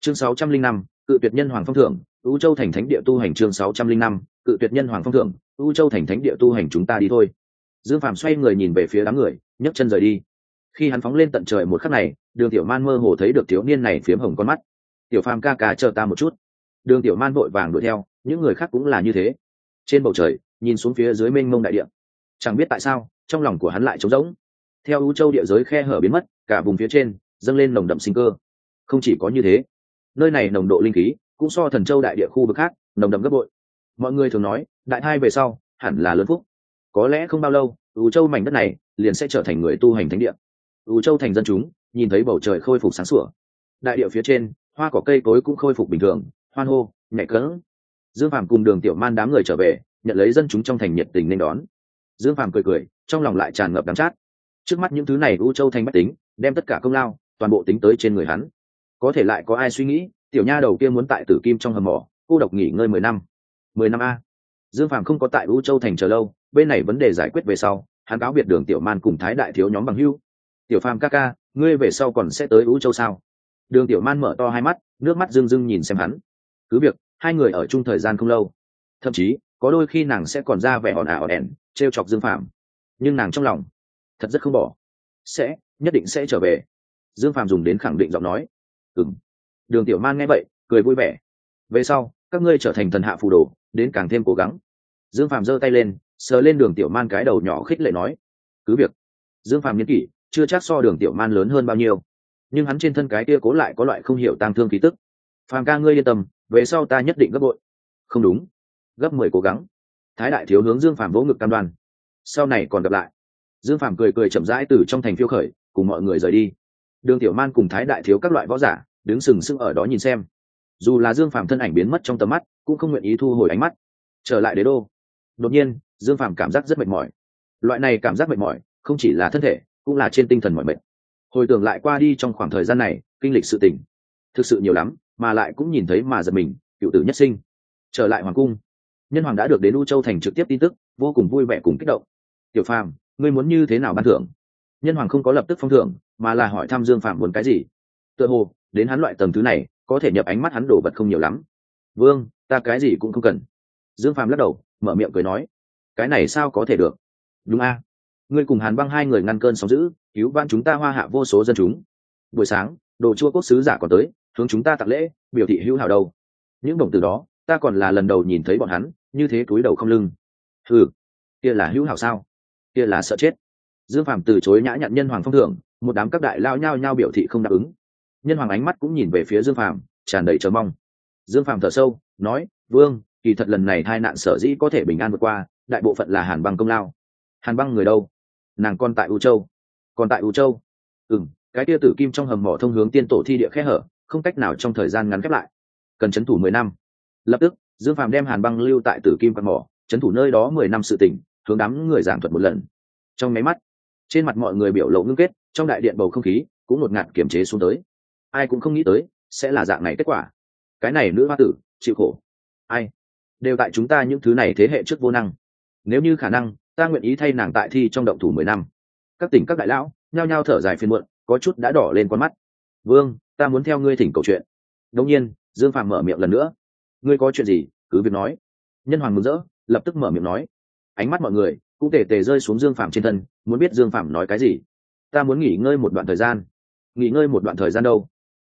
Chương 605, cự tuyệt nhân hoàng phong thưởng, U Châu thành thánh địa tu hành. Chương 605, cự tuyệt nhân hoàng phong thưởng, U Châu thành thánh địa tu hành. Chúng ta đi thôi. Dương Phàm xoay người nhìn về phía đám người, nhấc chân rời đi. Khi hắn phóng lên tận trời một khắc này, Đường Tiểu Man mơ hồ thấy được thiếu niên này phiếm hồng con mắt. Tiểu Phàm ca ca, chờ ta một chút. Đường Tiểu Man vội vàng đuổi theo, những người khác cũng là như thế. Trên bầu trời, nhìn xuống phía dưới mênh mông đại địa, chẳng biết tại sao trong lòng của hắn lại trống rỗng. Theo U Châu địa giới khe hở biến mất, cả vùng phía trên dâng lên nồng đậm sinh cơ. Không chỉ có như thế, nơi này nồng độ linh khí cũng so Thần Châu đại địa khu vực khác nồng đậm gấp bội. Mọi người thường nói đại thai về sau hẳn là lớn phúc, có lẽ không bao lâu U Châu mảnh đất này liền sẽ trở thành người tu hành thánh địa. U Châu thành dân chúng nhìn thấy bầu trời khôi phục sáng sủa, đại địa phía trên hoa cỏ cây cối cũng khôi phục bình thường, hoan hô nhẹ cỡng. Dương Phàm cùng Đường Tiểu Man đám người trở về, nhận lấy dân chúng trong thành nhiệt tình nên đón. Dương Phàm cười cười, trong lòng lại tràn ngập đắng chát. Trước mắt những thứ này U Châu thành bách tính đem tất cả công lao toàn bộ tính tới trên người hắn. Có thể lại có ai suy nghĩ tiểu nha đầu kia muốn tại Tử Kim trong hầm mỏ cô độc nghỉ ngơi 10 năm a. Dương Phàm không có tại U Châu thành chờ lâu, bên này vấn đề giải quyết về sau, hắn cáo biệt Đường Tiểu Man cùng Thái đại thiếu nhóm bằng hữu. Tiểu Phàm ca ca, ngươi về sau còn sẽ tới U Châu sao? Đường Tiểu Man mở to hai mắt, nước mắt rưng rưng nhìn xem hắn. Cứ việc hai người ở chung thời gian không lâu, thậm chí có đôi khi nàng sẽ còn ra vẻ hòn ả ỏn ẻn trêu chọc Dương Phàm, nhưng nàng trong lòng thật rất không bỏ. Nhất định sẽ trở về. Dương Phàm dùng đến khẳng định giọng nói. Đường Tiểu Man nghe vậy cười vui vẻ. Về sau các ngươi trở thành thần hạ phù đồ, đến càng thêm cố gắng. Dương Phàm giơ tay lên sờ lên Đường Tiểu Man cái đầu nhỏ, khích lệ nói. Cứ việc Dương Phàm niên kỷ chưa chắc so Đường Tiểu Man lớn hơn bao nhiêu, nhưng hắn trên thân cái kia cố lại có loại không hiểu tang thương khí tức. Phàm ca ngươi yên tâm, về sau ta nhất định gấp bội. Không đúng, gấp 10 cố gắng. Thái đại thiếu hướng Dương Phàm vỗ ngực cam đoan. Sau này còn gặp lại. Dương Phàm cười cười chậm rãi từ trong thành phiêu khởi, cùng mọi người rời đi. Đường Tiểu Man cùng Thái đại thiếu các loại võ giả đứng sừng sững ở đó nhìn xem. Dù là Dương Phàm thân ảnh biến mất trong tầm mắt, cũng không nguyện ý thu hồi ánh mắt. Trở lại đế đô, đột nhiên Dương Phàm cảm giác rất mệt mỏi. Loại này cảm giác mệt mỏi không chỉ là thân thể, cũng là trên tinh thần mỏi mệt. Hồi tưởng lại qua đi trong khoảng thời gian này kinh lịch sự tình thực sự nhiều lắm, mà lại cũng nhìn thấy mà giật mình, cựu tử nhất sinh. Trở lại hoàng cung, nhân hoàng đã được đến U Châu thành trực tiếp tin tức, vô cùng vui vẻ cùng kích động. Tiểu Phàm, ngươi muốn như thế nào ban thưởng? Nhân hoàng không có lập tức phong thưởng, mà là hỏi thăm Dương Phàm muốn cái gì. Tựa hồ đến hắn loại tầng thứ này, có thể nhập ánh mắt hắn đồ vật không nhiều lắm. Vương, ta cái gì cũng không cần. Dương Phàm lắc đầu, mở miệng cười nói. Cái này sao có thể được? Đúng a, ngươi cùng Hàn Băng hai người ngăn cơn sóng dữ, cứu vãn chúng ta Hoa Hạ vô số dân chúng. Buổi sáng đồ chua quốc sứ giả còn tới hướng chúng ta tặng lễ, biểu thị hữu hảo đâu. Những đồng từ đó ta còn là lần đầu nhìn thấy bọn hắn như thế cúi đầu không lưng. Kia là hữu hảo sao? Kia là sợ chết. Dương Phàm từ chối nhã nhặn nhân hoàng phong thưởng, một đám các đại lao nhao nhao biểu thị không đáp ứng. Nhân hoàng ánh mắt cũng nhìn về phía Dương Phàm, tràn đầy chờ mong. Dương Phàm thở sâu nói, vương, kỳ thật lần này tai nạn sở dĩ có thể bình an vượt qua, đại bộ phận là Hàn Băng công lao. Hàn Băng người đâu? Nàng còn tại U Châu. Còn tại U Châu? Cái tia Tử Kim trong hầm mỏ thông hướng tiên tổ thi địa khe hở, không cách nào trong thời gian ngắn khép lại, cần trấn thủ 10 năm. Lập tức Dương Phàm đem Hàn Băng lưu tại Tử Kim quan mỏ, trấn thủ nơi đó 10 năm sự tình, hướng đám người giảng thuật một lần. Trong máy mắt, trên mặt mọi người biểu lộ ngưng kết, trong đại điện bầu không khí cũng ngột ngạt kiềm chế xuống tới. Ai cũng không nghĩ tới sẽ là dạng này kết quả. Cái này nữ hoa tử chịu khổ, ai đều tại chúng ta những thứ này thế hệ trước vô năng. Nếu như khả năng, ta nguyện ý thay nàng tại thi trong động thủ 10 năm. Các tỉnh các đại lão nhao nhao thở dài phiền muộn, có chút đã đỏ lên con mắt. Vương, ta muốn theo ngươi thỉnh cầu chuyện. Đột nhiên Dương Phàm mở miệng lần nữa. Ngươi có chuyện gì cứ việc nói. Nhân hoàng mừng rỡ, lập tức mở miệng nói. Ánh mắt mọi người cũng tề tề rơi xuống Dương Phàm trên thân, muốn biết Dương Phàm nói cái gì. Ta muốn nghỉ ngơi một đoạn thời gian. Nghỉ ngơi một đoạn thời gian đâu?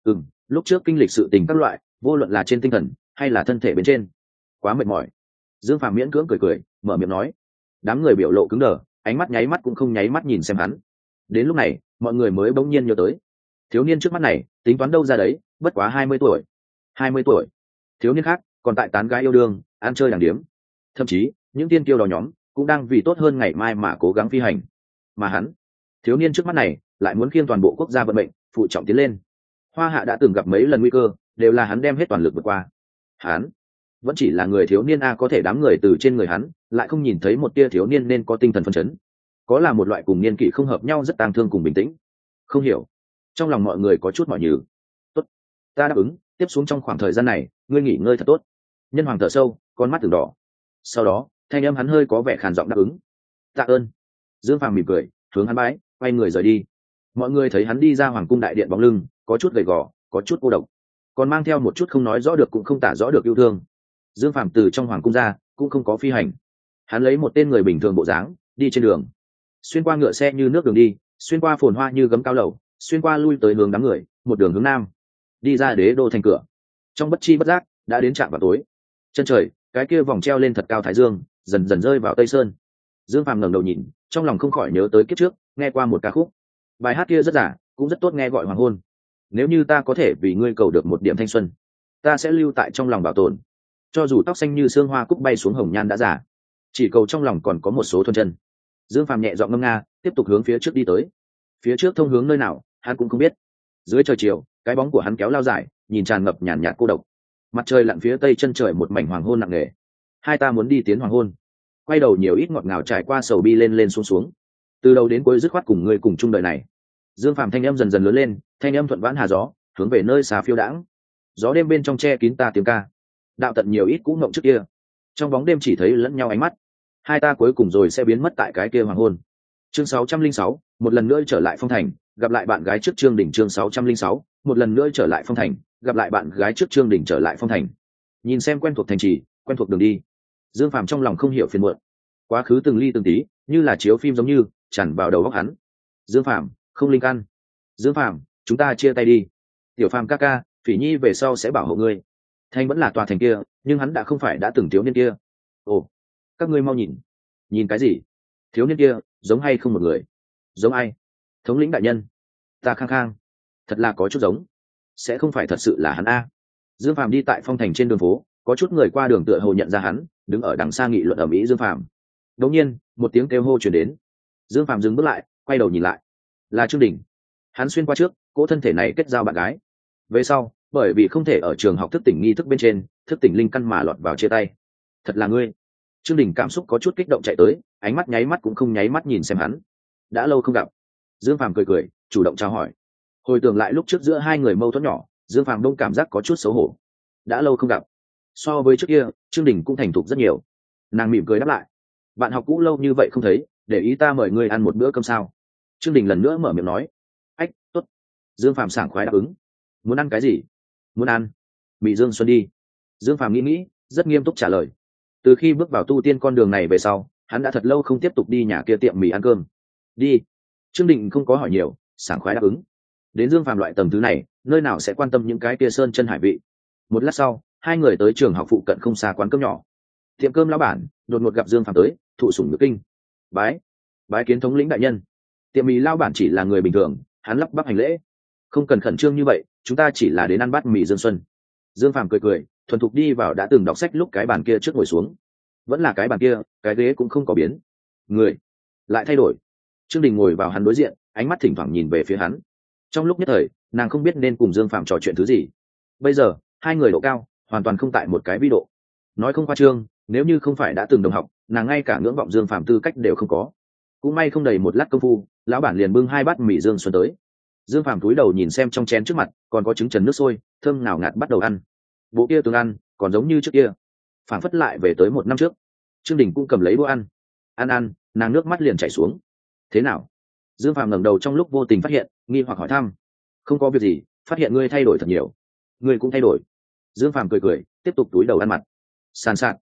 Lúc trước kinh lịch sự tình các loại, vô luận là trên tinh thần hay là thân thể bên trên, quá mệt mỏi. Dương Phàm miễn cưỡng cười cười, mở miệng nói. Đám người biểu lộ cứng đờ, ánh mắt nháy mắt cũng không nháy mắt nhìn xem hắn. Đến lúc này mọi người mới bỗng nhiên nhớ tới, thiếu niên trước mắt này tính toán đâu ra đấy, bất quá 20 tuổi. 20 tuổi, thiếu niên khác còn tại tán gái yêu đương, ăn chơi đàng điếm, thậm chí những tiên kiêu đó nhóm cũng đang vì tốt hơn ngày mai mà cố gắng phi hành. Mà hắn, thiếu niên trước mắt này lại muốn khiêng toàn bộ quốc gia vận mệnh, phụ trọng tiến lên. Hoa Hạ đã từng gặp mấy lần nguy cơ, đều là hắn đem hết toàn lực vượt qua. Hắn vẫn chỉ là người thiếu niên a, có thể đám người từ trên người hắn lại không nhìn thấy một tia thiếu niên nên có tinh thần phấn chấn, có là một loại cùng niên kỷ không hợp nhau, rất tang thương cùng bình tĩnh. Không hiểu, trong lòng mọi người có chút mỏi nhừ. Tốt, ta đáp ứng, tiếp xuống trong khoảng thời gian này ngươi nghỉ ngơi thật tốt. Nhân hoàng thở sâu, con mắt từng đỏ. Sau đó thanh âm hắn hơi có vẻ khàn giọng đáp ứng. Tạ ơn. Dương Phàm mỉm cười, hướng hắn bái, quay người rời đi. Mọi người thấy hắn đi ra hoàng cung đại điện bóng lưng, có chút gầy gò, có chút cô độc. còn mang theo một chút không nói rõ được cũng không tả rõ được yêu thương. Dương Phàm từ trong hoàng cung ra cũng không có phi hành, hắn lấy một tên người bình thường bộ dáng đi trên đường, xuyên qua ngựa xe như nước đường đi, xuyên qua phồn hoa như gấm cao lầu, xuyên qua lui tới hướng đám người, một đường hướng nam, đi ra đế đô thành cửa. Trong bất chi bất giác đã đến trạm vào tối, chân trời cái kia vòng treo lên thật cao thái dương dần dần rơi vào tây sơn. Dương Phàm ngẩng đầu nhìn, trong lòng không khỏi nhớ tới kiếp trước nghe qua một ca khúc, bài hát kia rất giả cũng rất tốt nghe, gọi hoàng hôn. Nếu như ta có thể vì ngươi cầu được một điểm thanh xuân, ta sẽ lưu tại trong lòng bảo tồn, cho dù tóc xanh như sương hoa cúc bay xuống hồng nhan đã giả, chỉ cầu trong lòng còn có một số thuần chân. Dương Phàm nhẹ giọng ngâm nga, tiếp tục hướng phía trước đi tới. Phía trước thông hướng nơi nào hắn cũng không biết. Dưới trời chiều cái bóng của hắn kéo lao dài, nhìn tràn ngập nhàn nhạt cô độc. Mặt trời lặn phía tây chân trời, một mảnh hoàng hôn nặng nề. Hai ta muốn đi tiến hoàng hôn, quay đầu nhiều ít ngọt ngào trải qua sầu bi lên lên xuống xuống, từ đầu đến cuối dứt khoát cùng người cùng chung đời này. Dương Phàm thanh âm dần dần lớn lên, thanh âm thuận vãn hà gió, hướng về nơi xa phiêu đãng. Gió đêm bên trong che kín ta tiếng ca, đạo tận nhiều ít cũ ngộng trước kia, trong bóng đêm chỉ thấy lẫn nhau ánh mắt. Hai ta cuối cùng rồi sẽ biến mất tại cái kia hoàng hôn. Chương 606, một lần nữa trở lại phong thành, gặp lại bạn gái trước Trương Đình. Chương 606, một lần nữa trở lại phong thành, gặp lại bạn gái trước Trương Đình. Trở lại phong thành, nhìn xem quen thuộc thành trì, quen thuộc đường đi, Dương Phàm trong lòng không hiểu phiền muộn. Quá khứ từng ly từng tí như là chiếu phim giống như tràn vào đầu óc hắn. Dương Phàm, không linh căn. Dương Phàm, chúng ta chia tay đi. Tiểu Phàm ca ca, Phỉ Nhi về sau sẽ bảo hộ ngươi. Thanh vẫn là tòa thành kia, nhưng hắn đã không phải đã từng thiếu niên kia. Ồ, các ngươi mau nhìn. Nhìn cái gì? Thiếu niên kia giống hay không một người? Giống ai? Thống lĩnh đại nhân. Ta khang khang, thật là có chút giống. Sẽ không phải thật sự là hắn a? Dương Phàm đi tại phong thành trên đường phố, có chút người qua đường tựa hồ nhận ra hắn, đứng ở đằng xa nghị luận ầm ĩ Dương Phàm. Đột nhiên một tiếng kêu hô truyền đến. Dương Phàm dừng bước lại, quay đầu nhìn lại, là Trương Đình. Hắn xuyên qua trước cỗ thân thể này kết giao bạn gái, về sau bởi vì không thể ở trường học thức tỉnh nghi thức bên trên thức tỉnh linh căn mà lọt vào chia tay. Thật là ngươi? Trương Đình cảm xúc có chút kích động chạy tới, ánh mắt nháy mắt cũng không nháy mắt nhìn xem hắn. Đã lâu không gặp. Dương Phàm cười cười, chủ động chào hỏi. Hồi tưởng lại lúc trước giữa hai người mâu thuẫn nhỏ, Dương Phàm đông cảm giác có chút xấu hổ. Đã lâu không gặp. So với trước kia, Trương Đình cũng thành thục rất nhiều. Nàng mỉm cười đáp lại. Bạn học cũ lâu như vậy không thấy, để ý ta mời ngươi ăn một bữa cơm sao? Trương Đình lần nữa mở miệng nói. Ách, tốt. Dương Phàm sảng khoái đáp ứng. Muốn ăn cái gì? Muốn ăn mì Dương Xuân đi. Dương Phàm nghĩ nghĩ, rất nghiêm túc trả lời. Từ khi bước vào tu tiên con đường này về sau, hắn đã thật lâu không tiếp tục đi nhà kia tiệm mì ăn cơm. Đi. Trương Đình không có hỏi nhiều, sảng khoái đáp ứng. Đến Dương Phàm loại tầm thứ này, nơi nào sẽ quan tâm những cái kia sơn chân hải vị. Một lát sau, hai người tới trường học phụ cận không xa quán cơm nhỏ. Tiệm cơm lão bản đột ngột gặp Dương Phàm tới, thụ sủng nhược kinh. Bái kiến thống lĩnh đại nhân. Tiệm mì lão bản chỉ là người bình thường, hắn lắp bắp hành lễ. Không cần khẩn trương như vậy, chúng ta chỉ là đến ăn bát mì Dương Xuân. Dương Phàm cười cười, thuần thục đi vào đã từng đọc sách lúc cái bàn kia trước ngồi xuống. Vẫn là cái bàn kia, cái ghế cũng không có biến. Người lại thay đổi. Trương Đình ngồi vào hắn đối diện, ánh mắt thỉnh thoảng nhìn về phía hắn. Trong lúc nhất thời, nàng không biết nên cùng Dương Phàm trò chuyện thứ gì. Bây giờ hai người độ cao hoàn toàn không tại một cái vi độ. Nói không khoa trương, nếu như không phải đã từng đồng học, nàng ngay cả ngưỡng vọng Dương Phàm tư cách đều không có. Cũng may không đầy một lát công phu, lão bản liền bưng hai bát mì Dương Xuân tới. Dương Phàm cúi đầu nhìn xem trong chén trước mặt còn có trứng trần nước sôi, thơm ngào ngạt bắt đầu ăn. Bộ kia từng ăn còn giống như trước kia, phảng phất lại về tới một năm trước. Trương Đình cũng cầm lấy bữa ăn. Ăn, nàng nước mắt liền chảy xuống. Thế nào? Dương Phàm ngẩng đầu trong lúc vô tình phát hiện, nghi hoặc hỏi thăm. Không có việc gì, phát hiện ngươi thay đổi thật nhiều. Ngươi cũng thay đổi. Dương Phàm cười cười, tiếp tục túi đầu ăn mặt. Sàn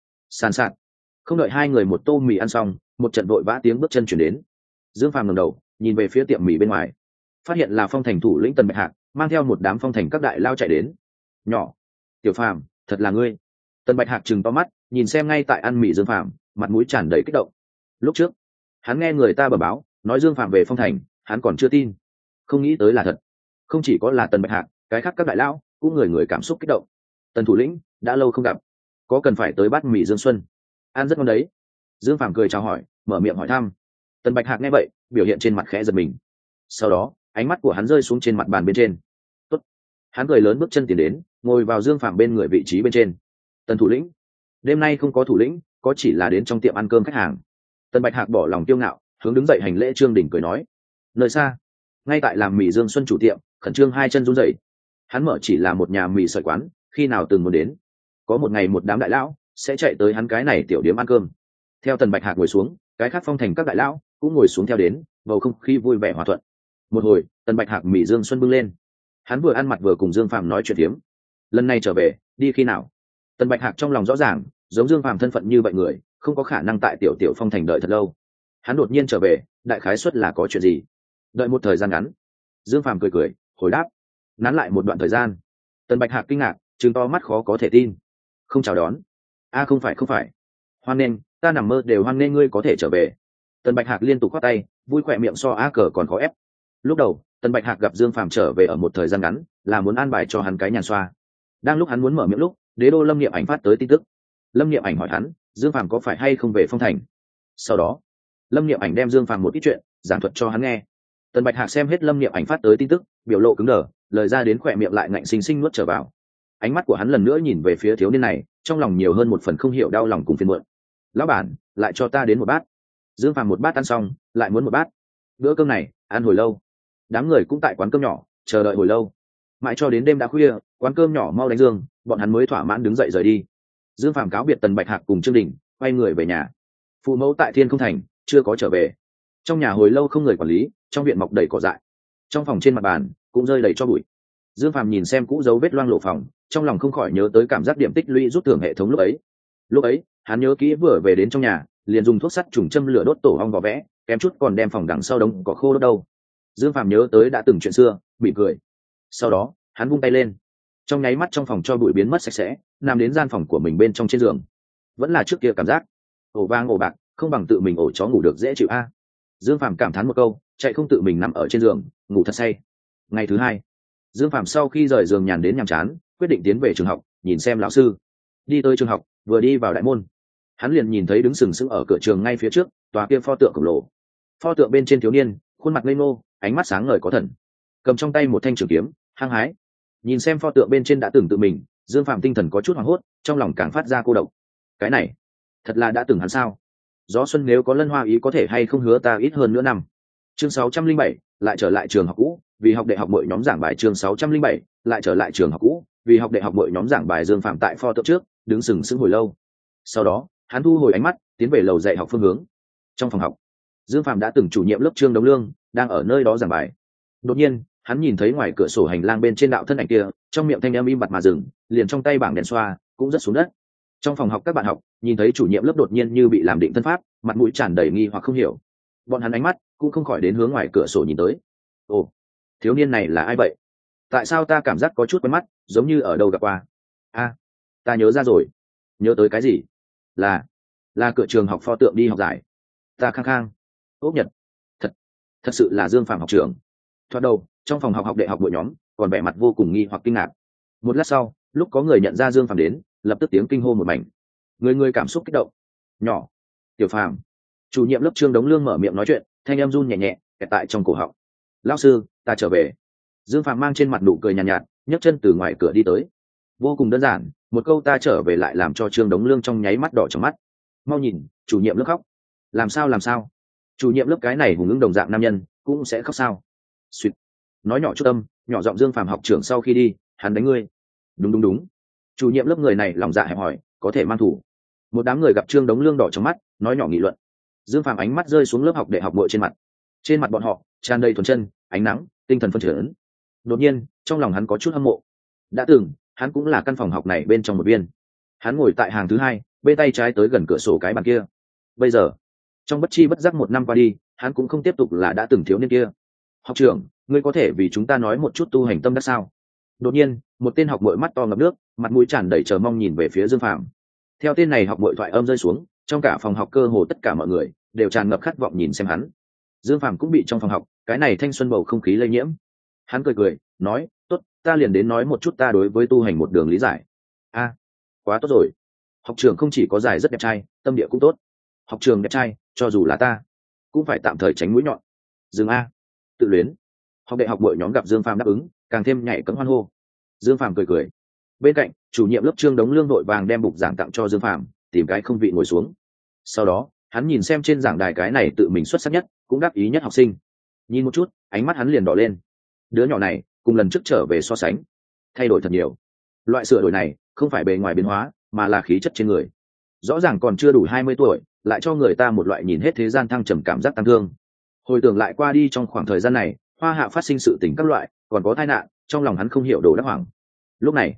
sạt. Không đợi hai người một tô mì ăn xong, một trận vội vã tiếng bước chân chuyển đến. Dương Phàm ngẩng đầu nhìn về phía tiệm mì bên ngoài, phát hiện là phong thành thủ lĩnh Tần Bạch Hạc mang theo một đám phong thành các đại lao chạy đến. Nhỏ, Tiểu Phàm, thật là ngươi? Tần Bạch Hạc trừng to mắt nhìn xem ngay tại ăn mì Dương Phàm, mặt mũi tràn đầy kích động. Lúc trước hắn nghe người ta bẩm báo nói Dương Phàm về phong thành, hắn còn chưa tin, không nghĩ tới là thật. Không chỉ có là Tần Bạch Hạc, cái khác các đại lão cũng người cảm xúc kích động. Tần thủ lĩnh, đã lâu không gặp, có cần phải tới bát mì Dương Xuân? Ăn rất ngon đấy. Dương Phàm cười chào hỏi, mở miệng hỏi thăm. Tần Bạch Hạc nghe vậy, biểu hiện trên mặt khẽ giật mình. Sau đó ánh mắt của hắn rơi xuống trên mặt bàn bên trên. Tốt. Hắn cười lớn bước chân tiến đến, ngồi vào Dương Phàm bên người vị trí bên trên. Tần thủ lĩnh, đêm nay không có thủ lĩnh, có chỉ là đến trong tiệm ăn cơm khách hàng. Tần Bạch Hạc bỏ lòng kiêu ngạo, hướng đứng dậy hành lễ. Trương Đình cười nói. Nơi xa, ngay tại làm mì Dương Xuân chủ tiệm, khẩn trương hai chân run rẩy. Hắn mở chỉ là một nhà mì sợi quán, khi nào từng muốn đến, có một ngày một đám đại lão sẽ chạy tới hắn cái này tiểu điếm ăn cơm. Theo Tần Bạch Hạc ngồi xuống, cái khác phong thành các đại lão cũng ngồi xuống theo đến, bầu không khí vui vẻ hòa thuận. Một hồi, Tần Bạch Hạc mì Dương Xuân bưng lên, hắn vừa ăn mặt vừa cùng Dương Phàm nói chuyện phiếm. lần này trở về đi khi nào? Tần Bạch Hạc trong lòng rõ ràng, giống Dương Phàm thân phận như vậy người không có khả năng tại tiểu tiểu phong thành đợi thật lâu. Hắn đột nhiên trở về, đại khái suất là có chuyện gì? Đợi một thời gian ngắn. Dương Phàm cười cười hồi đáp. Nán lại một đoạn thời gian. Tần Bạch Hạc kinh ngạc, trừng to mắt khó có thể tin. Không chào đón? Không phải hoan nghênh, ta nằm mơ đều hoan nghênh ngươi có thể trở về. Tần Bạch Hạc liên tục khoát tay, vui khỏe miệng so a cờ còn khó ép. Lúc đầu Tần Bạch Hạc gặp Dương Phàm trở về ở một thời gian ngắn là muốn an bài cho hắn cái nhàn xoa. Đang lúc hắn muốn mở miệng lúc, đế đô Lâm Niệm Ảnh phát tới tin tức. Lâm Niệm Ảnh hỏi hắn Dương Phàm có phải hay không về phong thành. Sau đó Lâm Niệm Ảnh đem Dương Phàm một ít chuyện giảng thuật cho hắn nghe. Tần Bạch Hạc xem hết Lâm Niệm Ảnh phát tới tin tức, biểu lộ cứng đờ, lời ra đến khỏe miệng lại ngạnh xinh xinh nuốt trở vào. Ánh mắt của hắn lần nữa nhìn về phía thiếu niên này, trong lòng nhiều hơn một phần không hiểu đau lòng cùng phiền muộn. Lão bản, lại cho ta đến một bát. Dương Phàm một bát ăn xong lại muốn một bát. Bữa cơm này ăn hồi lâu, đám người cũng tại quán cơm nhỏ chờ đợi hồi lâu, mãi cho đến đêm đã khuya, quán cơm nhỏ mau đánh giường, bọn hắn mới thỏa mãn đứng dậy rời đi. Dương Phàm cáo biệt Tần Bạch Hạc cùng Trương Đình, quay người về nhà. Phụ mẫu tại Thiên Không Thành chưa có trở về. Trong nhà hồi lâu không người quản lý, trong viện mọc đầy cỏ dại, trong phòng trên mặt bàn cũng rơi đầy cho bụi. Dương Phàm nhìn xem cũ dấu vết loang lộ phòng, trong lòng không khỏi nhớ tới cảm giác điểm tích lũy rút thưởng hệ thống lúc ấy hắn nhớ kỹ vừa về đến trong nhà liền dùng thuốc sắt trùng châm lửa đốt tổ ong vỏ vẽ, kém chút còn đem phòng đằng sau đống cỏ khô đốt đâu. Dương Phàm nhớ tới đã từng chuyện xưa, bị cười. Sau đó hắn vung tay lên, trong nháy mắt trong phòng cho bụi biến mất sạch sẽ, nằm đến gian phòng của mình bên trong trên giường. Vẫn là trước kia cảm giác ổ vang ổ bạc, không bằng tự mình ổ chó ngủ được dễ chịu a. Dương Phàm cảm thán một câu, chạy không tự mình nằm ở trên giường ngủ thật say. Ngày thứ hai, Dương Phàm sau khi rời giường nhàn đến nhàm chán, quyết định tiến về trường học nhìn xem lão sư. Đi tới trường học, vừa đi vào đại môn, hắn liền nhìn thấy đứng sừng sững ở cửa trường ngay phía trước tòa kia pho tượng khổng lồ. Pho tượng bên trên thiếu niên, khuôn mặt ngây ngô, ánh mắt sáng ngời có thần, cầm trong tay một thanh trường kiếm, hăng hái. Nhìn xem pho tượng bên trên đã từng tự mình, Dương Phàm tinh thần có chút hoảng hốt, trong lòng càng phát ra cô độc. Cái này thật là đã từng hắn sao? Gió xuân nếu có lân hoa ý có thể hay không hứa ta ít hơn nữa năm. Chương 607, lại trở lại trường học cũ, vì học đệ học mỗi nhóm giảng bài. Chương 607, lại trở lại trường học cũ, vì học đệ học mỗi nhóm giảng bài. Dương Phàm tại pho tượng trước đứng sừng sững hồi lâu. Sau đó hắn thu hồi ánh mắt, tiến về lầu dạy học phương hướng. Trong phòng học, Dương Phàm đã từng chủ nhiệm lớp Trương Đống Lương đang ở nơi đó giảng bài. Đột nhiên hắn nhìn thấy ngoài cửa sổ hành lang bên trên đạo thân ảnh kia, trong miệng thanh âm im bặt mà dừng, liền trong tay bảng đèn xoa cũng rất xuống đất. Trong phòng học các bạn học nhìn thấy chủ nhiệm lớp đột nhiên như bị làm định thân pháp, mặt mũi tràn đầy nghi hoặc không hiểu. Bọn hắn ánh mắt cũng không khỏi đến hướng ngoài cửa sổ nhìn tới. Ồ, thiếu niên này là ai vậy? Tại sao ta cảm giác có chút quen mắt, giống như ở đâu gặp qua? Ta nhớ ra rồi. Nhớ tới cái gì? Là cửa trường học pho tượng đi học giải. Ta khang khang. Ốc Nhật. Thật sự là Dương Phàm học trưởng. Thoạt đầu trong phòng học học đệ học mỗi nhóm còn vẻ mặt vô cùng nghi hoặc kinh ngạc. Một lát sau, lúc có người nhận ra Dương Phàm đến, lập tức tiếng kinh hô một mảnh. Người cảm xúc kích động. Nhỏ, Tiểu Phàm. Chủ nhiệm lớp Trương Đống Lương mở miệng nói chuyện, thanh âm run nhẹ nhẹ kẹt tại trong cổ họng. Lão sư, ta trở về. Dương Phàm mang trên mặt nụ cười nhàn nhạt, nhấc chân từ ngoài cửa đi tới. Vô cùng đơn giản, một câu ta trở về lại làm cho Trương Đống Lương trong nháy mắt đỏ trong mắt. Mau nhìn, chủ nhiệm lớp khóc. Làm sao? Chủ nhiệm lớp cái này hùng ứng đồng dạng nam nhân cũng sẽ khóc sao? Suýt. Nói nhỏ chút âm, nhỏ giọng. Dương Phàm học trưởng sau khi đi, hắn đánh ngươi. Đúng. Chủ nhiệm lớp người này lòng dạ hẹp hòi, có thể mang thủ. Một đám người gặp Trương Đống Lương đỏ trong mắt, nói nhỏ nghị luận. Dương Phàm ánh mắt rơi xuống lớp học đệ học muội trên mặt bọn họ tràn đầy thuần chân, ánh nắng, tinh thần phân chấn. Đột nhiên trong lòng hắn có chút hâm mộ. Đã từng hắn cũng là căn phòng học này bên trong một viên. Hắn ngồi tại hàng thứ hai, bên tay trái tới gần cửa sổ cái bàn kia. Bây giờ trong bất chi bất giác một năm qua đi, hắn cũng không tiếp tục là đã từng thiếu niên kia. Học trưởng, ngươi có thể vì chúng ta nói một chút tu hành tâm đắc sao? Đột nhiên một tên học muội mắt to ngập nước, mặt mũi tràn đầy chờ mong nhìn về phía Dương Phàm. Theo tên này học muội thoại âm rơi xuống, trong cả phòng học cơ hồ tất cả mọi người đều tràn ngập khát vọng nhìn xem hắn. Dương Phàm cũng bị trong phòng học cái này thanh xuân bầu không khí lây nhiễm. Hắn cười nói, tốt, ta liền đến nói một chút ta đối với tu hành một đường lý giải. Quá tốt rồi. Học trưởng không chỉ có giải rất đẹp trai, tâm địa cũng tốt. Học trường đẹp trai, cho dù là ta cũng phải tạm thời tránh mũi nhọn. Dương tự luyến. Học đệ học muội nhóm gặp Dương Phàm đáp ứng, càng thêm nhảy cẫng hoan hô. Dương Phàm cười. Bên cạnh chủ nhiệm lớp Trương Đống Lương đội vàng đem bục giảng tặng cho Dương Phàm, tìm cái không vị ngồi xuống. Sau đó hắn nhìn xem trên giảng đài cái này tự mình xuất sắc nhất cũng đắc ý nhất học sinh, nhìn một chút ánh mắt hắn liền đỏ lên. Đứa nhỏ này cùng lần trước trở về so sánh thay đổi thật nhiều. Loại sửa đổi này không phải bề ngoài biến hóa, mà là khí chất trên người. Rõ ràng còn chưa đủ 20 tuổi, lại cho người ta một loại nhìn hết thế gian thăng trầm cảm giác tăng thương. Hồi tưởng lại qua đi trong khoảng thời gian này, Hoa Hạ phát sinh sự tình các loại, còn có tai nạn, trong lòng hắn không hiểu đồ đắc hoảng. Lúc này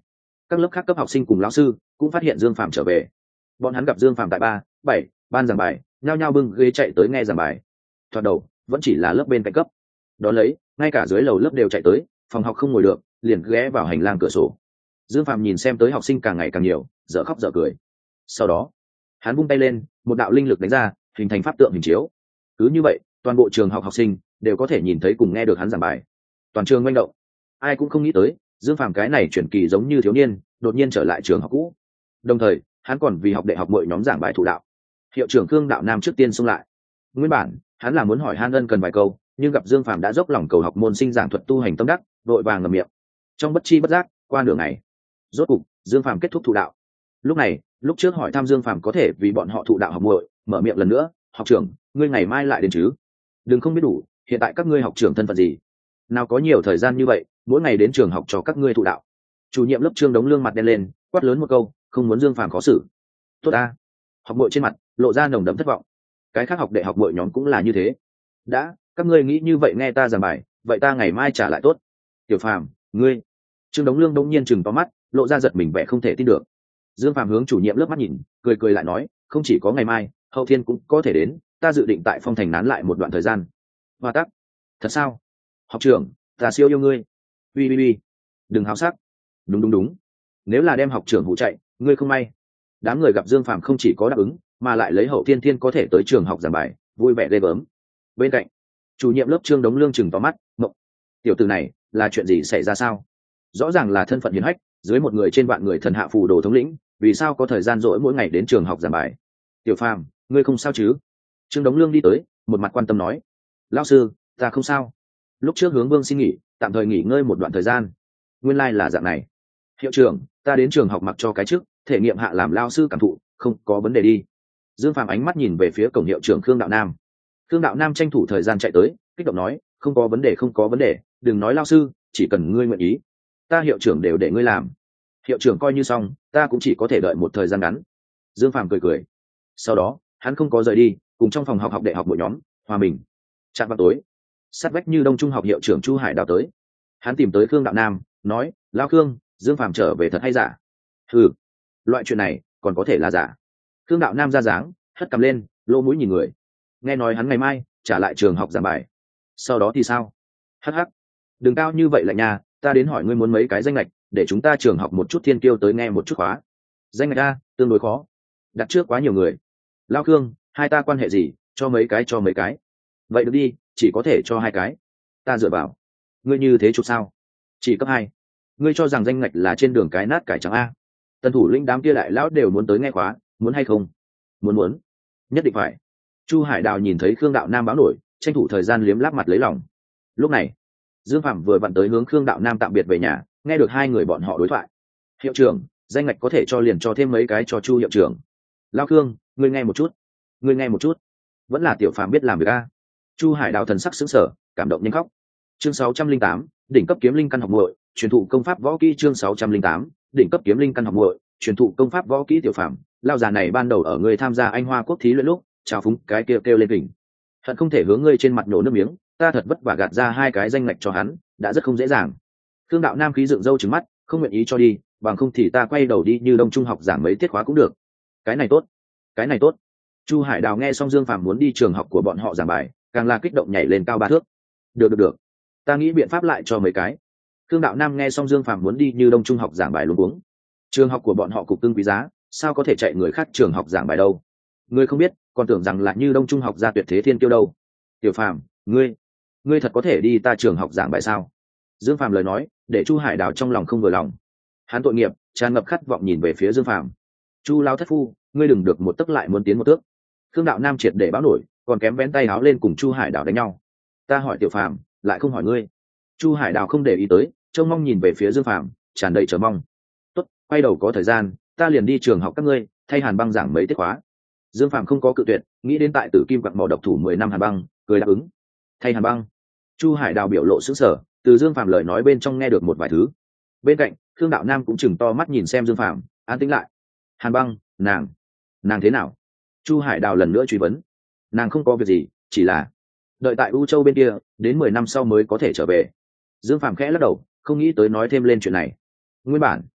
Các lớp khác cấp học sinh cùng lão sư cũng phát hiện Dương Phạm trở về. Bọn hắn gặp Dương Phạm tại 3, 7 ban giảng bài, nhao nhao bưng ghế chạy tới nghe giảng bài. Thoạt đầu vẫn chỉ là lớp bên cạnh cấp, đó lấy ngay cả dưới lầu lớp đều chạy tới, phòng học không ngồi được, liền ghé vào hành lang cửa sổ. Dương Phạm nhìn xem tới học sinh càng ngày càng nhiều, dở khóc dở cười. Sau đó hắn vung tay lên, một đạo linh lực đánh ra, hình thành pháp tượng hình chiếu. Cứ như vậy, toàn bộ trường học học sinh đều có thể nhìn thấy cùng nghe được hắn giảng bài. Toàn trường manh động, ai cũng không nghĩ tới Dương Phạm cái này chuyển kỳ giống như thiếu niên đột nhiên trở lại trường học cũ. Đồng thời hắn còn vì học đệ học mọi nhóm giảng bài thụ đạo. Hiệu trưởng Khương Đạo Nam trước tiên xông lại. Nguyên bản hắn là muốn hỏi han ân cần vài câu, nhưng gặp Dương Phạm đã dốc lòng cầu học môn sinh giảng thuật tu hành tâm đắc, vội vàng ngậm miệng. Trong bất chi bất giác qua nửa ngày, rốt cục Dương Phạm kết thúc thụ đạo. Lúc này, lúc trước hỏi thăm Dương Phạm có thể vì bọn họ thụ đạo học muội, mở miệng lần nữa, học trưởng, ngươi ngày mai lại đến chứ? Đừng không biết đủ, hiện tại các ngươi học trưởng thân phận gì? Nào có nhiều thời gian như vậy, mỗi ngày đến trường học cho các ngươi thụ đạo. Chủ nhiệm lớp Trương Đống Lương mặt đen lên, quát lớn một câu, không muốn Dương Phạm khó xử. Tốt a. Học muội trên mặt lộ ra nồng đậm thất vọng. Cái khác học đệ học muội nhóm cũng là như thế. Đã, các ngươi nghĩ như vậy nghe ta giảng bài, vậy ta ngày mai trả lại tốt. Tiểu Phàm, ngươi. Trương Đống Lương đông nhiên chừng to mắt, lộ ra giật mình vẻ không thể tin được. Dương Phạm hướng chủ nhiệm lớp mắt nhìn, cười cười lại nói, không chỉ có ngày mai, hậu thiên cũng có thể đến, ta dự định tại Phong Thành nán lại một đoạn thời gian. Hoa tắc. Thật sao? Học trưởng, ta siêu yêu ngươi. Ui, đừng háo sắc. Đúng, nếu là đem học trưởng vụ chạy, ngươi không may. Đám người gặp Dương Phạm không chỉ có đáp ứng, mà lại lấy hậu thiên thiên có thể tới trường học giảng bài, vui vẻ ghê gớm. Bên cạnh chủ nhiệm lớp Trương Đống Lương chừng to mắt, mộng, tiểu tử này là chuyện gì xảy ra sao? Rõ ràng là thân phận hiển hách, dưới một người trên vạn người thần hạ phù đồ thống lĩnh, vì sao có thời gian rỗi mỗi ngày đến trường học giảng bài? Tiểu Phàm, ngươi không sao chứ? Trương Đống Lương đi tới, một mặt quan tâm nói, lão sư, ta không sao. Lúc trước Hướng Vương xin nghỉ, tạm thời nghỉ ngơi một đoạn thời gian. Nguyên lai là dạng này. Hiệu trưởng, ta đến trường học mặc cho cái trước, thể nghiệm hạ làm lao sư cảm thụ, không có vấn đề đi. Dương Phàm ánh mắt nhìn về phía cổng hiệu trưởng Khương Đạo Nam. Khương Đạo Nam tranh thủ thời gian chạy tới, kích động nói, không có vấn đề, đừng nói lao sư, chỉ cần ngươi nguyện ý, ta hiệu trưởng đều để ngươi làm. Hiệu trưởng coi như xong, ta cũng chỉ có thể đợi một thời gian ngắn. Dương Phàm cười. Sau đó hắn không có rời đi, cùng trong phòng học học đệ học mỗi nhóm hòa mình. Chạm vào tối, sát vách Như Đông Trung học hiệu trưởng Chu Hải Đào tới. Hắn tìm tới Khương Đạo Nam, nói, lao Khương, Dương Phàm trở về thật hay giả? Ừ, loại chuyện này còn có thể là giả. Khương Đạo Nam ra dáng, hất cằm lên, lỗ mũi nhìn người. Nghe nói hắn ngày mai trả lại trường học giảng bài. Sau đó thì sao? Hắc, đừng cao như vậy lại nha, ta đến hỏi ngươi muốn mấy cái danh lệch, để chúng ta trường học một chút thiên kiêu tới nghe một chút khóa. Danh lệch a, tương đối khó, đặt trước quá nhiều người. Lao Khương, hai ta quan hệ gì, cho mấy cái. Vậy được đi, chỉ có thể cho 2 cái. Ta dựa vào. Ngươi như thế chụp sao? Chỉ cấp 2. Ngươi cho rằng danh lệch là trên đường cái nát cải trắng a? Tân thủ lĩnh đám kia đại lão đều muốn tới nghe khóa, muốn hay không? Muốn, nhất định phải. Chu Hải Đào nhìn thấy Khương Đạo Nam báo nổi, tranh thủ thời gian liếm láp mặt lấy lòng. Lúc này Dương Phạm vừa vặn tới hướng Khương Đạo Nam tạm biệt về nhà, nghe được hai người bọn họ đối thoại. Hiệu trưởng, danh ngạch có thể cho liền cho thêm mấy cái cho Chu hiệu trưởng. Lao Khương, ngươi nghe một chút, vẫn là tiểu Phạm biết làm việc a. Chu Hải Đào thần sắc sững sờ, cảm động nhanh khóc. Chương 608, đỉnh cấp kiếm linh căn học muội, truyền thụ công pháp võ kỹ. Chương 608, đỉnh cấp kiếm linh căn học muội, truyền thụ công pháp võ kỹ. Tiểu Phạm, lao già này ban đầu ở ngươi tham gia Anh Hoa Quốc thí luyện lúc, chào phúng cái kêu lên kình, hận không thể hướng ngươi trên mặt nổ nước miếng. Ta thật vất vả gạt ra 2 cái danh ngạch cho hắn, đã rất không dễ dàng. Khương Đạo Nam khí dựng râu trừng mắt, không nguyện ý cho đi, bằng không thì ta quay đầu đi Như Đông Trung học giảng mấy tiết khóa cũng được. Cái này tốt. Chu Hải Đào nghe xong Dương Phạm muốn đi trường học của bọn họ giảng bài, càng là kích động nhảy lên cao 3 thước. Được, ta nghĩ biện pháp lại cho mấy cái. Khương Đạo Nam nghe xong Dương Phạm muốn đi Như Đông Trung học giảng bài luống cuống. Trường học của bọn họ cục cưng quý giá, sao có thể chạy người khác trường học giảng bài đâu? Ngươi không biết, còn tưởng rằng là Như Đông Trung học ra tuyệt thế thiên kiêu đâu. Tiểu Phạm, ngươi thật có thể đi ta trường học giảng bài sao? Dương Phạm lời nói để Chu Hải Đào trong lòng không vừa lòng. Hắn tội nghiệp, tràn ngập khát vọng nhìn về phía Dương Phạm. Chu lao thất phu, ngươi đừng được một tấc lại muốn tiến một thước. Khương Đạo Nam triệt để báo nổi, còn kém vén tay áo lên cùng Chu Hải Đào đánh nhau. Ta hỏi Tiểu Phạm, lại không hỏi ngươi. Chu Hải Đào không để ý tới, trông mong nhìn về phía Dương Phạm, tràn đầy chờ mong. Tốt, quay đầu có thời gian, ta liền đi trường học các ngươi, thay Hàn Băng giảng mấy tiết khóa. Dương Phạm không có cự tuyệt, nghĩ đến tại Tử Kim quặng mỏ độc thủ 10 năm Hàn Băng, cười đáp ứng. Thay Hàn Băng. Chu Hải Đào biểu lộ sững sờ, từ Dương Phạm lời nói bên trong nghe được một vài thứ. Bên cạnh Khương Đạo Nam cũng chừng to mắt nhìn xem Dương Phạm, an tĩnh lại. Hàn Băng, nàng thế nào? Chu Hải Đào lần nữa truy vấn. Nàng không có việc gì, chỉ là đợi tại U Châu bên kia, đến 10 năm sau mới có thể trở về. Dương Phạm khẽ lắc đầu, không nghĩ tới nói thêm lên chuyện này. Nguyên bản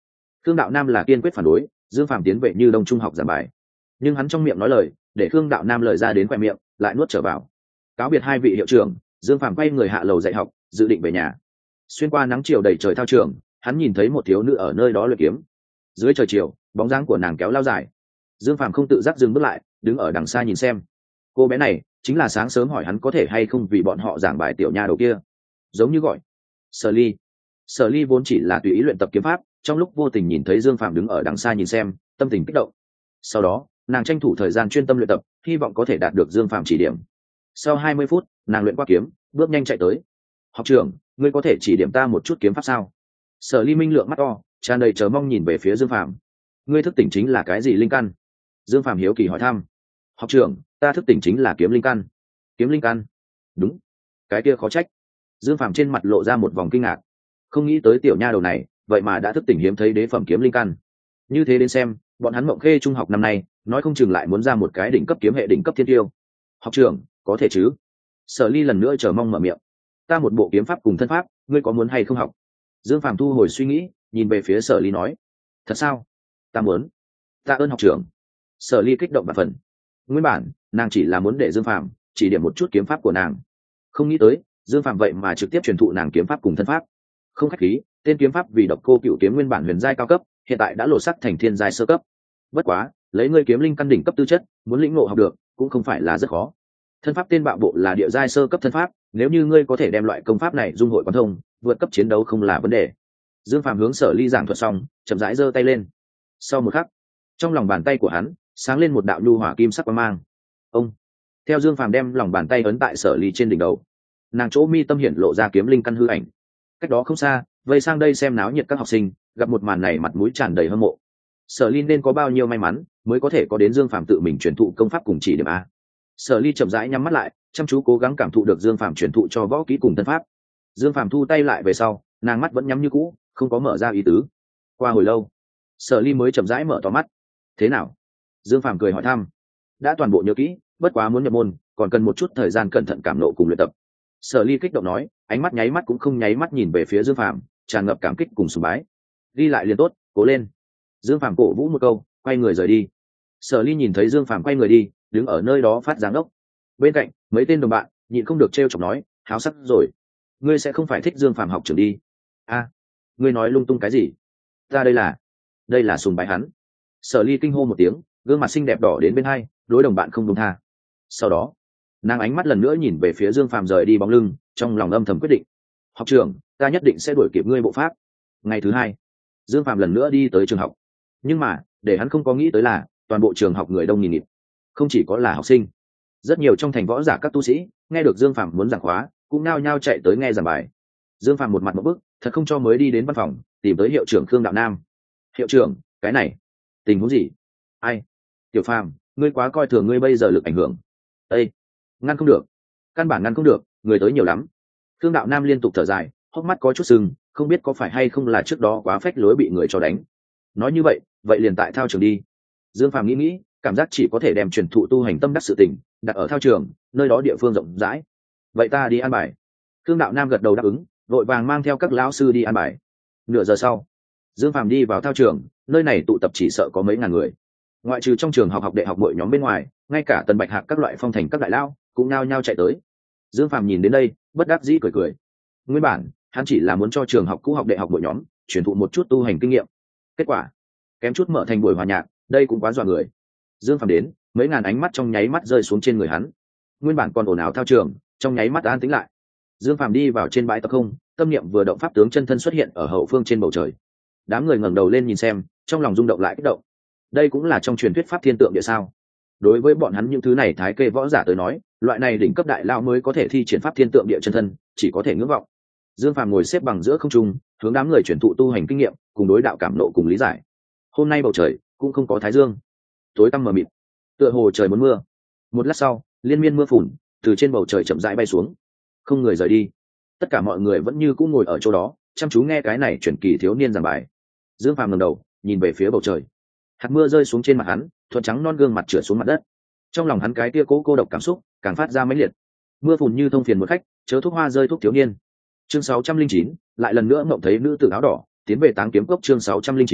Khương Đạo Nam là kiên quyết phản đối Dương Phàm tiến về Như Đông trung học giảng bài, nhưng hắn trong miệng nói lời để Khương Đạo Nam lời ra đến quẹt miệng lại nuốt trở vào. Cáo biệt hai vị hiệu trưởng, Dương Phàm quay người hạ lầu dạy học, dự định về nhà. Xuyên qua nắng chiều đầy trời thao trường, hắn nhìn thấy một thiếu nữ ở nơi đó luyện kiếm. Dưới trời chiều, bóng dáng của nàng kéo lao dài. Dương Phàm không tự giác dừng bước lại, đứng ở đằng xa nhìn xem. Cô bé này chính là sáng sớm hỏi hắn có thể hay không vì bọn họ giảng bài tiểu nha đầu kia, giống như gọi Sở Ly. Sở Ly vốn chỉ là tùy ý luyện tập kiếm pháp, trong lúc vô tình nhìn thấy Dương Phàm đứng ở đằng xa nhìn xem, tâm tình kích động. Sau đó, nàng tranh thủ thời gian chuyên tâm luyện tập, hy vọng có thể đạt được Dương Phàm chỉ điểm. Sau 20 phút, nàng luyện qua kiếm, bước nhanh chạy tới. Học trưởng, ngươi có thể chỉ điểm ta một chút kiếm pháp sao? Sở Ly minh lượng mắt to, tràn đầy chờ mong nhìn về phía Dương Phàm. Ngươi thức tỉnh chính là cái gì linh căn? Dương Phàm hiếu kỳ hỏi thăm. Học trưởng, ta thức tỉnh chính là kiếm linh căn. Kiếm linh căn? Đúng. Cái kia khó trách. Dương Phàm trên mặt lộ ra một vòng kinh ngạc, không nghĩ tới tiểu nha đầu này vậy mà đã thức tỉnh hiếm thấy đế phẩm kiếm linh căn. Như thế đến xem, bọn hắn Mộng Khê trung học năm nay nói không chừng lại muốn ra một cái đỉnh cấp kiếm hệ đỉnh cấp thiên tiêu. Học trưởng, có thể chứ? Sở Ly lần nữa chờ mong mở miệng. Ta một bộ kiếm pháp cùng thân pháp, ngươi có muốn hay không học? Dương Phàm thu hồi suy nghĩ, nhìn về phía Sở Ly nói. Thật sao? Ta muốn. Ta ơn học trưởng. Sở Ly kích động và phần. Nguyên bản nàng chỉ là muốn để Dương Phàm chỉ điểm một chút kiếm pháp của nàng, không nghĩ tới Dương Phàm vậy mà trực tiếp truyền thụ nàng kiếm pháp cùng thân pháp. Không khách khí, tên kiếm pháp vì Độc Cô Cửu kiếm nguyên bản huyền giai cao cấp, hiện tại đã lột sắc thành thiên giai sơ cấp. Bất quá, lấy ngươi kiếm linh căn đỉnh cấp tư chất, muốn lĩnh ngộ học được cũng không phải là rất khó. Thân pháp tên bạo bộ là địa giai sơ cấp thân pháp, nếu như ngươi có thể đem loại công pháp này dung hội quán thông, vượt cấp chiến đấu không là vấn đề. Dương Phàm hướng Sở Ly giảng thuật xong, chậm rãi giơ tay lên. Sau một khắc, trong lòng bàn tay của hắn sáng lên một đạo nhu hỏa kim sắc quang mang. Ông, theo Dương Phàm đem lòng bàn tay ấn tại Sở Ly trên đỉnh đầu, nàng chỗ mi tâm hiển lộ ra kiếm linh căn hư ảnh. Cách đó không xa, vây sang đây xem náo nhiệt các học sinh gặp một màn này mặt mũi tràn đầy hâm mộ. Sở Ly nên có bao nhiêu may mắn mới có thể có đến Dương Phàm tự mình truyền thụ công pháp cùng chỉ điểm a. Sở Ly chậm rãi nhắm mắt lại, chăm chú cố gắng cảm thụ được Dương Phàm truyền thụ cho võ kỹ cùng thân pháp. Dương Phàm thu tay lại về sau, nàng mắt vẫn nhắm như cũ, không có mở ra ý tứ. Qua hồi lâu, Sở Ly mới chậm rãi mở to mắt. Thế nào? Dương Phàm cười hỏi thăm. Đã toàn bộ nhớ kỹ, bất quá muốn nhập môn còn cần một chút thời gian cẩn thận cảm nộ cùng luyện tập. Sở Ly kích động nói, ánh mắt nháy mắt cũng không nháy mắt nhìn về phía Dương Phàm, tràn ngập cảm kích cùng sùng bái. Đi lại liền tốt, cố lên. Dương Phàm cổ vũ một câu, quay người rời đi. Sở Ly nhìn thấy Dương Phàm quay người đi, đứng ở nơi đó phát dáng ốc. Bên cạnh mấy tên đồng bạn nhịn không được trêu chọc nói, háo sắc rồi, ngươi sẽ không phải thích Dương Phàm học trưởng đi. A, ngươi nói lung tung cái gì? Ta đây là sùng bái hắn. Sở Ly kinh hô một tiếng, gương mặt xinh đẹp đỏ đến bên hai, đối đồng bạn không đúng tha. Sau đó nàng ánh mắt lần nữa nhìn về phía Dương Phàm rời đi bóng lưng, trong lòng âm thầm quyết định. Học trưởng, ta nhất định sẽ đuổi kịp ngươi bộ pháp. Ngày thứ hai, Dương Phàm lần nữa đi tới trường học, nhưng mà để hắn không có nghĩ tới là toàn bộ trường học người đông nghìn nghịt, không chỉ có là học sinh, rất nhiều trong thành võ giả các tu sĩ nghe được Dương Phàm muốn giảng khóa cũng nao nhao chạy tới nghe giảng bài. Dương Phàm một mặt một bức, thật không cho mới đi đến văn phòng tìm tới hiệu trưởng Khương Đạo Nam. Hiệu trưởng, cái này tình huống gì? Ai? Tiểu Phàm, ngươi quá coi thường ngươi bây giờ lực ảnh hưởng. Ê, ngăn không được, căn bản ngăn không được, người tới nhiều lắm. Khương Đạo Nam liên tục thở dài, hốc mắt có chút sưng, không biết có phải hay không là trước đó quá phách lối bị người cho đánh. Nói như vậy liền tại thao trường đi. Dương Phàm nghĩ, cảm giác chỉ có thể đem truyền thụ tu hành tâm đắc sự tình đặt ở thao trường, nơi đó địa phương rộng rãi. Vậy ta đi an bài. Khương Đạo Nam gật đầu đáp ứng, vội vàng mang theo các lão sư đi an bài. Nửa giờ sau, Dương Phàm đi vào thao trường, nơi này tụ tập chỉ sợ có mấy ngàn người. Ngoại trừ trong trường học đệ học mỗi nhóm bên ngoài, ngay cả Tần Bạch Hạc các loại phong thành các đại lao cũng nao nhao chạy tới. Dương Phàm nhìn đến đây, bất đắc dĩ cười. Nguyên bản hắn chỉ là muốn cho trường học cũ học đệ học mỗi nhóm truyền thụ một chút tu hành kinh nghiệm, kết quả kém chút mở thành buổi hòa nhạc, đây cũng quá dọa người. Dương Phàm đến, mấy ngàn ánh mắt trong nháy mắt rơi xuống trên người hắn. Nguyên bản còn ồn ào thao trường, trong nháy mắt an tĩnh lại. Dương Phàm đi vào trên bãi tập không, tâm niệm vừa động, pháp tướng chân thân xuất hiện ở hậu phương trên bầu trời. Đám người ngẩng đầu lên nhìn xem, trong lòng rung động lại kích động. Đây cũng là trong truyền thuyết pháp thiên tượng địa sao? Đối với bọn hắn những thứ này thái kê võ giả tới nói, loại này đỉnh cấp đại lao mới có thể thi triển pháp thiên tượng địa chân thân, chỉ có thể ngưỡng vọng. Dương Phàm ngồi xếp bằng giữa không trung, hướng đám người truyền thụ tu hành kinh nghiệm, cùng đối đạo cảm nộ cùng lý giải. Hôm nay bầu trời cũng không có thái dương, tối tăm mờ mịt, tựa hồ trời muốn mưa. Một lát sau, liên miên mưa phùn từ trên bầu trời chậm rãi bay xuống, không người rời đi. Tất cả mọi người vẫn như cũ ngồi ở chỗ đó, chăm chú nghe cái này truyền kỳ thiếu niên giảng bài. Dương Phàm ngẩng đầu, nhìn về phía bầu trời. Hạt mưa rơi xuống trên mặt hắn, thuận trắng non gương mặt trượt xuống mặt đất. Trong lòng hắn cái kia cố cô độc cảm xúc càng phát ra mãnh liệt. Mưa phùn như thông phiền một khách, chớ thuốc hoa rơi thuốc thiếu niên. Chương 609, lại lần nữa ngậm thấy nữ tử áo đỏ tiến về Táng Kiếm Cốc. Chương 609,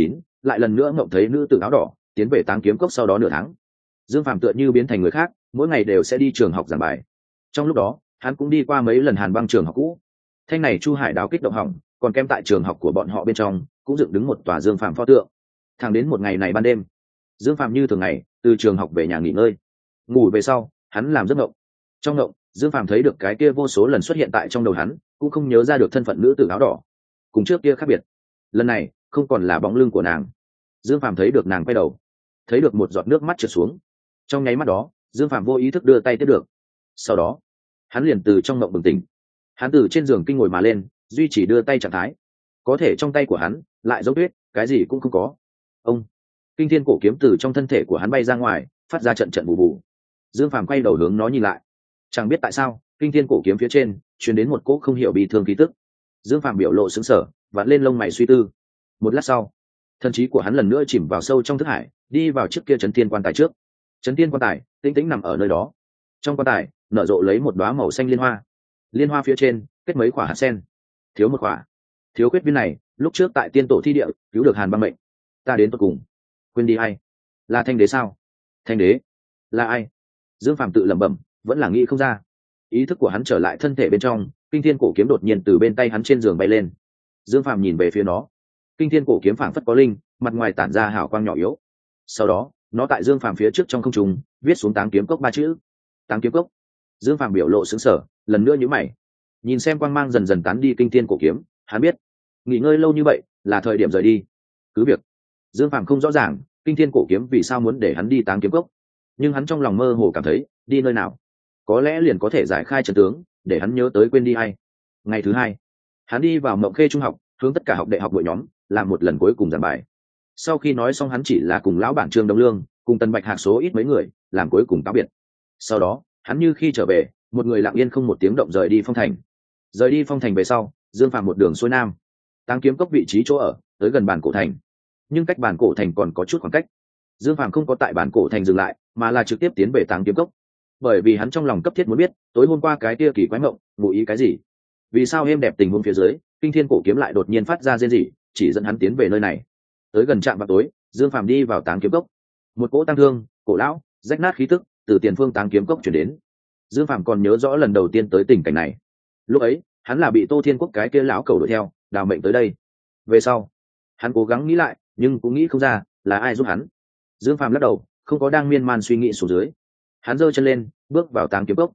lại lần nữa mộng thấy nữ tử áo đỏ tiến về táng kiếm cốc. Sau đó nửa tháng, Dương Phàm tựa như biến thành người khác, mỗi ngày đều sẽ đi trường học giảng bài. Trong lúc đó hắn cũng đi qua mấy lần Hàn Băng trường học cũ. Thanh này Chu Hải đáo kích động hỏng, còn kèm tại trường học của bọn họ bên trong cũng dựng đứng một tòa Dương Phàm pho tượng. Thẳng đến một ngày này ban đêm, Dương Phàm như thường ngày từ trường học về nhà nghỉ ngơi. Ngủ về sau, hắn làm giấc mộng. Trong mộng, Dương Phàm thấy được cái kia vô số lần xuất hiện tại trong đầu hắn, cũng không nhớ ra được thân phận nữ tử áo đỏ. Cùng trước kia khác biệt, lần này không còn là bóng lưng của nàng. Dương Phàm thấy được nàng quay đầu, thấy được một giọt nước mắt trượt xuống. Trong nháy mắt đó, Dương Phàm vô ý thức đưa tay tiếp được. Sau đó, hắn liền từ trong mộng bừng tỉnh. Hắn từ trên giường kinh ngồi mà lên, duy trì đưa tay trạng thái. Có thể trong tay của hắn lại giống tuyết, cái gì cũng không có. Ông, kinh thiên cổ kiếm từ trong thân thể của hắn bay ra ngoài, phát ra trận trận bù bù. Dương Phàm quay đầu hướng nó nhìn lại. Chẳng biết tại sao, kinh thiên cổ kiếm phía trên truyền đến một cỗ không hiểu bị thương khí tức. Dương Phàm biểu lộ sững sờ, vặn lên lông mày suy tư. Một lát sau, thần trí của hắn lần nữa chìm vào sâu trong thức hải, đi vào chiếc kia chấn thiên quan tài trước. Chấn thiên quan tài tĩnh tĩnh nằm ở nơi đó. Trong quan tài nở rộ lấy một đóa màu xanh liên hoa. Liên hoa phía trên kết mấy quả hạt sen, thiếu một quả. Thiếu khuyết viên này lúc trước tại tiên tổ thi địa cứu được Hàn Băng mệnh. Ta đến tận cùng quên đi hay là Thanh Đế sao? Thanh Đế là ai? Dương Phàm tự lẩm bẩm, vẫn là nghĩ không ra. Ý thức của hắn trở lại thân thể bên trong, kinh thiên cổ kiếm đột nhiên từ bên tay hắn trên giường bay lên. Dương Phàm nhìn về phía nó. Kinh thiên cổ kiếm phảng phất có linh, mặt ngoài tản ra hào quang nhỏ yếu. Sau đó nó tại Dương Phàm phía trước trong không trung viết xuống Táng Kiếm Cốc 3 chữ. Táng Kiếm Cốc. Dương Phàm biểu lộ sững sờ, lần nữa nhíu mày. Nhìn xem quang mang dần dần tán đi kinh thiên cổ kiếm, hắn biết nghỉ ngơi lâu như vậy là thời điểm rời đi. Cứ việc Dương Phàm không rõ ràng kinh thiên cổ kiếm vì sao muốn để hắn đi Táng Kiếm Cốc, nhưng hắn trong lòng mơ hồ cảm thấy đi nơi nào có lẽ liền có thể giải khai trận tướng, để hắn nhớ tới quên đi hay. Ngày thứ hai, hắn đi vào Mộng Khê trung học, hướng tất cả học đệ học đội nhóm làm một lần cuối cùng giảng bài. Sau khi nói xong, hắn chỉ là cùng lão bản Trương Đông Lương cùng Tần Bạch Hạc số ít mấy người làm cuối cùng cáo biệt. Sau đó hắn như khi trở về, một người lặng yên không một tiếng động rời đi Phong Thành. Rời đi Phong Thành về sau, Dương Phàm một đường xuôi nam. Táng Kiếm Cốc vị trí chỗ ở tới gần bản cổ thành, nhưng cách bản cổ thành còn có chút khoảng cách. Dương Phàm không có tại bản cổ thành dừng lại, mà là trực tiếp tiến về Táng Kiếm Cốc, bởi vì hắn trong lòng cấp thiết muốn biết tối hôm qua cái tia kỳ quái mộng ngụ ý cái gì. Vì sao êm đẹp tình huống phía dưới kinh thiên cổ kiếm lại đột nhiên phát ra rên rỉ, chỉ dẫn hắn tiến về nơi này. Tới gần trạm vào tối, Dương Phàm đi vào Táng Kiếm Cốc. Một cỗ tăng thương, cổ lão, rách nát khí tức từ tiền phương Táng Kiếm Cốc chuyển đến. Dương Phàm còn nhớ rõ lần đầu tiên tới tình cảnh này. Lúc ấy hắn là bị Tô Thiên Quốc cái kia lão cầu đuổi theo, đào mệnh tới đây. Về sau hắn cố gắng nghĩ lại, nhưng cũng nghĩ không ra là ai giúp hắn. Dương Phàm lắc đầu, không có đang miên man suy nghĩ xuống dưới. Hắn giơ chân lên, bước vào Táng Kiếm Cốc.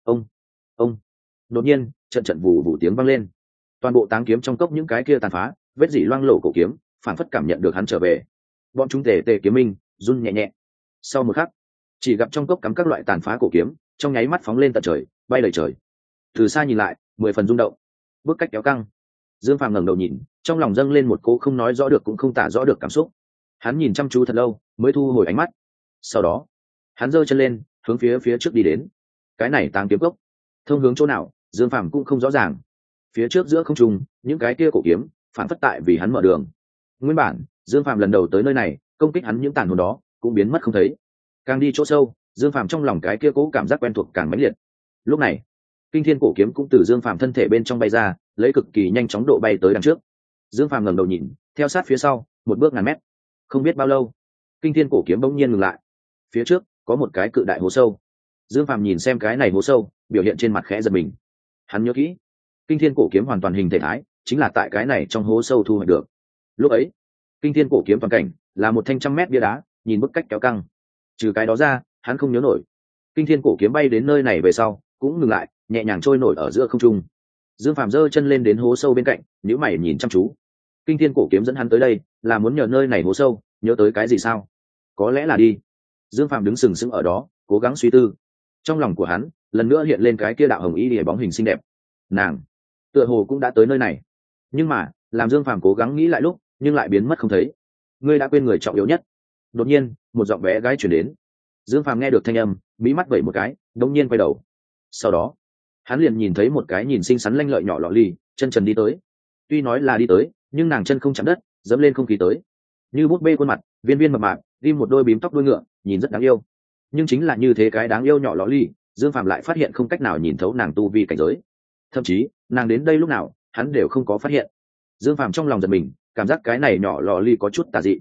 Ông đột nhiên trận trận vù vù tiếng vang lên. Toàn bộ Táng Kiếm trong cốc những cái kia tàn phá, vết dỉ loang lổ cổ kiếm phản phất cảm nhận được hắn trở về. Bọn chúng tề tề kiếm minh run nhẹ nhẹ. Sau một khắc, chỉ gặp trong cốc cắm các loại tàn phá cổ kiếm trong nháy mắt phóng lên tận trời, bay đầy trời. Từ xa nhìn lại, 10 phần rung động. Bước cách kéo căng. Dương Phàm ngẩng đầu nhìn, trong lòng dâng lên một cỗ không nói rõ được cũng không tả rõ được cảm xúc. Hắn nhìn chăm chú thật lâu mới thu hồi ánh mắt. Sau đó hắn giơ chân lên, hướng phía trước đi đến. Cái này Táng Kiếm Cốc thông hướng chỗ nào, Dương Phàm cũng không rõ ràng. Phía trước giữa không trung, những cái kia cổ kiếm phản phất tại vì hắn mở đường. Nguyên bản Dương Phàm lần đầu tới nơi này, công kích hắn những tàn hồn đó cũng biến mất không thấy. Càng đi chỗ sâu, Dương Phàm trong lòng cái kia cố cảm giác quen thuộc càng mãnh liệt. Lúc này kinh thiên cổ kiếm cũng từ Dương Phàm thân thể bên trong bay ra, lấy cực kỳ nhanh chóng độ bay tới đằng trước. Dương Phàm ngẩng đầu nhìn, theo sát phía sau một bước ngàn mét. Không biết bao lâu, kinh thiên cổ kiếm bỗng nhiên ngừng lại. Phía trước có một cái cự đại hố sâu. Dương Phàm nhìn xem cái này hố sâu, biểu hiện trên mặt khẽ giật mình. Hắn nhớ kỹ, kinh thiên cổ kiếm hoàn toàn hình thể thái chính là tại cái này trong hố sâu thu hoạch được. Lúc ấy kinh thiên cổ kiếm toàn cảnh là một thanh 100 mét bia đá, nhìn bức cách kéo căng. Trừ cái đó ra, hắn không nhớ nổi. Kinh thiên cổ kiếm bay đến nơi này về sau cũng ngừng lại, nhẹ nhàng trôi nổi ở giữa không trung. Dương Phàm giơ chân lên đến hố sâu bên cạnh, nhíu mày nhìn chăm chú. Kinh thiên cổ kiếm dẫn hắn tới đây là muốn nhờ nơi này hố sâu nhớ tới cái gì sao? Có lẽ là đi. Dương Phàm đứng sừng sững ở đó, cố gắng suy tư. Trong lòng của hắn lần nữa hiện lên cái kia đạo hồng y lìa bóng hình xinh đẹp. Nàng tựa hồ cũng đã tới nơi này, nhưng mà làm Dương Phàm cố gắng nghĩ lại lúc, nhưng lại biến mất không thấy. Ngươi đã quên người trọng yếu nhất. Đột nhiên một giọng bé gái chuyển đến. Dương Phàm nghe được thanh âm, mí mắt vẩy một cái, đột nhiên quay đầu. Sau đó hắn liền nhìn thấy một cái nhìn xinh xắn lanh lợi nhỏ lọ ly chân trần đi tới. Tuy nói là đi tới, nhưng nàng chân không chạm đất, dẫm lên không khí tới. Như bút bê khuôn mặt, viên viên mập mạp, ghim một đôi bím tóc đuôi ngựa, nhìn rất đáng yêu. Nhưng chính là như thế cái đáng yêu nhỏ lọ ly, Dương Phàm lại phát hiện không cách nào nhìn thấu nàng tu vi cảnh giới. Thậm chí nàng đến đây lúc nào hắn đều không có phát hiện. Dương Phàm trong lòng giật mình, cảm giác cái này nhỏ lọ ly có chút tà dị.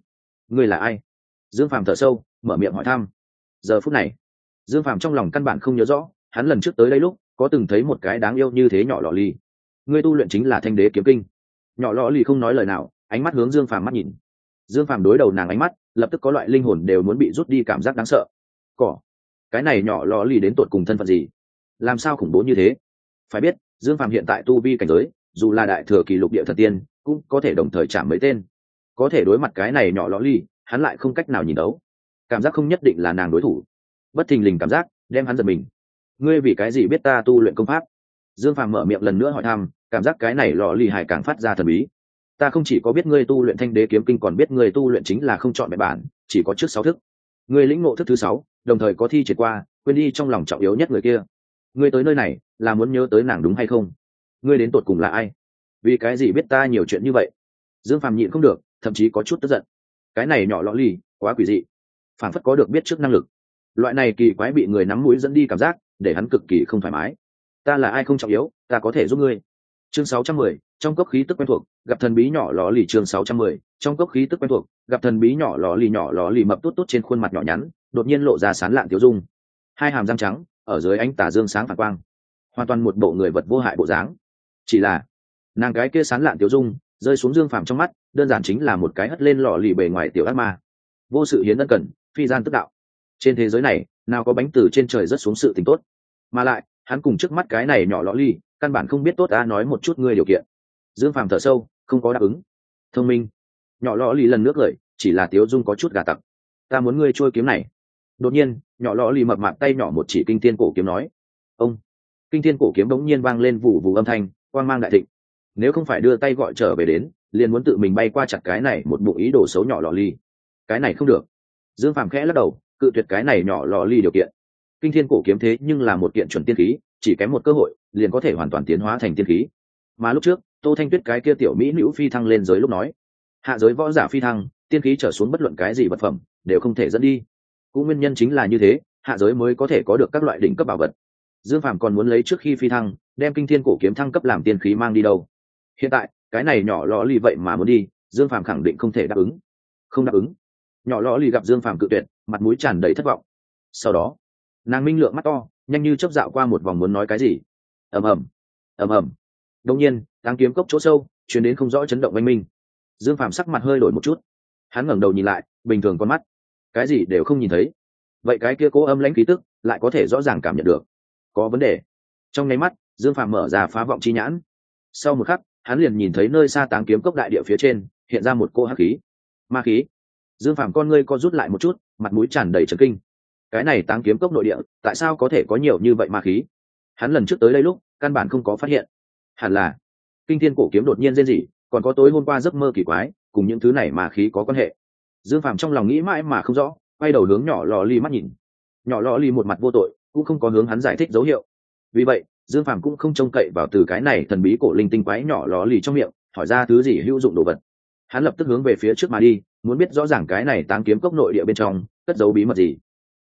ngươi là ai? Dương Phàm thở sâu mở miệng hỏi thăm. Giờ phút này Dương Phàm trong lòng căn bản không nhớ rõ hắn lần trước tới đây lúc có từng thấy một cái đáng yêu như thế nhỏ lọ ly. Ngươi tu luyện chính là Thanh Đế kiếm kinh. Nhỏ lọ ly không nói lời nào, ánh mắt hướng Dương Phàm mắt nhìn. Dương Phàm đối đầu nàng ánh mắt, lập tức có loại linh hồn đều muốn bị rút đi cảm giác đáng sợ. Cỏ, cái này nhỏ lọ ly đến tột cùng thân phận gì? Làm sao khủng bố như thế? Phải biết, Dương Phàm hiện tại tu vi cảnh giới, dù là đại thừa kỳ lục địa thần tiên, cũng có thể đồng thời chạm mấy tên. Có thể đối mặt cái này nhỏ lọ ly, hắn lại không cách nào nhìn đấu. Cảm giác không nhất định là nàng đối thủ. Bất thình lình cảm giác đem hắn giật mình. Ngươi vì cái gì biết ta tu luyện công pháp? Dương Phàm mở miệng lần nữa hỏi thăm, cảm giác cái này lọ ly hài càng phát ra thần bí. Ta không chỉ có biết ngươi tu luyện Thanh Đế kiếm kinh, còn biết ngươi tu luyện chính là không chọn bệ bản, chỉ có trước 6 thức. Ngươi lĩnh ngộ thức thứ 6, đồng thời có thi triển qua, quên đi trong lòng trọng yếu nhất người kia. Ngươi tới nơi này là muốn nhớ tới nàng đúng hay không? Ngươi đến tột cùng là ai? Vì cái gì biết ta nhiều chuyện như vậy? Dương Phàm nhịn không được, thậm chí có chút tức giận. Cái này nhỏ lọ ly quá quỷ dị, phản phất có được biết trước năng lực. Loại này kỳ quái bị người nắm mũi dẫn đi cảm giác, để hắn cực kỳ không thoải mái. Ta là ai không trọng yếu, ta có thể giúp ngươi. Chương 610, trong cốc khí tức quen thuộc, gặp thần bí nhỏ lọ lì. Chương 610, trong cốc khí tức quen thuộc, gặp thần bí nhỏ lọ lì mập tốt tốt trên khuôn mặt nhỏ nhắn, đột nhiên lộ ra sán lạn tiêu dung. Hai hàm răng trắng, ở dưới ánh tà dương sáng phản quang, hoàn toàn một bộ người vật vô hại bộ dáng. Chỉ là, nàng cái kia sán lạn tiêu dung, rơi xuống Dương Phàm trong mắt, đơn giản chính là một cái hất lên lọ lì bề ngoài tiểu ác ma. Vô sự hiến ân cần, phi gian tức đạo. Trên thế giới này, nào có bánh từ trên trời rớt xuống sự tình tốt. Mà lại, hắn cùng trước mắt cái này nhỏ lọ ly, căn bản không biết tốt ta nói một chút ngươi điều kiện. Dương Phàm thở sâu, không có đáp ứng. Thông minh. Nhỏ lọ ly lần nước gửi, chỉ là tiếu dung có chút gà tặc. Ta muốn ngươi trôi kiếm này. Đột nhiên, nhỏ lọ ly mập mạp tay nhỏ một chỉ kinh thiên cổ kiếm nói. Ông. Kinh thiên cổ kiếm đống nhiên vang lên vụ vụ âm thanh, quang mang đại thịnh. Nếu không phải đưa tay gọi trở về đến, liền muốn tự mình bay qua chặt cái này một bụng ý đồ xấu nhỏ lọ ly. Cái này không được. Dương Phàm khẽ lắc đầu, cự tuyệt cái này nhỏ lọ ly điều kiện. Kinh thiên cổ kiếm thế nhưng là một kiện chuẩn tiên khí, chỉ kém một cơ hội liền có thể hoàn toàn tiến hóa thành tiên khí. Mà lúc trước Tô Thanh Tuyết cái kia tiểu mỹ nữ phi thăng lên giới lúc nói, hạ giới võ giả phi thăng, tiên khí trở xuống bất luận cái gì vật phẩm đều không thể dẫn đi. Cũng nguyên nhân chính là như thế, hạ giới mới có thể có được các loại đỉnh cấp bảo vật. Dương Phàm còn muốn lấy trước khi phi thăng, đem kinh thiên cổ kiếm thăng cấp làm tiên khí mang đi đâu. Hiện tại cái này nhỏ lọ ly vậy mà muốn đi, Dương Phàm khẳng định không thể đáp ứng. Không đáp ứng. Nhỏ lọ ly gặp Dương Phàm cự tuyệt, mặt mũi tràn đầy thất vọng. Sau đó nàng minh lượng mắt to, nhanh như chớp dạo qua một vòng muốn nói cái gì. Ầm ầm, ầm ầm. Đột nhiên táng kiếm cốc chỗ sâu truyền đến không rõ chấn động oanh minh. Dương Phàm sắc mặt hơi đổi một chút, hắn ngẩng đầu nhìn lại, bình thường con mắt cái gì đều không nhìn thấy, vậy cái kia cố âm lãnh khí tức lại có thể rõ ràng cảm nhận được có vấn đề. Trong nháy mắt Dương Phàm mở ra phá vọng chi nhãn, sau một khắc hắn liền nhìn thấy nơi xa táng kiếm cốc đại địa phía trên hiện ra một cô hắc khí, ma khí. Dương Phàm con ngươi co rút lại một chút, mặt mũi tràn đầy chấn kinh. Cái này táng kiếm cốc nội địa tại sao có thể có nhiều như vậy ma khí? Hắn lần trước tới đây lúc căn bản không có phát hiện. Hẳn là kinh thiên cổ kiếm đột nhiên rên rỉ, còn có tối hôm qua giấc mơ kỳ quái cùng những thứ này ma khí có quan hệ. Dương Phàm trong lòng nghĩ mãi mà không rõ, quay đầu hướng nhỏ lò ly mắt nhìn. Nhỏ lò ly một mặt vô tội, cũng không có hướng hắn giải thích dấu hiệu. Vì vậy Dương Phàm cũng không trông cậy vào từ cái này thần bí cổ linh tinh quái nhỏ lò ly trong miệng hỏi ra thứ gì hữu dụng đồ vật. Hắn lập tức hướng về phía trước mà đi, muốn biết rõ ràng cái này táng kiếm cốc nội địa bên trong cất giấu bí mật gì.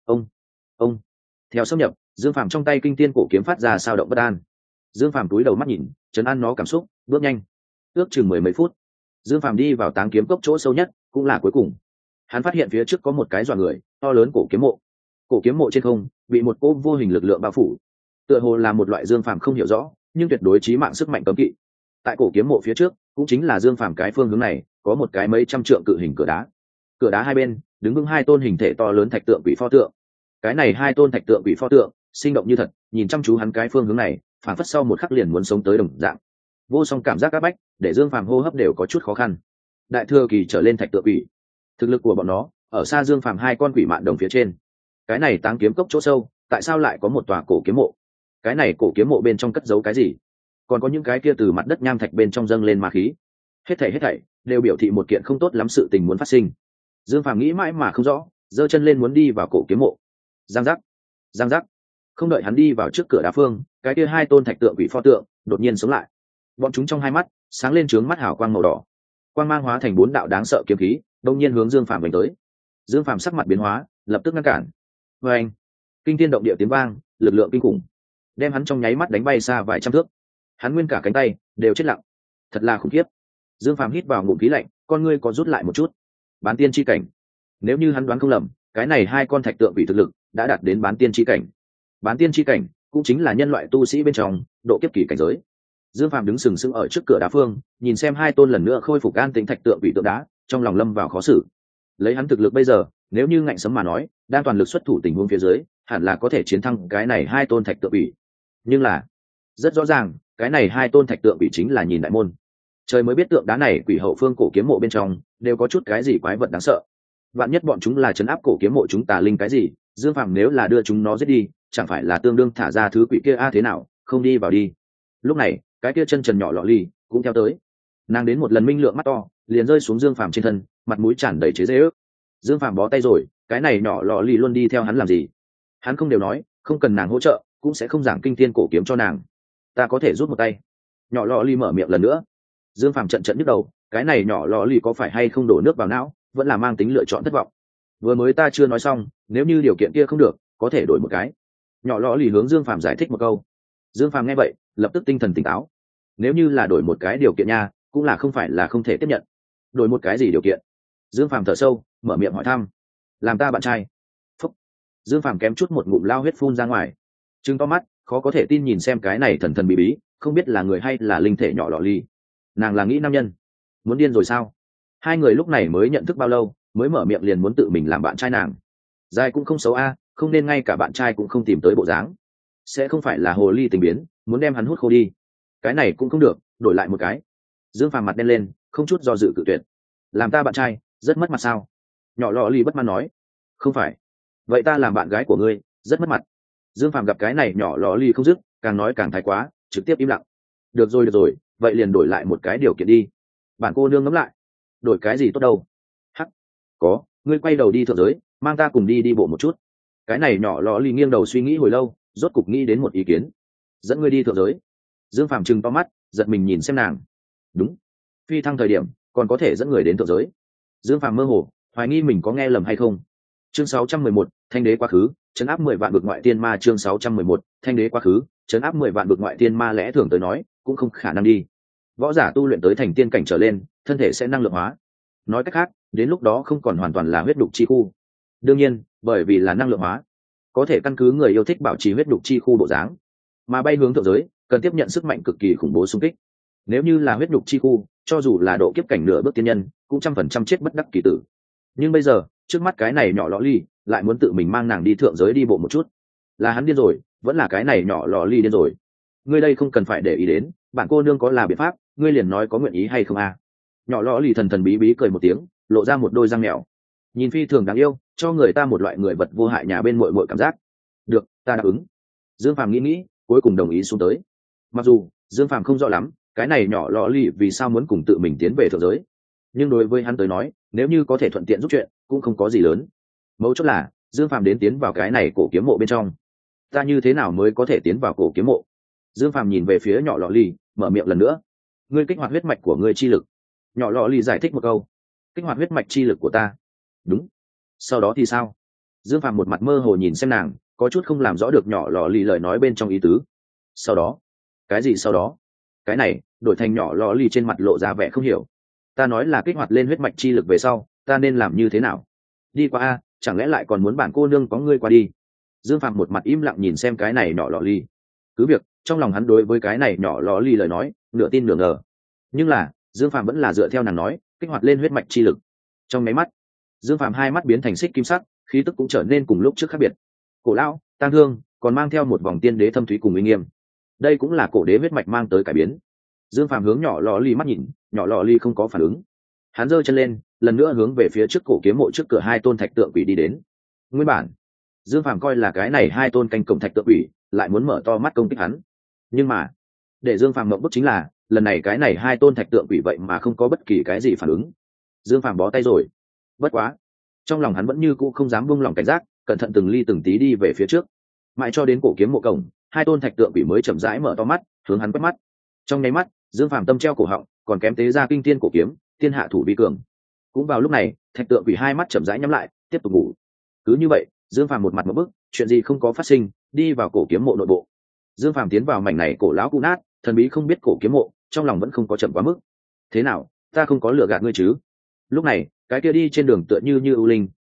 Ông theo xâm nhập, Dương Phàm trong tay kinh thiên cổ kiếm phát ra sao động bất an. Dương Phàm túi đầu mắt nhìn, trấn an nó cảm xúc, bước nhanh. Ước chừng mười mấy phút, Dương Phàm đi vào táng kiếm cốc chỗ sâu nhất, cũng là cuối cùng. Hắn phát hiện phía trước có một cái dọa người to lớn cổ kiếm mộ. Cổ kiếm mộ trên không bị một cỗ vô hình lực lượng bao phủ, tựa hồ là một loại Dương Phàm không hiểu rõ nhưng tuyệt đối chí mạng sức mạnh cấm kỵ. Tại cổ kiếm mộ phía trước, cũng chính là Dương Phàm cái phương hướng này, có một cái mấy trăm trượng cự hình cửa đá. Cửa đá hai bên đứng vững hai tôn hình thể to lớn thạch tượng quỷ pho tượng. Cái này hai tôn thạch tượng quỷ pho tượng sinh động như thật, nhìn chăm chú hắn cái phương hướng này, phản phất sau một khắc liền muốn sống tới đồng dạng. Vô song cảm giác áp bách để Dương Phàm hô hấp đều có chút khó khăn. Đại thừa kỳ trở lên thạch tượng quỷ, thực lực của bọn nó ở xa Dương Phàm hai con quỷ mạn đồng phía trên. Cái này táng kiếm cốc chỗ sâu, tại sao lại có một tòa cổ kiếm mộ? Cái này cổ kiếm mộ bên trong cất giấu cái gì? Còn có những cái kia từ mặt đất nham thạch bên trong dâng lên ma khí. Hết thảy đều biểu thị một kiện không tốt lắm sự tình muốn phát sinh. Dương Phàm nghĩ mãi mà không rõ, giơ chân lên muốn đi vào cổ kiếm mộ. Giang giác, không đợi hắn đi vào trước cửa đá phương, cái kia hai tôn thạch tượng quỷ pho tượng đột nhiên sống lại. Bọn chúng trong hai mắt sáng lên trướng mắt hào quang màu đỏ, quang mang hóa thành bốn đạo đáng sợ kiếm khí, đông nhiên hướng Dương Phàm đánh tới. Dương Phàm sắc mặt biến hóa, lập tức ngăn cản. Vê anh, kinh thiên động địa tiếng vang, lực lượng kinh khủng đem hắn trong nháy mắt đánh bay xa vài trăm thước. Hắn nguyên cả cánh tay đều chết lặng, thật là khủng khiếp. Dương Phàm hít vào ngụm khí lạnh, con ngươi có rút lại một chút. Bán tiên chi cảnh, Nếu như hắn đoán không lầm, cái này hai con thạch tượng quỷ thực lực đã đạt đến bán tiên chi cảnh. Bán tiên chi cảnh cũng chính là nhân loại tu sĩ bên trong độ kiếp kỳ cảnh giới. Dương Phàm đứng sừng sững ở trước cửa đá phương, nhìn xem hai tôn lần nữa khôi phục an tĩnh thạch tượng quỷ tượng đá, trong lòng lâm vào khó xử. Lấy hắn thực lực bây giờ, nếu như ngạnh sấm mà nói, đang toàn lực xuất thủ tình huống phía dưới, hẳn là có thể chiến thắng cái này hai tôn thạch tượng quỷ. Nhưng là, rất rõ ràng, cái này hai tôn thạch tượng quỷ chính là nhìn đại môn. Trời mới biết tượng đá này quỷ hậu phương cổ kiếm mộ bên trong đều có chút cái gì quái vật đáng sợ. Vạn nhất bọn chúng là trấn áp cổ kiếm mộ chúng tà linh cái gì, Dương Phàm nếu là đưa chúng nó giết đi, chẳng phải là tương đương thả ra thứ quỷ kia thế nào, không đi vào đi. Lúc này, cái kia chân trần nhỏ lọ ly cũng theo tới. Nàng đến một lần minh lượng mắt to, liền rơi xuống Dương Phàm trên thân, mặt mũi tràn đầy chế giễu. Dương Phàm bó tay rồi, cái này nhỏ lọ ly luôn đi theo hắn làm gì? Hắn không đều nói, không cần nàng hỗ trợ, cũng sẽ không giảng kinh thiên cổ kiếm cho nàng. Ta có thể rút một tay. Nhỏ lọ ly mở miệng lần nữa. Dương Phàm trận nhức đầu, cái này nhỏ lọ ly có phải hay không đổ nước vào não, vẫn là mang tính lựa chọn thất vọng. Vừa mới ta chưa nói xong, nếu như điều kiện kia không được, có thể đổi một cái. Nhỏ lọ ly hướng Dương Phàm giải thích một câu. Dương Phàm nghe vậy, lập tức tinh thần tỉnh táo. Nếu như là đổi một cái điều kiện nha, cũng là không phải là không thể tiếp nhận. Đổi một cái gì điều kiện? Dương Phàm thở sâu, mở miệng hỏi thăm. Làm ta bạn trai. Phúc. Dương Phàm kém chút một ngụm lao huyết phun ra ngoài. Trừng to mắt, khó có thể tin nhìn xem cái này thần thần bí bí, không biết là người hay là linh thể nhỏ lọ ly. Nàng là nghĩ nam nhân, muốn điên rồi sao? Hai người lúc này mới nhận thức bao lâu, mới mở miệng liền muốn tự mình làm bạn trai nàng. Dài cũng không xấu không nên ngay cả bạn trai cũng không tìm tới bộ dáng. Sẽ không phải là hồ ly tình biến, muốn đem hắn hút khô đi. Cái này cũng không được, đổi lại một cái. Dương Phàm mặt đen lên, không chút do dự cự tuyệt. Làm ta bạn trai rất mất mặt sao? Nhỏ lọ ly bất mãn nói. Không phải. Vậy ta làm bạn gái của ngươi rất mất mặt. Dương Phàm gặp cái này nhỏ lọ ly không dứt, càng nói càng thái quá, trực tiếp im lặng. Được rồi, vậy liền đổi lại một cái điều kiện đi. Bản cô nương ngẫm lại. Đổi cái gì tốt đâu? Hắc. Có, ngươi quay đầu đi thượng giới, mang ta cùng đi bộ một chút. Cái này nhỏ lọ ly nghiêng đầu suy nghĩ hồi lâu, rốt cục nghĩ đến một ý kiến. Dẫn ngươi đi thượng giới. Dương Phàm trừng to mắt, giật mình nhìn xem nàng. Đúng, phi thăng thời điểm còn có thể dẫn người đến thượng giới. Dương Phàm mơ hồ hoài nghi mình có nghe lầm hay không. Chương 611, thanh đế quá khứ, trấn áp 10 vạn vực ngoại tiên ma. Chương 611, thanh đế quá khứ, trấn áp 10 vạn vực ngoại tiên ma. Lẽ thường tới nói cũng không khả năng đi. Võ giả tu luyện tới thành tiên cảnh trở lên, thân thể sẽ năng lượng hóa. Nói cách khác, đến lúc đó không còn hoàn toàn là huyết đục chi khu. Đương nhiên, bởi vì là năng lượng hóa, có thể căn cứ người yêu thích bảo trì huyết đục chi khu bộ dáng, mà bay hướng thượng giới cần tiếp nhận sức mạnh cực kỳ khủng bố xung kích. Nếu như là huyết đục chi khu, cho dù là độ kiếp cảnh nửa bước tiên nhân, cũng 100% chết bất đắc kỳ tử. Nhưng bây giờ, trước mắt cái này nhỏ lọ ly lại muốn tự mình mang nàng đi thượng giới đi bộ một chút. Là hắn điên rồi, vẫn là cái này nhỏ lọ ly điên rồi? Ngươi đây không cần phải để ý đến, bạn cô nương có là biện pháp, ngươi liền nói có nguyện ý hay không Nhỏ lọ ly thần thần bí bí cười một tiếng, lộ ra một đôi răng mèo, nhìn phi thường đáng yêu, cho người ta một loại người vật vô hại nhà bên muội muội cảm giác. Được, ta đáp ứng. Dương Phàm nghĩ, cuối cùng đồng ý xuống tới. Mặc dù Dương Phàm không rõ lắm cái này nhỏ lọ ly vì sao muốn cùng tự mình tiến về thượng giới, nhưng đối với hắn tới nói, nếu như có thể thuận tiện giúp chuyện cũng không có gì lớn. Mấu chốt là Dương Phàm đến tiến vào cái này cổ kiếm mộ bên trong. Ta như thế nào mới có thể tiến vào cổ kiếm mộ? Dương Phàm nhìn về phía nhỏ lọ ly, mở miệng lần nữa. Ngươi kích hoạt huyết mạch của ngươi chi lực. Nhỏ lọ ly giải thích một câu. Kích hoạt huyết mạch chi lực của ta? Đúng. Sau đó thì sao? Dương Phàm một mặt mơ hồ nhìn xem nàng, có chút không làm rõ được nhỏ lọ ly lời nói bên trong ý tứ. Sau đó? Cái gì sau đó? Cái này đổi thành nhỏ lọ ly trên mặt lộ ra vẻ không hiểu. Ta nói là kích hoạt lên huyết mạch chi lực về sau, ta nên làm như thế nào? Đi qua chẳng lẽ lại còn muốn bản cô nương có ngươi qua đi? Dương Phàm một mặt im lặng nhìn xem cái này nhỏ lọ ly. Cứ việc trong lòng hắn đối với cái này nhỏ lọ ly lời nói nửa tin nửa ngờ, nhưng là Dương Phàm vẫn là dựa theo nàng nói, kích hoạt lên huyết mạch chi lực. Trong máy mắt, Dương Phàm hai mắt biến thành xích kim sắc, khí tức cũng trở nên cùng lúc trước khác biệt. Cổ lão, tang thương, còn mang theo một vòng tiên đế thâm thúy cùng uy nghiêm. Đây cũng là cổ đế huyết mạch mang tới cải biến. Dương Phàm hướng nhỏ lọ ly mắt nhìn, nhỏ lọ ly không có phản ứng. Hắn giơ chân lên, lần nữa hướng về phía trước cổ kiếm mộ trước cửa hai tôn thạch tượng quỷ đi đến. Nguyên bản Dương Phàm coi là cái này hai tôn canh cổng thạch tượng quỷ lại muốn mở to mắt công kích hắn, nhưng mà để Dương Phàm mộng bức chính là lần này cái này hai tôn thạch tượng quỷ vậy mà không có bất kỳ cái gì phản ứng. Dương Phàm bó tay rồi. Bất quá trong lòng hắn vẫn như cũ không dám buông lỏng cảnh giác, cẩn thận từng ly từng tí đi về phía trước, mãi cho đến cổ kiếm mộ cổng, hai tôn thạch tượng quỷ mới chậm rãi mở to mắt hướng hắn quét mắt. Trong nháy mắt Dương Phàm tâm treo cổ họng, còn kém tế ra kinh thiên cổ kiếm, thiên hạ thủ vi cường. Cũng vào lúc này thạch tượng quỷ hai mắt chậm rãi nhắm lại, tiếp tục ngủ. Cứ như vậy Dương Phàm một mặt một bức, chuyện gì không có phát sinh, đi vào cổ kiếm mộ nội bộ. Dương Phàm tiến vào mảnh này cổ lão cũ nát thần bí không biết cổ kiếm mộ, trong lòng vẫn không có chậm quá mức. Thế nào, ta không có lừa gạt ngươi chứ? Lúc này cái kia đi trên đường tựa như ưu linh,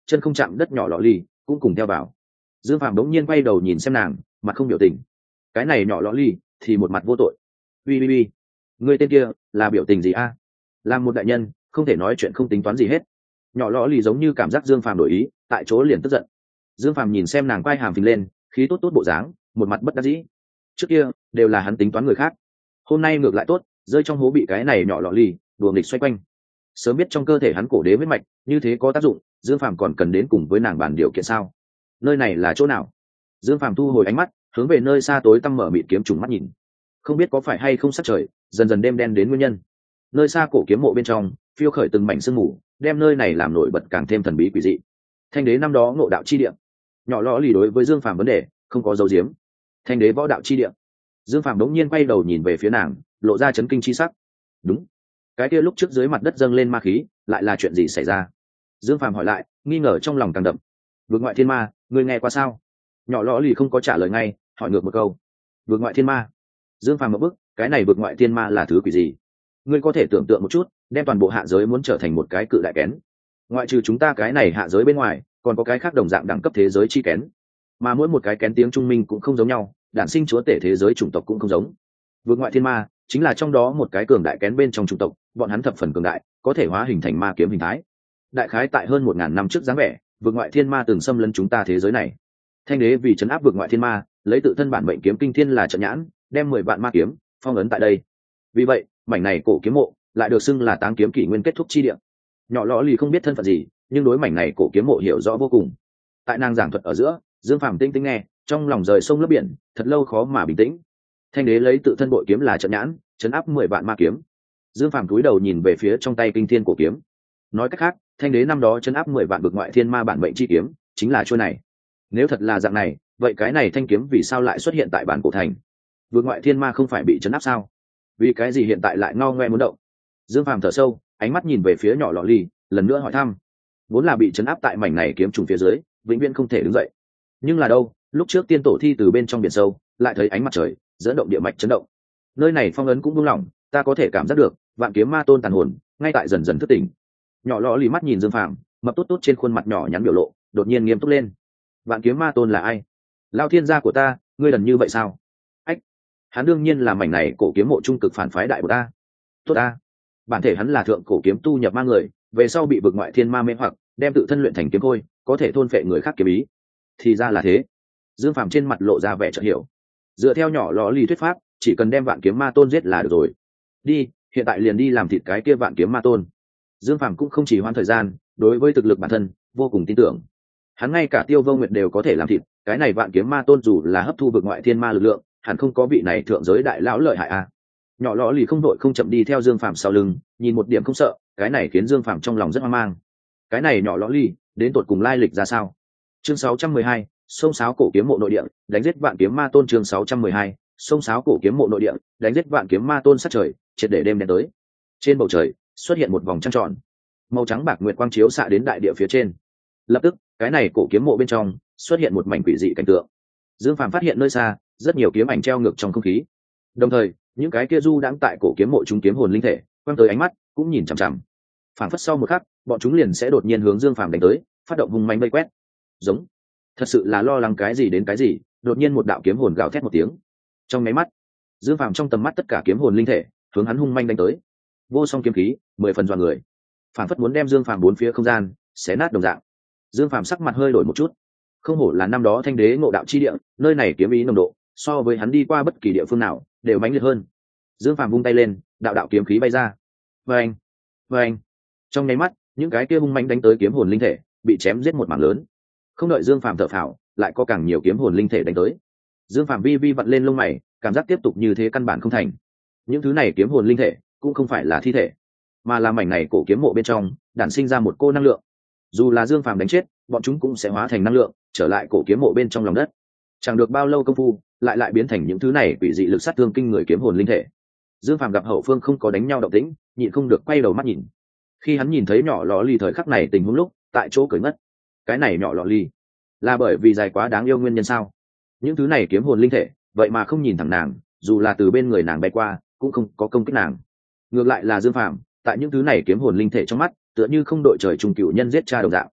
chân không chạm đất nhỏ lọ ly cũng cùng theo vào. Dương Phàm đống nhiên quay đầu nhìn xem nàng, mặt không biểu tình. Cái này nhỏ lọ ly thì một mặt vô tội. Ui, người tên kia là biểu tình gì a? Làm một đại nhân không thể nói chuyện không tính toán gì hết. Nhỏ lọ ly giống như cảm giác Dương Phàm đổi ý, tại chỗ liền tức giận. Dương Phàm nhìn xem nàng quay hàm phình lên, khí tốt tốt bộ dáng, một mặt bất đắc dĩ. Trước kia đều là hắn tính toán người khác, hôm nay ngược lại tốt, rơi trong hố bị cái này nhỏ lọ ly đùa nghịch xoay quanh. Sớm biết trong cơ thể hắn cổ đế huyết mạch như thế có tác dụng, Dương Phàm còn cần đến cùng với nàng bàn điều kiện sao? Nơi này là chỗ nào? Dương Phàm thu hồi ánh mắt, hướng về nơi xa tối tăm mở mịt kiếm trùng mắt nhìn. Không biết có phải hay không sắc trời dần dần đêm đen đến nguyên nhân. Nơi xa cổ kiếm mộ bên trong phiêu khởi từng mảnh sương mù, đem nơi này làm nổi bật càng thêm thần bí quỷ dị. Thanh đế năm đó ngộ đạo chi địa. Nhỏ lọ lì đối với Dương Phàm vấn đề không có dấu diếm. Thanh đế võ đạo chi địa. Dương Phàm đống nhiên quay đầu nhìn về phía nàng, lộ ra chấn kinh chi sắc. Đúng, cái kia lúc trước dưới mặt đất dâng lên ma khí, lại là chuyện gì xảy ra? Dương Phàm hỏi lại, nghi ngờ trong lòng càng đậm. Vượt ngoại thiên ma, ngươi nghe qua sao? Nhỏ lọ lì không có trả lời ngay, hỏi ngược một câu. Vượt ngoại thiên ma? Dương Phàm một bức, cái này vượt ngoại thiên ma là thứ quỷ gì? Ngươi có thể tưởng tượng một chút, đem toàn bộ hạ giới muốn trở thành một cái cự đại kén. Ngoại trừ chúng ta cái này hạ giới bên ngoài, còn có cái khác đồng dạng đẳng cấp thế giới chi kén. Mà mỗi một cái kén tiếng trung minh cũng không giống nhau, đản sinh chúa tể thế giới chủng tộc cũng không giống. Vượt ngoại thiên ma chính là trong đó một cái cường đại kén bên trong chủng tộc, bọn hắn thập phần cường đại, có thể hóa hình thành ma kiếm hình thái. Đại khái tại hơn 1000 năm trước dáng vẻ, vượt ngoại thiên ma từng xâm lấn chúng ta thế giới này. Thanh đế vì trấn áp vượt ngoại thiên ma, lấy tự thân bản mệnh kiếm kinh thiên là trận nhãn, đem 10 vạn ma kiếm phong ấn tại đây. Vì vậy, mảnh này cổ kiếm mộ lại được xưng là Táng kiếm kỷ nguyên kết thúc chi địa. Nhỏ lọ lì không biết thân phận gì, nhưng đối mảnh này cổ kiếm mộ hiểu rõ vô cùng. Tại nàng giảng thuật ở giữa, Dương Phàm tinh tinh nghe, trong lòng rời sông lấp biển, thật lâu khó mà bình tĩnh. Thanh đế lấy tự thân bội kiếm là trận nhãn, trấn áp 10 vạn ma kiếm. Dương Phàm cúi đầu nhìn về phía trong tay kinh thiên cổ kiếm. Nói cách khác, thanh đế năm đó trấn áp 10 vạn vực ngoại thiên ma bản mệnh chi kiếm, chính là chuôi này. Nếu thật là dạng này, vậy cái này thanh kiếm vì sao lại xuất hiện tại bản cổ thành? Vực ngoại thiên ma không phải bị trấn áp sao? Vì cái gì hiện tại lại ngao ngoe muốn động? Dương Phàm thở sâu, ánh mắt nhìn về phía nhỏ lọ ly, lần nữa hỏi thăm. Vốn là bị trấn áp tại mảnh này kiếm trùng phía dưới, vĩnh viễn không thể đứng dậy. Nhưng là đâu, lúc trước tiên tổ thi từ bên trong biển sâu, lại thấy ánh mặt trời dẫn động địa mạch chấn động. Nơi này phong ấn cũng buông lỏng, ta có thể cảm giác được vạn kiếm ma tôn tàn hồn ngay tại dần dần thức tỉnh. Nhỏ lọ lì mắt nhìn Dương Phàm, mập tốt tốt trên khuôn mặt nhỏ nhắn biểu lộ đột nhiên nghiêm túc lên. Vạn kiếm ma tôn là ai? Lao thiên gia của ta, ngươi đần như vậy sao? Ách, hắn đương nhiên là mảnh này cổ kiếm mộ trung cực phản phái đại của ta. Tốt ta, bản thể hắn là thượng cổ kiếm tu nhập ma người, về sau bị vực ngoại thiên ma mê hoặc, đem tự thân luyện thành kiếm khôi, có thể thôn phệ người khác kiếm ý. Thì ra là thế. Dương Phàm trên mặt lộ ra vẻ chợt hiểu. Dựa theo nhỏ lọ lì thuyết pháp, chỉ cần đem vạn kiếm ma tôn giết là được rồi. Đi, hiện tại liền đi làm thịt cái kia vạn kiếm ma tôn. Dương Phàm cũng không chỉ hoãn thời gian, đối với thực lực bản thân vô cùng tin tưởng. Hắn ngay cả Tiêu Vô Nguyệt đều có thể làm thịt, cái này vạn kiếm ma tôn dù là hấp thu vực ngoại thiên ma lực lượng, hẳn không có vị này thượng giới đại lão lợi hại à. Nhỏ lọ lì không đội không chậm đi theo Dương Phàm sau lưng, nhìn một điểm không sợ, cái này khiến Dương Phàm trong lòng rất hoang mang. Cái này nhỏ lọ lì đến tột cùng lai lịch ra sao? Chương 612, sông sáo cổ kiếm mộ nội địa, đánh giết vạn kiếm ma tôn. Chương 612, sông sáo cổ kiếm mộ nội địa, đánh giết vạn kiếm ma tôn. Sát trời triệt để đêm đen tới. Trên bầu trời xuất hiện một vòng trăng tròn, màu trắng bạc nguyệt quang chiếu xạ đến đại địa phía trên. Lập tức, cái này cổ kiếm mộ bên trong xuất hiện một mảnh quỷ dị cảnh tượng. Dương Phàm phát hiện nơi xa rất nhiều kiếm ảnh treo ngược trong không khí, đồng thời những cái kia du đãng tại cổ kiếm mộ chúng kiếm hồn linh thể quăng tới ánh mắt cũng nhìn chằm chằm. Phảng phất sau một khắc, bọn chúng liền sẽ đột nhiên hướng Dương Phàm đánh tới, phát động hung manh vây quét. Giống, thật sự là lo lắng cái gì đến cái gì, đột nhiên một đạo kiếm hồn gào thét một tiếng. Trong máy mắt, Dương Phàm trong tầm mắt tất cả kiếm hồn linh thể hướng hắn hung manh đánh tới. Vô song kiếm khí 10 phần dọa người, phảng phất muốn đem Dương Phàm bốn phía không gian xé nát đồng dạng. Dương Phàm sắc mặt hơi đổi một chút, không hổ là năm đó thanh đế ngộ đạo chi địa, nơi này kiếm ý nồng độ so với hắn đi qua bất kỳ địa phương nào đều mãnh liệt hơn. Dương Phàm vung tay lên, đạo đạo kiếm khí bay ra. Vâng, vâng. Trong nháy mắt, những cái kia hung mãnh đánh tới kiếm hồn linh thể bị chém giết một mảng lớn. Không đợi Dương Phàm thở phào, lại có càng nhiều kiếm hồn linh thể đánh tới. Dương Phàm vi vi vặn lên lông mày, cảm giác tiếp tục như thế căn bản không thành. Những thứ này kiếm hồn linh thể cũng không phải là thi thể, mà là mảnh này cổ kiếm mộ bên trong đản sinh ra một cô năng lượng. Dù là Dương Phàm đánh chết, bọn chúng cũng sẽ hóa thành năng lượng trở lại cổ kiếm mộ bên trong lòng đất. Chẳng được bao lâu công phu, lại biến thành những thứ này quỷ dị lực sát thương kinh người kiếm hồn linh thể. Dương Phàm gặp hậu phương không có đánh nhau động tĩnh, nhịn không được quay đầu mắt nhìn. Khi hắn nhìn thấy nhỏ lọ ly thời khắc này tình huống lúc, tại chỗ cười ngất. Cái này nhỏ lọ ly là bởi vì dài quá đáng yêu nguyên nhân sao? Những thứ này kiếm hồn linh thể vậy mà không nhìn thẳng nàng, dù là từ bên người nàng bay qua cũng không có công kích nàng. Ngược lại là Dương Phàm tại những thứ này kiếm hồn linh thể trong mắt tựa như không đội trời trùng cựu nhân giết cha đồng dạng.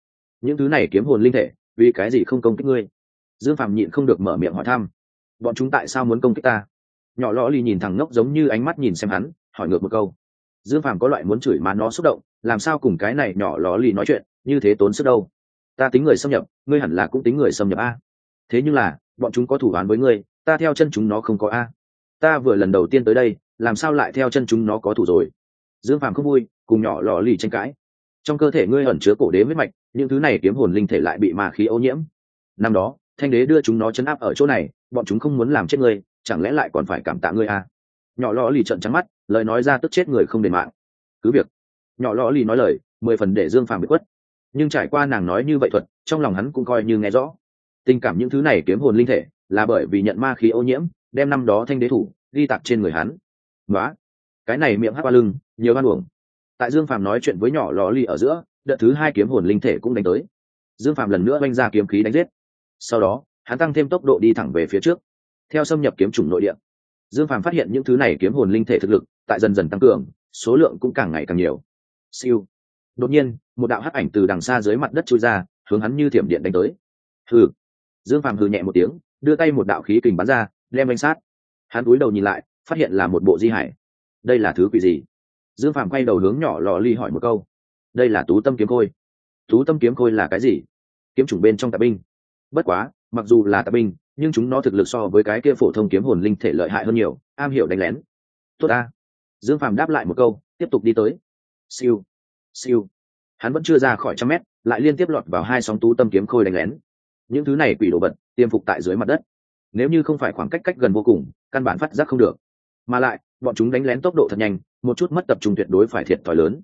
những thứ này kiếm hồn linh thể vì cái gì không công kích ngươi? Dương Phàm nhịn không được mở miệng hỏi thăm. Bọn chúng tại sao muốn công kích ta? Nhỏ lọ lì nhìn thằng ngốc giống như ánh mắt nhìn xem hắn, hỏi ngược một câu. Dương Phàm có loại muốn chửi mà nó xúc động, làm sao cùng cái này nhỏ lọ lì nói chuyện như thế tốn sức đâu. Ta tính người xâm nhập, ngươi hẳn là cũng tính người xâm nhập a. Thế nhưng là bọn chúng có thủ án với ngươi, ta theo chân chúng nó không có a. Ta vừa lần đầu tiên tới đây, làm sao lại theo chân chúng nó có thủ rồi? Dương Phàm không vui, cùng nhỏ lọ lì tranh cãi. Trong cơ thể ngươi ẩn chứa cổ đế huyết mạch, những thứ này kiếm hồn linh thể lại bị ma khí ô nhiễm. Năm đó thanh đế đưa chúng nó chấn áp ở chỗ này, bọn chúng không muốn làm chết ngươi, chẳng lẽ lại còn phải cảm tạ ngươi à? Nhỏ lọ lì trợn trắng mắt, lời nói ra tức chết người không đền mạng. Cứ việc nhỏ lọ lì nói lời 10 phần để Dương Phàm bị quất, nhưng trải qua nàng nói như vậy thuật, trong lòng hắn cũng coi như nghe rõ. Tình cảm những thứ này kiếm hồn linh thể là bởi vì nhận ma khí ô nhiễm, đem năm đó thanh đế thủ ghi tạc trên người hắn. Nóa, cái này miệng hắc qua lưng, nhiều ăn uổng. Tại Dương Phàm nói chuyện với nhỏ lọ lì ở giữa, đợt thứ 2 kiếm hồn linh thể cũng đánh tới. Dương Phàm lần nữa oanh ra kiếm khí đánh giết. Sau đó hắn tăng thêm tốc độ đi thẳng về phía trước. Theo xâm nhập kiếm chủng nội địa, Dương Phàm phát hiện những thứ này kiếm hồn linh thể thực lực tại dần dần tăng cường, số lượng cũng càng ngày càng nhiều. Siêu. Đột nhiên một đạo hắc ảnh từ đằng xa dưới mặt đất chui ra, hướng hắn như thiểm điện đánh tới. Hừ. Dương Phàm hừ nhẹ một tiếng, đưa tay một đạo khí kình bắn ra, đem đánh sát. Hắn cúi đầu nhìn lại, phát hiện là một bộ di hải. Đây là thứ quỷ gì? Dương Phàm quay đầu hướng nhỏ lò ly hỏi một câu. Đây là tú tâm kiếm khôi. Tú tâm kiếm khôi là cái gì? Kiếm chủng bên trong tạp binh. Bất quá mặc dù là tạp binh, nhưng chúng nó thực lực so với cái kia phổ thông kiếm hồn linh thể lợi hại hơn nhiều, am hiểu đánh lén. Tốt ta. Dương Phàm đáp lại một câu, tiếp tục đi tới. Siêu. Siêu. Hắn vẫn chưa ra khỏi 100 mét, lại liên tiếp lọt vào 2 sóng tú tâm kiếm khôi đánh lén. Những thứ này quỷ đồ vật tiềm phục tại dưới mặt đất, nếu như không phải khoảng cách gần vô cùng, căn bản phát giác không được. Mà lại bọn chúng đánh lén tốc độ thật nhanh, một chút mất tập trung tuyệt đối phải thiệt thòi lớn.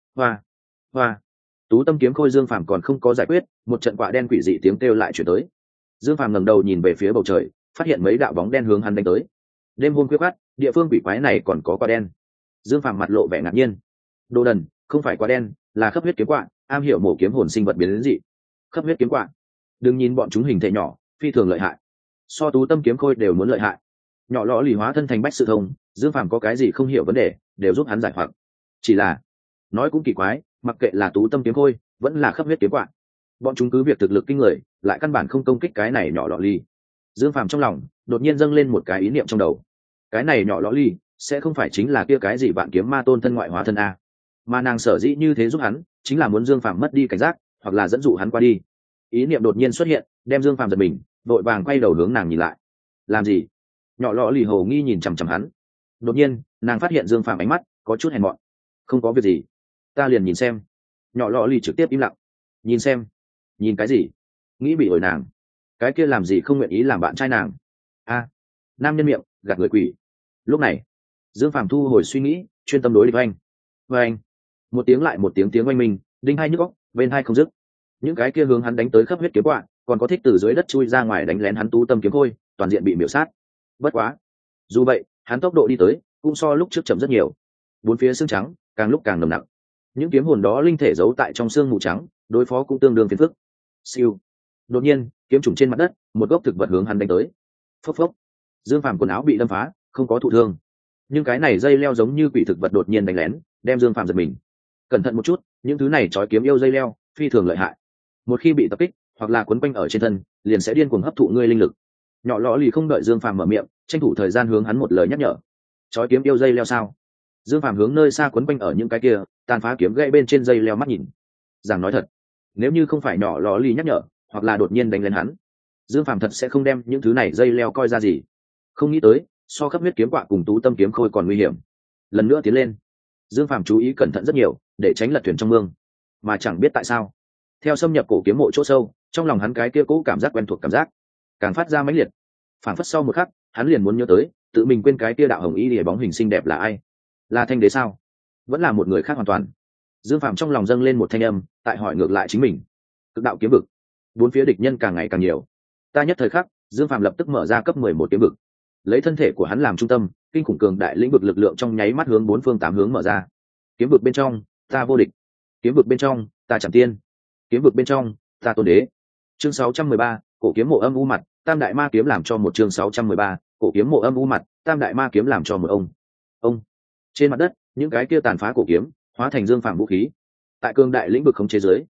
Hoa. Tú tâm kiếm khôi Dương Phàm còn không có giải quyết, một trận quạ đen quỷ dị tiếng kêu lại chuyển tới. Dương Phàm ngẩng đầu nhìn về phía bầu trời, phát hiện mấy đạo bóng đen hướng hắn đánh tới. Đêm hôm khuya khoắt, địa phương quỷ quái này còn có quạ đen. Dương Phàm mặt lộ vẻ ngạc nhiên. Đồ đần, không phải quạ đen, là khắp huyết kiếm quạ, am hiểu mổ kiếm hồn sinh vật biến đến dị. Khắp huyết kiếm quạ. Đừng nhìn bọn chúng hình thể nhỏ, phi thường lợi hại. So tú tâm kiếm khôi đều muốn lợi hại. Nhỏ lọ lì hóa thân thành bách sự thông, Dương Phàm có cái gì không hiểu vấn đề, đều giúp hắn giải hoặc. Chỉ là, nói cũng kỳ quái, mặc kệ là tú tâm kiếm khôi, vẫn là khắp huyết kiếm quạ, bọn chúng cứ việc thực lực kinh người, lại căn bản không công kích cái này nhỏ lọ ly. Dương Phàm trong lòng đột nhiên dâng lên một cái ý niệm trong đầu. Cái này nhỏ lọ ly sẽ không phải chính là kia cái gì Vạn Kiếm Ma Tôn thân ngoại hóa thân a? Mà nàng sở dĩ như thế giúp hắn, chính là muốn Dương Phàm mất đi cảnh giác, hoặc là dẫn dụ hắn qua đi. Ý niệm đột nhiên xuất hiện, đem Dương Phàm giật mình, vội vàng quay đầu hướng nàng nhìn lại. Làm gì? Nhỏ lọ lì hồ nghi nhìn chằm chằm hắn. Đột nhiên nàng phát hiện Dương Phàm ánh mắt có chút hèn mọn. Không có việc gì, ta liền nhìn xem. Nhỏ lọ lì trực tiếp im lặng. Nhìn xem? Nhìn cái gì? Nghĩ bị ổi nàng, cái kia làm gì không nguyện ý làm bạn trai nàng a? Nam nhân miệng gạt người quỷ. Lúc này Dương Phàm thu hồi suy nghĩ, chuyên tâm đối địch oanh. Oanh. Một tiếng lại một tiếng oanh minh, đinh hai nhức óc, bên hai không dứt. Những cái kia hướng hắn đánh tới khắp huyết kiếm quạ, còn có thích từ dưới đất chui ra ngoài đánh lén hắn tú tâm kiếm khôi, toàn diện bị miểu sát. Bất quá dù vậy, hắn tốc độ đi tới cũng so lúc trước chậm rất nhiều. Bốn phía xương trắng càng lúc càng nồng nặng, những kiếm hồn đó linh thể giấu tại trong xương mù trắng, đối phó cũng tương đương phiền phức. Siêu. Đột nhiên kiếm trùng trên mặt đất, một gốc thực vật hướng hắn đánh tới. Phốc phốc. Dương Phàm quần áo bị đâm phá, không có thụ thương, nhưng cái này dây leo giống như quỷ thực vật đột nhiên đánh lén, đem Dương Phàm giật mình. Cẩn thận một chút, những thứ này trói kiếm yêu dây leo phi thường lợi hại, một khi bị tập kích hoặc là quấn quanh ở trên thân, liền sẽ điên cuồng hấp thụ ngươi linh lực. Nhỏ lọ lì không đợi Dương Phàm mở miệng, tranh thủ thời gian hướng hắn một lời nhắc nhở. Trói kiếm yêu dây leo sao? Dương Phàm hướng nơi xa quấn quanh ở những cái kia tàn phá kiếm gãy bên trên dây leo mắt nhìn. Rằng nói thật, nếu như không phải nhỏ lọ lì nhắc nhở, hoặc là đột nhiên đánh lên hắn, Dương Phàm thật sẽ không đem những thứ này dây leo coi ra gì. Không nghĩ tới so khắp huyết kiếm quạ cùng tú tâm kiếm khôi còn nguy hiểm. Lần nữa tiến lên, Dương Phàm chú ý cẩn thận rất nhiều, để tránh lật thuyền trong mương. Mà chẳng biết tại sao, theo xâm nhập cổ kiếm mộ chỗ sâu, trong lòng hắn cái kia cố cảm giác quen thuộc cảm giác càng phát ra mãnh liệt. Phản phất sau một khắc, hắn liền muốn nhớ tới tự mình quên cái kia đạo hồng y lìa bóng hình xinh đẹp là ai. Là thanh đế sao? Vẫn là một người khác hoàn toàn? Dương Phàm trong lòng dâng lên một thanh âm, tại hỏi ngược lại chính mình. Cực đạo kiếm vực, bốn phía địch nhân càng ngày càng nhiều. Ta nhất thời khắc, Dương Phàm lập tức mở ra cấp 11 kiếm vực, lấy thân thể của hắn làm trung tâm, kinh khủng cường đại lĩnh vực lực lượng trong nháy mắt hướng 4 phương 8 hướng mở ra. Kiếm vực bên trong, ta vô địch. Kiếm vực bên trong, ta chẳng tiên. Kiếm vực bên trong, ta tôn đế. Chương 613, cổ kiếm mộ âm u mặt, tam đại ma kiếm làm cho một. Chương 613, cổ kiếm mộ âm u mặt, tam đại ma kiếm làm cho một ông. Trên mặt đất, những cái kia tàn phá cổ kiếm hóa thành Dương Phàm vũ khí. Tại cường đại lĩnh vực khống chế giới,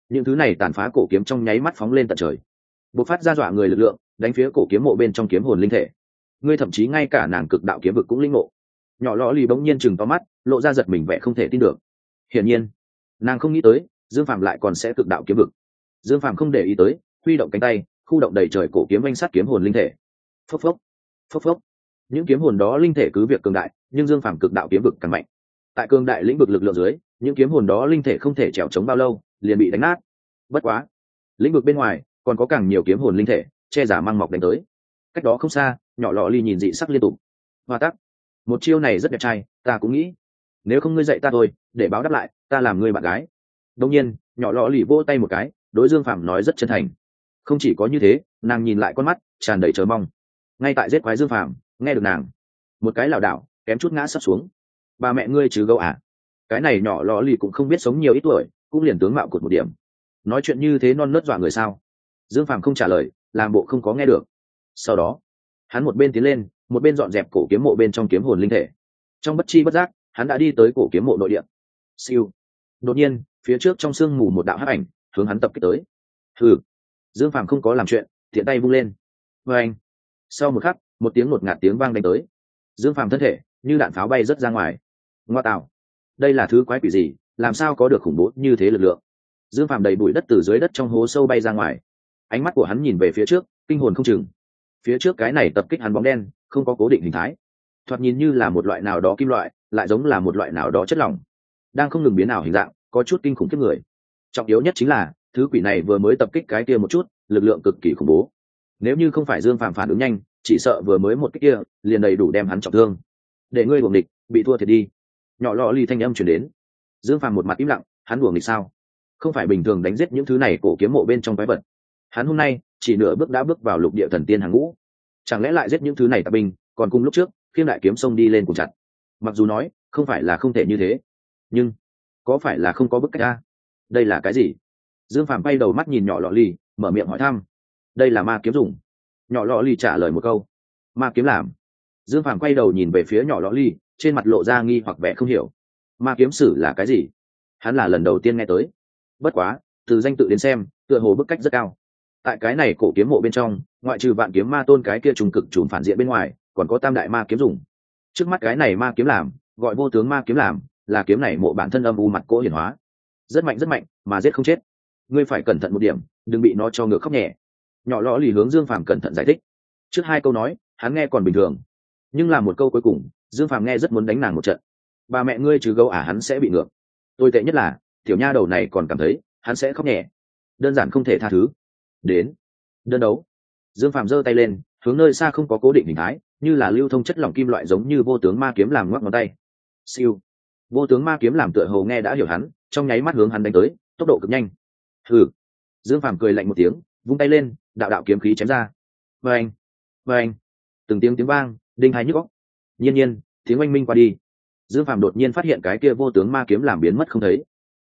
những thứ này tàn phá cổ kiếm trong nháy mắt phóng lên tận trời, bộc phát ra dọa người lực lượng, đánh phía cổ kiếm mộ bên trong kiếm hồn linh thể. Ngươi thậm chí ngay cả nàng cực đạo kiếm vực cũng linh ngộ. Nhỏ lọ lì bỗng nhiên chừng to mắt, lộ ra giật mình vẻ không thể tin được. Hiển nhiên nàng không nghĩ tới Dương Phàm lại còn sẽ cực đạo kiếm vực. Dương Phàm không để ý tới, huy động cánh tay, khu động đầy trời cổ kiếm vanh sát kiếm hồn linh thể. Phốc phốc, phốc phốc. Những kiếm hồn đó linh thể cứ việc cường đại, nhưng Dương Phàm cực đạo kiếm vực càng mạnh. Tại cường đại lĩnh vực lực lượng dưới, những kiếm hồn đó linh thể không thể trèo chống bao lâu, liền bị đánh nát. Bất quá, lĩnh vực bên ngoài còn có càng nhiều kiếm hồn linh thể che giả mang mọc đánh tới. Cách đó không xa, nhỏ lọ ly nhìn dị sắc liên tục. Hoa tắc, một chiêu này rất đẹp trai, ta cũng nghĩ. Nếu không ngươi dạy ta thôi, để báo đáp lại, ta làm ngươi bạn gái. Đương nhiên, nhỏ lọ lì vỗ tay một cái, đối Dương Phàm nói rất chân thành. Không chỉ có như thế, nàng nhìn lại con mắt tràn đầy chờ mong. Ngay tại giết quái Dương Phàm, nghe được nàng, một cái lảo đảo, kém chút ngã sắp xuống. Ba mẹ ngươi chứ gấu à? Cái này nhỏ lọ lì cũng không biết sống nhiều ít tuổi, cũng liền tướng mạo cột một điểm. Nói chuyện như thế non nớt dọa người sao? Dương Phàm không trả lời, làm bộ không có nghe được. Sau đó, hắn một bên tiến lên, một bên dọn dẹp cổ kiếm mộ bên trong kiếm hồn linh thể. Trong bất chi bất giác, hắn đã đi tới cổ kiếm mộ nội địa. Siêu. Đột nhiên, phía trước trong sương mù một đạo hắc ảnh hướng hắn tập kích tới. Hừ. Dương Phàm không có làm chuyện, tiện tay vung lên. Và anh. Sau một khắc, một tiếng ngột ngạt tiếng vang đánh tới. Dương Phàm thân thể như đạn pháo bay rất ra ngoài. Ngoa tạo, đây là thứ quái quỷ gì, làm sao có được khủng bố như thế lực lượng? Dương Phàm đầy bụi đất từ dưới đất trong hố sâu bay ra ngoài. Ánh mắt của hắn nhìn về phía trước, kinh hồn không chừng. Phía trước cái này tập kích hắn bóng đen, không có cố định hình thái, thoạt nhìn như là một loại nào đó kim loại, lại giống là một loại nào đó chất lỏng, đang không ngừng biến ảo hình dạng, có chút kinh khủng khiếp người. Trọng yếu nhất chính là thứ quỷ này vừa mới tập kích cái kia một chút, lực lượng cực kỳ khủng bố. Nếu như không phải Dương Phàm phản ứng nhanh, chỉ sợ vừa mới một cái kia liền đầy đủ đem hắn trọng thương. Để ngươi đuổi địch, bị thua thiệt đi. Nhỏ lọ ly thanh âm truyền đến. Dương Phàm một mặt im lặng, hắn đuổi địch sao? Không phải bình thường đánh giết những thứ này cổ kiếm mộ bên trong quái vật. Hắn hôm nay chỉ nửa bước đã bước vào lục địa thần tiên hàng ngũ, chẳng lẽ lại giết những thứ này tạp binh, còn cùng lúc trước khiêm đại kiếm sông đi lên cùng chặt. Mặc dù nói không phải là không thể như thế, nhưng có phải là không có bức cách a? Đây là cái gì? Dương Phàm bay đầu mắt nhìn nhỏ lọ ly, mở miệng hỏi thăm. Đây là ma kiếm dùng. Nhỏ lọ ly trả lời một câu. Ma kiếm làm. Dương Phàm quay đầu nhìn về phía nhỏ lọ ly, trên mặt lộ ra nghi hoặc vẻ không hiểu. Ma kiếm sử là cái gì? Hắn là lần đầu tiên nghe tới. Bất quá, từ danh tự đến xem, tựa hồ bức cách rất cao. Tại cái này cổ kiếm mộ bên trong, ngoại trừ vạn kiếm ma tôn cái kia trùng cực trùm phản diện bên ngoài, còn có tam đại ma kiếm dùng. Trước mắt cái này ma kiếm làm, gọi vô tướng ma kiếm làm, là kiếm này mộ bản thân âm u mặt cỗ hiển hóa. Rất mạnh, mà giết không chết. Ngươi phải cẩn thận một điểm, đừng bị nó cho ngược khóc nhẹ. Nhỏ lọ lì hướng Dương Phàm cẩn thận giải thích. Trước hai câu nói, hắn nghe còn bình thường, nhưng là một câu cuối cùng, Dương Phàm nghe rất muốn đánh nàng một trận. Bà mẹ ngươi chứ gấu à, hắn sẽ bị ngược. Tồi tệ nhất là, tiểu nha đầu này còn cảm thấy hắn sẽ khóc nhẹ, đơn giản không thể tha thứ. Đến đơn đấu. Dương Phàm giơ tay lên, hướng nơi xa không có cố định hình thái, như là lưu thông chất lỏng kim loại giống như vô tướng ma kiếm làm ngoắc ngón tay. Siêu. Vô tướng ma kiếm làm tựa hồ nghe đã hiểu hắn, trong nháy mắt hướng hắn đánh tới, tốc độ cực nhanh. Hừ. Dương Phàm cười lạnh một tiếng, vung tay lên, đạo đạo kiếm khí chém ra. Vâng, vâng. Từng tiếng vang, đinh hai nhức óc. Nhiên, tiếng oanh minh qua đi. Dương Phàm đột nhiên phát hiện cái kia vô tướng ma kiếm làm biến mất không thấy.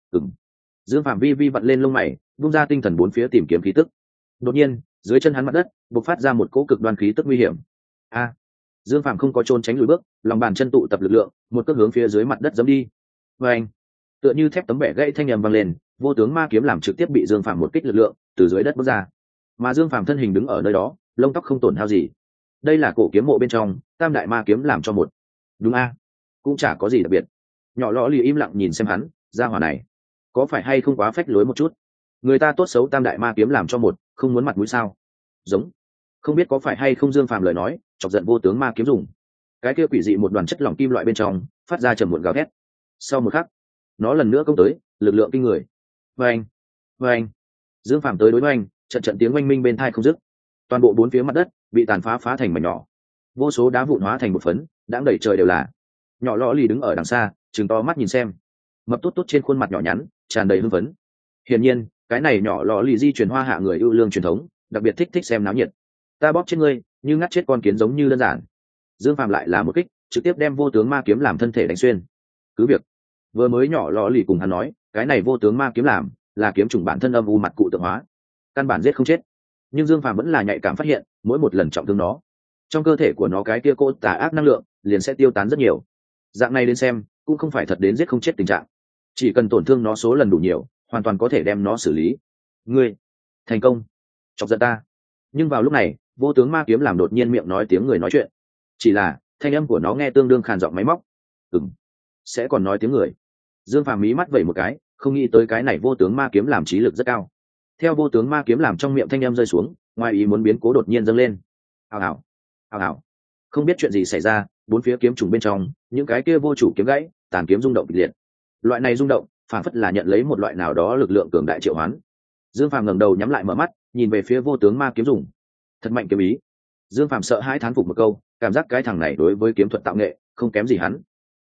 Dương Phàm vi vặn lên lông mày, vung ra tinh thần bốn phía tìm kiếm khí tức. Đột nhiên, dưới chân hắn mặt đất bộc phát ra một cỗ cực đoan khí tức nguy hiểm. Dương Phàm không có trốn tránh lùi bước, lòng bàn chân tụ tập lực lượng, một cước hướng phía dưới mặt đất giẫm đi. Vâng, tựa như thép tấm bẻ gãy thanh âm vang lên, vô tướng ma kiếm làm trực tiếp bị Dương Phàm một kích lực lượng từ dưới đất bước ra. Mà Dương Phàm thân hình đứng ở nơi đó, lông tóc không tổn hao gì. Đây là cổ kiếm mộ bên trong tam đại ma kiếm làm cho một. Đúng a, cũng chả có gì đặc biệt. Nhỏ lọ lì im lặng nhìn xem hắn, gia hỏa này có phải hay không quá phách lối một chút? Người ta tốt xấu tam đại ma kiếm làm cho một, không muốn mặt mũi sao? Giống, không biết có phải hay không Dương Phàm lời nói chọc giận vô tướng ma kiếm dùng. Cái kia quỷ dị một đoàn chất lỏng kim loại bên trong phát ra trầm muộn gào thét. Sau một khắc, nó lần nữa công tới, lực lượng kinh người. Vâng. Dương Phàm tới đối với anh, trận tiếng oanh minh bên tai không dứt. Toàn bộ bốn phía mặt đất bị tàn phá thành mảnh nhỏ, vô số đá vụn hóa thành một phấn, đãng đầy trời đều là. Nhỏ lọ lì đứng ở đằng xa, trừng to mắt nhìn xem. Mập tốt trên khuôn mặt nhỏ nhắn tràn đầy hưng phấn. Hiển nhiên, cái này nhỏ lọ lì di truyền hoa hạ người ưu lương truyền thống, đặc biệt thích xem náo nhiệt. Ta bóp chết ngươi, như ngắt chết con kiến giống như đơn giản. Dương Phàm lại là một kích, trực tiếp đem vô tướng ma kiếm làm thân thể đánh xuyên. Cứ việc vừa mới nhỏ lọ lì cùng hắn nói, cái này vô tướng ma kiếm làm là kiếm trùng bản thân âm u mặt cụ tượng hóa, căn bản giết không chết. Nhưng Dương Phàm vẫn là nhạy cảm phát hiện, mỗi một lần trọng thương nó, trong cơ thể của nó cái kia cô tà ác năng lượng liền sẽ tiêu tán rất nhiều. Dạng này đến xem, cũng không phải thật đến giết không chết tình trạng. Chỉ cần tổn thương nó số lần đủ nhiều, hoàn toàn có thể đem nó xử lý. Ngươi thành công, chọc giận ta. Nhưng vào lúc này, vô tướng ma kiếm làm đột nhiên miệng nói tiếng người nói chuyện, chỉ là thanh âm của nó nghe tương đương khàn giọng máy móc. Sẽ còn nói tiếng người. Dương Phàm mí mắt vẩy một cái, không nghĩ tới cái này vô tướng ma kiếm làm trí lực rất cao. Theo vô tướng ma kiếm làm trong miệng thanh âm rơi xuống, ngoài ý muốn biến cố đột nhiên dâng lên. Ào ào, ào ào. Không biết chuyện gì xảy ra, bốn phía kiếm trùng bên trong, những cái kia vô chủ kiếm gãy, tàn kiếm rung động kịch liệt. Loại này rung động, phản phất là nhận lấy một loại nào đó lực lượng cường đại triệu hoán. Dương Phàm ngẩng đầu nhắm lại mở mắt, nhìn về phía vô tướng ma kiếm dùng. Thật mạnh kiếm ý. Dương Phàm sợ hãi thán phục một câu, cảm giác cái thằng này đối với kiếm thuật tạo nghệ không kém gì hắn.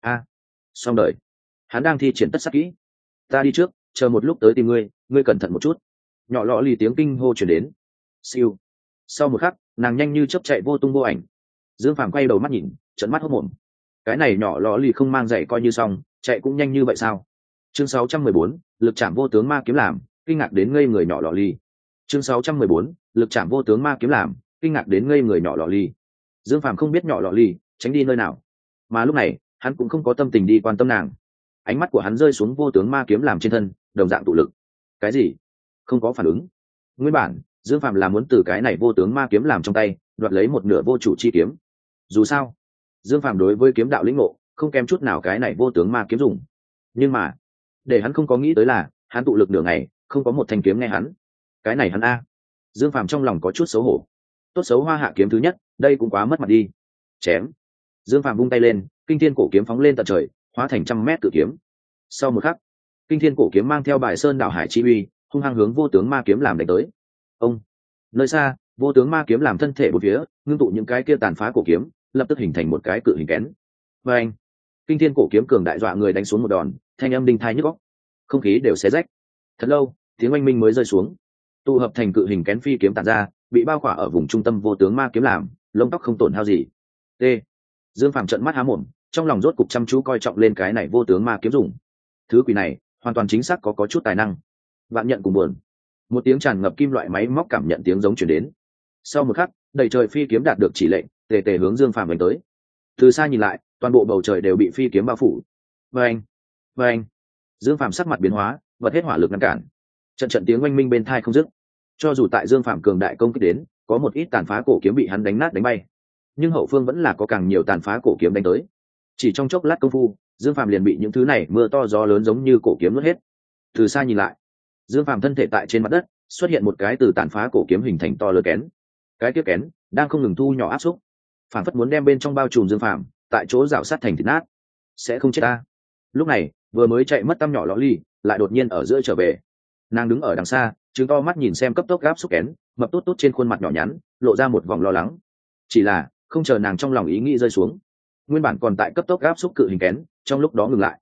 Xong đời. Hắn đang thi triển tất sắc kỹ. Ta đi trước, chờ một lúc tới tìm ngươi, ngươi cẩn thận một chút. Nhỏ lọ lì tiếng kinh hô truyền đến. Siêu. Sau một khắc, nàng nhanh như chớp chạy vô tung vô ảnh. Dương Phàm quay đầu mắt nhìn, trợn mắt hốt mồm. Cái này nhỏ lọ lì không mang giày coi như xong, chạy cũng nhanh như vậy sao? Chương 614, lực chạm vô tướng ma kiếm làm, kinh ngạc đến ngây người nhỏ lọ lì. Chương 614, lực chạm vô tướng ma kiếm làm, kinh ngạc đến ngây người nhỏ lọ lì. Dương Phàm không biết nhỏ lọ lì tránh đi nơi nào, mà lúc này hắn cũng không có tâm tình đi quan tâm nàng. Ánh mắt của hắn rơi xuống vô tướng ma kiếm làm trên thân, đồng dạng tụ lực. Cái gì? Không có phản ứng. Nguyên bản Dương Phàm là muốn từ cái này vô tướng ma kiếm làm trong tay đoạt lấy một nửa vô chủ chi kiếm. Dù sao Dương Phàm đối với kiếm đạo lĩnh ngộ không kém chút nào cái này vô tướng ma kiếm dùng. Nhưng mà để hắn không có nghĩ tới là hắn tụ lực nửa ngày không có một thanh kiếm nghe hắn. Cái này hắn a. Dương Phàm trong lòng có chút xấu hổ. Tốt xấu hoa hạ kiếm thứ nhất, đây cũng quá mất mặt đi. Chém. Dương Phàm vung tay lên, kinh thiên cổ kiếm phóng lên tận trời, hóa thành 100 mét cự kiếm. Sau một khắc, kinh thiên cổ kiếm mang theo bài sơn đảo hải chi uy, hung hăng hướng vô tướng ma kiếm làm đánh tới. Ông. Nơi xa, vô tướng ma kiếm làm thân thể bốn phía, ngưng tụ những cái kia tàn phá cổ kiếm, lập tức hình thành một cái cự hình kén. Và anh, kinh thiên cổ kiếm cường đại dọa người đánh xuống một đòn, thanh âm đinh thai nhức óc, không khí đều xé rách. Thật lâu, tiếng oanh minh mới rơi xuống, tụ hợp thành cự hình kén phi kiếm tản ra, bị bao khỏa ở vùng trung tâm vô tướng ma kiếm làm, lông tóc không tổn hao gì. T. Dương Phàm trợn mắt há mồm, trong lòng rốt cục chăm chú coi trọng lên cái này vô tướng ma kiếm dùng. Thứ quỷ này hoàn toàn chính xác có chút tài năng. Vạn nhận cùng buồn. Một tiếng tràn ngập kim loại máy móc cảm nhận tiếng giống truyền đến. Sau một khắc, đầy trời phi kiếm đạt được chỉ lệnh, tề tề hướng Dương Phàm đánh tới. Từ xa nhìn lại, toàn bộ bầu trời đều bị phi kiếm bao phủ. Vâng, vâng. Dương Phàm sắc mặt biến hóa, bật hết hỏa lực ngăn cản. Trận tiếng oanh minh bên tai không dứt. Cho dù tại Dương Phàm cường đại công kích đến, có một ít tàn phá cổ kiếm bị hắn đánh nát đánh bay, nhưng hậu phương vẫn là có càng nhiều tàn phá cổ kiếm đánh tới. Chỉ trong chốc lát công phu, Dương Phàm liền bị những thứ này mưa to gió lớn giống như cổ kiếm nuốt hết. Từ xa nhìn lại, Dương Phàm thân thể tại trên mặt đất xuất hiện một cái từ tàn phá cổ kiếm hình thành to lớn kén. Cái kia kén đang không ngừng thu nhỏ áp xúc, phản phất muốn đem bên trong bao trùm Dương Phàm tại chỗ rào sát thành thịt nát. Sẽ không chết ta. Lúc này vừa mới chạy mất tăm nhỏ lọ ly lại đột nhiên ở giữa trở về. Nàng đứng ở đằng xa, trừng to mắt nhìn xem cấp tốc áp xúc kén, mập tốt tốt trên khuôn mặt nhỏ nhắn lộ ra một vòng lo lắng. Chỉ là không chờ nàng trong lòng ý nghĩ rơi xuống, nguyên bản còn tại cấp tốc áp xúc cự hình kén trong lúc đó ngừng lại.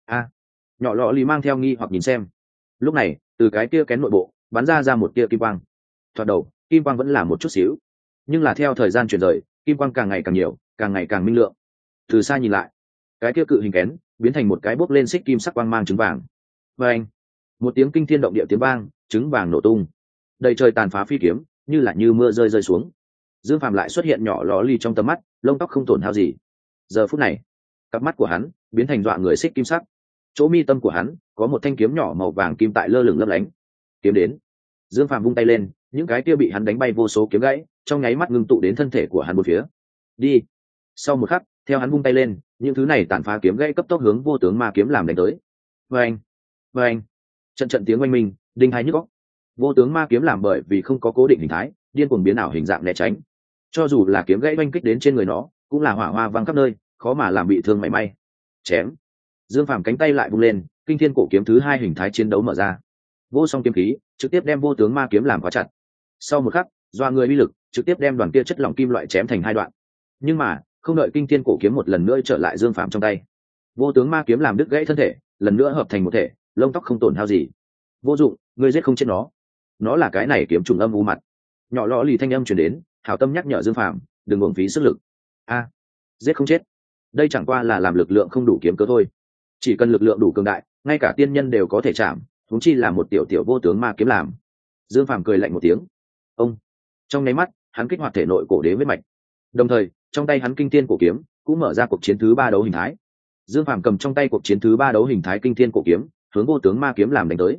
Nhỏ lọ ly mang theo nghi hoặc nhìn xem. Lúc này từ cái kia kén nội bộ bắn ra một tia kim quang. Thoạt đầu kim quang vẫn là một chút xíu, nhưng là theo thời gian chuyển rời, kim quang càng ngày càng nhiều, càng ngày càng minh lượng. Từ xa nhìn lại, cái kia cự hình kén biến thành một cái bốc lên xích kim sắc quang mang trứng vàng. Và anh, một tiếng kinh thiên động địa tiếng vang, trứng vàng nổ tung, đầy trời tàn phá phi kiếm như là như mưa rơi xuống. Dương Phàm lại xuất hiện nhỏ ló ly trong tầm mắt, lông tóc không tổn hao gì. Giờ phút này, cặp mắt của hắn biến thành dọa người xích kim sắc, chỗ mi tâm của hắn có một thanh kiếm nhỏ màu vàng kim tại lơ lửng lấp lánh. Kiếm đến, Dương Phàm vung tay lên, những cái kia bị hắn đánh bay vô số kiếm gãy trong nháy mắt ngưng tụ đến thân thể của hắn một phía. Đi. Sau một khắc, theo hắn vung tay lên, những thứ này tàn phá kiếm gãy cấp tốc hướng vô tướng ma kiếm làm đánh tới. Vâng, vâng. Trận tiếng oanh minh, đinh hai nhức óc. Vô tướng ma kiếm làm bởi vì không có cố định hình thái, điên cuồng biến ảo hình dạng né tránh. Cho dù là kiếm gãy oanh kích đến trên người nó, cũng là hỏa hoa vang khắp nơi, khó mà làm bị thương mảy may. Chém. Dương Phàm cánh tay lại vung lên, kinh thiên cổ kiếm thứ hai hình thái chiến đấu mở ra. Vô song kiếm khí trực tiếp đem vô tướng ma kiếm làm khóa chặt. Sau một khắc, doa người uy lực trực tiếp đem đoàn kia chất lỏng kim loại chém thành hai đoạn. Nhưng mà không đợi kinh thiên cổ kiếm một lần nữa trở lại Dương Phàm trong tay, vô tướng ma kiếm làm đứt gãy thân thể, lần nữa hợp thành một thể, lông tóc không tổn hao gì. Vô dụng, ngươi giết không chết nó là cái này kiếm trùng âm u mặt. Nhỏ lọ lì thanh âm truyền đến, hảo tâm nhắc nhở Dương Phàm đừng uổng phí sức lực. Giết không chết, đây chẳng qua là làm lực lượng không đủ kiếm cớ thôi. Chỉ cần lực lượng đủ cường đại, ngay cả tiên nhân đều có thể chạm, huống chi là một tiểu vô tướng ma kiếm làm. Dương Phàm cười lạnh một tiếng. Ông. Trong nháy mắt, hắn kích hoạt thể nội cổ đế huyết mạch. Đồng thời, trong tay hắn kinh thiên cổ kiếm cũng mở ra cuộc chiến thứ 3 đấu hình thái. Dương Phàm cầm trong tay cuộc chiến thứ 3 đấu hình thái kinh thiên cổ kiếm, hướng vô tướng ma kiếm làm đánh tới.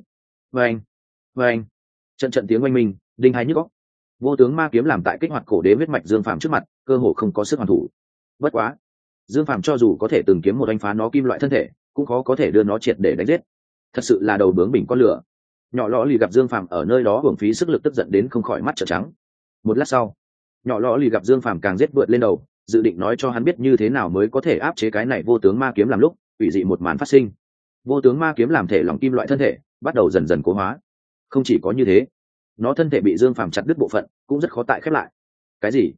vâng, vâng, trận trận tiếng oanh minh đinh hai nhức óc. Vô tướng ma kiếm làm tại kích hoạt cổ đế huyết mạch Dương Phàm trước mặt, cơ hồ không có sức hoàn thủ. Bất quá, Dương Phàm cho dù có thể từng kiếm một đánh phá nó kim loại thân thể, cũng khó có thể đưa nó triệt để đánh giết. Thật sự là đầu bướng bình con lửa. Nhỏ lõ lì gặp Dương Phàm ở nơi đó hưởng phí sức lực tức giận đến không khỏi mắt trợn trắng. Một lát sau, nhỏ lõ lì gặp Dương Phàm càng giết vượt lên đầu, dự định nói cho hắn biết như thế nào mới có thể áp chế cái này vô tướng ma kiếm làm lúc, ủy dị một màn phát sinh. Vô tướng ma kiếm làm thể lỏng kim loại thân thể, bắt đầu dần dần cố hóa. Không chỉ có như thế, nó thân thể bị Dương Phàm chặt đứt bộ phận, cũng rất khó tại khép lại. Cái gì?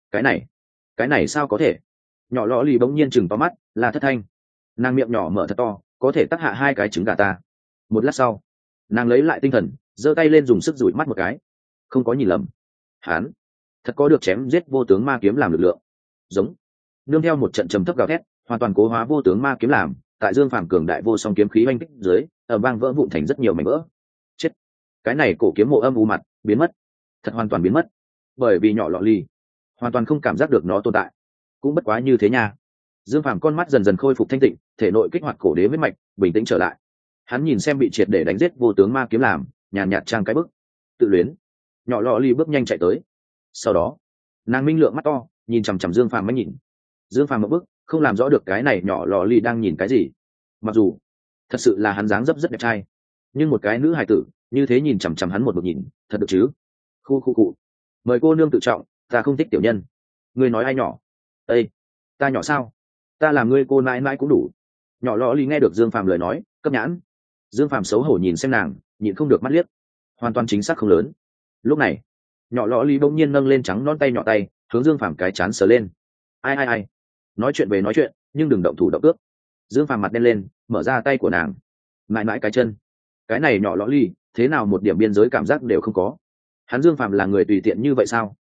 Cái này sao có thể? Nhỏ lõ lì bỗng nhiên chừng to mắt, là Thất Thanh. Nàng miệng nhỏ mở thật to, có thể tắc hạ hai cái trứng gà ta. Một lát sau, nàng lấy lại tinh thần, giơ tay lên dùng sức dụi mắt một cái. Không có nhìn lầm, hắn thật có được chém giết vô tướng ma kiếm làm lực lượng. Giống nương theo một trận trầm thấp gào thét, hoàn toàn cố hóa vô tướng ma kiếm làm, tại Dương Phàm cường đại vô song kiếm khí oanh kích dưới, ở vang vỡ vụn thành rất nhiều mảnh vỡ. Chết, cái này cổ kiếm mộ âm u mặt biến mất, thật hoàn toàn biến mất, bởi vì nhỏ lọ ly hoàn toàn không cảm giác được nó tồn tại. Cũng bất quá như thế nha. Dương Phàm con mắt dần dần khôi phục thanh tịnh, thể nội kích hoạt cổ đế huyết mạch, bình tĩnh trở lại. Hắn nhìn xem bị triệt để đánh giết vô tướng ma kiếm làm, nhàn nhạt trang cái bức. Tự luyến. Nhỏ lọ ly bước nhanh chạy tới. Sau đó, nàng minh lượng mắt to, nhìn chằm chằm Dương Phàm mới nhìn. Dương Phàm một bước, không làm rõ được cái này nhỏ lọ ly đang nhìn cái gì. Mặc dù thật sự là hắn dáng dấp rất đẹp trai, nhưng một cái nữ hài tử như thế nhìn chằm chằm hắn một nhìn, thật được chứ? Khu cụ. Mời cô nương tự trọng, ta không thích tiểu nhân. Ngươi nói ai nhỏ? Ê, ta nhỏ sao? Ta làm ngươi cô nãi nãi cũng đủ. Nhỏ lọ ly nghe được Dương Phàm lời nói, cấp nhãn. Dương Phàm xấu hổ nhìn xem nàng, nhịn không được mắt liếc. Hoàn toàn chính xác không lớn. Lúc này, nhỏ lọ ly bỗng nhiên nâng lên trắng non tay nhỏ tay, hướng Dương Phàm cái chán sờ lên. Ai? Nói chuyện về nói chuyện, nhưng đừng động thủ động cước. Dương Phàm mặt đen lên, mở ra tay của nàng. Mãi mãi cái chân. Cái này nhỏ lọ ly, thế nào một điểm biên giới cảm giác đều không có. Hắn Dương Phàm là người tùy tiện như vậy sao?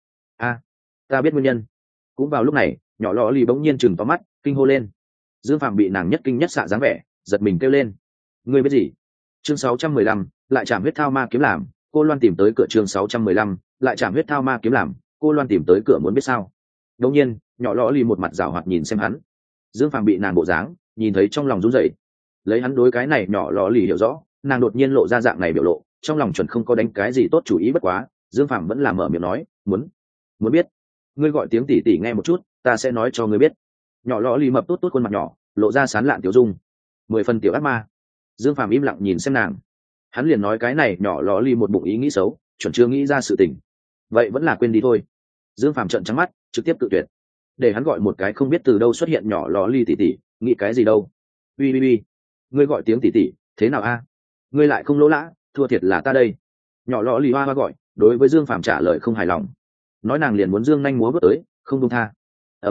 Ta biết nguyên nhân. Cũng vào lúc này, nhỏ lọ ly bỗng nhiên chừng to mắt, kinh hô lên. Dương Phàm bị nàng nhất kinh nhất xạ dáng vẻ, giật mình kêu lên. Ngươi biết gì? Chương 615, lại chạm huyết thao ma kiếm làm, cô Loan tìm tới cửa. Chương 615, lại chạm huyết thao ma kiếm làm, cô Loan tìm tới cửa muốn biết sao? Đột nhiên, nhỏ lọ ly một mặt giảo hoạt nhìn xem hắn. Dương Phàm bị nàng bộ dáng, nhìn thấy trong lòng run rẩy. Lấy hắn đối cái này nhỏ lọ ly hiểu rõ, nàng đột nhiên lộ ra dạng này biểu lộ, trong lòng chuẩn không có đánh cái gì tốt chủ ý. Bất quá, Dương Phàm vẫn là mở miệng nói, muốn biết. Ngươi gọi tiếng tỷ tỷ nghe một chút, ta sẽ nói cho ngươi biết. Nhỏ lọ lì mập tốt tốt khuôn mặt nhỏ, lộ ra sán lạn tiểu dung, 10 phần tiểu ác ma. Dương Phàm im lặng nhìn xem nàng. Hắn liền nói cái này nhỏ lọ lì một bụng ý nghĩ xấu, chuẩn chưa nghĩ ra sự tình. Vậy vẫn là quên đi thôi. Dương Phàm trợn trắng mắt, trực tiếp tự tuyệt. Để hắn gọi một cái không biết từ đâu xuất hiện nhỏ lọ lì tỷ tỷ, nghĩ cái gì đâu. Ui, ngươi gọi tiếng tỷ tỷ, thế nào a? Ngươi lại không lỗ lã, thua thiệt là ta đây. Nhỏ lọ lì hoa gọi, đối với Dương Phàm trả lời không hài lòng. Nói nàng liền muốn dương nhanh múa bước tới, không buông tha.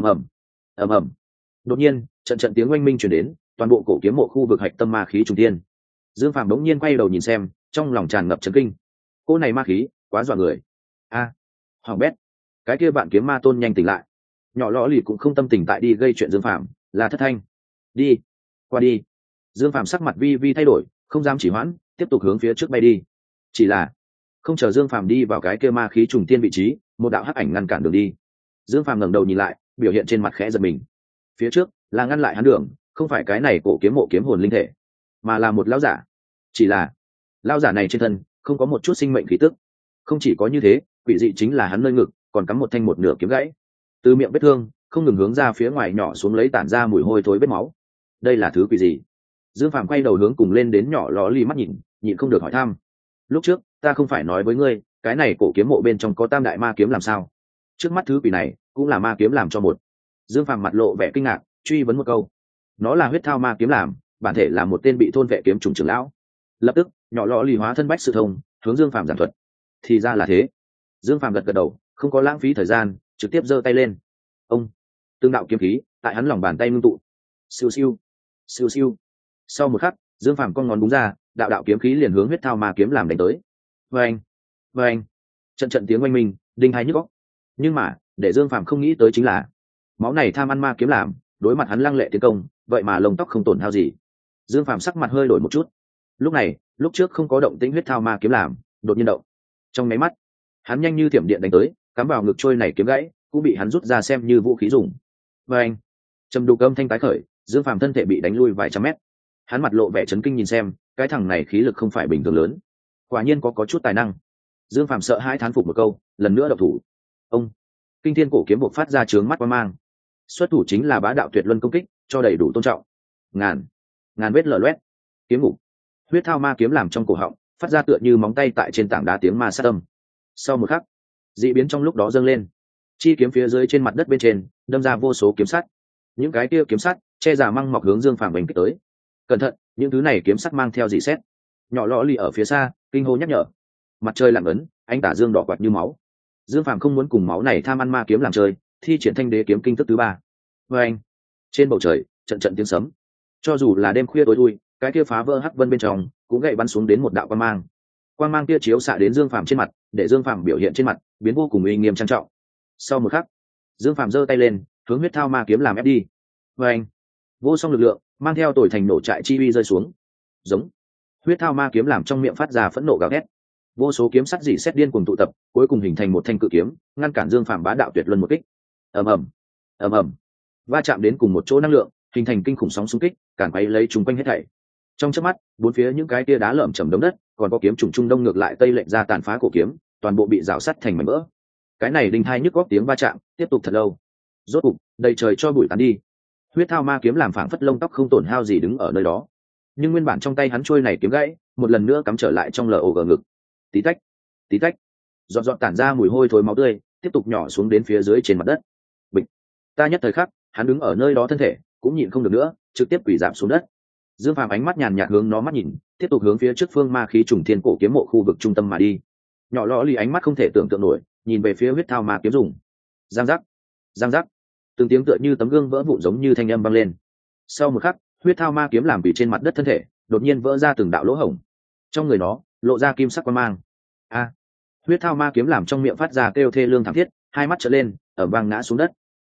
ầm. Đột nhiên, trận tiếng oanh minh truyền đến, toàn bộ cổ kiếm mộ khu vực hạch tâm ma khí trùng thiên. Dương Phàm bỗng nhiên quay đầu nhìn xem, trong lòng tràn ngập chấn kinh. Cô này ma khí, quá dọa người. Hoàng bét, cái kia bạn kiếm ma tôn nhanh tỉnh lại. Nhỏ lõ lì cũng không tâm tình tại đi gây chuyện Dương Phàm, là Thất Thanh. Đi, qua đi. Dương Phàm sắc mặt vi thay đổi, không dám chỉ hoãn, tiếp tục hướng phía trước bay đi. Chỉ là không chờ Dương Phàm đi vào cái kia ma khí trùng thiên vị trí, một đạo hắc ảnh ngăn cản đường đi. Dương Phàm ngẩng đầu nhìn lại, biểu hiện trên mặt khẽ giật mình. Phía trước là ngăn lại hắn đường, không phải cái này cổ kiếm mộ kiếm hồn linh thể, mà là một lão giả. Chỉ là lão giả này trên thân không có một chút sinh mệnh khí tức. Không chỉ có như thế, quỷ dị chính là hắn nơi ngực còn cắm một thanh một nửa kiếm gãy, từ miệng vết thương không ngừng hướng ra phía ngoài nhỏ xuống, lấy tản ra mùi hôi thối vết máu. Đây là thứ quỷ gì? Dương Phàm quay đầu hướng cùng lên đến nhỏ ló ly mắt nhịn không được hỏi thăm. Lúc trước ta không phải nói với ngươi, cái này cổ kiếm mộ bên trong có tam đại ma kiếm làm sao? Trước mắt thứ quỷ này cũng là ma kiếm làm cho một. Dương Phàm mặt lộ vẻ kinh ngạc, truy vấn một câu. Nó là huyết thao ma kiếm làm, bản thể là một tên bị thôn vệ kiếm trùng trưởng lão. Lập tức nhỏ lọ lì hóa thân bách sự thông, hướng Dương Phàm giảng thuật. Thì ra là thế. Dương Phàm gật đầu, không có lãng phí thời gian, trực tiếp giơ tay lên. Ông, tương đạo kiếm khí tại hắn lòng bàn tay ngưng tụ. Siêu siêu. Sau một khắc, Dương Phàm con ngón búng ra, đạo kiếm khí liền hướng huyết thao ma kiếm làm đánh tới. Vâng. Trận tiếng oanh minh, đinh hai nhức óc. Nhưng mà, để Dương Phàm không nghĩ tới chính là, máu này tham ăn ma kiếm làm, đối mặt hắn lăng lệ tiến công, vậy mà lông tóc không tổn hao gì. Dương Phàm sắc mặt hơi đổi một chút. Lúc này, lúc trước không có động tĩnh huyết thao ma kiếm làm, đột nhiên động. Trong máy mắt, hắn nhanh như thiểm điện đánh tới, cắm vào ngực trôi này kiếm gãy, cũng bị hắn rút ra xem như vũ khí dùng. Vâng. Trầm đục âm thanh tái khởi, Dương Phàm thân thể bị đánh lui vài trăm mét. Hắn mặt lộ vẻ chấn kinh nhìn xem, cái thằng này khí lực không phải bình thường lớn. quả nhiên có chút tài năng. Dương Phàm sợ hãi thán phục một câu, lần nữa độc thủ. Ông kinh thiên cổ kiếm buộc phát ra trướng mắt quang mang, xuất thủ chính là bá đạo tuyệt luân công kích, cho đầy đủ tôn trọng. Ngàn vết lở loét, kiếm ngục, huyết thao ma kiếm làm trong cổ họng phát ra tựa như móng tay tại trên tảng đá tiếng ma sát âm. Sau một khắc, dị biến trong lúc đó dâng lên, chi kiếm phía dưới trên mặt đất bên trên đâm ra vô số kiếm sắt. Những cái kia kiếm sắt che giả măng mọc hướng Dương Phàm đánh kích tới. Cẩn thận, những thứ này kiếm sắt mang theo dị xét. Nhỏ lọ lì ở phía xa kinh hô nhắc nhở. Mặt trời lặn ấn, ánh tả dương đỏ quạt như máu. Dương Phàm không muốn cùng máu này tham ăn ma kiếm làm chơi, thi triển thanh đế kiếm kinh thức thứ 3. Và anh, trên bầu trời trận trận tiếng sấm, cho dù là đêm khuya tối thui, cái kia phá vỡ hắc vân bên trong cũng gậy bắn xuống đến một đạo quang mang kia chiếu xạ đến Dương Phàm trên mặt, để Dương Phàm biểu hiện trên mặt biến vô cùng uy nghiêm trang trọng. Sau một khắc, Dương Phàm giơ tay lên hướng huyết thao ma kiếm làm ép đi. Và anh, vô song lực lượng mang theo tồi thành nổ trại chi uy rơi xuống. Giống, huyết thao ma kiếm làm trong miệng phát ra phẫn nộ gào thét. Vô số kiếm sắt dị xét điên cuồng tụ tập, cuối cùng hình thành một thanh cự kiếm, ngăn cản Dương Phàm bá đạo tuyệt luân một kích. ầm ầm, va chạm đến cùng một chỗ năng lượng, hình thành kinh khủng sóng xung kích, càn quấy lấy chúng quanh hết thảy. Trong chớp mắt, bốn phía những cái tia đá lởm chởm đống đất, còn có kiếm trùng trung đông ngược lại tây lệnh ra tàn phá cổ kiếm, toàn bộ bị rào sắt thành mảnh vỡ. Cái này đinh thai nhức góc tiếng va chạm tiếp tục thật lâu. Rốt cục, đầy trời cho bụi tàn đi. Huyết thao ma kiếm làm phảng phất lông tóc không tổn hao gì đứng ở nơi đó. Nhưng nguyên bản trong tay hắn trôi này kiếm gãy, một lần nữa cắm trở lại trong lồng ngực. Tí tách, giọt tản ra mùi hôi thối máu tươi, tiếp tục nhỏ xuống đến phía dưới trên mặt đất. Bịch. Ta nhất thời khắc, hắn đứng ở nơi đó thân thể cũng nhịn không được nữa, trực tiếp quỳ rạp xuống đất. Dương Phàm ánh mắt nhàn nhạt hướng nó mắt nhìn, tiếp tục hướng phía trước phương ma khí trùng thiên cổ kiếm mộ khu vực trung tâm mà đi. Nhỏ lọ lì ánh mắt không thể tưởng tượng nổi, nhìn về phía huyết thao ma kiếm dùng. Giang giác, từng tiếng tựa như tấm gương vỡ vụn giống như thanh âm vang lên. Sau một khắc, huyết thao ma kiếm làm vì trên mặt đất thân thể đột nhiên vỡ ra từng đạo lỗ hổng, trong người nó lộ ra kim sắc quang mang. Huyết thao ma kiếm làm trong miệng phát ra kêu thê lương thảm thiết, hai mắt trợn lên, ở vang ngã xuống đất.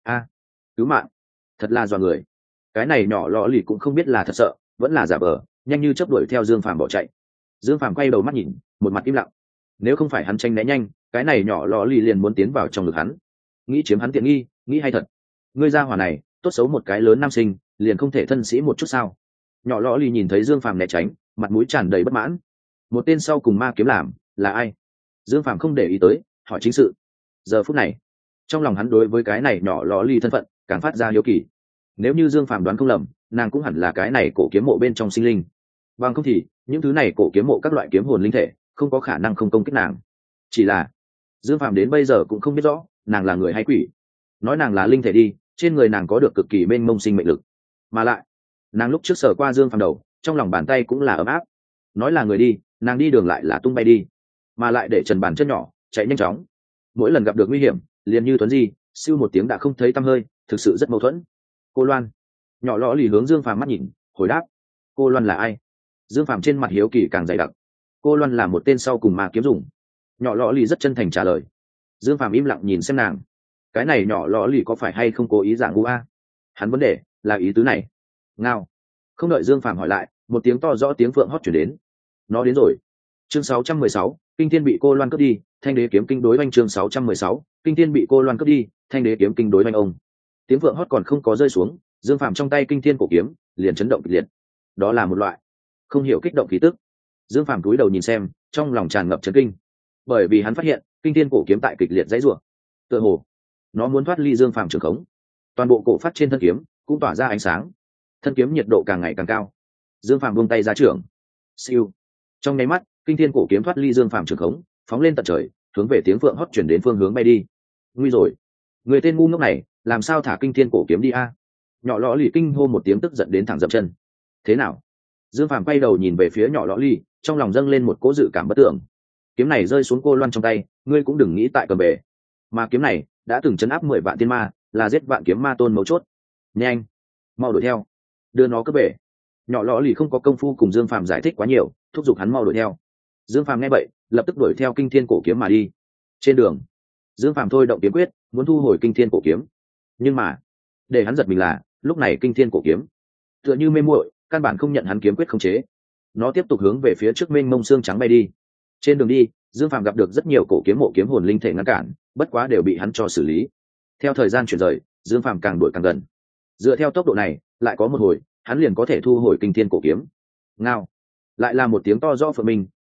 Cứu mạng, thật là dọa người. Cái này nhỏ lọ lì cũng không biết là thật sợ vẫn là giả vờ, nhanh như chớp đuổi theo Dương Phàm bỏ chạy. Dương Phàm quay đầu mắt nhìn, một mặt im lặng. Nếu không phải hắn tranh né nhanh, cái này nhỏ lọ lì liền muốn tiến vào trong ngực hắn, nghĩ chiếm hắn tiện nghi. Nghĩ hay thật, ngươi ra hỏa này tốt xấu một cái lớn nam sinh liền không thể thân sĩ một chút sao? Nhỏ lọ lì nhìn thấy Dương Phàm né tránh, mặt mũi tràn đầy bất mãn. Một tên sau cùng ma kiếm làm là ai? Dương Phàm không để ý tới, hỏi chính sự. Giờ phút này, trong lòng hắn đối với cái này nhỏ lọ lì thân phận càng phát ra hiếu kỳ. Nếu như Dương Phàm đoán không lầm, nàng cũng hẳn là cái này cổ kiếm mộ bên trong sinh linh. Bằng không thì những thứ này cổ kiếm mộ các loại kiếm hồn linh thể không có khả năng không công kích nàng. Chỉ là Dương Phàm đến bây giờ cũng không biết rõ nàng là người hay quỷ. Nói nàng là linh thể đi, trên người nàng có được cực kỳ mênh mông sinh mệnh lực, mà lại nàng lúc trước sờ qua Dương Phàm đầu, trong lòng bàn tay cũng là ấm áp. Nói là người đi, nàng đi đường lại là tung bay đi, mà lại để trần bàn chân nhỏ chạy nhanh chóng. Mỗi lần gặp được nguy hiểm liền như tuấn di, siêu một tiếng đã không thấy tăm hơi, thực sự rất mâu thuẫn. Cô Loan. Nhỏ lọ lì hướng Dương Phàm mắt nhìn, hồi đáp. Cô Loan là ai? Dương Phàm trên mặt hiếu kỳ càng dày đặc. Cô Loan là một tên sau cùng ma kiếm dùng. Nhỏ lọ lì rất chân thành trả lời. Dương Phàm im lặng nhìn xem nàng. Cái này nhỏ lọ lì có phải hay không cố ý dạng ngu a? Hắn vấn đề là ý tứ này. Ngao. Không đợi Dương Phàm hỏi lại, một tiếng to rõ tiếng phượng hót chuyển đến. Nó đến rồi. Chương 616, kinh thiên bị cô Loan cướp đi, thanh đế kiếm kinh đối oanh. Chương 616, kinh thiên bị cô Loan cướp đi, thanh đế kiếm kinh đối oanh ông. Tiếng phượng hót còn không có rơi xuống, Dương Phàm trong tay kinh thiên cổ kiếm liền chấn động kịch liệt. Đó là một loại không hiểu kích động khí tức. Dương Phàm cúi đầu nhìn xem, trong lòng tràn ngập chấn kinh, bởi vì hắn phát hiện kinh thiên cổ kiếm tại kịch liệt dãy rủa, tựa hồ nó muốn thoát ly Dương Phàm trường khống. Toàn bộ cổ phát trên thân kiếm cũng tỏa ra ánh sáng, thân kiếm nhiệt độ càng ngày càng cao. Dương Phàm buông tay ra trưởng, siêu, trong nháy mắt kinh thiên cổ kiếm thoát ly Dương Phàm trường khống, phóng lên tận trời, hướng về tiếng phượng hót chuyển đến phương hướng bay đi. Nguy rồi, người tên ngu ngốc này làm sao thả kinh thiên cổ kiếm đi a? Nhỏ lọ lì kinh hô một tiếng tức giận đến thẳng dậm chân. Thế nào? Dương Phàm quay đầu nhìn về phía nhỏ lọ lì, trong lòng dâng lên một cỗ dự cảm bất tưởng. Kiếm này rơi xuống cô Loan trong tay, ngươi cũng đừng nghĩ tại cầm bể. Mà kiếm này đã từng chấn áp 10 vạn tiên ma, là giết vạn kiếm ma tôn mấu chốt. Nhanh, mau đuổi theo, đưa nó cướp bể. Nhỏ lọ lì không có công phu cùng Dương Phàm giải thích quá nhiều, thúc giục hắn mau đuổi theo. Dương Phàm nghe vậy, lập tức đuổi theo kinh thiên cổ kiếm mà đi. Trên đường, Dương Phàm thôi động kiếm quyết, muốn thu hồi kinh thiên cổ kiếm. Nhưng mà, để hắn giật mình là, lúc này kinh thiên cổ kiếm tựa như mê muội, căn bản không nhận hắn kiếm quyết khống chế. Nó tiếp tục hướng về phía trước mênh mông xương trắng bay đi. Trên đường đi, Dương Phàm gặp được rất nhiều cổ kiếm mộ kiếm hồn linh thể ngăn cản, bất quá đều bị hắn cho xử lý. Theo thời gian chuyển rời, Dương Phàm càng đuổi càng gần. Dựa theo tốc độ này, lại có một hồi, hắn liền có thể thu hồi kinh thiên cổ kiếm. Ngao, lại là một tiếng to rõ phượng minh,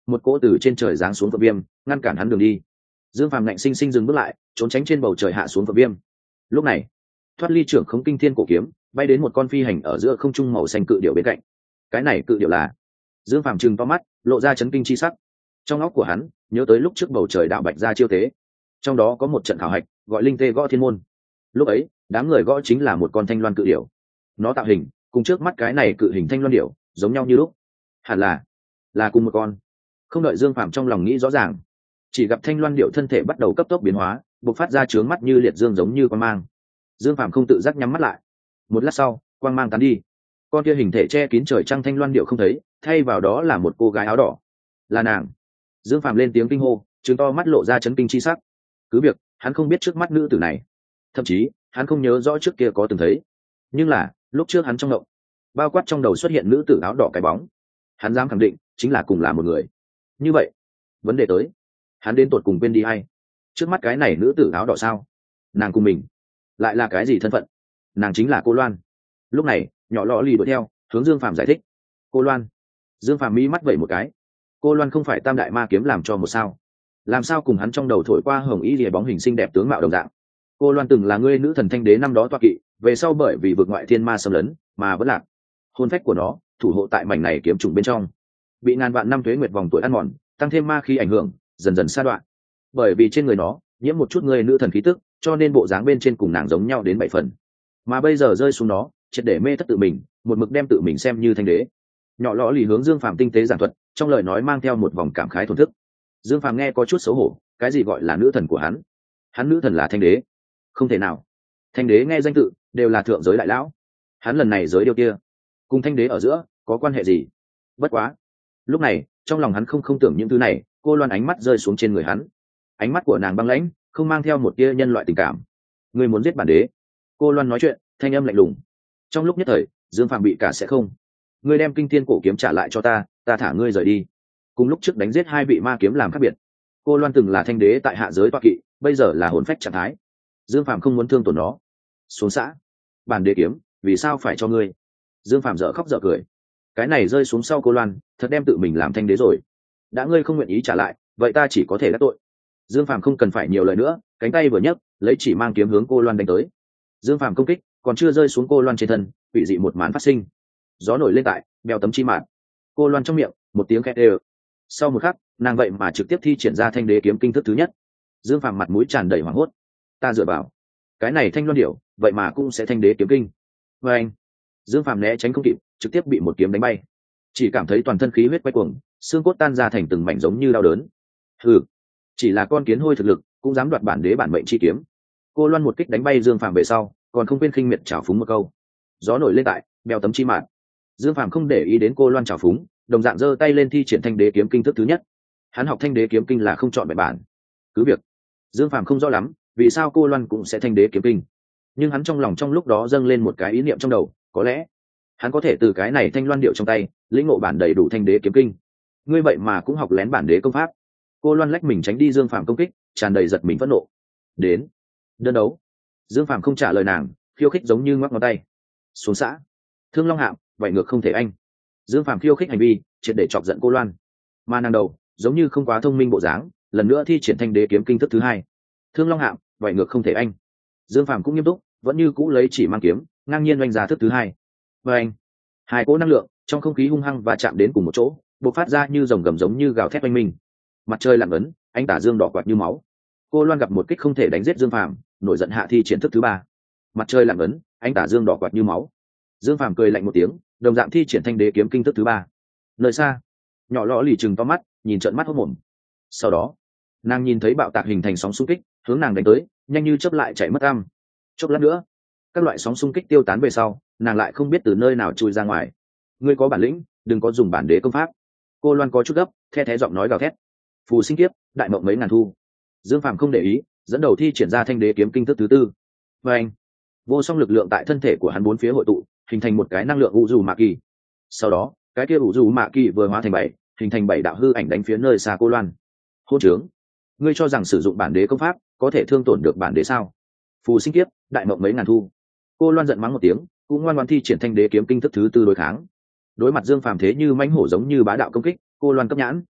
một cỗ từ trên trời giáng xuống phượng viêm ngăn cản hắn đường đi. Dương Phàm ngạnh sinh sinh dừng bước lại, trốn tránh trên bầu trời hạ xuống phượng viêm. Lúc này thoát ly trưởng không kinh thiên cổ kiếm, bay đến một con phi hành ở giữa không trung màu xanh cự điểu bên cạnh. Cái này cự điểu là? Dương Phàm trừng to mắt, lộ ra chấn kinh chi sắc. Trong óc của hắn nhớ tới lúc trước bầu trời đạo bạch ra chiêu thế, trong đó có một trận khảo hạch gọi linh tê gõ thiên môn. Lúc ấy đám người gõ chính là một con thanh loan cự điểu, nó tạo hình cùng trước mắt cái này cự hình thanh loan điểu giống nhau như lúc, hẳn là cùng một con. Không đợi Dương Phàm trong lòng nghĩ rõ ràng, chỉ gặp thanh loan điểu thân thể bắt đầu cấp tốc biến hóa, bộc phát ra trướng mắt như liệt dương giống như quang mang. Dương Phàm không tự giác nhắm mắt lại. Một lát sau quang mang tán đi, con kia hình thể che kín trời trăng thanh loan điểu không thấy, thay vào đó là một cô gái áo đỏ. Là nàng. Dương Phàm lên tiếng kinh hô, trừng to mắt lộ ra chấn kinh chi sắc. Cứ việc hắn không biết trước mắt nữ tử này, thậm chí hắn không nhớ rõ trước kia có từng thấy, nhưng là lúc trước hắn trong động, bao quát trong đầu xuất hiện nữ tử áo đỏ cái bóng, hắn dám khẳng định chính là cùng là một người. Như vậy vấn đề tới, hắn đến tột cùng quên đi hay trước mắt cái này nữ tử áo đỏ sao? Nàng cùng mình lại là cái gì thân phận? Nàng chính là cô Loan. Lúc này nhỏ lọ lì đuổi theo hướng Dương Phàm giải thích. Cô Loan? Dương Phàm mí mắt vẩy một cái. Cô Loan không phải tam đại ma kiếm làm cho một sao? Làm sao cùng hắn trong đầu thổi qua hồng y lìa bóng hình xinh đẹp tướng mạo đồng dạng? Cô Loan từng là ngươi nữ thần thanh đế năm đó toa kỵ, về sau bởi vì vượt ngoại thiên ma xâm lấn mà vẫn lạc. Hồn phách của nó thủ hộ tại mảnh này kiếm trùng bên trong, bị ngàn vạn năm tuế nguyệt vòng tuổi ăn mòn, tăng thêm ma khí ảnh hưởng, dần dần sa đoạn. Bởi vì trên người nó nhiễm một chút người nữ thần khí tức, cho nên bộ dáng bên trên cùng nàng giống nhau đến 7 phần. Mà bây giờ rơi xuống nó, triệt để mê thất tự mình, một mực đem tự mình xem như thanh đế. Nhỏ lọ lì hướng Dương Phàm tinh tế giảng thuật, trong lời nói mang theo một vòng cảm khái thổn thức. Dương Phàm nghe có chút xấu hổ, cái gì gọi là nữ thần của hắn? Hắn nữ thần là thanh đế? Không thể nào. Thanh đế nghe danh tự đều là thượng giới đại lão, hắn lần này giới điều kia cùng thanh đế ở giữa có quan hệ gì? Bất quá lúc này trong lòng hắn không tưởng những thứ này. Cô Loan ánh mắt rơi xuống trên người hắn, ánh mắt của nàng băng lãnh, không mang theo một tia nhân loại tình cảm. Ngươi muốn giết bản đế? Cô Loan nói chuyện thanh âm lạnh lùng. Trong lúc nhất thời Dương Phàm bị cả sẽ không. Ngươi đem kinh thiên cổ kiếm trả lại cho ta, ta thả ngươi rời đi. Cùng lúc trước đánh giết 2 vị ma kiếm làm khác biệt, cô Loan từng là thanh đế tại hạ giới toa kỵ, bây giờ là hồn phách trạng thái. Dương Phàm không muốn thương tổn nó. Xuống xã. Bản đế kiếm vì sao phải cho ngươi? Dương Phàm dở khóc dở cười. Cái này rơi xuống sau cô Loan thật đem tự mình làm thanh đế rồi. Đã ngươi không nguyện ý trả lại, vậy ta chỉ có thể đắc tội. Dương Phàm không cần phải nhiều lời nữa, cánh tay vừa nhấc lấy chỉ mang kiếm hướng cô Loan đánh tới. Dương Phàm công kích còn chưa rơi xuống cô Loan trên thân, quỷ dị một màn phát sinh. Gió nổi lên tại bèo tấm chi mạn. Cô Loan trong miệng một tiếng khét đều. Sau một khắc nàng vậy mà trực tiếp thi triển ra thanh đế kiếm kinh thức thứ nhất. Dương Phàm mặt mũi tràn đầy hoảng hốt. Ta dựa vào cái này thanh loan điểu vậy mà cũng sẽ thanh đế kiếm kinh. Và anh Dương Phàm né tránh không kịp, trực tiếp bị một kiếm đánh bay, chỉ cảm thấy toàn thân khí huyết quay cuồng, xương cốt tan ra thành từng mảnh giống như đau đớn. Hừ, chỉ là con kiến hôi thực lực cũng dám đoạt bản đế bản mệnh chi kiếm. Cô Loan một kích đánh bay Dương Phàm về sau, còn không quên khinh miệt trào phúng một câu. Gió nổi lên tại bèo tấm chi mạn. Dương Phàm không để ý đến cô Loan trào phúng, đồng dạng giơ tay lên thi triển thanh đế kiếm kinh thức thứ nhất. Hắn học thanh đế kiếm kinh là không chọn bài bản. Cứ việc Dương Phàm không rõ lắm vì sao cô Loan cũng sẽ thanh đế kiếm kinh, nhưng hắn trong lòng trong lúc đó dâng lên một cái ý niệm trong đầu, có lẽ hắn có thể từ cái này thanh loan điệu trong tay lĩnh ngộ bản đầy đủ thanh đế kiếm kinh. Ngươi vậy mà cũng học lén bản đế công pháp? Cô Loan lách mình tránh đi Dương Phàm công kích, tràn đầy giật mình phẫn nộ. Đến đơn đấu. Dương Phàm không trả lời nàng, khiêu khích giống như ngoắc ngón tay. Xuống xã. Thương Long Hạm, vậy ngược không thể anh. Dương Phàm khiêu khích hành vi triệt để chọc giận cô Loan, mà nàng đầu giống như không quá thông minh bộ dáng, lần nữa thi triển thanh đế kiếm kinh thức thứ hai. Thương Long Hạm, vậy ngược không thể anh. Dương Phàm cũng nghiêm túc, vẫn như cũ lấy chỉ mang kiếm ngang nhiên oanh ra thức thứ hai. Và anh hai cỗ năng lượng trong không khí hung hăng và chạm đến cùng một chỗ, bộc phát ra như rồng gầm giống như gào thét oanh minh. Mặt trời lặn ấn, ánh tà dương đỏ quạt như máu. Cô Loan gặp một kích không thể đánh giết Dương Phàm, nổi giận hạ thi triển thức thứ ba. Mặt trời lặn ấn, ánh tà dương đỏ quạt như máu. Dương Phàm cười lạnh một tiếng, đồng dạng thi triển thanh đế kiếm kinh thức thứ ba. Nơi xa nhỏ lọ lì chừng to mắt nhìn trợn mắt hốt mồm. Sau đó nàng nhìn thấy bạo tạc hình thành sóng xung kích hướng nàng đánh tới, nhanh như chớp lại chạy mất tăm. Chốc lát nữa các loại sóng xung kích tiêu tán về sau, nàng lại không biết từ nơi nào chui ra ngoài. Ngươi có bản lĩnh đừng có dùng bản đế công pháp. Cô Loan có chút gấp, the thé giọng nói gào thét. Phù sinh kiếp, đại mộng mấy ngàn thu. Dương Phàm không để ý, dẫn đầu thi triển ra thanh đế kiếm kinh thức thứ tư. Và anh vô song lực lượng tại thân thể của hắn bốn phía hội tụ, hình thành một cái năng lượng u dù mạ kỳ. Sau đó cái kia u dù mạ kỳ vừa hóa thành 7, hình thành 7 đạo hư ảnh đánh phía nơi xa cô Loan. Hôn trướng, ngươi cho rằng sử dụng bản đế công pháp có thể thương tổn được bản đế sao? Phù sinh kiếp, đại mộng mấy ngàn thu. Cô Loan giận mắng một tiếng, cũng ngoan ngoãn thi triển thanh đế kiếm kinh thức thứ tư đối kháng. Đối mặt Dương Phàm thế như mãnh hổ giống như bá đạo công kích, cô Loan cấp nhãn.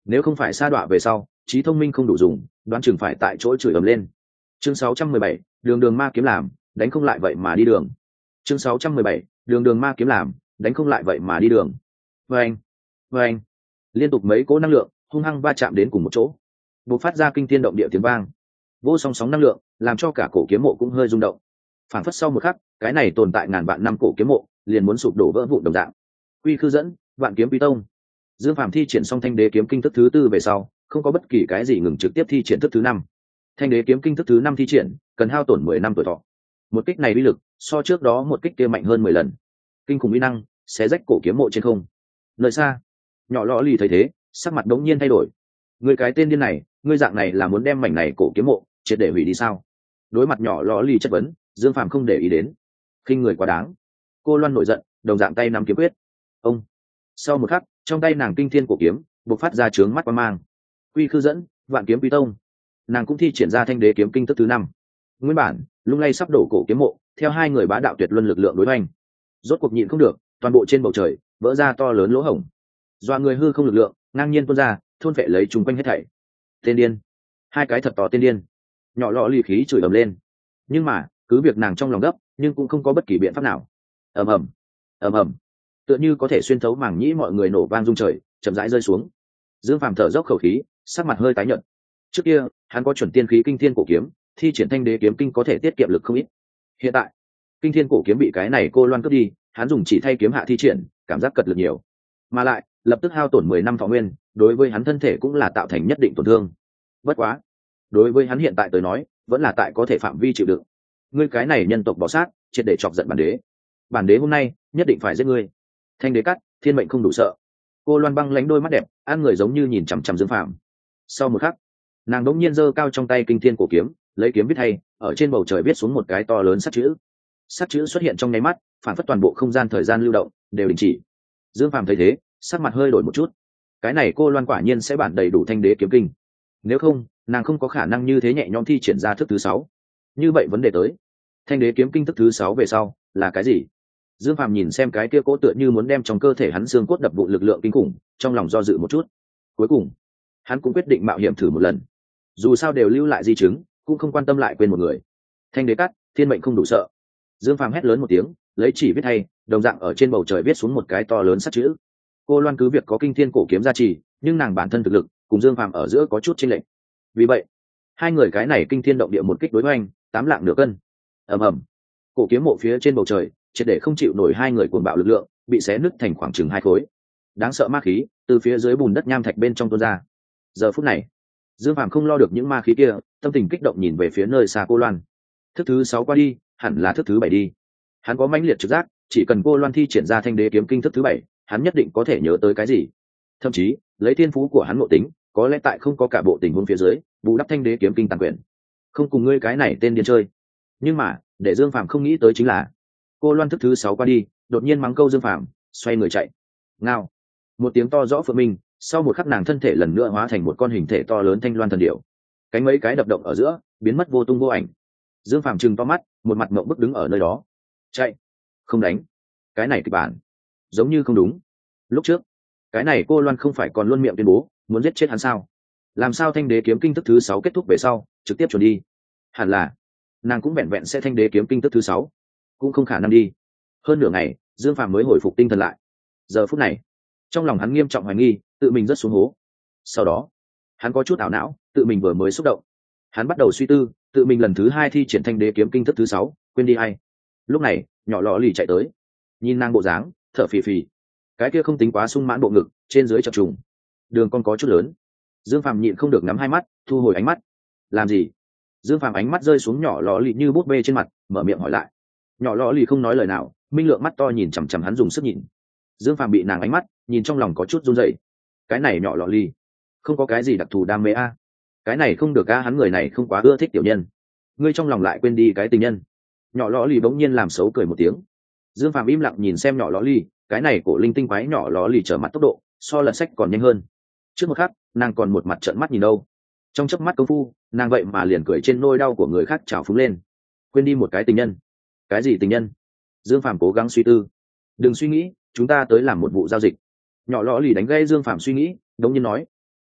nếu không phải sa đọa về sau trí thông minh không đủ dùng, đoán chừng phải tại chỗ chửi ầm lên. Chương 617, đường đường ma kiếm làm, đánh không lại vậy mà đi đường. Chương 617, đường đường ma kiếm làm, đánh không lại vậy mà đi đường. Vâng, vâng, liên tục mấy cỗ năng lượng hung hăng va chạm đến cùng một chỗ, bộc phát ra kinh thiên động địa tiếng vang, vô song sóng năng lượng làm cho cả cổ kiếm mộ cũng hơi rung động. Phản phất sau một khắc, cái này tồn tại ngàn vạn năm cổ kiếm mộ liền muốn sụp đổ vỡ vụn đồng dạng. Quy khư dẫn, vạn kiếm quý tông. Dương Phàm thi triển xong thanh đế kiếm kinh thức thứ tư về sau, không có bất kỳ cái gì ngừng, trực tiếp thi triển thức thứ năm. Thanh đế kiếm kinh thức thứ năm thi triển cần hao tổn 10 năm tuổi thọ. Một kích này uy lực so trước đó một kích kia mạnh hơn 10 lần. Kinh khủng uy năng xé rách cổ kiếm mộ trên không. Nơi xa, nhỏ lọ lì thấy thế, sắc mặt đống nhiên thay đổi. Người cái tên điên này, ngươi dạng này là muốn đem mảnh này cổ kiếm mộ triệt để hủy đi sao? Đối mặt nhỏ lọ lì chất vấn, Dương Phàm không để ý đến. Khinh người quá đáng. Cô Loan nổi giận, đồng dạng tay nắm kiếm quyết. Ông. Sau một khắc, trong tay nàng kinh thiên cổ kiếm bộc phát ra trướng mắt quang mang. Quy khư dẫn, vạn kiếm quý tông. Nàng cũng thi triển ra thanh đế kiếm kinh thức thứ năm. Nguyên bản lung lay sắp đổ cổ kiếm mộ, theo hai người bá đạo tuyệt luân lực lượng đối hoành, rốt cuộc nhịn không được, toàn bộ trên bầu trời vỡ ra to lớn lỗ hổng. Doa người hư không lực lượng ngang nhiên tuôn ra, thôn phệ lấy chúng quanh hết thảy. Tên điên, hai cái thật to tên điên. Nhỏ lọ lì khí chửi ầm lên, nhưng mà cứ việc nàng trong lòng gấp, nhưng cũng không có bất kỳ biện pháp nào. Ầm ầm, ầm ầm, tựa như có thể xuyên thấu màng nhĩ mọi người nổ vang rung trời, chậm rãi rơi xuống. Dương Phàm thở dốc khẩu khí, sắc mặt hơi tái nhợt. Trước kia hắn có chuẩn tiên khí kinh thiên cổ kiếm, thi triển thanh đế kiếm kinh có thể tiết kiệm lực không ít. Hiện tại kinh thiên cổ kiếm bị cái này cô Loan cướp đi, hắn dùng chỉ thay kiếm hạ thi triển, cảm giác cật lực nhiều, mà lại lập tức hao tổn 10 năm thọ nguyên, đối với hắn thân thể cũng là tạo thành nhất định tổn thương. Bất quá, đối với hắn hiện tại tới nói, vẫn là tại có thể phạm vi chịu đựng. Ngươi cái này nhân tộc bò sát, triệt để chọc giận bản đế. Bản đế hôm nay nhất định phải giết ngươi. Thanh đế cắt, thiên mệnh không đủ sợ. Cô Loan băng lánh đôi mắt đẹp, an người giống như nhìn chằm chằm Dương Phàm. Sau một khắc, nàng đống nhiên giơ cao trong tay kinh thiên cổ kiếm, lấy kiếm viết thay, ở trên bầu trời viết xuống một cái to lớn sắt chữ. Sắt chữ xuất hiện trong nháy mắt, phản phất toàn bộ không gian thời gian lưu động đều đình chỉ. Dương Phàm thấy thế, sắc mặt hơi đổi một chút. Cái này cô Loan quả nhiên sẽ bản đầy đủ thanh đế kiếm kinh. Nếu không, nàng không có khả năng như thế nhẹ nhõm thi triển ra thức thứ 6. Như vậy vấn đề tới, thanh đế kiếm kinh thức thứ 6 về sau là cái gì? Dương Phàm nhìn xem cái kia cố tựa như muốn đem trong cơ thể hắn xương cốt đập vụn lực lượng kinh khủng, trong lòng do dự một chút. Cuối cùng, hắn cũng quyết định mạo hiểm thử một lần. Dù sao đều lưu lại di chứng, cũng không quan tâm lại quên một người. Thanh đế cắt, thiên mệnh không đủ sợ. Dương Phàm hét lớn một tiếng, lấy chỉ viết thay, đồng dạng ở trên bầu trời viết xuống một cái to lớn sắt chữ. Cô Loan cứ việc có kinh thiên cổ kiếm gia trì, nhưng nàng bản thân thực lực cùng Dương Phàm ở giữa có chút chênh lệch. Vì vậy, hai người cái này kinh thiên động địa một kích đối hoành, 8 lạng nửa cân. Ầm ầm. Cổ kiếm mộ phía trên bầu trời, triệt để không chịu nổi hai người cuồng bạo lực lượng, bị xé nứt thành khoảng chừng 2 khối. Đáng sợ ma khí từ phía dưới bùn đất nham thạch bên trong tuôn ra. Giờ phút này, Dương Phàm không lo được những ma khí kia, tâm tình kích động nhìn về phía nơi xa cô Loan. Thức thứ 6 qua đi, hẳn là thức thứ 7 đi. Hắn có mãnh liệt trực giác, chỉ cần cô Loan thi triển ra thanh đế kiếm kinh thức thứ 7, hắn nhất định có thể nhớ tới cái gì. Thậm chí, lấy thiên phú của hắn ngộ tính, có lẽ tại không có cả bộ tình huống phía dưới, bù đắp thanh đế kiếm kinh tàn quyền. Không cùng ngươi cái này tên điên chơi. Nhưng mà, để Dương Phàm không nghĩ tới chính là, cô Loan thức thứ 6 qua đi, đột nhiên mắng câu Dương Phàm, xoay người chạy. Ngao. Một tiếng to rõ phượng minh, sau một khắc nàng thân thể lần nữa hóa thành một con hình thể to lớn thanh loan thần điểu. Cánh mấy cái đập động ở giữa, biến mất vô tung vô ảnh. Dương Phàm trừng to mắt, một mặt ngậm bức đứng ở nơi đó. Chạy, không đánh. Cái này kịch bản giống như không đúng. Lúc trước, cái này cô Loan không phải còn luôn miệng tuyên bố muốn giết chết hắn sao? Làm sao thanh đế kiếm kinh thức thứ 6 kết thúc về sau, trực tiếp chuẩn đi? Hẳn là nàng cũng vẹn vẹn sẽ thanh đế kiếm kinh thức thứ 6, cũng không khả năng đi. Hơn nửa ngày, Dương Phàm mới hồi phục tinh thần lại. Giờ phút này, trong lòng hắn nghiêm trọng hoài nghi, tự mình rất xuống hố. Sau đó, hắn có chút ảo não, tự mình vừa mới xúc động. Hắn bắt đầu suy tư, tự mình lần thứ 2 thi triển thanh đế kiếm kinh thức thứ 6, quên đi hay. Lúc này, nhỏ lọ lì chạy tới, nhìn nàng bộ dáng, thở phì phì. Cái kia không tính quá sung mãn bộ ngực, trên dưới chập trùng, đường con có chút lớn. Dương Phàm nhịn không được nắm hai mắt, thu hồi ánh mắt. Làm gì? Dương Phàm ánh mắt rơi xuống nhỏ lọ lì như bút bê trên mặt, mở miệng hỏi lại. Nhỏ lọ lì không nói lời nào, minh lượng mắt to nhìn chằm chằm hắn dùng sức nhìn. Dương Phàm bị nàng ánh mắt nhìn, trong lòng có chút run rẩy. Cái này nhỏ lọ lì không có cái gì đặc thù đam mê a? Cái này không được a, hắn người này không quá ưa thích tiểu nhân. Ngươi trong lòng lại quên đi cái tình nhân. Nhỏ lọ lì bỗng nhiên làm xấu cười một tiếng. Dương Phàm im lặng nhìn xem nhỏ lọ lì, cái này cổ linh tinh quái nhỏ lọ lì trở mặt tốc độ so lật sách còn nhanh hơn. Trước một khắc, nàng còn một mặt trợn mắt nhìn đâu. Trong chớp mắt công phu, nàng vậy mà liền cười trên nỗi đau của người khác trào phúng lên. Quên đi một cái tình nhân. Cái gì tình nhân? Dương Phàm cố gắng suy tư. Đừng suy nghĩ, chúng ta tới làm một vụ giao dịch. Nhỏ lọ lì đánh gây Dương Phàm suy nghĩ, đống nhiên nói.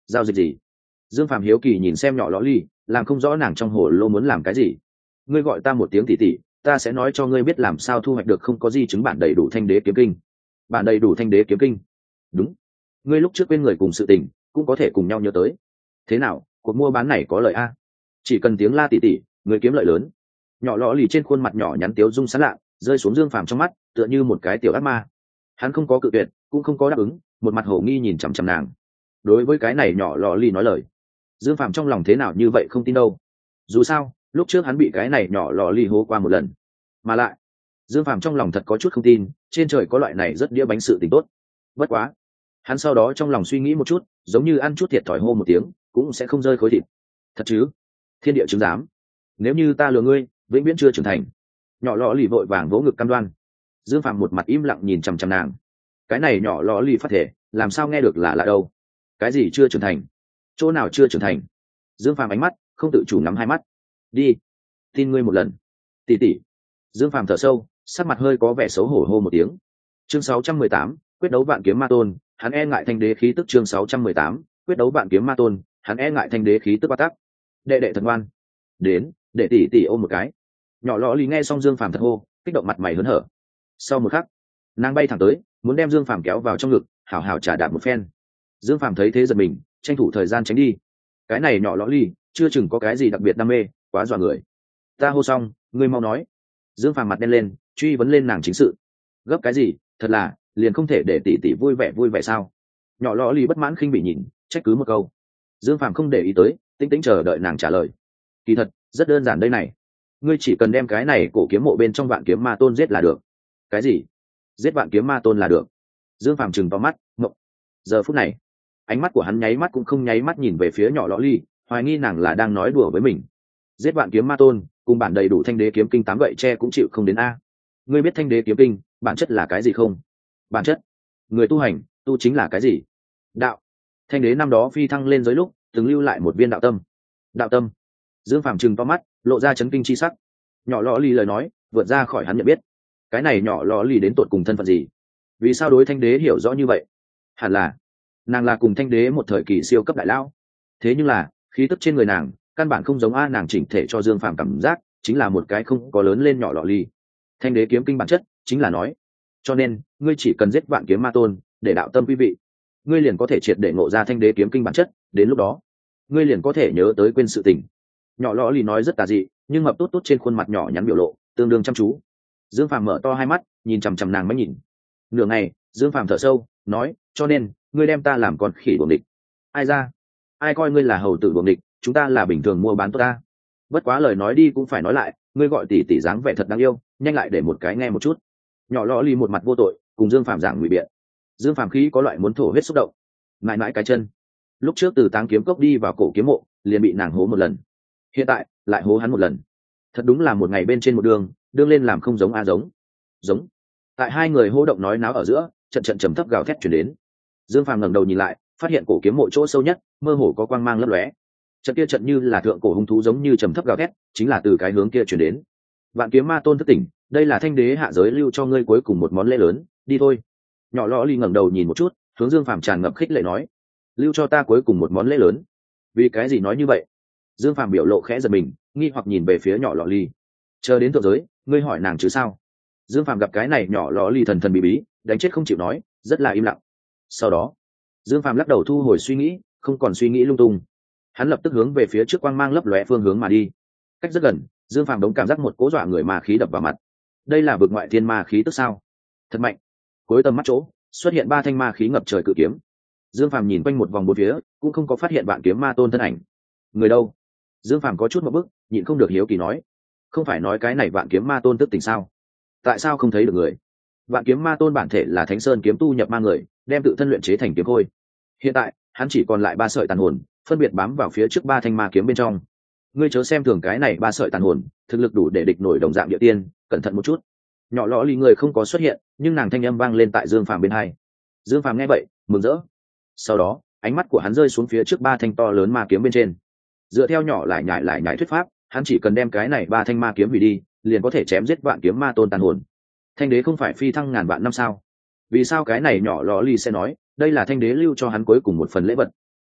Giao dịch gì? Dương Phạm hiếu kỳ nhìn xem nhỏ lõ ly, làm không rõ nàng trong hồ lô muốn làm cái gì. Ngươi gọi ta một tiếng tỷ tỷ, ta sẽ nói cho ngươi biết làm sao thu hoạch được không có di chứng bản đầy đủ thanh đế kiếm kinh. Bản đầy đủ thanh đế kiếm kinh? Đúng. Ngươi lúc trước bên người cùng sự tình cũng có thể cùng nhau nhớ tới. Thế nào, cuộc mua bán này có lợi a? Chỉ cần tiếng la tỷ tỷ, người kiếm lợi lớn. Nhỏ lõ lì trên khuôn mặt nhỏ nhắn tiếu dung sán lạ, rơi xuống Dương Phàm trong mắt, tựa như một cái tiểu ác ma. Hắn không có cự tuyệt, cũng không có đáp ứng, một mặt hổ nghi nhìn chằm chằm nàng. Đối với cái này nhỏ lõ lì nói lời, Dương Phàm trong lòng thế nào như vậy không tin đâu. Dù sao, lúc trước hắn bị cái này nhỏ lò lì hố qua một lần, mà lại Dương Phàm trong lòng thật có chút không tin trên trời có loại này rất đĩa bánh sự tình tốt. Bất quá hắn sau đó trong lòng suy nghĩ một chút, giống như ăn chút thiệt thòi hô một tiếng cũng sẽ không rơi khối thịt. Thật chứ? Thiên địa chứng giám, nếu như ta lừa ngươi vĩnh viễn chưa trưởng thành. Nhỏ lò lì vội vàng vỗ ngực cam đoan. Dương Phàm một mặt im lặng nhìn chằm chằm nàng. Cái này nhỏ lò lì phát thể làm sao nghe được là đâu? Cái gì chưa trưởng thành? Chỗ nào chưa trưởng thành? Dương Phàm ánh mắt không tự chủ nắm hai mắt. Đi, tin ngươi một lần. Tỷ tỷ. Dương Phàm thở sâu, sắc mặt hơi có vẻ xấu hổ hô một tiếng. Chương 618, quyết đấu vạn kiếm ma tôn, hắn e ngại thanh đế khí tức. Chương 618, quyết đấu vạn kiếm ma tôn, hắn e ngại thanh đế khí tức. Ba tắc. Đệ đệ thật ngoan. Đến, để tỷ tỷ ôm một cái. Nhỏ lọ lì nghe xong Dương Phàm thật hô, kích động mặt mày hớn hở. Sau một khắc, nàng bay thẳng tới, muốn đem Dương Phàm kéo vào trong ngực, hảo hảo trả đạp một phen. Dương Phàm thấy thế giật mình, tranh thủ thời gian tránh đi. Cái này nhỏ lọ lì chưa chừng có cái gì đặc biệt đam mê, quá dọa người. Ta hô xong, ngươi mau nói. Dương Phàm mặt đen lên, truy vấn lên nàng chính sự. Gấp cái gì, thật là liền không thể để tỷ tỷ vui vẻ sao? Nhỏ lọ lì bất mãn khinh bị nhìn, trách cứ một câu. Dương Phàm không để ý tới, tĩnh tĩnh chờ đợi nàng trả lời. Kỳ thật rất đơn giản đây này, ngươi chỉ cần đem cái này cổ kiếm mộ bên trong vạn kiếm ma tôn giết là được. Cái gì? Giết vạn kiếm ma tôn là được? Dương Phàm trừng vào mắt, ngộng. Giờ phút này ánh mắt của hắn nháy mắt cũng không nháy mắt nhìn về phía nhỏ lọ ly, hoài nghi nàng là đang nói đùa với mình. Giết vạn kiếm ma tôn cùng bản đầy đủ thanh đế kiếm kinh 8 gậy tre cũng chịu không đến a. Ngươi biết thanh đế kiếm kinh bản chất là cái gì không? Bản chất? Người tu hành tu chính là cái gì? Đạo. Thanh đế năm đó phi thăng lên giới lúc từng lưu lại một viên đạo tâm. Đạo tâm? Dương Phàm trừng to mắt, lộ ra chấn kinh chi sắc. Nhỏ lọ ly lời nói vượt ra khỏi hắn nhận biết. Cái này nhỏ lọ ly đến tột cùng thân phận gì? Vì sao đối thanh đế hiểu rõ như vậy? Hẳn là nàng là cùng thanh đế một thời kỳ siêu cấp đại lão. Thế nhưng là khí tức trên người nàng căn bản không giống a. Nàng chỉnh thể cho Dương Phàm cảm giác chính là một cái không có lớn lên nhỏ lọ ly. Thanh đế kiếm kinh bản chất chính là nói, cho nên ngươi chỉ cần giết vạn kiếm ma tôn để đạo tâm quý vị, ngươi liền có thể triệt để ngộ ra thanh đế kiếm kinh bản chất. Đến lúc đó ngươi liền có thể nhớ tới quên sự tình. Nhỏ lọ ly nói rất tà dị, nhưng mập tốt tốt trên khuôn mặt nhỏ nhắn biểu lộ tương đương chăm chú. Dương Phàm mở to hai mắt nhìn chằm chằm nàng mới nhìn. Nửa ngày Dương Phàm thở sâu nói, cho nên ngươi đem ta làm con khỉ buồng địch. Ai ra? Ai coi ngươi là hầu tử buồng địch? Chúng ta là bình thường mua bán tốt ta. Bất quá lời nói đi cũng phải nói lại, ngươi gọi tỷ tỷ dáng vẻ thật đáng yêu, nhanh lại để một cái nghe một chút. Nhỏ lọ ly một mặt vô tội cùng Dương Phàm giảng ngụy biện. Dương Phàm khí có loại muốn thổ huyết xúc động, mãi mãi cái chân. Lúc trước từ Táng Kiếm Cốc đi vào cổ kiếm mộ liền bị nàng hố một lần, hiện tại lại hố hắn một lần. Thật đúng là một ngày bên trên một đường đương lên làm không giống a. Giống. Tại hai người hô động nói náo ở giữa, trận trầm thấp gào thét chuyển đến. Dương Phàm ngẩng đầu nhìn lại, phát hiện cổ kiếm mộ chỗ sâu nhất mơ hồ có quang mang lấp lóe. Trận kia trận như là thượng cổ hung thú giống như trầm thấp gào thét, chính là từ cái hướng kia chuyển đến. Vạn kiếm ma tôn thức tỉnh, đây là thanh đế hạ giới lưu cho ngươi cuối cùng một món lễ lớn, đi thôi. Nhỏ lọ ly ngẩng đầu nhìn một chút, hướng Dương Phàm tràn ngập khích lệ nói, lưu cho ta cuối cùng một món lễ lớn? Vì cái gì nói như vậy? Dương Phàm biểu lộ khẽ giật mình, nghi hoặc nhìn về phía nhỏ lọ ly. Chờ đến thượng giới ngươi hỏi nàng chứ sao? Dương Phàm gặp cái này nhỏ lọ ly thần thần bí bí đánh chết không chịu nói, rất là im lặng. Sau đó Dương Phàm lắc đầu thu hồi suy nghĩ, không còn suy nghĩ lung tung. Hắn lập tức hướng về phía trước quang mang lấp lóe phương hướng mà đi. Cách rất gần, Dương Phàm đống cảm giác một cố dọa người ma khí đập vào mặt. Đây là vực ngoại thiên ma khí tức sao? Thật mạnh. Cuối tầm mắt chỗ xuất hiện 3 thanh ma khí ngập trời cự kiếm. Dương Phàm nhìn quanh một vòng bốn phía, cũng không có phát hiện vạn kiếm ma tôn thân ảnh. Người đâu? Dương Phàm có chút một bức, nhịn không được hiếu kỳ nói, không phải nói cái này vạn kiếm ma tôn tức tỉnh sao? Tại sao không thấy được người? Vạn kiếm ma tôn bản thể là Thánh Sơn kiếm tu nhập ma người, đem tự thân luyện chế thành kiếm khôi. Hiện tại hắn chỉ còn lại 3 sợi tàn hồn, phân biệt bám vào phía trước 3 thanh ma kiếm bên trong. Ngươi chớ xem thường cái này 3 sợi tàn hồn, thực lực đủ để địch nổi đồng dạng địa tiên, cẩn thận một chút. Nhỏ lọ lì người không có xuất hiện, nhưng nàng thanh âm vang lên tại Dương Phàm bên hai. Dương Phàm nghe vậy mừng rỡ. Sau đó ánh mắt của hắn rơi xuống phía trước 3 thanh to lớn ma kiếm bên trên. Dựa theo nhỏ lại nhải thuyết pháp, hắn chỉ cần đem cái này 3 thanh ma kiếm hủy đi, liền có thể chém giết vạn kiếm ma tôn tàn hồn. Thanh đế không phải phi thăng ngàn vạn năm sao? Vì sao cái này nhỏ lọ ly sẽ nói đây là thanh đế lưu cho hắn cuối cùng một phần lễ vật?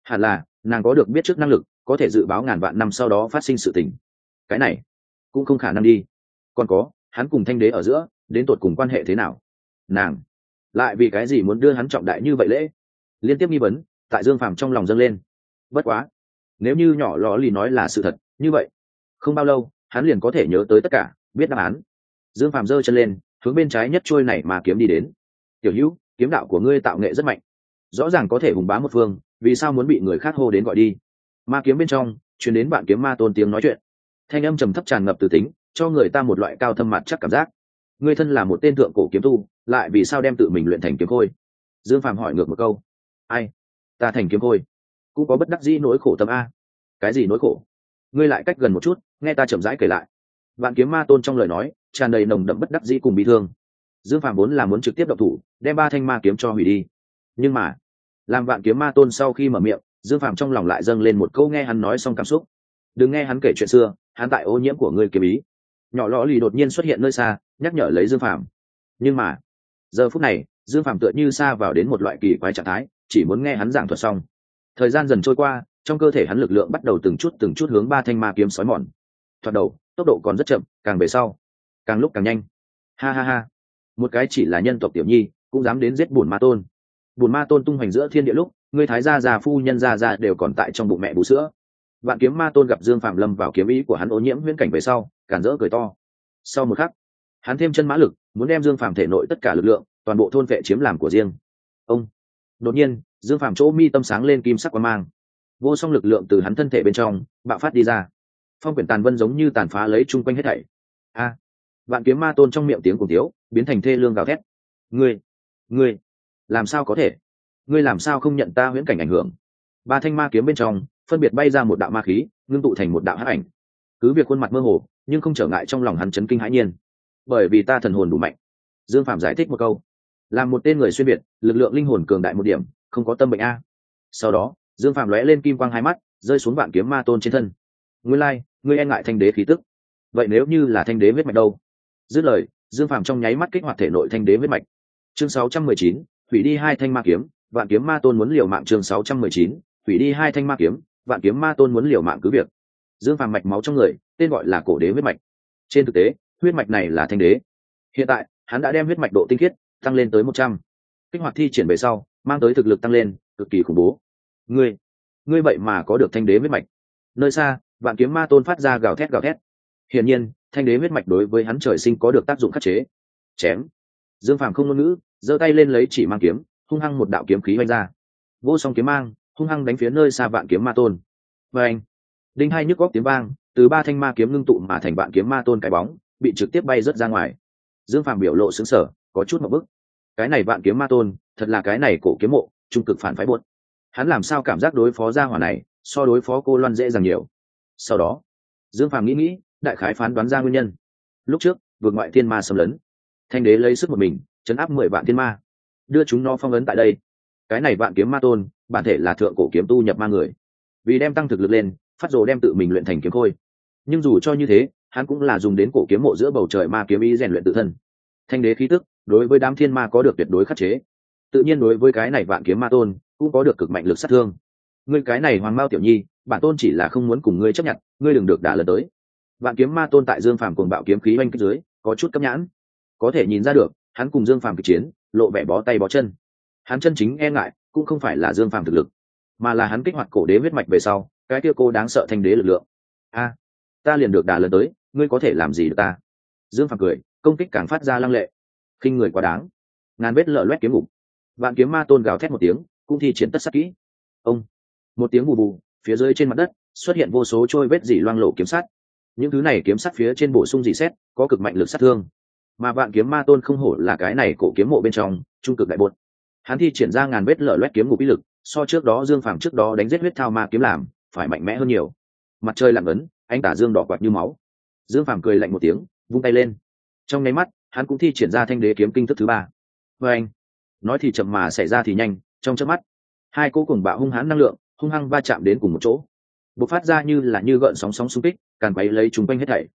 hẳn là nàng có được biết trước năng lực, có thể dự báo ngàn vạn năm sau đó phát sinh sự tình. Cái này cũng không khả năng đi. Còn có, hắn cùng thanh đế ở giữa đến tột cùng quan hệ thế nào? Nàng lại vì cái gì muốn đưa hắn trọng đại như vậy lễ? Liên tiếp nghi vấn tại Dương Phàm trong lòng dâng lên. Bất quá, nếu như nhỏ lò lì nói là sự thật như vậy, không bao lâu hắn liền có thể nhớ tới tất cả, biết đáp án. Dương Phàm giơ chân lên, hướng bên trái nhất trôi này mà kiếm đi đến. Tiểu Hữu, kiếm đạo của ngươi tạo nghệ rất mạnh, rõ ràng có thể hùng bá một phương, vì sao muốn bị người khác hô đến gọi đi? Ma kiếm bên trong truyền đến bạn kiếm ma tôn tiếng nói chuyện, thanh âm trầm thấp tràn ngập từ tính, cho người ta một loại cao thâm mặt chắc cảm giác. Ngươi thân là một tên thượng cổ kiếm tu, lại vì sao đem tự mình luyện thành kiếm khôi? Dương Phàm hỏi ngược một câu. Ai? Ta thành kiếm khôi cũng có bất đắc dĩ nỗi khổ tâm a. Cái gì nỗi khổ? Ngươi lại cách gần một chút, nghe ta chậm rãi kể lại. Vạn kiếm ma tôn trong lời nói tràn đầy nồng đậm bất đắc dĩ cùng bi thương. Dương Phàm vốn là muốn trực tiếp động thủ đem ba thanh ma kiếm cho hủy đi, nhưng mà làm vạn kiếm ma tôn sau khi mở miệng, Dương Phàm trong lòng lại dâng lên một câu nghe hắn nói xong cảm xúc. Đừng nghe hắn kể chuyện xưa, hắn tại ô nhiễm của ngươi kiếm ý. Nhỏ lọ lì đột nhiên xuất hiện nơi xa, nhắc nhở lấy Dương Phàm. Nhưng mà giờ phút này Dương Phàm tựa như xa vào đến một loại kỳ quái trạng thái, chỉ muốn nghe hắn giảng thuật xong. Thời gian dần trôi qua, trong cơ thể hắn lực lượng bắt đầu từng chút hướng ba thanh ma kiếm xói mòn. Thoạt đầu tốc độ còn rất chậm, càng về sau càng lúc càng nhanh. Ha ha ha, một cái chỉ là nhân tộc tiểu nhi cũng dám đến giết bùn ma tôn. Bùn ma tôn tung hoành giữa thiên địa lúc, ngươi thái gia già phu nhân gia đều còn tại trong bụng mẹ bú sữa. Vạn kiếm ma tôn gặp Dương Phạm lâm vào kiếm ý của hắn ô nhiễm huyễn cảnh về sau, cản rỡ cười to. Sau một khắc, hắn thêm chân mã lực, muốn đem Dương Phạm thể nội tất cả lực lượng toàn bộ thôn vệ chiếm làm của riêng. Ông đột nhiên, Dương Phạm chỗ mi tâm sáng lên kim sắc quang mang, vô song lực lượng từ hắn thân thể bên trong bạo phát đi ra. Phong quyển tàn vân giống như tàn phá lấy chung quanh hết thảy. A! Vạn kiếm ma tôn trong miệng tiếng cùng tiếu biến thành thê lương gào thét. Ngươi làm sao có thể? Ngươi làm sao không nhận ta huyễn cảnh ảnh hưởng? Ba thanh ma kiếm bên trong phân biệt bay ra một đạo ma khí, ngưng tụ thành một đạo hắc ảnh. Cứ việc khuôn mặt mơ hồ, nhưng không trở ngại trong lòng hắn chấn kinh hãi nhiên. Bởi vì ta thần hồn đủ mạnh. Dương Phạm giải thích một câu. Làm một tên người xuyên việt, lực lượng linh hồn cường đại một điểm, không có tâm bệnh a. Sau đó, Dương Phạm lóe lên kim quang hai mắt, rơi xuống vạn kiếm ma tôn trên thân. Ngươi lai, ngươi e ngại thanh đế khí tức. Vậy nếu như là thanh đế huyết mạch đâu? Dứt lời, Dương Phạm trong nháy mắt kích hoạt thể nội thanh đế huyết mạch. Chương 619, hủy đi hai thanh ma kiếm, vạn kiếm ma tôn muốn liều mạng. Chương 619, hủy đi hai thanh ma kiếm, vạn kiếm ma tôn muốn liều mạng cứ việc. Dương Phàm mạch máu trong người, tên gọi là cổ đế huyết mạch. Trên thực tế, huyết mạch này là thanh đế. Hiện tại, hắn đã đem huyết mạch độ tinh khiết tăng lên tới 100. Kích hoạt thi triển về sau, mang tới thực lực tăng lên, cực kỳ khủng bố. Ngươi vậy mà có được thanh đế huyết mạch? Nơi xa, vạn kiếm ma tôn phát ra gào thét. Hiển nhiên, thanh đế huyết mạch đối với hắn trời sinh có được tác dụng khắc chế. Chém. Dương Phàm không ngôn ngữ, giơ tay lên lấy chỉ mang kiếm, hung hăng một đạo kiếm khí vung ra. Vô song kiếm mang hung hăng đánh phía nơi xa vạn kiếm ma tôn. Và anh, đinh hai nhức góc tiếng vang, từ ba thanh ma kiếm ngưng tụ mà thành vạn kiếm ma tôn cái bóng bị trực tiếp bay rớt ra ngoài. Dương Phàm biểu lộ sững sờ, có chút một bức. Cái này vạn kiếm ma tôn, thật là cái này cổ kiếm mộ trung cực phản phái buốt. Hắn làm sao cảm giác đối phó gia hỏa này so đối phó cô Loan dễ dàng nhiều. Sau đó, Dương Phàm nghĩ, đại khái phán đoán ra nguyên nhân. Lúc trước, vượt ngoại thiên ma xâm lấn, thanh đế lấy sức một mình chấn áp 10 vạn thiên ma, đưa chúng nó phong ấn tại đây. Cái này vạn kiếm ma tôn bản thể là thượng cổ kiếm tu nhập ma người, vì đem tăng thực lực lên, phát rồ đem tự mình luyện thành kiếm khôi. Nhưng dù cho như thế, hắn cũng là dùng đến cổ kiếm mộ giữa bầu trời ma kiếm ý rèn luyện tự thân. Thanh đế khí tức đối với đám thiên ma có được tuyệt đối khắc chế, tự nhiên đối với cái này vạn kiếm ma tôn cũng có được cực mạnh lực sát thương. Ngươi cái này hoàng mao tiểu nhi, bản tôn chỉ là không muốn cùng ngươi chấp nhận, ngươi đừng được đả lần tới. Vạn kiếm ma tôn tại Dương Phàm cuồng bạo kiếm khí oanh kích dưới có chút cấp nhãn, có thể nhìn ra được hắn cùng Dương Phàm kịch chiến lộ vẻ bó tay bó chân. Hắn chân chính e ngại cũng không phải là Dương Phàm thực lực, mà là hắn kích hoạt cổ đế huyết mạch về sau cái kia cô đáng sợ thanh đế lực lượng. A, ta liền được đả lần tới, ngươi có thể làm gì được ta? Dương Phàm cười, công kích càng phát ra lăng lệ, khinh người quá đáng. Ngàn vết lở loét kiếm ngục, vạn kiếm ma tôn gào thét một tiếng, cũng thi triển tất sát kỹ. Ông, một tiếng bù bù, phía dưới trên mặt đất xuất hiện vô số trôi vết dỉ loang lổ kiếm sắt. Những thứ này kiếm sắt phía trên bổ sung dỉ xét, có cực mạnh lực sát thương. Mà vạn kiếm ma tôn không hổ là cái này cổ kiếm mộ bên trong trung cực đại bột. Hắn thi triển ra ngàn vết lở loét kiếm ngục uy lực, so trước đó Dương Phàm trước đó đánh giết huyết thao ma kiếm làm phải mạnh mẽ hơn nhiều. Mặt trời lặn ấn, ánh tà dương đỏ quạt như máu. Dương Phàm cười lạnh một tiếng, vung tay lên. Trong nháy mắt, hắn cũng thi triển ra thanh đế kiếm kinh thức thứ 3. Và anh, nói thì chậm mà xảy ra thì nhanh, trong chớp mắt, hai cỗ cùng bạo hung hãn năng lượng hung hăng va chạm đến cùng một chỗ, bộc phát ra như gợn sóng xung kích, càn quấy lấy chúng quanh hết thảy.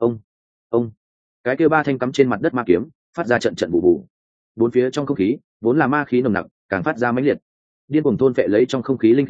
Ông, cái kia ba thanh cắm trên mặt đất ma kiếm phát ra trận bù bù. Bốn phía trong không khí vốn là ma khí nồng nặc, càng phát ra mãnh liệt, điên cuồng thôn phệ lấy trong không khí linh khí,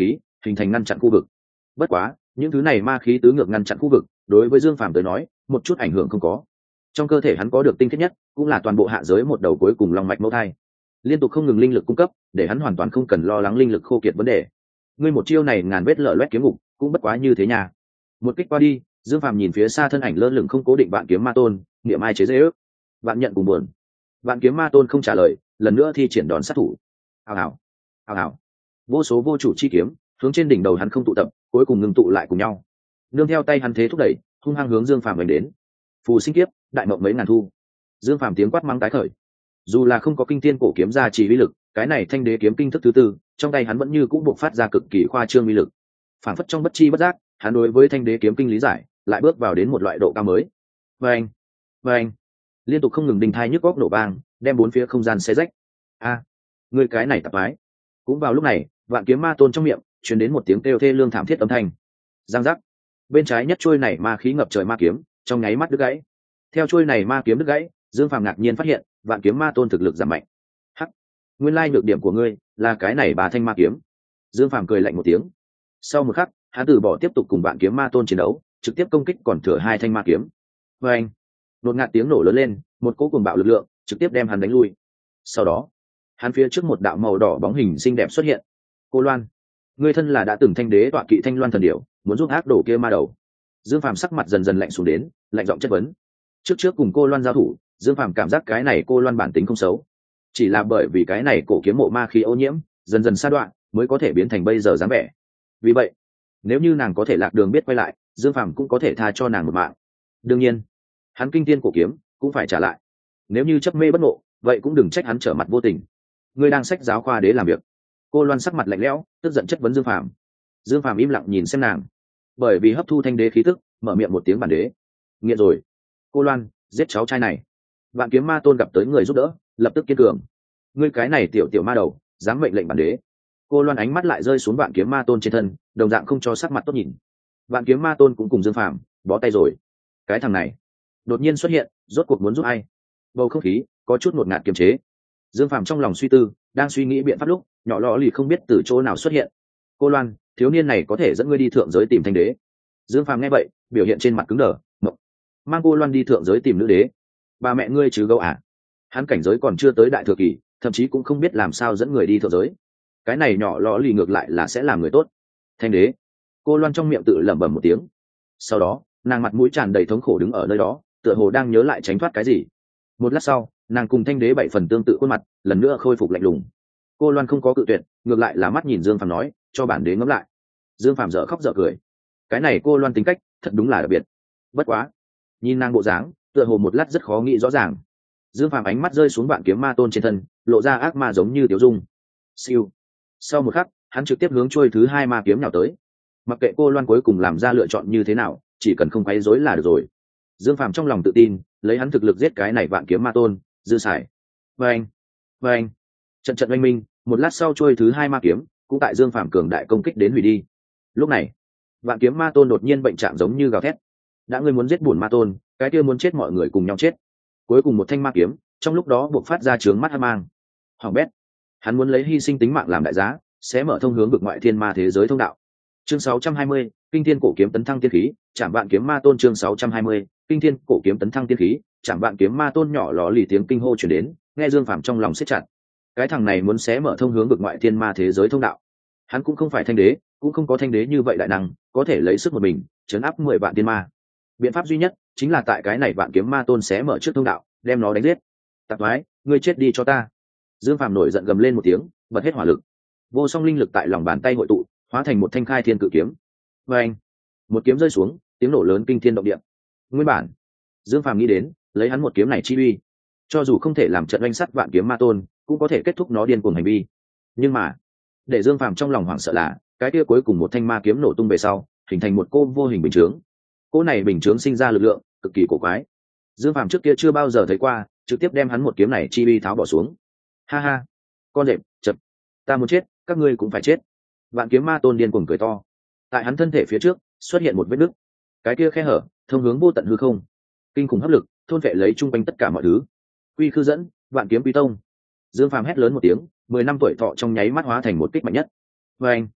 hình thành ngăn chặn khu vực. Bất quá những thứ này ma khí tứ ngược ngăn chặn khu vực đối với Dương Phàm tới nói một chút ảnh hưởng không có. Trong cơ thể hắn có được tinh khiết nhất cũng là toàn bộ hạ giới một đầu cuối cùng long mạch mẫu thai, liên tục không ngừng linh lực cung cấp để hắn hoàn toàn không cần lo lắng linh lực khô kiệt vấn đề. Ngươi một chiêu này ngàn vết lở loét kiếm ngục cũng bất quá như thế nhà. Một kích qua đi, Dương Phàm nhìn phía xa thân ảnh lơ lửng không cố định Vạn Kiếm Ma Tôn, niệm ai chế dễ ước. Vạn nhận cùng buồn. Vạn Kiếm Ma Tôn không trả lời, lần nữa thi triển đòn sát thủ. Hào hào, hào hào. Vô số vô chủ chi kiếm hướng trên đỉnh đầu hắn không tụ tập, cuối cùng ngừng tụ lại cùng nhau. Nương theo tay hắn thế thúc đẩy, hung hăng hướng Dương Phàm đánh đến. Phù sinh kiếp, đại mộng mấy ngàn thu. Dương Phàm tiếng quát mắng tái khởi. Dù là không có kinh thiên cổ kiếm ra chỉ uy lực, cái này Thanh Đế kiếm kinh thức thứ tư, trong tay hắn vẫn như cũ buộc phát ra cực kỳ khoa trương uy lực. Phản phất trong bất chi bất giác, hắn đối với Thanh Đế kiếm kinh lý giải lại bước vào đến một loại độ cao mới. Vâng, vâng, liên tục không ngừng đình thai nhức góc nổ vang, đem bốn phía không gian xé rách. A, người cái này tạp ái. Cũng vào lúc này, Vạn Kiếm Ma Tôn trong miệng truyền đến một tiếng kêu thê lương thảm thiết âm thanh. Giang giác. Bên trái nhất chuôi này ma khí ngập trời ma kiếm, trong nháy mắt đứt gãy. Theo chuôi này ma kiếm đứt gãy, Dương Phàm ngạc nhiên phát hiện, Vạn Kiếm Ma Tôn thực lực giảm mạnh. Hắc, nguyên lai nhược điểm của ngươi là cái này bà thanh ma kiếm. Dương Phàm cười lạnh một tiếng. Sau một khắc, hắn từ bỏ tiếp tục cùng Vạn Kiếm Ma Tôn chiến đấu, trực tiếp công kích còn thừa hai thanh ma kiếm. Và anh, đột ngạt tiếng nổ lớn lên, một cỗ cuồng bạo lực lượng trực tiếp đem hắn đánh lui. Sau đó, hắn phía trước một đạo màu đỏ bóng hình xinh đẹp xuất hiện. Cô Loan, ngươi thân là đã từng Thanh Đế tọa kỵ Thanh Loan thần điểu, muốn giúp ác đổ kia ma đầu. Dương Phàm sắc mặt dần dần lạnh xuống đến, lạnh giọng chất vấn. Trước cùng cô Loan giao thủ, Dương Phàm cảm giác cái này cô Loan bản tính không xấu, chỉ là bởi vì cái này cổ kiếm mộ ma khí ô nhiễm, dần dần sa đoạn, mới có thể biến thành bây giờ dáng vẻ. Vì vậy, nếu như nàng có thể lạc đường biết quay lại, Dương Phàm cũng có thể tha cho nàng một mạng. Đương nhiên, hắn kinh thiên cổ kiếm cũng phải trả lại. Nếu như chấp mê bất ngộ, vậy cũng đừng trách hắn trở mặt vô tình. Ngươi đang sách giáo khoa đế làm việc. Cô Loan sắc mặt lạnh lẽo, tức giận chất vấn Dương Phàm. Dương Phàm im lặng nhìn xem nàng, bởi vì hấp thu Thanh Đế khí tức, mở miệng một tiếng bản đế. Nghiện rồi. Cô Loan, giết cháu trai này. Vạn Kiếm Ma Tôn gặp tới người giúp đỡ, lập tức kiên cường. Ngươi cái này tiểu ma đầu, dám mệnh lệnh bản đế. Cô Loan ánh mắt lại rơi xuống Vạn Kiếm Ma Tôn trên thân, đồng dạng không cho sắc mặt tốt nhìn. Vạn Kiếm Ma Tôn cũng cùng Dương Phàm bó tay rồi. Cái thằng này đột nhiên xuất hiện, rốt cuộc muốn giúp ai? Bầu không khí có chút ngột ngạt kiềm chế. Dương Phàm trong lòng suy tư, đang suy nghĩ biện pháp lúc, nhỏ lọ lì không biết từ chỗ nào xuất hiện. Cô Loan, thiếu niên này có thể dẫn ngươi đi thượng giới tìm Thanh Đế. Dương Phàm nghe vậy, biểu hiện trên mặt cứng đờ, mộng. Mang cô Loan đi thượng giới tìm nữ đế? Bà mẹ ngươi chứ gấu à? Hắn cảnh giới còn chưa tới đại thừa kỳ, thậm chí cũng không biết làm sao dẫn người đi thượng giới. Cái này nhỏ lọ lì ngược lại là sẽ làm người tốt. Thanh Đế. Cô Loan trong miệng tự lẩm bẩm một tiếng. Sau đó, nàng mặt mũi tràn đầy thống khổ đứng ở nơi đó, tựa hồ đang nhớ lại tránh thoát cái gì. Một lát sau, nàng cùng Thanh Đế bảy phần tương tự khuôn mặt, lần nữa khôi phục lạnh lùng. Cô Loan không có cự tuyệt, ngược lại là mắt nhìn Dương Phàm nói, cho bản đế ngẫm lại. Dương Phàm dở khóc dở cười. Cái này cô Loan tính cách thật đúng là đặc biệt. Bất quá, nhìn nàng bộ dáng, tựa hồ một lát rất khó nghĩ rõ ràng. Dương Phàm ánh mắt rơi xuống Vạn Kiếm Ma Tôn trên thân, lộ ra ác ma giống như tiểu dung. Siêu. Sau một khắc, hắn trực tiếp hướng trôi thứ hai ma kiếm nhào tới. Mặc kệ cô Loan cuối cùng làm ra lựa chọn như thế nào, chỉ cần không quấy rối là được rồi. Dương Phàm trong lòng tự tin, lấy hắn thực lực giết cái này Vạn Kiếm Ma Tôn, dư xài. Vâng, vâng. Trận trận oanh minh, một lát sau trôi thứ hai ma kiếm cũng tại Dương Phàm cường đại công kích đến hủy đi. Lúc này, Vạn Kiếm Ma Tôn đột nhiên bệnh trạng giống như gào thét. Đã ngươi muốn giết bổn ma tôn, cái kia muốn chết mọi người cùng nhau chết. Cuối cùng một thanh ma kiếm, trong lúc đó buộc phát ra trướng mắt hắc mang. Hoàng bét, hắn muốn lấy hy sinh tính mạng làm đại giá, sẽ mở thông hướng vực ngoại thiên ma thế giới thông đạo. Chương 620, Kinh Thiên Cổ Kiếm tấn thăng tiên khí, Trảm Vạn Kiếm Ma Tôn chương 620, Kinh Thiên Cổ Kiếm tấn thăng tiên khí, Trảm Vạn Kiếm Ma Tôn nhỏ ló lì tiếng kinh hô truyền đến, nghe Dương Phàm trong lòng siết chặt. Cái thằng này muốn xé mở thông hướng vực ngoại thiên ma thế giới thông đạo. Hắn cũng không phải Thanh Đế, cũng không có Thanh Đế như vậy đại năng, có thể lấy sức một mình trấn áp 10 vạn thiên ma. Biện pháp duy nhất chính là tại cái này Vạn Kiếm Ma Tôn xé mở trước thông đạo, đem nó đánh giết. Tạp thoái, ngươi chết đi cho ta. Dương Phàm nổi giận gầm lên một tiếng, bật hết hỏa lực. Vô song linh lực tại lòng bàn tay hội tụ, hóa thành một thanh khai thiên cự kiếm. Và anh, một kiếm rơi xuống, tiếng nổ lớn kinh thiên động địa. Nguyên bản, Dương Phàm nghĩ đến, lấy hắn một kiếm này chi uy, cho dù không thể làm trận oanh sắt Vạn Kiếm Ma Tôn, cũng có thể kết thúc nó điên cuồng hành vi. Nhưng mà, để Dương Phàm trong lòng hoảng sợ là, cái kia cuối cùng một thanh ma kiếm nổ tung về sau, hình thành một cô vô hình bình chướng. Cô này bình chướng sinh ra lực lượng cực kỳ cổ quái. Dương Phàm trước kia chưa bao giờ thấy qua, trực tiếp đem hắn một kiếm này chi uy tháo bỏ xuống. Ha ha, con rệp, chập, ta muốn chết, các ngươi cũng phải chết. Vạn Kiếm Ma Tôn điên cuồng cười to. Tại hắn thân thể phía trước xuất hiện một vết nứt, cái kia khe hở thông hướng vô tận hư không. Kinh khủng hấp lực thôn vệ lấy trung quanh tất cả mọi thứ. Quy Khư dẫn, Vạn Kiếm Quy Tông. Dương Phàm hét lớn một tiếng, 10 năm tuổi thọ trong nháy mắt hóa thành một kích mạnh nhất. Và anh,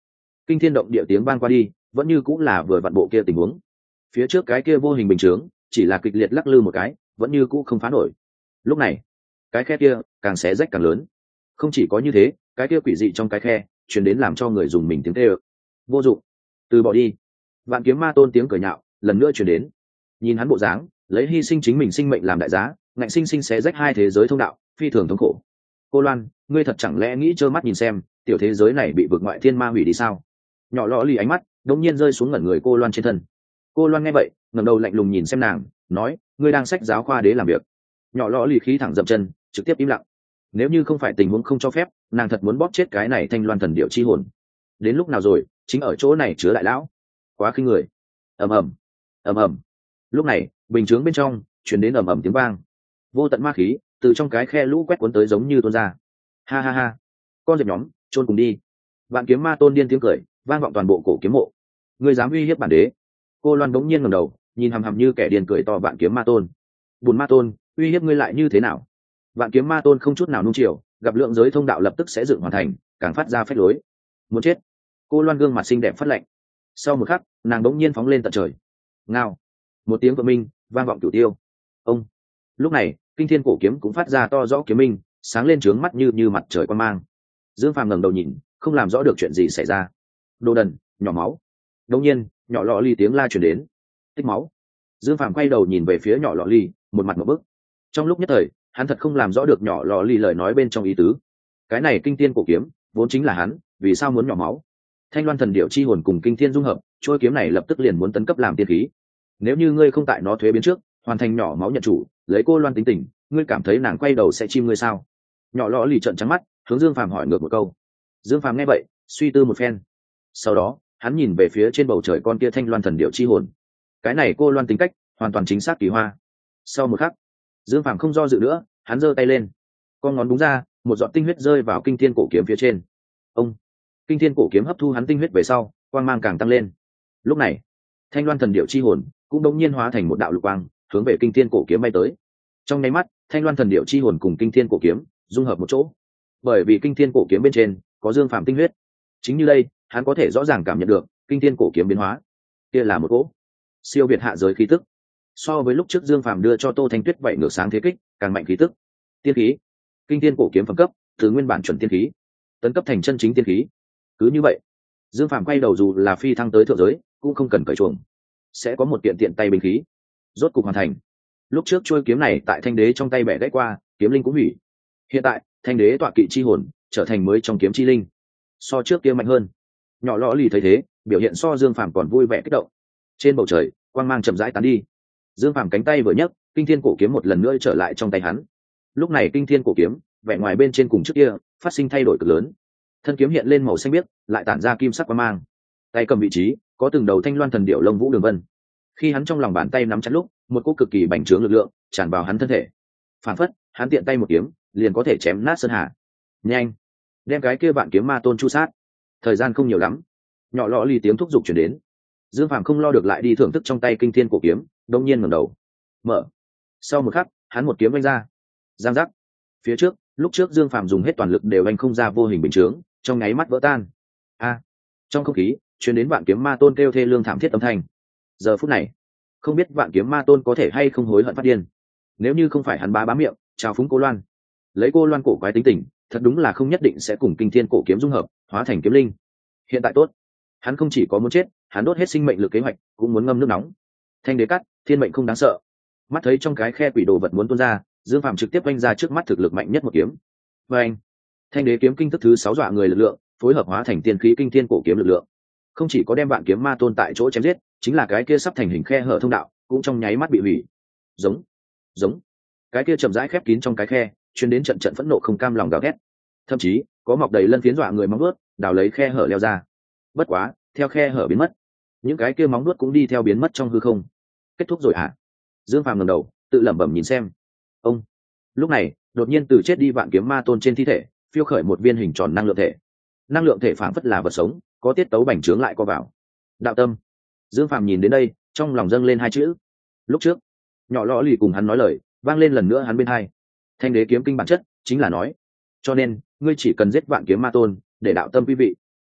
kinh thiên động địa tiếng vang qua đi, vẫn như cũng là vừa vặn bộ kia tình huống. Phía trước cái kia vô hình bình chướng chỉ là kịch liệt lắc lư một cái, vẫn như cũ không phá nổi. Lúc này cái khe kia càng xé rách càng lớn. Không chỉ có như thế, cái kia quỷ dị trong cái khe truyền đến làm cho người dùng mình tiếng kêu. Vô dụng, từ bỏ đi. Vạn Kiếm Ma Tôn tiếng cười nhạo lần nữa truyền đến. Nhìn hắn bộ dáng, lấy hy sinh chính mình sinh mệnh làm đại giá, ngạnh sinh sinh xé rách hai thế giới thông đạo, phi thường thống khổ. Cô Loan, ngươi thật chẳng lẽ nghĩ trơ mắt nhìn xem tiểu thế giới này bị vực ngoại thiên ma hủy đi sao? Nhỏ lọ lì ánh mắt đột nhiên rơi xuống ngẩn người cô Loan trên thân. Cô Loan nghe vậy, ngẩng đầu lạnh lùng nhìn xem nàng, nói: ngươi đang sách giáo khoa đế làm việc. Nhỏ lọ lì khí thẳng dậm chân, trực tiếp im lặng. Nếu như không phải tình huống không cho phép, nàng thật muốn bóp chết cái này Thanh Loan thần điệu chi hồn. Đến lúc nào rồi, chính ở chỗ này chứa đại lão. Quá khinh người. Ầm ầm, ầm ầm. Lúc này, bình chướng bên trong truyền đến ầm ầm tiếng vang. Vô tận ma khí từ trong cái khe lũ quét cuốn tới giống như tuôn ra. Ha ha ha, con dẹp nhóm, chôn cùng đi. Vạn Kiếm Ma Tôn điên tiếng cười vang vọng toàn bộ cổ kiếm mộ. Ngươi dám uy hiếp bản đế? Cô Loan đống nhiên ngẩng đầu, nhìn hằm hằm như kẻ điên cười to Vạn Kiếm Ma Tôn. Bùn Ma Tôn, uy hiếp ngươi lại như thế nào? Vạn Kiếm Ma Tôn không chút nào nung chiều, gặp lượng giới thông đạo lập tức sẽ dựng hoàn thành, càng phát ra phách lối. Muốn chết. Cô Loan gương mặt xinh đẹp phát lạnh. Sau một khắc, nàng đống nhiên phóng lên tận trời. Ngao. Một tiếng vợ minh vang vọng cửu tiêu. Ông. Lúc này, kinh thiên cổ kiếm cũng phát ra to rõ kiếm minh, sáng lên trướng mắt như mặt trời quan mang. Dương Phàm ngẩng đầu nhìn, không làm rõ được chuyện gì xảy ra. Đồ đần, nhỏ máu. Đột nhiên, nhỏ lọ ly tiếng la truyền đến. Tích máu. Dương Phàm quay đầu nhìn về phía nhỏ lọ ly, một mặt một bức. Trong lúc nhất thời, hắn thật không làm rõ được nhỏ lọ ly lời nói bên trong ý tứ. Cái này kinh thiên cổ kiếm vốn chính là hắn, vì sao muốn nhỏ máu? Thanh Loan thần điệu chi hồn cùng kinh thiên dung hợp, trôi kiếm này lập tức liền muốn tấn cấp làm tiên khí. Nếu như ngươi không tại nó thuế biến trước, hoàn thành nhỏ máu nhận chủ, lấy cô Loan tính tình, ngươi cảm thấy nàng quay đầu sẽ chim ngươi sao? Nhỏ lọ lì trợn trắng mắt, hướng Dương Phàm hỏi ngược một câu. Dương Phàm nghe vậy, suy tư một phen. Sau đó, hắn nhìn về phía trên bầu trời con kia Thanh Loan thần điệu chi hồn. Cái này cô Loan tính cách, hoàn toàn chính xác kỳ hoa. Sau một khắc, Dương Phàm không do dự nữa, hắn giơ tay lên, con ngón búng ra, một giọt tinh huyết rơi vào kinh thiên cổ kiếm phía trên. Ông, kinh thiên cổ kiếm hấp thu hắn tinh huyết về sau, quang mang càng tăng lên. Lúc này, Thanh Loan thần điệu chi hồn cũng đống nhiên hóa thành một đạo lục quang, hướng về kinh thiên cổ kiếm bay tới. Trong nháy mắt, Thanh Loan thần điệu chi hồn cùng kinh thiên cổ kiếm dung hợp một chỗ. Bởi vì kinh thiên cổ kiếm bên trên có Dương Phàm tinh huyết, chính như đây, hắn có thể rõ ràng cảm nhận được kinh thiên cổ kiếm biến hóa. Kia là một cỗ siêu việt hạ giới khí tức. So với lúc trước Dương Phàm đưa cho Tô Thanh Tuyết vậy ngược sáng thế kích, càng mạnh khí tức. Tiên khí. Kinh thiên cổ kiếm phẩm cấp từ nguyên bản chuẩn tiên khí tấn cấp thành chân chính tiên khí. Cứ như vậy, Dương Phàm quay đầu dù là phi thăng tới thượng giới, cũng không cần cởi chuồng, sẽ có một kiện tiện tay binh khí. Rốt cục hoàn thành. Lúc trước chuôi kiếm này tại Thanh Đế trong tay bẻ gãy qua, kiếm linh cũng hủy. Hiện tại, Thanh Đế tọa kỵ chi hồn trở thành mới trong kiếm chi linh, so trước kia mạnh hơn. Nhỏ lọ lì thấy thế, biểu hiện so Dương Phàm còn vui vẻ kích động. Trên bầu trời, quang mang chậm rãi tán đi. Dương Phàm cánh tay vừa nhấc, kinh thiên cổ kiếm một lần nữa trở lại trong tay hắn. Lúc này kinh thiên cổ kiếm, vẻ ngoài bên trên cùng trước kia phát sinh thay đổi cực lớn. Thân kiếm hiện lên màu xanh biếc, lại tản ra kim sắc quang mang. Tay cầm vị trí có từng đầu Thanh Loan thần điệu lông vũ đường vân. Khi hắn trong lòng bàn tay nắm chặt lúc, một cỗ cực kỳ bành trướng lực lượng tràn vào hắn thân thể. Phản phất, hắn tiện tay một kiếm, liền có thể chém nát sơn hà. Nhanh, đem cái kia Vạn Kiếm Ma Tôn chu sát. Thời gian không nhiều lắm. Nhỏ lọ lì tiếng thúc giục truyền đến. Dương Phàm không lo được lại đi thưởng thức trong tay kinh thiên cổ kiếm, đột nhiên ngẩng đầu. Mở. Sau một khắc, hắn một kiếm vung ra. Giang giác. Phía trước, lúc trước Dương Phàm dùng hết toàn lực đều anh không ra vô hình bình chướng, trong nháy mắt vỡ tan. A. Trong không khí truyền đến Vạn Kiếm Ma Tôn kêu thê lương thảm thiết âm thanh. Giờ phút này, không biết Vạn Kiếm Ma Tôn có thể hay không hối hận phát điên. Nếu như không phải hắn bá miệng chào phúng cô Loan, lấy cô Loan cổ quái tính tình, thật đúng là không nhất định sẽ cùng kinh thiên cổ kiếm dung hợp, hóa thành kiếm linh. Hiện tại tốt, hắn không chỉ có muốn chết, hắn đốt hết sinh mệnh lực kế hoạch, cũng muốn ngâm nước nóng. Thanh đế cắt, thiên mệnh không đáng sợ. Mắt thấy trong cái khe quỷ đồ vật muốn tuôn ra, Dương Phàm trực tiếp vung ra trước mắt thực lực mạnh nhất một kiếm. Và anh, Thanh đế kiếm kinh tức thứ 6 dọa người lực lượng, phối hợp hóa thành tiên khí kinh thiên cổ kiếm lực lượng, không chỉ có đem Vạn Kiếm Ma Tôn tại chỗ chém giết, chính là cái kia sắp thành hình khe hở thông đạo, cũng trong nháy mắt bị hủy. Giống, giống. Cái kia chậm rãi khép kín trong cái khe, truyền đến trận trận phẫn nộ không cam lòng gào thét. Thậm chí, có mọc đầy lân phiến dọa người móng vuốt, đào lấy khe hở leo ra. Bất quá, theo khe hở biến mất, những cái kia móng vuốt cũng đi theo biến mất trong hư không. Kết thúc rồi hả? Dương Phàm ngẩng đầu, tự lẩm bẩm nhìn xem. Ông. Lúc này, đột nhiên từ chết đi Vạn Kiếm Ma Tôn trên thi thể, phiêu khởi một viên hình tròn năng lượng thể. Năng lượng thể phảng phất là vật sống, có tiết tấu bành trướng lại co vào. Đạo tâm. Dương Phàm nhìn đến đây, trong lòng dâng lên hai chữ. Lúc trước, nhỏ lọ lì cùng hắn nói lời, vang lên lần nữa hắn bên hai. Thanh đế kiếm kinh bản chất chính là nói, cho nên ngươi chỉ cần giết Vạn Kiếm Ma Tôn để đạo tâm quý vị.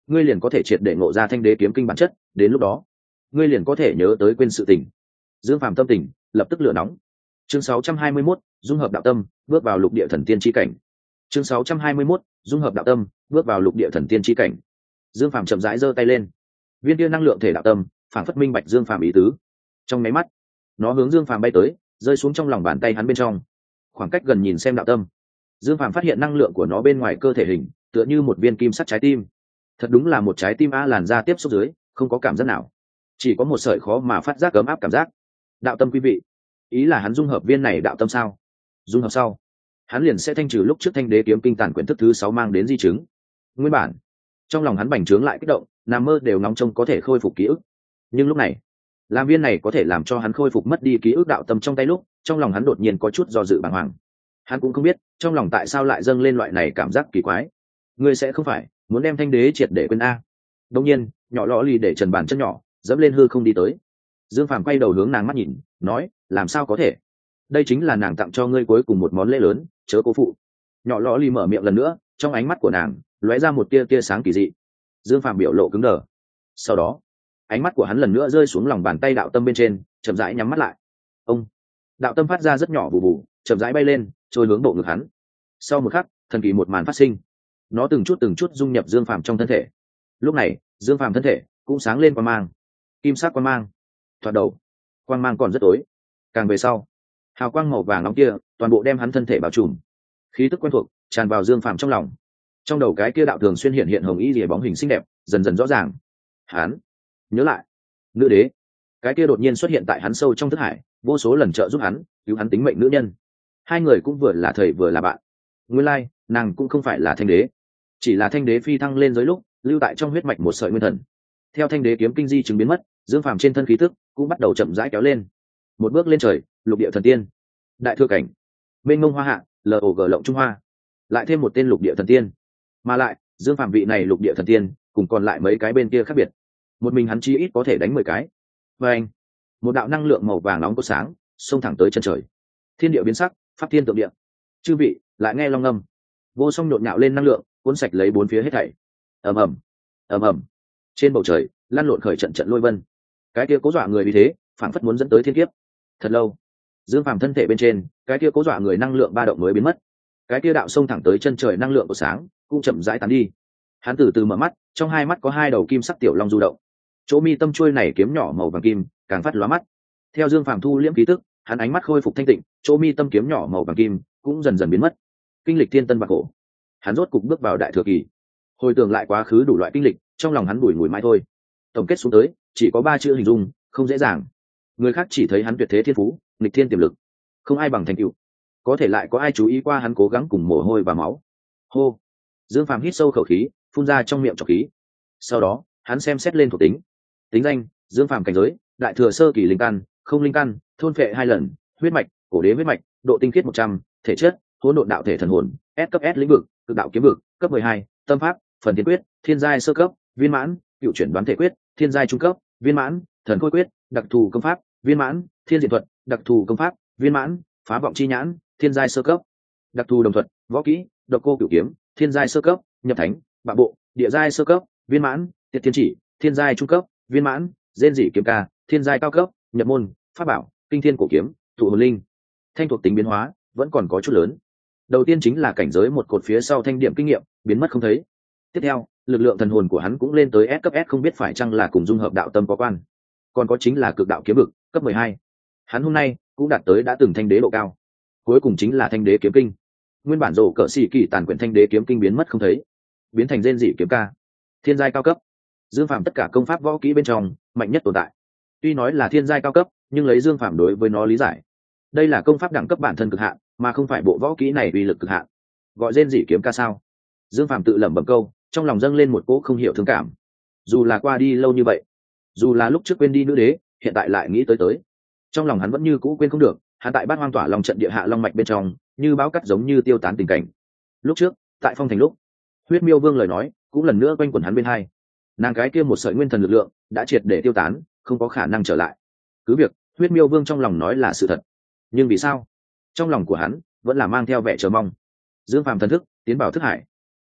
ngươi liền có thể triệt để ngộ ra thanh đế kiếm kinh bản chất, đến lúc đó ngươi liền có thể nhớ tới quên sự tình. Dương Phàm tâm tình lập tức lửa nóng. Chương 621, dung hợp đạo tâm, bước vào lục địa thần tiên chi cảnh. Chương 621, dung hợp đạo tâm, bước vào lục địa thần tiên chi cảnh. Dương Phàm chậm rãi giơ tay lên, viên kia năng lượng thể đạo tâm phản phất minh bạch Dương Phàm ý tứ. Trong máy mắt, nó hướng Dương Phàm bay tới, rơi xuống trong lòng bàn tay hắn bên trong. Khoảng cách gần nhìn xem đạo tâm, Dương Phàm phát hiện năng lượng của nó bên ngoài cơ thể hình tựa như một viên kim sắt trái tim. Thật đúng là một trái tim a, làn da tiếp xúc dưới không có cảm giác nào, chỉ có một sợi khó mà phát giác ấm áp cảm giác. Đạo tâm quý vị, ý là hắn dung hợp viên này đạo tâm sao? Dung hợp sau, hắn liền sẽ thanh trừ lúc trước thanh đế kiếm kinh tàn quyển thức thứ 6 mang đến di chứng. Nguyên bản trong lòng hắn bành trướng lại kích động, nằm mơ đều ngóng trông có thể khôi phục ký ức. Nhưng lúc này, làm viên này có thể làm cho hắn khôi phục mất đi ký ức đạo tâm trong tay lúc, trong lòng hắn đột nhiên có chút do dự bàng hoàng. Hắn cũng không biết trong lòng tại sao lại dâng lên loại này cảm giác kỳ quái. Ngươi sẽ không phải muốn đem thanh đế triệt để quên a? Đột nhiên, nhỏ lọ lì để trần bàn chân nhỏ dẫm lên hư không đi tới. Dương Phàm quay đầu hướng nàng mắt nhìn, nói, làm sao có thể? Đây chính là nàng tặng cho ngươi cuối cùng một món lễ lớn, chớ cố phụ. Nhỏ lọ lì mở miệng lần nữa, trong ánh mắt của nàng lóe ra một tia sáng kỳ dị. Dương Phàm biểu lộ cứng đờ. Sau đó, ánh mắt của hắn lần nữa rơi xuống lòng bàn tay đạo tâm bên trên, chậm rãi nhắm mắt lại. Ông, đạo tâm phát ra rất nhỏ bù bù, chậm rãi bay lên, trôi hướng bộ ngực hắn. Sau một khắc, thần kỳ một màn phát sinh. Nó từng chút dung nhập Dương Phàm trong thân thể. Lúc này, Dương Phàm thân thể cũng sáng lên quang mang, kim sắc quang mang. Thoạt đầu, quang mang còn rất tối. Càng về sau, hào quang màu vàng nóng kia toàn bộ đem hắn thân thể bao trùm. Khí tức quen thuộc tràn vào Dương Phàm trong lòng. Trong đầu cái kia đạo thường xuyên hiện hồng y rìa bóng hình xinh đẹp dần dần rõ ràng. Hắn nhớ lại, nữ đế, cái kia đột nhiên xuất hiện tại hắn sâu trong thức hải, vô số lần trợ giúp hắn, cứu hắn tính mệnh nữ nhân. Hai người cũng vừa là thầy vừa là bạn. Nguyên lai, nàng cũng không phải là thanh đế, chỉ là thanh đế phi thăng lên giới lúc lưu tại trong huyết mạch một sợi nguyên thần. Theo thanh đế kiếm kinh di chứng biến mất, Dương Phàm trên thân khí tức cũng bắt đầu chậm rãi kéo lên. Một bước lên trời, lục địa thần tiên, đại thừa cảnh, mênh mông hoa hạ, log lộng trung hoa, lại thêm một tên lục địa thần tiên. Mà lại, Dương Phàm vị này lục địa thần tiên cùng còn lại mấy cái bên kia khác biệt, một mình hắn chi ít có thể đánh 10 cái. Và anh, một đạo năng lượng màu vàng nóng có sáng xông thẳng tới chân trời. Thiên địa biến sắc, pháp thiên tượng địa. Chư vị lại nghe long ngâm, vô song nhộn nhạo lên năng lượng cuốn sạch lấy bốn phía hết thảy. Ầm ầm, ầm ầm. Trên bầu trời lăn lộn khởi trận trận lôi vân. Cái kia cố dọa người vì thế phảng phất muốn dẫn tới thiên kiếp. Thật lâu, Dương Phàm thân thể bên trên cái kia cố dọa người năng lượng ba động mới biến mất. Cái kia đạo xông thẳng tới chân trời năng lượng của sáng cũng chậm rãi tán đi. Hắn từ từ mở mắt, trong hai mắt có hai đầu kim sắc tiểu long du động. Chỗ mi tâm chuôi này kiếm nhỏ màu vàng kim càng phát lóa mắt. Theo Dương Phàm thu liễm khí tức, hắn ánh mắt khôi phục thanh tịnh, chỗ mi tâm kiếm nhỏ màu vàng kim cũng dần dần biến mất. Kinh lịch thiên tân bạc khổ, hắn rốt cục bước vào đại thừa kỳ. Hồi tưởng lại quá khứ đủ loại kinh lịch, trong lòng hắn bùi ngùi mãi thôi. Tổng kết xuống tới, chỉ có 3 chữ hình dung, không dễ dàng. Người khác chỉ thấy hắn tuyệt thế thiên phú, nghịch thiên tiềm lực, không ai bằng thành tựu. Có thể lại có ai chú ý qua hắn cố gắng cùng mồ hôi và máu. Hô. Dương Phàm hít sâu khẩu khí, phun ra trong miệng trọc khí. Sau đó, hắn xem xét lên thuộc tính. Tính danh: Dương Phàm cảnh giới, đại thừa sơ kỳ linh căn, không linh căn, thôn phệ 2 lần, huyết mạch, cổ đế huyết mạch, độ tinh khiết 100, thể chất, hỗn độn đạo thể thần hồn, S cấp S lĩnh vực, cực đạo kiếm vực, cấp 12, tâm pháp, phần thiên quyết, thiên giai sơ cấp, viên mãn, cựu chuyển đoán thể quyết, thiên giai trung cấp, viên mãn, thần khôi quyết, đặc thù công pháp, viên mãn, thiên diện thuật, đặc thù công pháp, viên mãn, phá vọng chi nhãn, thiên giai sơ cấp, đặc thù đồng thuật, võ kỹ, độc cô cửu kiếm, thiên giai sơ cấp, nhập thánh, bạo bộ, địa giai sơ cấp, viên mãn, tiệt thiên chỉ, thiên giai trung cấp, viên mãn, rên dị kiếm ca, thiên giai cao cấp, nhập môn, pháp bảo, kinh thiên cổ kiếm, thụ hồn linh. Thanh thuộc tính biến hóa vẫn còn có chút lớn. Đầu tiên chính là cảnh giới một cột phía sau thanh điểm kinh nghiệm biến mất không thấy. Tiếp theo, lực lượng thần hồn của hắn cũng lên tới S cấp S, không biết phải chăng là cùng dung hợp đạo tâm có quan. Còn có chính là cực đạo kiếm vực, cấp 12. Hắn hôm nay cũng đạt tới đã từng thanh đế độ cao. Cuối cùng chính là thanh đế kiếm kinh. Nguyên bản rổ cỡ xì kỳ tàn quyển thanh đế kiếm kinh biến mất không thấy, biến thành rên dị kiếm ca, thiên giai cao cấp. Dương Phàm tất cả công pháp võ kỹ bên trong mạnh nhất tồn tại. Tuy nói là thiên giai cao cấp, nhưng lấy Dương Phàm đối với nó lý giải, đây là công pháp đẳng cấp bản thân cực hạn, mà không phải bộ võ kỹ này uy lực cực hạn. Gọi rên dị kiếm ca sao? Dương Phàm tự lẩm bẩm câu, trong lòng dâng lên một cỗ không hiểu thương cảm. Dù là qua đi lâu như vậy, dù là lúc trước quên đi nữ đế, hiện tại lại nghĩ tới, trong lòng hắn vẫn như cũ quên không được. Hắn tại Bát Hoang Tỏa Long trận địa hạ long mạch bên trong, như bão cắt giống như tiêu tán tình cảnh. Lúc trước, tại Phong Thành lúc, Huyết Miêu Vương lời nói cũng lần nữa quanh quẩn hắn bên hai. Nàng cái kia một sợi nguyên thần lực lượng đã triệt để tiêu tán, không có khả năng trở lại. Cứ việc Huyết Miêu Vương trong lòng nói là sự thật, nhưng vì sao trong lòng của hắn vẫn là mang theo vẻ chờ mong. Dương Phàm thần thức tiến vào thức hải,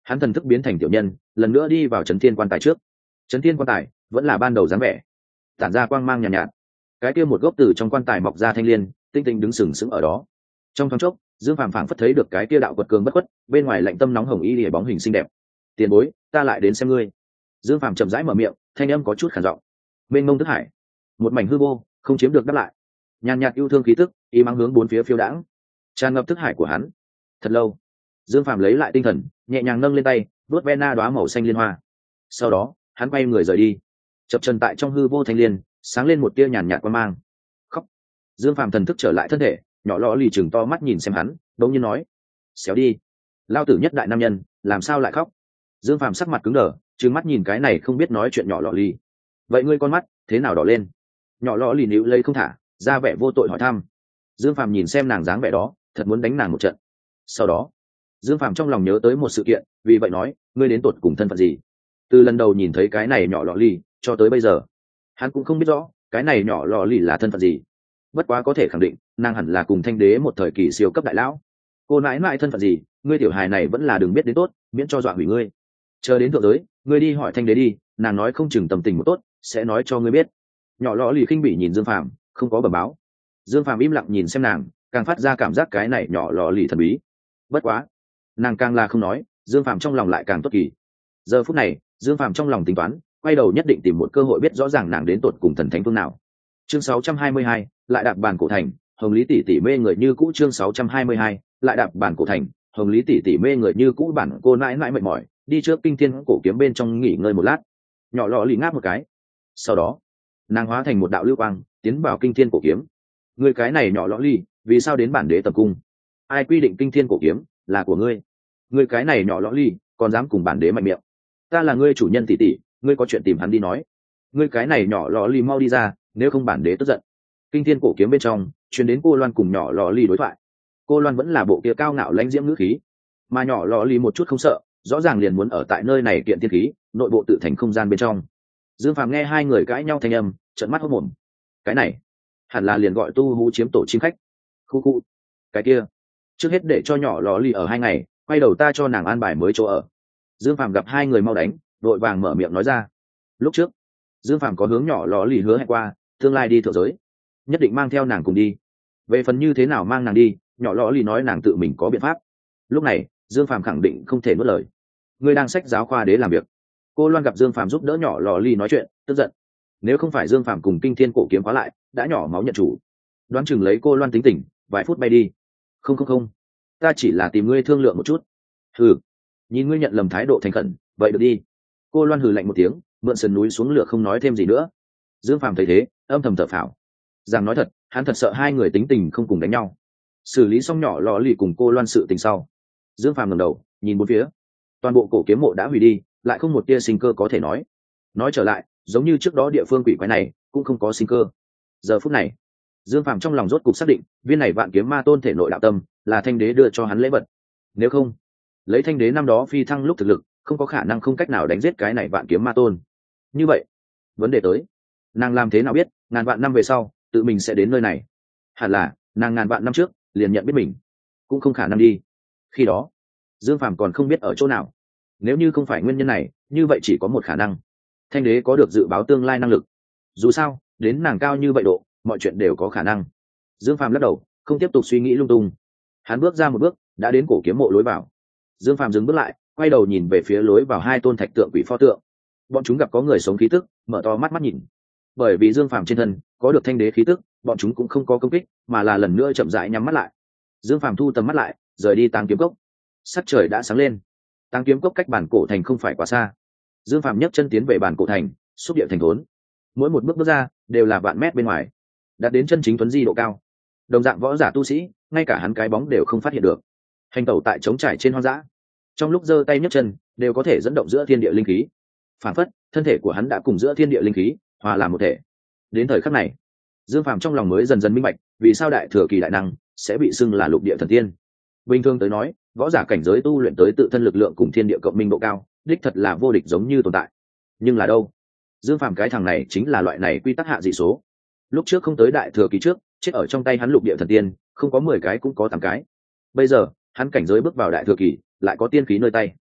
hắn thần thức biến thành tiểu nhân, lần nữa đi vào trấn thiên quan tài trước. Trấn thiên quan tài vẫn là ban đầu dáng vẻ, tản ra quang mang nhàn nhạt. Cái kia một gốc từ trong quan tài mọc ra thanh liên, tinh tinh đứng sừng sững ở đó. Trong thoáng chốc, Dương Phàm phảng phất thấy được cái kia đạo quật cường bất khuất, bên ngoài lạnh tâm nóng hồng y lìa bóng hình xinh đẹp. Tiền bối, ta lại đến xem ngươi. Dương Phàm chậm rãi mở miệng, thanh âm có chút khàn giọng. Mênh mông thức hải, một mảnh hư vô, không chiếm được đáp lại. Nhàn nhạt yêu thương khí tức, y mang hướng bốn phía phiêu đãng, tràn ngập thức hải của hắn. Thật lâu, Dương Phàm lấy lại tinh thần, nhẹ nhàng nâng lên tay, vuốt ve na đóa màu xanh liên hoa. Sau đó, hắn quay người rời đi. Chập chân tại trong hư vô thanh liên, sáng lên một tia nhàn nhạt quang mang. Khóc. Dương Phàm thần thức trở lại thân thể, nhỏ lọ lì chừng to mắt nhìn xem hắn, đống nhiên nói: "Xéo đi, lao tử nhất đại nam nhân, làm sao lại khóc?" Dương Phàm sắc mặt cứng đờ, trừng mắt nhìn cái này không biết nói chuyện nhỏ lọ lì. "Vậy ngươi con mắt thế nào đỏ lên?" Nhỏ lọ lì níu lấy không thả, ra vẻ vô tội hỏi thăm. Dương Phàm nhìn xem nàng dáng vẻ đó, thật muốn đánh nàng một trận. Sau đó, Dương Phàm trong lòng nhớ tới một sự kiện, vì vậy nói: "Ngươi đến tột cùng thân phận gì?" Từ lần đầu nhìn thấy cái này nhỏ lọ lì cho tới bây giờ, hắn cũng không biết rõ cái này nhỏ lọ lì là thân phận gì. Bất quá có thể khẳng định, nàng hẳn là cùng Thanh đế một thời kỳ siêu cấp đại lão. Cô nãi nãi thân phận gì, ngươi tiểu hài này vẫn là đừng biết đến tốt, miễn cho dọa hủy ngươi. Chờ đến thượng giới, ngươi đi hỏi Thanh đế đi, nàng nói không chừng tầm tình một tốt, sẽ nói cho ngươi biết. Nhỏ lọ lì khinh bỉ nhìn Dương Phàm, không có bẩm báo. Dương Phàm im lặng nhìn xem nàng, càng phát ra cảm giác cái này nhỏ lọ lì thần bí. Bất quá, nàng càng là không nói, Dương Phàm trong lòng lại càng tốt kỳ. Giờ phút này, Dương Phàm trong lòng tính toán, quay đầu nhất định tìm một cơ hội biết rõ ràng nàng đến tột cùng thần thánh phương nào. Chương 622, lại đạp bàn cổ thành, Hồng Lý tỷ tỷ mê người như cũ. Chương 622, lại đạp bàn cổ thành, Hồng Lý tỷ tỷ mê người như cũ. Bản cô nãi nãi mệt mỏi, đi trước kinh thiên cổ kiếm bên trong nghỉ ngơi một lát. Nhỏ lọ lì ngáp một cái. Sau đó, nàng hóa thành một đạo lưu quang, tiến vào kinh thiên cổ kiếm. Người cái này nhỏ lọ lì, vì sao đến bản đế tập cung? Ai quy định kinh thiên cổ kiếm là của ngươi? Người cái này nhỏ lọ lì, còn dám cùng bản đế mạnh miệng? Ta là ngươi chủ nhân tỷ tỷ, ngươi có chuyện tìm hắn đi nói. Ngươi cái này nhỏ lọ lì mau đi ra, nếu không bản đế tức giận. Kinh thiên cổ kiếm bên trong truyền đến cô Loan cùng nhỏ lọ lì đối thoại. Cô Loan vẫn là bộ kia cao ngạo lãnh diễm ngữ khí, mà nhỏ lọ lì một chút không sợ, rõ ràng liền muốn ở tại nơi này kiện thiên khí, nội bộ tự thành không gian bên trong. Dương Phàm nghe hai người cãi nhau thanh âm, trợn mắt hốt mồm. Cái này hẳn là liền gọi tu hú chiếm tổ chim khách. Khu khu. Cái kia, trước hết để cho nhỏ lọ lì ở 2 ngày, quay đầu ta cho nàng an bài mới chỗ ở. Dương Phàm gặp hai người mau đánh, đội vàng mở miệng nói ra. Lúc trước, Dương Phàm có hướng nhỏ lọ lì hứa hẹn qua, tương lai đi thượng giới, nhất định mang theo nàng cùng đi. Về phần như thế nào mang nàng đi, nhỏ lọ lì nói nàng tự mình có biện pháp. Lúc này, Dương Phàm khẳng định không thể nuốt lời. Ngươi đang sách giáo khoa đế làm việc. Cô Loan gặp Dương Phàm giúp đỡ nhỏ lọ lì nói chuyện, tức giận. Nếu không phải Dương Phàm cùng kinh thiên cổ kiếm khóa lại, đã nhỏ máu nhận chủ. Đoán chừng lấy cô Loan tính tình, vài phút bay đi. Không, ta chỉ là tìm ngươi thương lượng một chút. Hừ, nhìn ngươi nhận lầm thái độ thành khẩn, vậy được đi. Cô Loan hừ lạnh một tiếng, mượn sườn núi xuống lửa không nói thêm gì nữa. Dương Phàm thấy thế, âm thầm thở phào. Rằng nói thật, hắn thật sợ hai người tính tình không cùng đánh nhau. Xử lý xong nhỏ lọ lì cùng cô Loan sự tình sau, Dương Phàm ngẩng đầu nhìn bốn phía. Toàn bộ cổ kiếm mộ đã hủy đi, lại không một tia sinh cơ có thể nói. Nói trở lại, giống như trước đó địa phương quỷ quái này cũng không có sinh cơ. Giờ phút này, Dương Phàm trong lòng rốt cục xác định, viên này vạn kiếm ma tôn thể nội đạo tâm là Thanh đế đưa cho hắn lễ vật. Nếu không, lấy Thanh đế năm đó phi thăng lúc thực lực, không có khả năng không cách nào đánh giết cái này vạn kiếm ma tôn. Như vậy, vấn đề tới, nàng làm thế nào biết ngàn vạn năm về sau tự mình sẽ đến nơi này? Hẳn là nàng ngàn vạn năm trước liền nhận biết mình, cũng không khả năng đi. Khi đó, Dương Phàm còn không biết ở chỗ nào. Nếu như không phải nguyên nhân này, như vậy chỉ có một khả năng: Thanh đế có được dự báo tương lai năng lực. Dù sao, đến nàng cao như vậy độ, mọi chuyện đều có khả năng. Dương Phàm lắc đầu, không tiếp tục suy nghĩ lung tung. Hắn bước ra một bước, đã đến cổ kiếm mộ lối vào. Dương Phàm dừng bước lại, quay đầu nhìn về phía lối vào hai tôn thạch tượng quỷ pho tượng. Bọn chúng gặp có người sống khí tức, mở to mắt nhìn. Bởi vì Dương Phàm trên thân có được Thanh đế khí tức, bọn chúng cũng không có công kích, mà là lần nữa chậm rãi nhắm mắt lại. Dương Phàm thu tầm mắt lại, rời đi Táng Kiếm Cốc. Sắc trời đã sáng lên. Táng Kiếm Cốc cách bản cổ thành không phải quá xa. Dương Phàm nhấc chân tiến về bản cổ thành, xúc địa thành thốn. Mỗi một bước bước ra đều là vạn mét bên ngoài, đạt đến chân chính tuấn di độ cao. Đồng dạng võ giả tu sĩ, ngay cả hắn cái bóng đều không phát hiện được. Hành tẩu tại trống trải trên hoang dã, trong lúc giơ tay nhấc chân đều có thể dẫn động giữa thiên địa linh khí. Phản phất thân thể của hắn đã cùng giữa thiên địa linh khí hòa làm một thể. Đến thời khắc này, Dương Phàm trong lòng mới dần dần minh bạch, vì sao đại thừa kỳ đại năng sẽ bị xưng là lục địa thần tiên. Bình thường tới nói, võ giả cảnh giới tu luyện tới tự thân lực lượng cùng thiên địa cộng minh độ cao, đích thật là vô địch giống như tồn tại. Nhưng là đâu? Dương Phàm cái thằng này chính là loại này quy tắc hạ dị số. Lúc trước không tới đại thừa kỳ trước, chết ở trong tay hắn lục địa thần tiên, không có 10 cái cũng có 8 cái. Bây giờ, hắn cảnh giới bước vào đại thừa kỳ, lại có tiên khí nơi tay.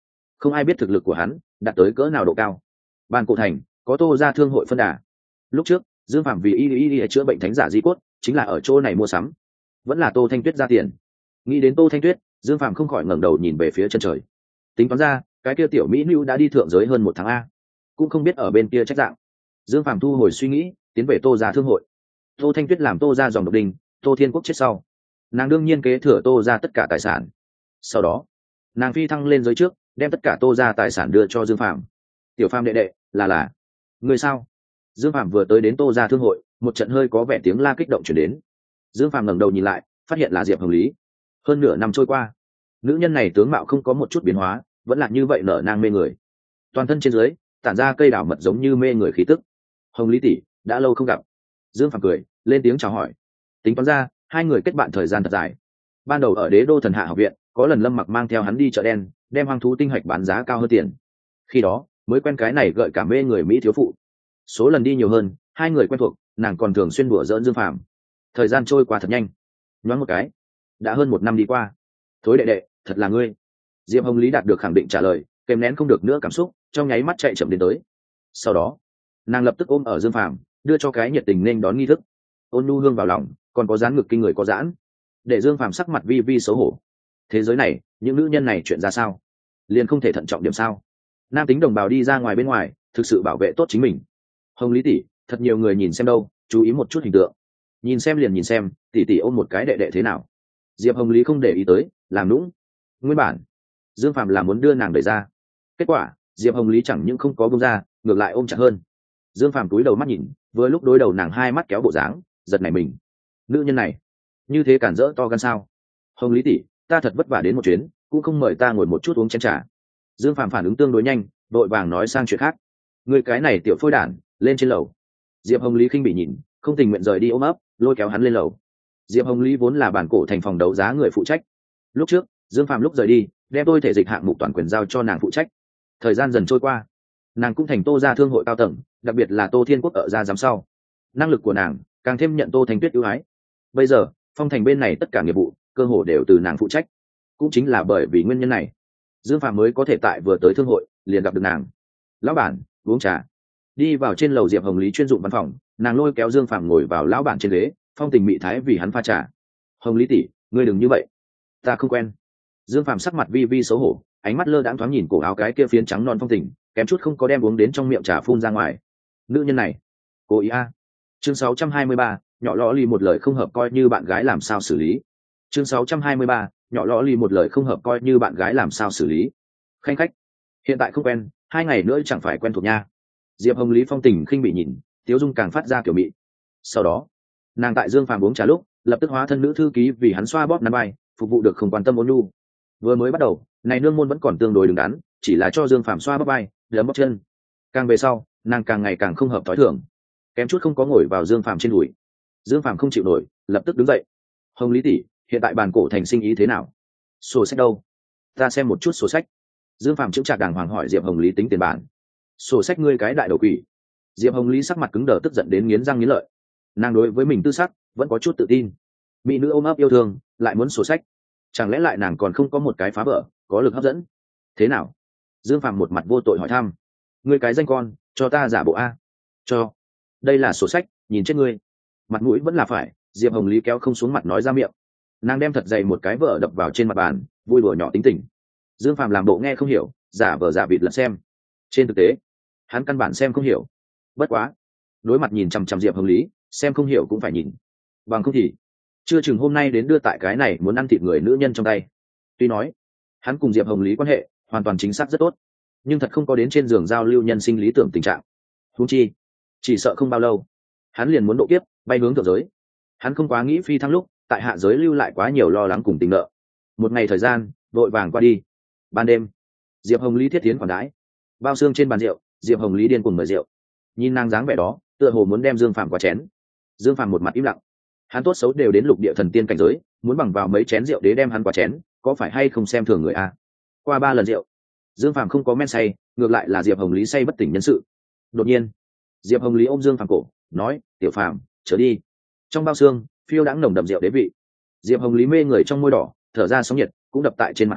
không ai biết thực lực của hắn đạt tới cỡ nào độ cao. Ban cổ thành có Tô gia thương hội phân đà. Lúc trước Dương Phạm vì y chữa bệnh thánh giả di cốt chính là ở chỗ này mua sắm, vẫn là Tô Thanh Tuyết ra tiền. Nghĩ đến Tô Thanh Tuyết, Dương Phạm không khỏi ngẩng đầu nhìn về phía chân trời. Tính toán ra cái kia tiểu mỹ nữ đã đi thượng giới hơn 1 tháng a, cũng không biết ở bên kia trách dạng. Dương Phạm thu hồi suy nghĩ, tiến về Tô gia thương hội. Tô Thanh Tuyết làm Tô gia dòng độc đình, Tô Thiên Quốc chết sau, nàng đương nhiên kế thừa Tô gia tất cả tài sản. Sau đó nàng phi thăng lên giới trước, đem tất cả Tô gia tài sản đưa cho Dương Phạm. Tiểu Phạm đệ đệ, là người sao? Dương Phạm vừa tới đến Tô gia thương hội, một trận hơi có vẻ tiếng la kích động chuyển đến. Dương Phạm ngẩng đầu nhìn lại, phát hiện là Diệp Hồng Lý. Hơn nửa năm trôi qua, nữ nhân này tướng mạo không có một chút biến hóa, vẫn là như vậy nở nang mê người, toàn thân trên dưới tản ra cây đảo mật giống như mê người khí tức. Hồng Lý tỷ, đã lâu không gặp. Dương Phạm cười lên tiếng chào hỏi. Tính toán ra hai người kết bạn thời gian thật dài. Ban đầu ở Đế Đô Thần Hạ học viện, có lần Lâm Mặc mang theo hắn đi chợ đen, đem hoang thú tinh hạch bán giá cao hơn tiền. Khi đó mới quen cái này gợi cảm mê người mỹ thiếu phụ. Số lần đi nhiều hơn, hai người quen thuộc, nàng còn thường xuyên đùa giỡn Dương Phạm. Thời gian trôi qua thật nhanh, nhoáng một cái đã hơn 1 năm đi qua. Thối đệ đệ, thật là ngươi. Diệp Hồng Lý đạt được khẳng định trả lời, kèm nén không được nữa cảm xúc, trong nháy mắt chạy chậm đến tới. Sau đó nàng lập tức ôm ở Dương Phạm, đưa cho cái nhiệt tình nên đón nghi thức. Ôn nhu hương vào lòng, còn có dán ngực kinh người có giãn, để Dương Phạm sắc mặt vi vi xấu hổ. Thế giới này những nữ nhân này chuyện ra sao, liền không thể thận trọng điểm sao? Nam tính đồng bào đi ra ngoài bên ngoài, thực sự bảo vệ tốt chính mình. Hồng Lý tỷ, thật nhiều người nhìn xem đâu, chú ý một chút hình tượng. Nhìn xem liền nhìn xem, tỷ tỷ ôm một cái đệ đệ thế nào? Diệp Hồng Lý không để ý tới, làm nũng. Nguyên bản Dương Phạm là muốn đưa nàng đẩy ra, kết quả Diệp Hồng Lý chẳng những không có buông ra, ngược lại ôm chặt hơn. Dương Phạm cúi đầu mắt nhìn, vừa lúc đối đầu nàng hai mắt kéo bộ dáng, giật nảy mình. Nữ nhân này như thế cản rỡ to gan sao? Hồng Lý tỷ, ta thật vất vả đến một chuyến, cũng không mời ta ngồi một chút uống chén trà. Dương Phạm phản ứng tương đối nhanh, đội vàng nói sang chuyện khác. Người cái này tiểu phôi đản, lên trên lầu. Diệp Hồng Lý khinh bị nhìn, không tình nguyện rời đi ôm ấp, lôi kéo hắn lên lầu. Diệp Hồng Lý vốn là bản cổ thành phòng đấu giá người phụ trách. Lúc trước Dương Phạm lúc rời đi, đem tôi thể dịch hạng mục toàn quyền giao cho nàng phụ trách. Thời gian dần trôi qua, nàng cũng thành Tô gia thương hội cao tầng, đặc biệt là Tô Thiên Quốc ở gia giám sau, năng lực của nàng càng thêm nhận Tô Thanh Tuyết ưu ái. Bây giờ phong thành bên này tất cả nghiệp vụ cơ hồ đều từ nàng phụ trách. Cũng chính là bởi vì nguyên nhân này, Dương Phạm mới có thể tại vừa tới thương hội liền gặp được nàng. Lão bản, uống trà. Đi vào trên lầu Diệp Hồng Lý chuyên dụng văn phòng, nàng lôi kéo Dương Phạm ngồi vào lão bản trên ghế, phong tình mị thái vì hắn pha trà. Hồng Lý tỷ, ngươi đừng như vậy, ta không quen. Dương Phạm sắc mặt vi vi xấu hổ, ánh mắt lơ đãng thoáng nhìn cổ áo cái kia phiến trắng non phong tình, kém chút không có đem uống đến trong miệng trà phun ra ngoài. Nữ nhân này cố ý a. Chương 623, nhỏ lọ lì một lời không hợp coi như bạn gái làm sao xử lý. Chương 623, nhỏ lọ lì một lời không hợp coi như bạn gái làm sao xử lý. Khanh khách, hiện tại không quen, 2 ngày nữa chẳng phải quen thuộc nha. Diệp Hồng Lý phong tình khinh bị nhìn, Tiếu Dung càng phát ra kiểu mị. Sau đó nàng tại Dương Phạm uống trà lúc, lập tức hóa thân nữ thư ký vì hắn xoa bóp nắn vai, phục vụ được không quan tâm ôn nhu. Vừa mới bắt đầu này nương môn vẫn còn tương đối đứng đắn, chỉ là cho Dương Phạm xoa bóp vai, đấm bóp chân. Càng về sau nàng càng ngày càng không hợp thói thường, kém chút không có ngồi vào Dương Phạm trên đùi. Dương Phạm không chịu nổi, lập tức đứng dậy. Hồng Lý tỷ, hiện tại bàn cổ thành sinh ý thế nào? Sổ sách đâu? Ta xem một chút sổ sách. Dương Phạm chững chạc đàng hoàng hỏi Diệp Hồng Lý tính tiền bản. Sổ sách ngươi cái đại đầu quỷ. Diệp Hồng Lý sắc mặt cứng đờ tức giận đến nghiến răng nghiến lợi. Nàng đối với mình tư sắc vẫn có chút tự tin, mỹ nữ ôm ấp yêu thương lại muốn sổ sách, chẳng lẽ lại nàng còn không có một cái phá vỡ có lực hấp dẫn? Thế nào? Dương Phạm một mặt vô tội hỏi thăm. Ngươi cái danh con, cho ta giả bộ a. Cho. Đây là sổ sách, nhìn chết ngươi. Mặt mũi vẫn là phải. Diệp Hồng Lý kéo không xuống mặt nói ra miệng. Nàng đem thật dày một cái vở đập vào trên mặt bàn, vui đùa nhỏ tính tình. Dương Phạm làm bộ nghe không hiểu, giả vờ giả vịt lật xem. Trên thực tế hắn căn bản xem không hiểu. Bất quá đối mặt nhìn chằm chằm Diệp Hồng Lý, xem không hiểu cũng phải nhìn, bằng không thì chưa chừng hôm nay đến đưa tại cái này muốn ăn thịt người nữ nhân trong tay. Tuy nói hắn cùng Diệp Hồng Lý quan hệ hoàn toàn chính xác rất tốt, nhưng thật không có đến trên giường giao lưu nhân sinh lý tưởng tình trạng. Huống chi chỉ sợ không bao lâu hắn liền muốn độ kiếp bay hướng thượng giới. Hắn không quá nghĩ phi thăng lúc tại hạ giới lưu lại quá nhiều lo lắng cùng tình nợ. Một ngày thời gian vội vàng qua đi. Ban đêm Diệp Hồng Lý thiết tiến khoản đãi, bao xương trên bàn rượu, Diệp Hồng Lý điên cuồng mời rượu. Nhìn nàng dáng vẻ đó, tựa hồ muốn đem Dương Phạm qua chén. Dương Phạm một mặt im lặng. Hắn tốt xấu đều đến lục địa thần tiên cảnh giới, muốn bằng vào mấy chén rượu để đem hắn qua chén, có phải hay không xem thường người a? Qua 3 lần rượu, Dương Phạm không có men say, ngược lại là Diệp Hồng Lý say bất tỉnh nhân sự. Đột nhiên Diệp Hồng Lý ôm Dương Phạm cổ, nói: "Tiểu Phạm, trở đi." Trong bao xương phiêu đãng nồng đậm rượu đế vị. Diệp Hồng Lý mê người trong môi đỏ, thở ra sóng nhiệt cũng đập tại trên mặt hắn,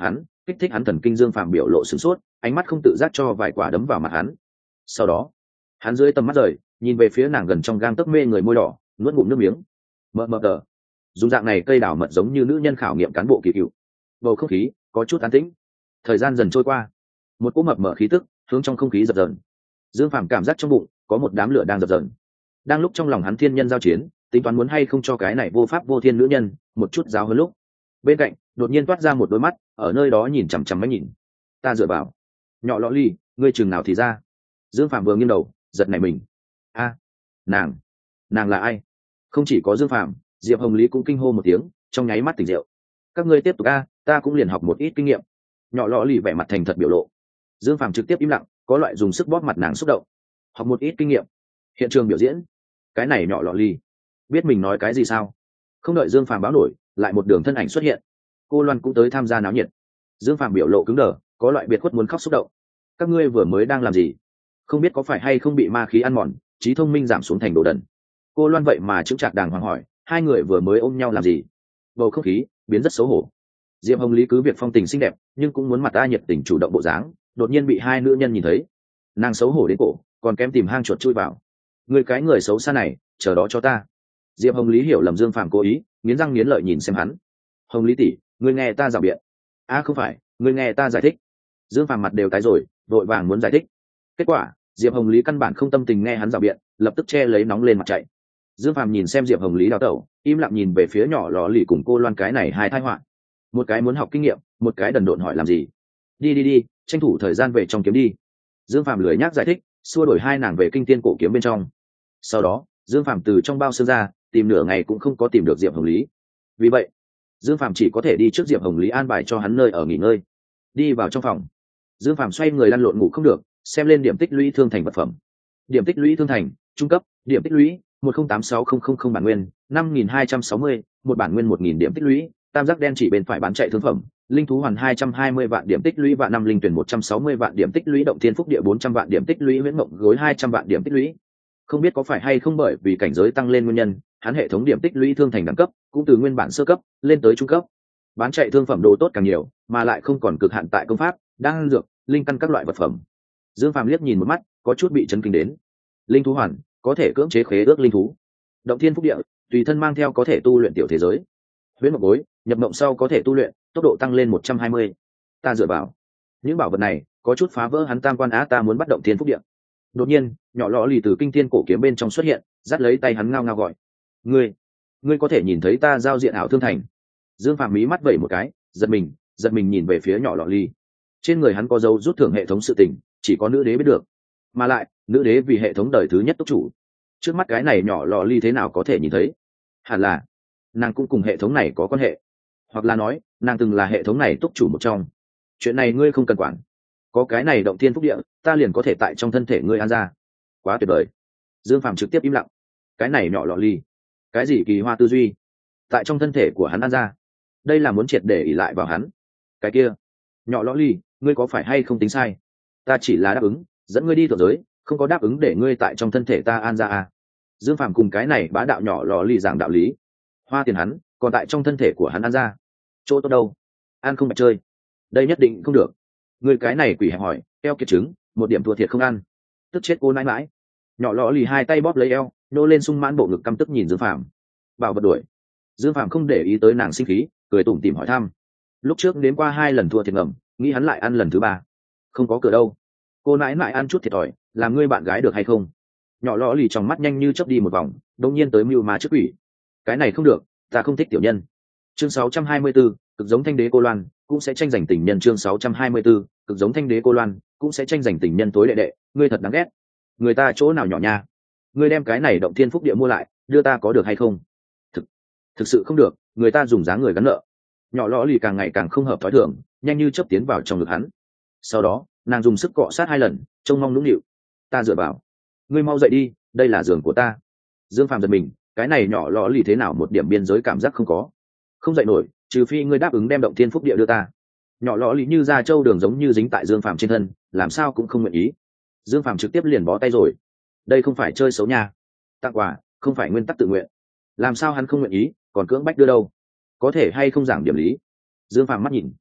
kích thích hắn thần kinh. Dương Phàm biểu lộ sửng sốt, ánh mắt không tự giác cho vài quả đấm vào mặt hắn. Sau đó hắn dưới tầm mắt rời, nhìn về phía nàng gần trong gang tấc mê người môi đỏ, nuốt ngụm nước miếng. Mờ mờ tờ dùng dạng này cây đào mật giống như nữ nhân khảo nghiệm cán bộ kỳ cựu. Bầu không khí có chút an tĩnh. Thời gian dần trôi qua, một cỗ mập mờ khí tức hướng trong không khí dập dờn. Dương Phàm cảm giác trong bụng có một đám lửa đang dập dờn. Đang lúc trong lòng hắn thiên nhân giao chiến, tính toán muốn hay không cho cái này vô pháp vô thiên nữ nhân một chút giáo hơn lúc, bên cạnh đột nhiên toát ra một đôi mắt ở nơi đó nhìn chằm chằm máy nhìn. Ta dựa vào. Nhỏ lọ ly, ngươi chừng nào thì ra. Dương Phàm vừa nghiêng đầu, giật nảy mình. A, nàng là ai? Không chỉ có Dương Phàm, Diệp Hồng Lý cũng kinh hô một tiếng, trong nháy mắt tỉnh rượu. Các ngươi tiếp tục a, ta cũng liền học một ít kinh nghiệm. Nhỏ lọ lì vẻ mặt thành thật biểu lộ. Dương Phàm trực tiếp im lặng, có loại dùng sức bóp mặt nàng xúc động. Học một ít kinh nghiệm. Hiện trường biểu diễn. Cái này nhỏ lọ lì biết mình nói cái gì sao? Không đợi Dương Phàm báo nổi, lại một đường thân ảnh xuất hiện. Cô Loan cũng tới tham gia náo nhiệt. Dương Phàm biểu lộ cứng đờ, có loại biệt khuất muốn khóc xúc động. Các ngươi vừa mới đang làm gì? Không biết có phải hay không bị ma khí ăn mòn, trí thông minh giảm xuống thành đồ đần. Cô Loan vậy mà chững chạc đàng hoàng hỏi, hai người vừa mới ôm nhau làm gì? Bầu không khí biến rất xấu hổ. Diệp Hồng Lý cứ việc phong tình xinh đẹp, nhưng cũng muốn mặt ta nhiệt tình chủ động bộ dáng, đột nhiên bị hai nữ nhân nhìn thấy. Nàng xấu hổ đến cổ, còn kém tìm hang chuột chui vào. Người cái người xấu xa này, chờ đó cho ta. Diệp Hồng Lý hiểu lầm Dương Phàm cố ý, nghiến răng nghiến lợi nhìn xem hắn. Hồng Lý tỷ, ngươi nghe ta rào biện. Không phải, ngươi nghe ta giải thích. Dương Phàm mặt đều tái rồi, vội vàng muốn giải thích. Kết quả Diệp Hồng Lý căn bản không tâm tình nghe hắn rào biện, lập tức che lấy nóng lên mặt chạy. Dương Phàm nhìn xem Diệp Hồng Lý đào tẩu, im lặng nhìn về phía nhỏ lò lì cùng cô Loan cái này hai tai họa. Một cái muốn học kinh nghiệm, một cái đần độn hỏi làm gì. Đi, tranh thủ thời gian về trong kiếm đi. Dương Phàm lười nhác giải thích, xua đổi hai nàng về kinh tiên cổ kiếm bên trong. Sau đó Dương Phàm từ trong bao xương ra, tìm nửa ngày cũng không có tìm được Diệp Hồng Lý. Vì vậy Dương Phàm chỉ có thể đi trước Diệp Hồng Lý an bài cho hắn nơi ở nghỉ ngơi. Đi vào trong phòng, Dương Phàm xoay người lăn lộn ngủ không được, xem lên điểm tích lũy thương thành vật phẩm. Điểm tích lũy thương thành trung cấp, điểm tích lũy 108600 bản nguyên 5260, một bản nguyên 1000 điểm tích lũy. Tam giác đen chỉ bên phải bán chạy thương phẩm, linh thú hoàn 220 vạn điểm tích lũy, vạn năm linh tuyển 160 vạn điểm tích lũy, động thiên phúc địa 400 vạn điểm tích lũy, huyễn mộng gối 200 vạn điểm tích lũy. Không biết có phải hay không bởi vì cảnh giới tăng lên nguyên nhân, hắn hệ thống điểm tích lũy thương thành đẳng cấp cũng từ nguyên bản sơ cấp lên tới trung cấp. Bán chạy thương phẩm đồ tốt càng nhiều, mà lại không còn cực hạn tại công pháp, đan dược, linh căn các loại vật phẩm. Dương Phàm liếc nhìn một mắt, có chút bị chấn kinh đến. Linh thú hoàn có thể cưỡng chế khế ước linh thú. Động thiên phúc địa tùy thân mang theo có thể tu luyện tiểu thế giới. Huyễn mộng gối nhập mộng sau có thể tu luyện, tốc độ tăng lên 120. Ta dựa vào những bảo vật này có chút phá vỡ hắn tam quan á, ta muốn bắt động thiên phúc địa. Đột nhiên nhỏ lọ lì từ kinh thiên cổ kiếm bên trong xuất hiện, dắt lấy tay hắn ngao ngao gọi, ngươi có thể nhìn thấy ta giao diện ảo thương thành. Dương Phàm mí mắt vẩy một cái, giật mình nhìn về phía nhỏ lọ lì. Trên người hắn có dấu rút thưởng hệ thống sự tình, chỉ có nữ đế biết được, mà lại nữ đế vì hệ thống đời thứ nhất túc chủ. Trước mắt cái này nhỏ lọ lì thế nào có thể nhìn thấy? Hẳn là nàng cũng cùng hệ thống này có quan hệ, hoặc là nói nàng từng là hệ thống này túc chủ một trong. Chuyện này ngươi không cần quản, có cái này động thiên phúc địa, ta liền có thể tại trong thân thể ngươi an ra. Quá tuyệt vời. Dương Phàm trực tiếp im lặng. Cái này nhỏ lọ ly, cái gì kỳ hoa tư duy, tại trong thân thể của hắn an ra, đây là muốn triệt để ỉ lại vào hắn. Cái kia nhỏ lọ ly, ngươi có phải hay không tính sai? Ta chỉ là đáp ứng dẫn ngươi đi thượng giới, không có đáp ứng để ngươi tại trong thân thể ta an ra à. Dương Phàm cùng cái này bá đạo nhỏ lọ ly giảng đạo lý. Hoa tiền hắn còn tại trong thân thể của hắn an ra, chỗ tốt đâu? Ăn không bạch chơi, đây nhất định không được. Người cái này quỷ hẹp hỏi, eo kiệt trứng, một điểm thua thiệt không ăn. Tức chết cô nãi mãi. Nhỏ lọ lì hai tay bóp lấy eo, nô lên sung mãn bộ ngực căm tức nhìn Dương Phàm. Bảo vật đuổi. Dương Phàm không để ý tới nàng sinh khí, cười tủm tỉm hỏi thăm. Lúc trước đến qua 2 lần thua thiệt ngầm, nghĩ hắn lại ăn lần thứ 3. Không có cửa đâu. Cô nãi mãi ăn chút thiệt thòi, làm ngươi bạn gái được hay không? Nhỏ lọ lì trong mắt nhanh như chớp đi một vòng, đột nhiên tới mưu ma trước quỷ. Cái này không được, ta không thích tiểu nhân. Chương 624, cực giống thanh đế cô Loan, cũng sẽ tranh giành tình nhân. Chương 624, cực giống thanh đế cô Loan, cũng sẽ tranh giành tình nhân. Tối đệ đệ, ngươi thật đáng ghét. Người ta chỗ nào nhỏ nha? Ngươi đem cái này động thiên phúc địa mua lại, đưa ta có được hay không? Thực sự không được, người ta dùng giá người gắn nợ. Nhỏ lõ lì càng ngày càng không hợp thói thường, nhanh như chớp tiến vào trong ngực hắn. Sau đó nàng dùng sức cọ sát 2 lần, trông mong nũng nịu. Ta dựa vào, ngươi mau dậy đi, đây là giường của ta. Dương Phàm giật mình, cái này nhỏ lõ lì thế nào một điểm biên giới cảm giác không có. Không dậy nổi, trừ phi ngươi đáp ứng đem động thiên phúc địa đưa ta. Nhỏ lõ lì như da trâu đường giống như dính tại Dương Phàm trên thân, làm sao cũng không nguyện ý. Dương Phàm trực tiếp liền bó tay rồi. Đây không phải chơi xấu nha, tặng quà không phải nguyên tắc tự nguyện, làm sao hắn không nguyện ý, còn cưỡng bách đưa đâu? Có thể hay không giảng điểm lý? Dương Phàm mắt nhìn,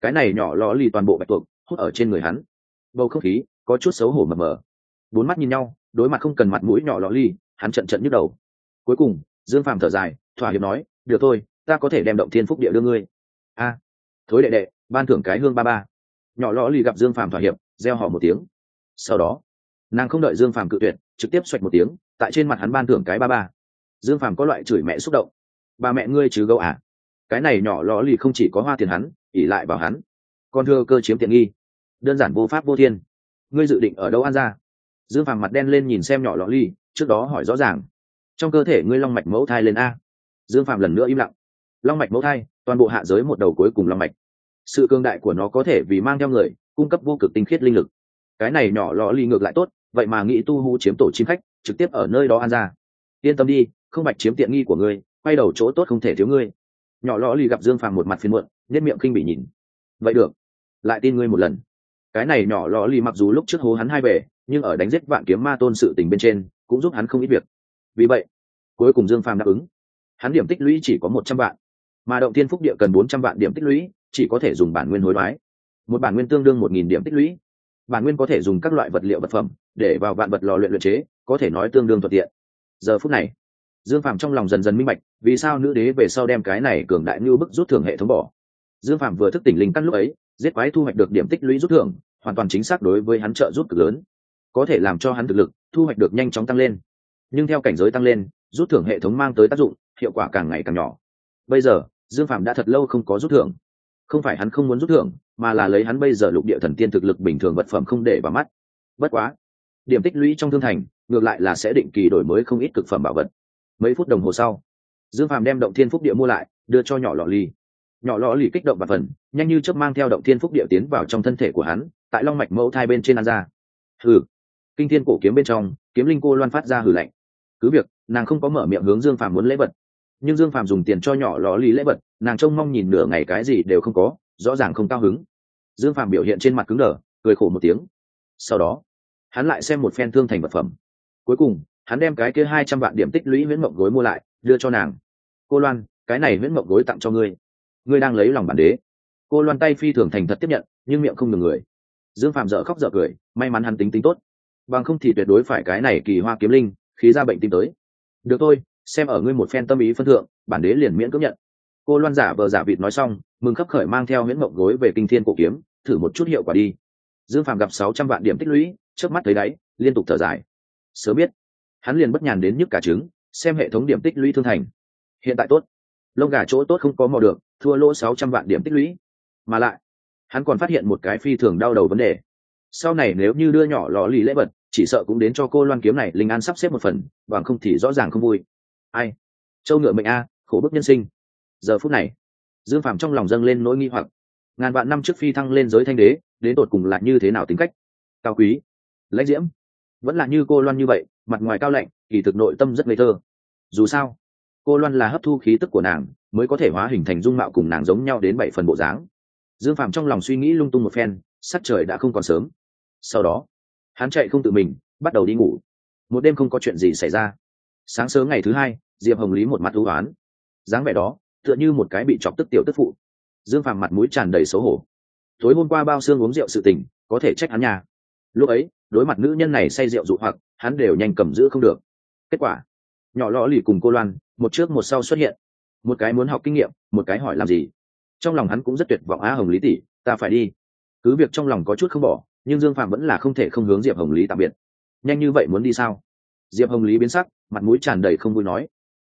cái này nhỏ lò lì toàn bộ bạch tuộc hút ở trên người hắn, bầu không khí có chút xấu hổ mờ mờ. Bốn mắt nhìn nhau, đối mặt không cần mặt mũi nhỏ lò lì, hắn trận nhức đầu. Cuối cùng Dương Phàm thở dài, thỏa hiệp nói, được thôi, ta có thể đem động thiên phúc địa đưa ngươi. A, thối đệ đệ, ban thưởng cái hương ba ba. Nhỏ lò lì gặp Dương Phàm thỏa hiệp, reo hò một tiếng. Sau đó nàng không đợi Dương Phàm cự tuyệt, trực tiếp xoạch một tiếng, tại trên mặt hắn ban thưởng cái ba ba. Dương Phàm có loại chửi mẹ xúc động. Ba mẹ ngươi chứ gấu à? Cái này nhỏ lò lì không chỉ có hoa tiền hắn, ỉ lại vào hắn, còn thừa cơ chiếm tiện nghi, đơn giản vô pháp vô thiên. Ngươi dự định ở đâu ăn ra? Dương Phàm mặt đen lên nhìn xem nhỏ lò lì, trước đó hỏi rõ ràng. Trong cơ thể ngươi long mạch mẫu thai lên a. Dương Phàm lần nữa im lặng. Long mạch mẫu thai, toàn bộ hạ giới một đầu cuối cùng long mạch. Sự cường đại của nó có thể vì mang theo người, cung cấp vô cực tinh khiết linh lực. Cái này nhỏ lò lì ngược lại tốt, vậy mà nghĩ tu hú chiếm tổ chim khách, trực tiếp ở nơi đó ăn ra. Yên tâm đi, không bạch chiếm tiện nghi của ngươi, quay đầu chỗ tốt không thể thiếu ngươi. Nhỏ lò lì gặp Dương Phàm một mặt phiền muộn, nhếch miệng khinh bị nhìn. Vậy được, lại tin ngươi một lần. Cái này nhỏ lò lì mặc dù lúc trước hố hắn hai bề, nhưng ở đánh giết vạn kiếm ma tôn sự tình bên trên, cũng giúp hắn không ít việc. Vì vậy, cuối cùng Dương Phàm đáp ứng. Hắn điểm tích lũy chỉ có 100 vạn, mà động thiên phúc địa cần 400 vạn điểm tích lũy, chỉ có thể dùng bản nguyên hối đoái. Một bản nguyên tương đương 1000 điểm tích lũy. Bản nguyên có thể dùng các loại vật liệu vật phẩm để vào vạn vật lò luyện luyện chế, có thể nói tương đương thuận tiện. Giờ phút này, Dương Phàm trong lòng dần dần minh bạch, vì sao nữ đế về sau đem cái này cường đại như bức rút thưởng hệ thống bỏ. Dương Phàm vừa thức tỉnh linh căn lúc ấy, giết quái thu hoạch được điểm tích lũy rút thưởng, hoàn toàn chính xác đối với hắn trợ giúp cực lớn, có thể làm cho hắn thực lực thu hoạch được nhanh chóng tăng lên. Nhưng theo cảnh giới tăng lên, rút thưởng hệ thống mang tới tác dụng, hiệu quả càng ngày càng nhỏ. Bây giờ, Dương Phàm đã thật lâu không có rút thưởng. Không phải hắn không muốn rút thưởng, mà là lấy hắn bây giờ lục địa thần tiên thực lực bình thường vật phẩm không để vào mắt. Bất quá, điểm tích lũy trong thương thành ngược lại là sẽ định kỳ đổi mới không ít cực phẩm bảo vật. Mấy phút đồng hồ sau, Dương Phàm đem động thiên phúc địa mua lại, đưa cho nhỏ lọ lì. Nhỏ lọ lì kích động và phần, nhanh như chớp mang theo động thiên phúc địa tiến vào trong thân thể của hắn, tại long mạch mẫu thai bên trên ăn ra. Hừ. Kinh thiên cổ kiếm bên trong, kiếm linh cô loan phát ra hừ lạnh. Cứ việc nàng không có mở miệng hướng Dương Phàm muốn lễ vật, nhưng Dương Phàm dùng tiền cho nhỏ lọ lì lễ vật, nàng trông mong nhìn nửa ngày cái gì đều không có, rõ ràng không cao hứng. Dương Phàm biểu hiện trên mặt cứng đờ, cười khổ một tiếng. Sau đó, hắn lại xem một phen thương thành vật phẩm. Cuối cùng, hắn đem cái kia 200 vạn điểm tích lũy huyễn mộng gối mua lại, đưa cho nàng. Cô Loan, cái này huyễn mộng gối tặng cho ngươi. Ngươi đang lấy lòng bản đế. Cô Loan tay phi thường thành thật tiếp nhận, nhưng miệng không ngừng người. Dương Phàm dở khóc dở cười, may mắn hắn tính tốt, bằng không thì tuyệt đối phải cái này kỳ hoa kiếm linh khí ra bệnh tim tới. Được thôi, xem ở ngươi một phen tâm ý phân thượng, bản đế liền miễn cưỡng nhận. Cô Loan giả vờ giả vịt nói xong, mừng khấp khởi mang theo huyễn mộng gối về kinh thiên cổ kiếm, thử một chút hiệu quả đi. Dương Phàm gặp 600 vạn điểm tích lũy, chớp mắt thấy đáy, liên tục thở dài. Sớm biết, hắn liền bất nhàn đến nhức cả trứng, xem hệ thống điểm tích lũy thương thành. Hiện tại tốt, lông gà chỗ tốt không có mò được, thua lỗ 600 vạn điểm tích lũy. Mà lại, hắn còn phát hiện một cái phi thường đau đầu vấn đề. Sau này nếu như đưa nhỏ lò lì lễ vật, chỉ sợ cũng đến cho cô Loan kiếm này linh an sắp xếp một phần, bằng không thì rõ ràng không vui. Ai? Châu ngựa mệnh a, khổ bức nhân sinh. Giờ phút này, Dương Phàm trong lòng dâng lên nỗi nghi hoặc. Ngàn vạn năm trước phi thăng lên giới thanh đế, đến tột cùng là như thế nào tính cách? Cao quý, lãnh diễm, vẫn là như cô Loan như vậy, mặt ngoài cao lạnh, kỳ thực nội tâm rất ngây thơ. Dù sao, cô Loan là hấp thu khí tức của nàng, mới có thể hóa hình thành dung mạo cùng nàng giống nhau đến 7 phần bộ dáng. Dương Phàm trong lòng suy nghĩ lung tung một phen, sắc trời đã không còn sớm. Sau đó, hắn chạy không tự mình, bắt đầu đi ngủ. Một đêm không có chuyện gì xảy ra. Sáng sớm ngày thứ hai, Diệp Hồng Lý một mặt u uất, dáng vẻ đó tựa như một cái bị chọc tức tiểu tức phụ. Dương Phàm mặt mũi tràn đầy xấu hổ. Tối hôm qua bao xương uống rượu sự tình, có thể trách hắn nhà. Lúc ấy, đối mặt nữ nhân này say rượu dụ hoặc, hắn đều nhanh cầm giữ không được. Kết quả, nhỏ lọ lì cùng cô Loan, một trước một sau xuất hiện. Một cái muốn học kinh nghiệm, một cái hỏi làm gì. Trong lòng hắn cũng rất tuyệt vọng, Hồng Lý tỷ, ta phải đi. Cứ việc trong lòng có chút không bỏ, nhưng Dương Phàm vẫn là không thể không hướng Diệp Hồng Lý tạm biệt. Nhanh như vậy muốn đi sao? Diệp Hồng Lý biến sắc, mặt mũi tràn đầy không vui nói.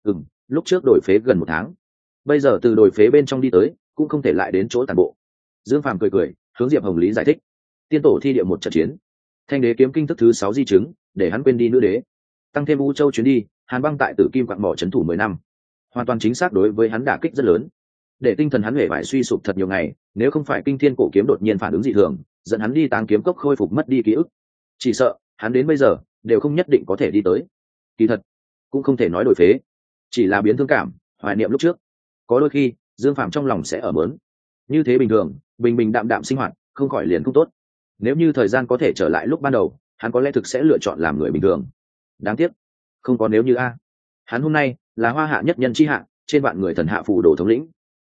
Lúc trước đổi phế gần 1 tháng, bây giờ từ đổi phế bên trong đi tới, cũng không thể lại đến chỗ tàn bộ. Dương Phàm cười cười, hướng Diệp Hồng Lý giải thích. Tiên tổ thi địa một trận chiến, Thanh đế kiếm kinh thức thứ 6 di chứng, để hắn quên đi nữ đế. Tăng thêm U Châu chuyến đi, Hàn Băng tại Tử Kim quặng mỏ trấn thủ 10 năm, hoàn toàn chính xác đối với hắn đả kích rất lớn, để tinh thần hắn hề bại suy sụp thật nhiều ngày. Nếu không phải kinh thiên cổ kiếm đột nhiên phản ứng dị thường, dẫn hắn đi Táng kiếm cốc khôi phục mất đi ký ức, chỉ sợ hắn đến bây giờ đều không nhất định có thể đi tới. Kỳ thật cũng không thể nói đổi phế, chỉ là biến thương cảm, hoài niệm lúc trước. Có đôi khi Dương Phàm trong lòng sẽ ở mớn, như thế bình thường bình bình đạm đạm sinh hoạt, không khỏi liền không tốt. Nếu như thời gian có thể trở lại lúc ban đầu, hắn có lẽ thực sẽ lựa chọn làm người bình thường. Đáng tiếc không có nếu như hắn hôm nay là hoa hạ nhất nhân chi hạ, trên vạn người thần hạ phù đồ thống lĩnh.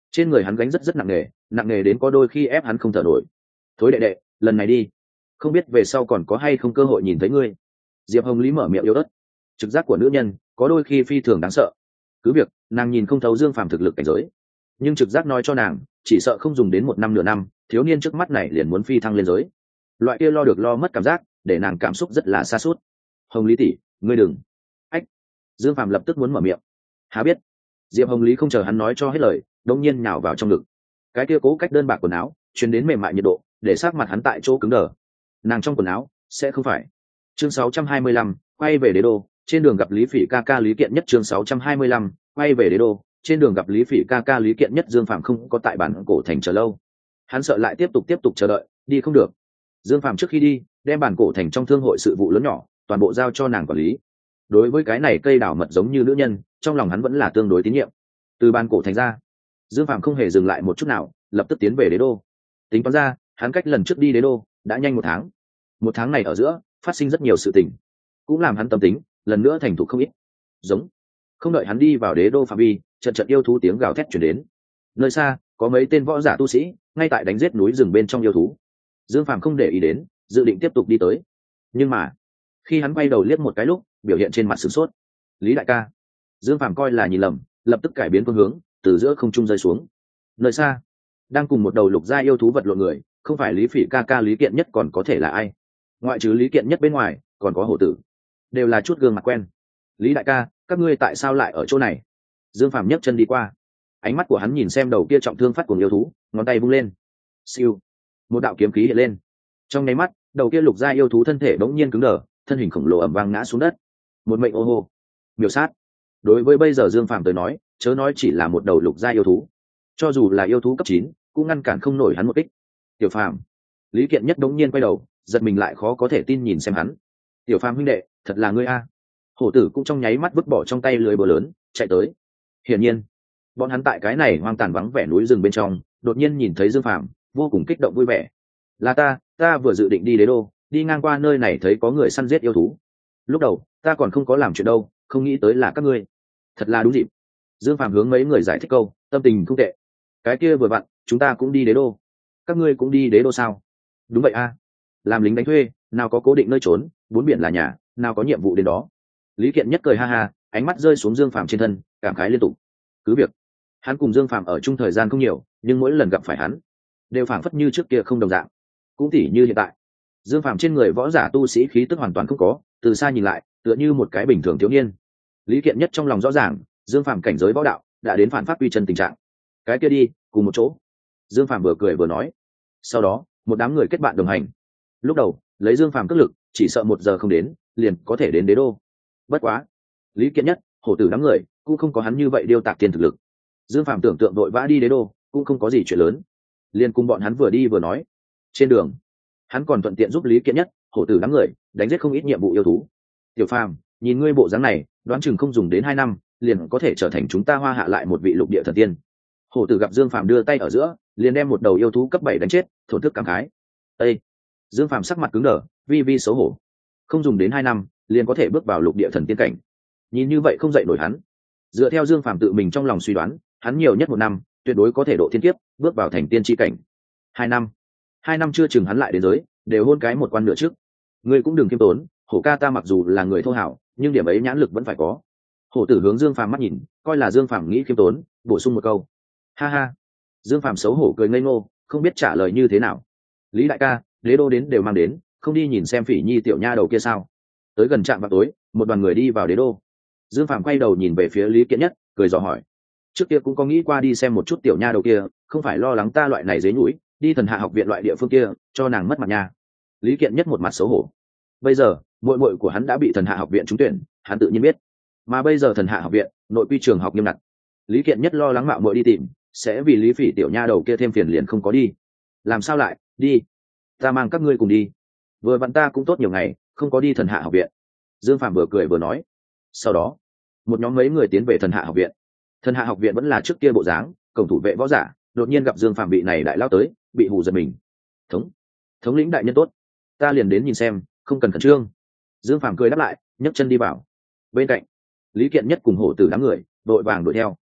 trên người hắn gánh rất nặng nề đến có đôi khi ép hắn không thở nổi. Thối đệ đệ, lần này đi, không biết về sau còn có hay không cơ hội nhìn thấy ngươi. Diệp Hồng Lý mở miệng yếu ớt. Trực giác của nữ nhân có đôi khi phi thường đáng sợ. Cứ việc nàng nhìn không thấu Dương Phàm thực lực cảnh giới, nhưng trực giác nói cho nàng chỉ sợ không dùng đến 1 năm nửa năm, thiếu niên trước mắt này liền muốn phi thăng lên giới. Loại kia lo được lo mất cảm giác để nàng cảm xúc rất là xa suốt. Hồng Lý tỷ, ngươi đừng. Ách. Dương Phàm lập tức muốn mở miệng. Há biết. Diệp Hồng Lý không chờ hắn nói cho hết lời, đột nhiên nhào vào trong ngực. Cái kia cố cách đơn bạc quần áo truyền đến mềm mại nhiệt độ, để sắc mặt hắn tại chỗ cứng đờ. Nàng trong quần áo sẽ không phải. Chương 625, quay về đế đô, trên đường gặp Lý Phỉ ca ca Lý Kiện Nhất. Chương 625, quay về đế đô, trên đường gặp Lý Phỉ ca ca Lý Kiện Nhất. Dương Phàm không có tại bản cổ thành chờ lâu, hắn sợ lại tiếp tục chờ đợi đi không được. Dương Phàm trước khi đi đem bản cổ thành trong thương hội sự vụ lớn nhỏ toàn bộ giao cho nàng quản lý. Đối với cái này cây đào mật giống như nữ nhân, trong lòng hắn vẫn là tương đối tín nhiệm. Từ bản cổ thành ra, Dương Phàm không hề dừng lại một chút nào, lập tức tiến về đế đô. Tính toán ra, hắn cách lần trước đi đế đô đã nhanh 1 tháng. 1 tháng này ở giữa phát sinh rất nhiều sự tình, cũng làm hắn tâm tính lần nữa thành thục không ít. Giống. Không đợi hắn đi vào đế đô phạm vi, trận yêu thú tiếng gào thét chuyển đến. Nơi xa có mấy tên võ giả tu sĩ ngay tại đánh giết núi rừng bên trong yêu thú. Dương Phàm không để ý đến, dự định tiếp tục đi tới. Nhưng mà khi hắn quay đầu liếc một cái lúc, biểu hiện trên mặt sửng sốt. Lý đại ca. Dương Phàm coi là nhìn lầm, lập tức cải biến phương hướng, từ giữa không trung rơi xuống. Nơi xa đang cùng một đầu lục gia yêu thú vật lộn người, không phải Lý Phỉ ca ca Lý Kiện Nhất còn có thể là ai? Ngoại trừ Lý Kiện Nhất bên ngoài còn có Hổ Tử, đều là chút gương mặt quen. Lý đại ca, các ngươi tại sao lại ở chỗ này? Dương Phàm nhấc chân đi qua, ánh mắt của hắn nhìn xem đầu kia trọng thương phát cuồng yêu thú, ngón tay vung lên. Siêu. Một đạo kiếm khí hiện lên. Trong nháy mắt, đầu kia lục gia yêu thú thân thể bỗng nhiên cứng đờ, thân hình khổng lồ ầm vang ngã xuống đất. Một mệnh ô hô. Miểu sát. Đối với bây giờ Dương Phàm tới nói, chớ nói chỉ là một đầu lục gia yêu thú, cho dù là yêu thú cấp 9, cũng ngăn cản không nổi hắn một kích. Tiểu Phàm. Lý Kiện Nhất đống nhiên quay đầu, giật mình lại khó có thể tin nhìn xem hắn. Tiểu Phàm huynh đệ, thật là ngươi a. Hổ Tử cũng trong nháy mắt vứt bỏ trong tay lưới búa lớn, chạy tới. Hiển nhiên, bọn hắn tại cái này hoang tàn vắng vẻ núi rừng bên trong, đột nhiên nhìn thấy Dương Phàm, vô cùng kích động vui vẻ. Là ta vừa dự định đi đế đô, đi ngang qua nơi này thấy có người săn giết yêu thú. Lúc đầu ta còn không có làm chuyện đâu, không nghĩ tới là các ngươi. Thật là đúng dịp. Dương Phàm hướng mấy người giải thích câu, tâm tình không tệ. Cái kia vừa vặn, chúng ta cũng đi đế đô. Các ngươi cũng đi đế đô sao? Đúng vậy a. Làm lính đánh thuê, nào có cố định nơi trốn, bốn biển là nhà, nào có nhiệm vụ đến đó. Lý Kiện Nhất cười ha ha, ánh mắt rơi xuống Dương Phàm trên thân, cảm khái liên tục. Cứ việc hắn cùng Dương Phàm ở chung thời gian không nhiều, nhưng mỗi lần gặp phải hắn, đều phảng phất như trước kia không đồng dạng. Cũng tỉ như hiện tại, Dương Phàm trên người võ giả tu sĩ khí tức hoàn toàn không có, từ xa nhìn lại, tựa như một cái bình thường thiếu niên. Lý Kiện Nhất trong lòng rõ ràng, Dương Phàm cảnh giới võ đạo đã đến phản pháp uy chân tình trạng. Cái kia đi, cùng một chỗ. Dương Phàm vừa cười vừa nói. Sau đó, một đám người kết bạn đồng hành. Lúc đầu, lấy Dương Phàm cước lực, chỉ sợ 1 giờ không đến, liền có thể đến đế đô. Bất quá, Lý Kiện Nhất, Hổ Tử đám người cũng không có hắn như vậy điêu tạc tiền thực lực. Dương Phàm tưởng tượng đội vã đi đế đô, cũng không có gì chuyện lớn. Liên cùng bọn hắn vừa đi vừa nói. Trên đường, hắn còn thuận tiện giúp Lý Kiện Nhất, Hổ Tử đám người đánh giết không ít nhiệm vụ yêu thú. Tiểu Phàm, nhìn ngươi bộ dáng này, đoán chừng không dùng đến 2 năm, liền có thể trở thành chúng ta Hoa Hạ lại một vị lục địa thần tiên. Hổ Tử gặp Dương Phàm đưa tay ở giữa, liền đem một đầu yêu thú cấp 7 đánh chết, thổn thức cảm khái. Ê! Dương Phàm sắc mặt cứng đờ, vi xấu hổ. Không dùng đến 2 năm, liền có thể bước vào lục địa thần tiên cảnh. Nhìn như vậy không dậy nổi hắn. Dựa theo Dương Phàm tự mình trong lòng suy đoán, hắn nhiều nhất 1 năm, tuyệt đối có thể độ thiên kiếp, bước vào thành tiên chi cảnh. 2 năm. 2 năm chưa chừng hắn lại đến giới, đều hôn cái một quan nữa trước. Ngươi cũng đừng kiêm tốn, Hổ ca ta mặc dù là người thô hảo, nhưng điểm ấy nhãn lực vẫn phải có. Hổ Tử hướng Dương Phàm mắt nhìn, coi là Dương Phàm nghĩ khiêm tốn, bổ sung một câu. Ha ha. Dương Phàm xấu hổ cười ngây ngô, không biết trả lời như thế nào. Lý đại ca, đế đô đến đều mang đến, không đi nhìn xem Phỉ Nhi tiểu nha đầu kia sao? Tới gần trạm vào tối, một đoàn người đi vào đế đô. Dương Phàm quay đầu nhìn về phía Lý Kiện Nhất, cười dò hỏi. Trước kia cũng có nghĩ qua đi xem một chút tiểu nha đầu kia, không phải lo lắng ta loại này dế nhũi, đi Thần Hạ học viện loại địa phương kia, cho nàng mất mặt nha. Lý Kiện Nhất một mặt xấu hổ. Bây giờ, muội muội của hắn đã bị Thần Hạ học viện trúng tuyển, hắn tự nhiên biết. Mà bây giờ Thần Hạ học viện, nội quy trường học nghiêm ngặt. Lý Kiện Nhất lo lắng mạo muội đi tìm, sẽ vì Lý Phỉ tiểu nha đầu kia thêm phiền liền không có đi. Làm sao lại, đi. Ta mang các ngươi cùng đi. Vừa vặn ta cũng tốt nhiều ngày, không có đi Thần Hạ học viện. Dương Phàm vừa cười vừa nói. Sau đó, một nhóm mấy người tiến về Thần Hạ học viện. Thần Hạ học viện vẫn là trước kia bộ dáng, cổng thủ vệ võ giả, đột nhiên gặp Dương Phàm vị này đại lao tới, bị hù giật mình. Thống lĩnh đại nhân tốt, ta liền đến nhìn xem, không cần khẩn trương. Dương Phàm cười đáp lại, nhấc chân đi vào. Bên cạnh, Lý Kiện Nhất cùng Hổ Tử đám người đội vàng đuổi theo.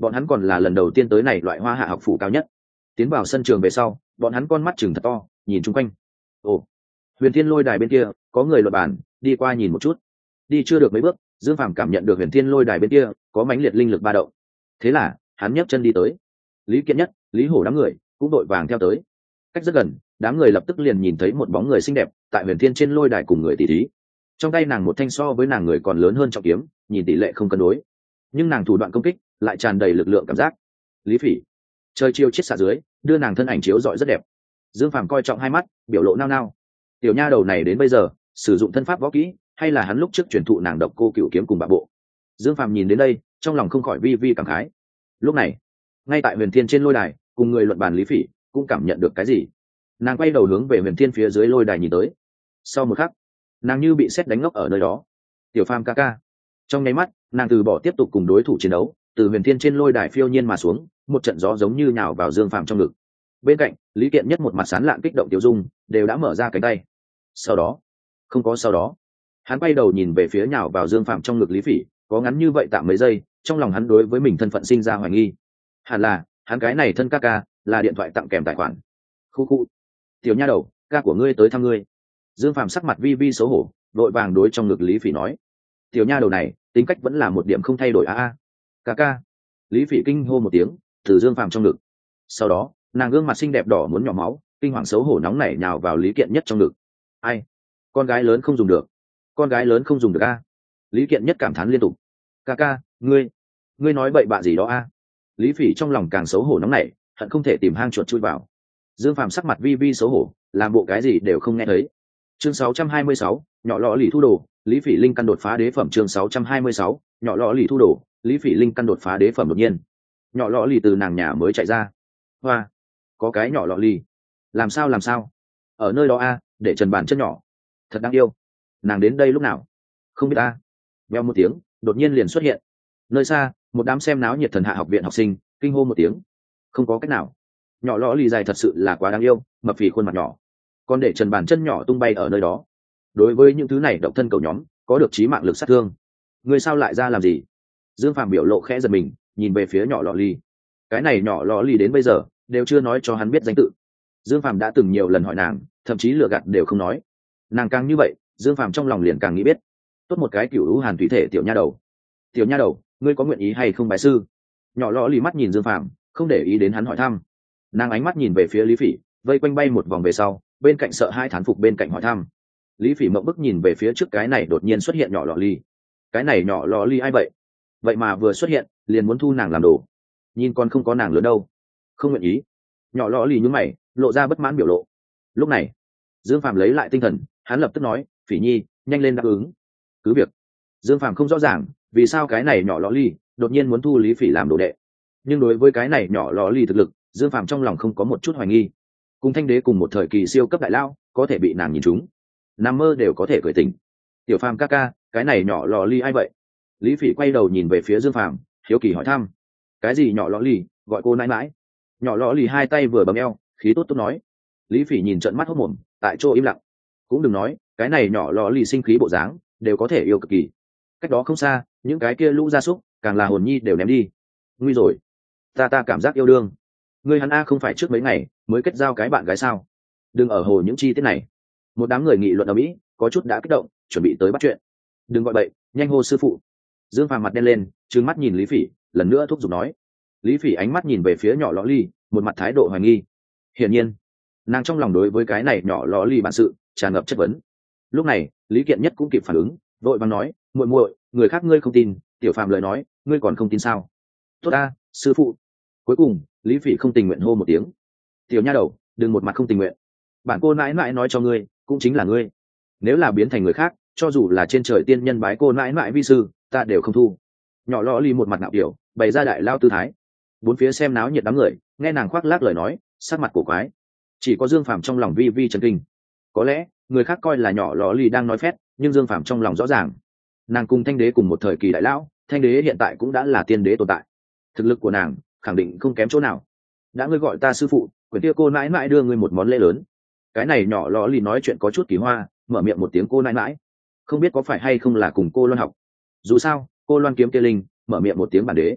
bọn hắn còn là lần đầu tiên tới này loại hoa hạ học phủ cao nhất. Tiến vào sân trường về sau, bọn hắn con mắt chừng thật to nhìn chung quanh. Ồ, Huyền Thiên Lôi Đài bên kia có người luận bàn, đi qua nhìn một chút. Đi chưa được mấy bước, Dương Phàm cảm nhận được Huyền Thiên Lôi Đài bên kia có mãnh liệt linh lực ba động. Thế là hắn nhấc chân đi tới. Lý Kiện Nhất, Lý Hổ đám người cũng đội vàng theo tới. Cách rất gần, đám người lập tức liền nhìn thấy một bóng người xinh đẹp tại Huyền Thiên trên lôi đài cùng người tỷ thí. Trong tay nàng một thanh so với nàng người còn lớn hơn trọng kiếm, nhìn tỷ lệ không cân đối, nhưng nàng thủ đoạn công kích lại tràn đầy lực lượng cảm giác. Lý Phỉ, trời chiều chiết xạ dưới, đưa nàng thân ảnh chiếu rọi rất đẹp. Dương Phàm coi trọng hai mắt, biểu lộ nao nao. Tiểu nha đầu này đến bây giờ sử dụng thân pháp võ kỹ, hay là hắn lúc trước truyền thụ nàng độc cô cửu kiếm cùng bạ bộ. Dương Phàm nhìn đến đây, trong lòng không khỏi vi vi cảm khái. Lúc này, ngay tại Huyền Thiên trên lôi đài, cùng người luận bàn Lý Phỉ cũng cảm nhận được cái gì. Nàng quay đầu hướng về Huyền Thiên phía dưới lôi đài nhìn tới. Sau một khắc, nàng như bị sét đánh ngốc ở nơi đó. Tiểu Phàm ca ca. Trong nháy mắt, nàng từ bỏ tiếp tục cùng đối thủ chiến đấu, từ Huyền Thiên trên lôi đài phiêu nhiên mà xuống, một trận gió giống như nhào vào Dương Phàm trong ngực. Bên cạnh, Lý Kiện Nhất một mặt sán lạn kích động tiểu dung, đều đã mở ra cánh tay. Sau đó, không có sau đó, hắn quay đầu nhìn về phía nhào vào Dương Phàm trong ngực Lý Phỉ, có ngắn như vậy tạm mấy giây, trong lòng hắn đối với mình thân phận sinh ra hoài nghi. Hẳn là, hắn cái này thân ca ca, là điện thoại tặng kèm tài khoản. Khu khu. Tiểu nha đầu, ca của ngươi tới thăm ngươi. Dương Phàm sắc mặt vi vi xấu hổ, vội vàng đối trong ngực Lý Phỉ nói. Tiểu nha đầu này, tính cách vẫn là một điểm không thay đổi a. Ca ca. Lý Phỉ kinh hô một tiếng, từ Dương Phàm trong ngực. Sau đó, nàng gương mặt xinh đẹp đỏ muốn nhỏ máu, kinh hoàng xấu hổ nóng nảy nhào vào Lý Kiện Nhất trong ngực. Ai? Con gái lớn không dùng được. Con gái lớn không dùng được a. Lý Kiện Nhất cảm thán liên tục. Ca ca, ngươi nói bậy bạ gì đó a? Lý Phỉ trong lòng càng xấu hổ nóng nảy, hận không thể tìm hang chuột chui vào. Dương Phàm sắc mặt vi vi xấu hổ, làm bộ cái gì đều không nghe thấy. Chương 626, nhỏ lọ lì thu đồ, Lý Phỉ linh căn đột phá đế phẩm. Chương 626, nhỏ lọ lì thu đồ, Lý Phỉ linh căn đột phá đế phẩm đột nhiên. Nhỏ lọ lì từ nàng nhà mới chạy ra. Hoa, có cái nhỏ lọ lì. Làm sao? Ở nơi đó a, để trần bàn chân nhỏ. Thật đáng yêu. Nàng đến đây lúc nào? Không biết a. Veo một tiếng, đột nhiên liền xuất hiện. Nơi xa, một đám xem náo nhiệt Thần Hạ học viện học sinh kinh hô một tiếng. Không có cách nào, nhỏ lọ lì dài thật sự là quá đáng yêu, mập phì khuôn mặt nhỏ, còn để trần bàn chân nhỏ tung bay ở nơi đó. Đối với những thứ này độc thân cầu nhóm có được chí mạng lực sát thương. Người sao lại ra làm gì? Dương Phàm biểu lộ khẽ giật mình, nhìn về phía nhỏ lọ lì. Cái này nhỏ lọ lì đến bây giờ đều chưa nói cho hắn biết danh tự. Dương Phàm đã từng nhiều lần hỏi nàng, thậm chí lừa gạt đều không nói. Nàng càng như vậy, Dương Phàm trong lòng liền càng nghĩ biết. Tốt một cái cửu lũ hàn thủy thể tiểu nha đầu. Tiểu nha đầu, ngươi có nguyện ý hay không bái sư? Nhỏ lọ lì mắt nhìn Dương Phàm, không để ý đến hắn hỏi thăm. Nàng ánh mắt nhìn về phía Lý Phỉ, vây quanh bay một vòng về sau, bên cạnh sợ hai thán phục bên cạnh hỏi thăm. Lý Phỉ mộng bức nhìn về phía trước cái này đột nhiên xuất hiện nhỏ lọ lì. Cái này nhỏ lọ lì ai vậy? Vậy mà vừa xuất hiện liền muốn thu nàng làm đồ. Nhìn con không có nàng lớn đâu. Không nguyện ý. Nhỏ lọ lì nhướng mày, lộ ra bất mãn biểu lộ. Lúc này, Dương Phàm lấy lại tinh thần, hắn lập tức nói, Phỉ Nhi, nhanh lên đáp ứng. Cứ việc. Dương Phàm không rõ ràng vì sao cái này nhỏ lọ lì đột nhiên muốn thu Lý Phỉ làm đồ đệ, nhưng đối với cái này nhỏ lọ lì thực lực, Dương Phàm trong lòng không có một chút hoài nghi. Cùng Thanh Đế cùng một thời kỳ siêu cấp đại lao, có thể bị nàng nhìn trúng, nằm mơ đều có thể cười tỉnh. Tiểu Phàm ca ca, cái này nhỏ lọ lì ai vậy? Lý Phỉ quay đầu nhìn về phía Dương Phàm, hiếu kỳ hỏi thăm. Cái gì nhỏ lọ lì? Gọi cô nãi mãi. Nhỏ lọ lì hai tay vừa bấm eo, khí tốt tốt nói. Lý Phỉ nhìn trận mắt hốt mồm, tại chỗ im lặng. Cũng đừng nói, cái này nhỏ lọ lì sinh khí bộ dáng, đều có thể yêu cực kỳ. Cách đó không xa, những cái kia lũ gia súc, càng là hồn nhi đều ném đi. Nguy rồi, ta cảm giác yêu đương. Ngươi hắn a không phải trước mấy ngày mới kết giao cái bạn gái sao? Đừng ở hồ những chi tiết này. Một đám người nghị luận ở mỹ, có chút đã kích động, chuẩn bị tới bắt chuyện. Đừng gọi bậy, nhanh hô sư phụ. Dương Phàm mặt đen lên, trừng mắt nhìn Lý Phỉ, lần nữa thúc giục nói. Lý Phỉ ánh mắt nhìn về phía nhỏ lọ ly, một mặt thái độ hoài nghi. Hiển nhiên, nàng trong lòng đối với cái này nhỏ lọ ly bản sự tràn ngập chất vấn. Lúc này, Lý Kiện Nhất cũng kịp phản ứng, vội vàng nói, muội muội, người khác ngươi không tin, Tiểu Phàm lời nói, ngươi còn không tin sao? Tốt a, sư phụ. Cuối cùng, Lý Phỉ không tình nguyện hô một tiếng. Tiểu nha đầu, đừng một mặt không tình nguyện. Bản cô nãi nãi nói cho ngươi, cũng chính là ngươi. Nếu là biến thành người khác, cho dù là trên trời tiên nhân bái cô nãi nãi vi sư, ta đều không thu. Nhỏ lọ ly một mặt ngạo kiểu, bày ra đại lao tư thái. Bốn phía xem náo nhiệt đám người, nghe nàng khoác lác lời nói, sắc mặt cổ quái. Chỉ có Dương Phàm trong lòng vi vi chấn kinh. Có lẽ người khác coi là nhỏ lọ ly đang nói phét, nhưng Dương Phàm trong lòng rõ ràng. Nàng cùng Thanh Đế cùng một thời kỳ đại lão, Thanh Đế hiện tại cũng đã là tiên đế tồn tại. Thực lực của nàng khẳng định không kém chỗ nào. Đã ngươi gọi ta sư phụ, quyển kia cô nãi nãi đưa ngươi một món lễ lớn. Cái này nhỏ lọ lì nói chuyện có chút kỳ hoa, mở miệng một tiếng cô nãi nãi, không biết có phải hay không là cùng cô Loan học. Dù sao cô Loan kiếm kia linh, mở miệng một tiếng bản đế.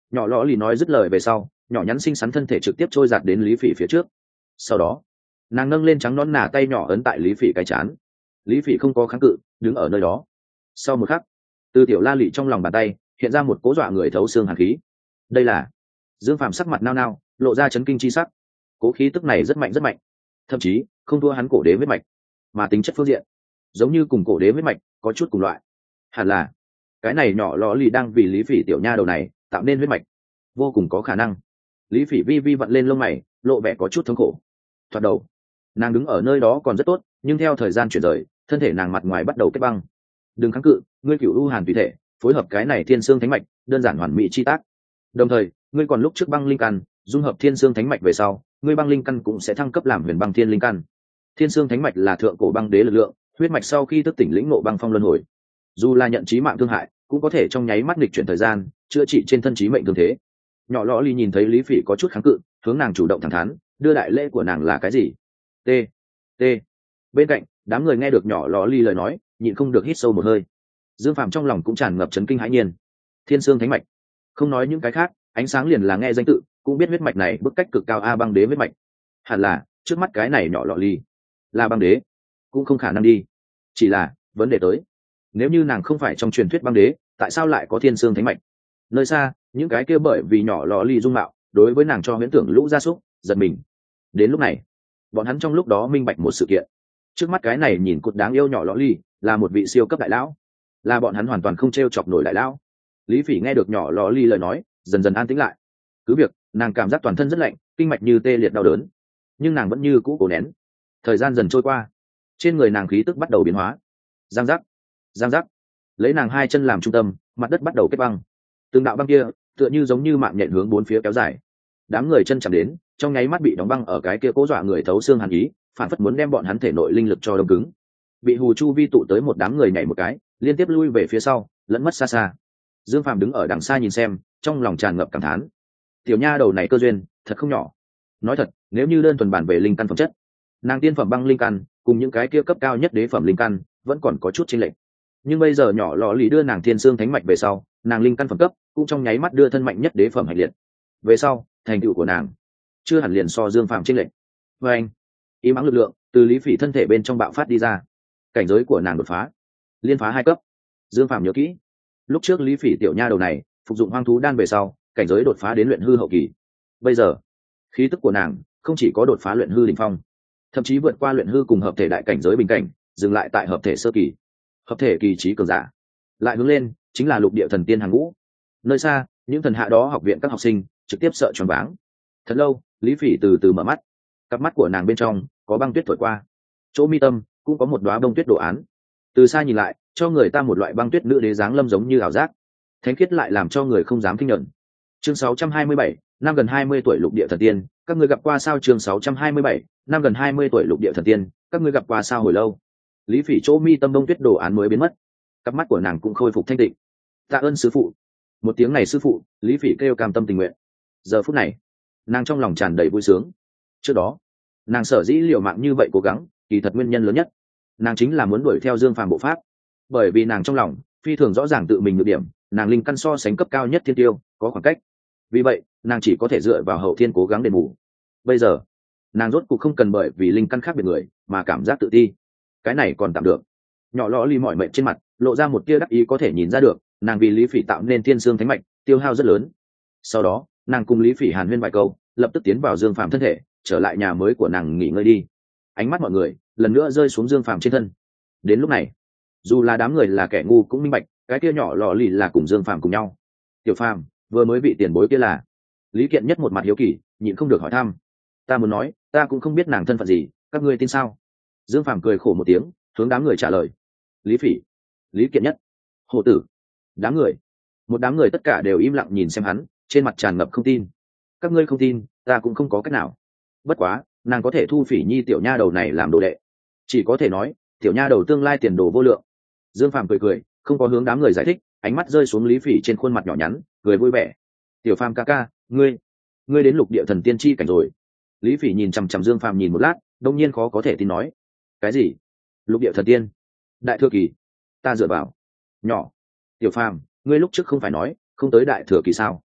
Nhỏ lõ lì nói dứt lời về sau, nhỏ nhắn xinh xắn thân thể trực tiếp trôi giạt đến Lý Phỉ phía trước. Sau đó nàng nâng lên trắng nõn nà tay nhỏ ấn tại Lý Phỉ cái chán. Lý Phỉ không có kháng cự, đứng ở nơi đó. Sau một khắc, từ tiểu la lị trong lòng bàn tay hiện ra một cố dọa người thấu xương hàn khí. Đây là Dương Phàm sắc mặt nao nao, lộ ra chấn kinh chi sắc. Cố khí tức này rất mạnh, thậm chí không thua hắn cổ đế huyết mạch, mà tính chất phương diện giống như cùng cổ đế huyết mạch có chút cùng loại. Hẳn là cái này nhỏ lò lì đang vì Lý Phỉ tiểu nha đầu này tạo nên huyết mạch, vô cùng có khả năng. Lý Phỉ vi vi vặn lên lông mày, lộ vẻ có chút thống khổ. Thoạt đầu nàng đứng ở nơi đó còn rất tốt, nhưng theo thời gian chuyển rời, thân thể nàng mặt ngoài bắt đầu kết băng. Đừng kháng cự, ngươi cửu u hàn tùy thể phối hợp cái này thiên xương thánh mạch, đơn giản hoàn mỹ chi tác. Đồng thời ngươi còn lúc trước băng linh căn dung hợp thiên xương thánh mạch về sau, ngươi băng linh căn cũng sẽ thăng cấp làm huyền băng thiên linh căn. Thiên xương thánh mạch là thượng cổ băng đế lực lượng, huyết mạch sau khi thức tỉnh lĩnh ngộ băng phong luân hồi, dù là nhận chí mạng thương hại cũng có thể trong nháy mắt nghịch chuyển thời gian, chữa trị trên thân chí mệnh thương thế. Nhỏ lõ ly nhìn thấy Lý Phỉ có chút kháng cự, hướng nàng chủ động thẳng thắn đưa đại lễ của nàng là cái gì. T T Bên cạnh đám người nghe được nhỏ lõ ly lời nói, nhịn không được hít sâu một hơi. Dương Phàm trong lòng cũng tràn ngập chấn kinh hãi nhiên. Thiên xương thánh mạch, không nói những cái khác, ánh sáng liền là nghe danh tự cũng biết huyết mạch này bức cách cực cao, a băng đế huyết mạch. Hẳn là trước mắt cái này nhỏ lọ ly là băng đế, cũng không khả năng đi. Chỉ là vấn đề tới, nếu như nàng không phải trong truyền thuyết băng đế, tại sao lại có thiên xương thánh mạch? Nơi xa những cái kia bởi vì nhỏ lọ ly dung mạo đối với nàng cho huyễn tưởng lũ gia súc giật mình. Đến lúc này bọn hắn trong lúc đó minh bạch một sự kiện. Trước mắt cái này nhìn cụt đáng yêu nhỏ lọ ly là một vị siêu cấp đại lão, là bọn hắn hoàn toàn không t chọc nổi đại lão. Lý Phỉ nghe được nhỏ lọ ly lời nói, dần dần an tĩnh lại. Cứ việc nàng cảm giác toàn thân rất lạnh, kinh mạch như tê liệt đau đớn, nhưng nàng vẫn như cũ cố nén. Thời gian dần trôi qua, trên người nàng khí tức bắt đầu biến hóa. Giang giác, giang giác, lấy nàng hai chân làm trung tâm, mặt đất bắt đầu kết băng. Từng đạo băng kia tựa như giống như mạng nhện hướng bốn phía kéo dài. Đám người chân chạm đến, trong nháy mắt bị đóng băng ở cái kia cố dọa người thấu xương hàn ý, phản phất muốn đem bọn hắn thể nội linh lực cho đông cứng. Bị hù chu vi tụ tới một đám người nhảy một cái, liên tiếp lui về phía sau, lẫn mất xa xa. Dương Phàm đứng ở đằng xa nhìn xem, trong lòng tràn ngập cảm thán. Tiểu nha đầu này cơ duyên thật không nhỏ. Nói thật, nếu như đơn thuần bản về linh căn phẩm chất, nàng tiên phẩm băng linh căn cùng những cái kia cấp cao nhất đế phẩm linh căn vẫn còn có chút chênh lệch. Nhưng bây giờ nhỏ lọ lì đưa nàng thiên xương thánh mạch về sau, nàng linh căn phẩm cấp cũng trong nháy mắt đưa thân mạnh nhất đế phẩm hành liệt. Về sau, thành tựu của nàng chưa hẳn liền so Dương Phàm chênh lệch. Và anh, ý mắng lực lượng từ Lý Phỉ thân thể bên trong bạo phát đi ra, cảnh giới của nàng đột phá, liên phá 2 cấp. Dương Phàm nhớ kỹ, lúc trước Lý Phỉ tiểu nha đầu này phục dụng hoang thú đan về sau, cảnh giới đột phá đến luyện hư hậu kỳ. Bây giờ khí tức của nàng không chỉ có đột phá luyện hư đỉnh phong, thậm chí vượt qua luyện hư cùng hợp thể đại cảnh giới bình cảnh, dừng lại tại hợp thể sơ kỳ. Hợp thể kỳ trí cường giả lại hướng lên chính là lục địa thần tiên hàng ngũ. Nơi xa những thần hạ đó học viện các học sinh trực tiếp sợ choáng váng. Thật lâu Lý Phỉ từ từ mở mắt, cặp mắt của nàng bên trong có băng tuyết thổi qua, chỗ mi tâm cũng có một đóa bông tuyết đồ án. Từ xa nhìn lại cho người ta một loại băng tuyết nữ đế dáng lâm giống như ảo giác, thánh khiết lại làm cho người không dám kinh nhận. Chương 627, năm gần 20 tuổi lục địa thần tiên, các ngươi gặp qua sao? Chương 627, năm gần 20 tuổi lục địa thần tiên, các ngươi gặp qua sao? Hồi lâu, Lý Phỉ chỗ mi tâm bông tuyết đồ án mới biến mất, cặp mắt của nàng cũng khôi phục thanh tịnh. Tạ ơn sư phụ. Một tiếng này sư phụ, Lý Phỉ kêu cam tâm tình nguyện. Giờ phút này nàng trong lòng tràn đầy vui sướng. Trước đó nàng sở dĩ liều mạng như vậy cố gắng, kỳ thật nguyên nhân lớn nhất, nàng chính là muốn đuổi theo Dương Phàm bộ pháp. Bởi vì nàng trong lòng phi thường rõ ràng tự mình nhược điểm, nàng linh căn so sánh cấp cao nhất thiên tiêu có khoảng cách, vì vậy nàng chỉ có thể dựa vào hậu thiên cố gắng đền bù. Bây giờ nàng rốt cuộc không cần bởi vì linh căn khác biệt người mà cảm giác tự ti, cái này còn tạm được. Nhỏ lõ ly mỏi mệt trên mặt lộ ra một tia đắc ý, có thể nhìn ra được nàng vì Lý Phỉ tạo nên thiên xương thánh mạch tiêu hao rất lớn. Sau đó nàng cùng Lý Phỉ hàn huyên vài câu, lập tức tiến vào Dương Phàm thân thể, trở lại nhà mới của nàng nghỉ ngơi đi. Ánh mắt mọi người lần nữa rơi xuống Dương Phàm trên thân. Đến lúc này dù là đám người là kẻ ngu cũng minh bạch, cái kia nhỏ lò lì là cùng Dương Phàm cùng nhau. Tiểu Phàm, vừa mới bị tiền bối kia là? Lý Kiện Nhất một mặt hiếu kỳ, nhịn không được hỏi thăm. Ta muốn nói, ta cũng không biết nàng thân phận gì, các ngươi tin sao? Dương Phàm cười khổ một tiếng, hướng đám người trả lời. Lý Phỉ, Lý Kiện Nhất, Hồ Tử, đám người, một đám người tất cả đều im lặng nhìn xem hắn, trên mặt tràn ngập không tin. Các ngươi không tin, ta cũng không có cách nào. Bất quá nàng có thể thu Phỉ Nhi tiểu nha đầu này làm đồ đệ, chỉ có thể nói tiểu nha đầu tương lai tiền đồ vô lượng. Dương Phàm cười cười, không có hướng đám người giải thích, ánh mắt rơi xuống Lý Phỉ trên khuôn mặt nhỏ nhắn, cười vui vẻ. Tiểu Phàm ca ca, ngươi đến lục địa thần tiên chi cảnh rồi? Lý Phỉ nhìn chằm chằm Dương Phàm nhìn một lát, đông nhiên khó có thể tin nói. Cái gì? Lục địa thần tiên? Đại thừa kỳ? Ta dựa vào. Nhỏ. Tiểu Phàm, ngươi lúc trước không phải nói không tới đại thừa kỳ sao?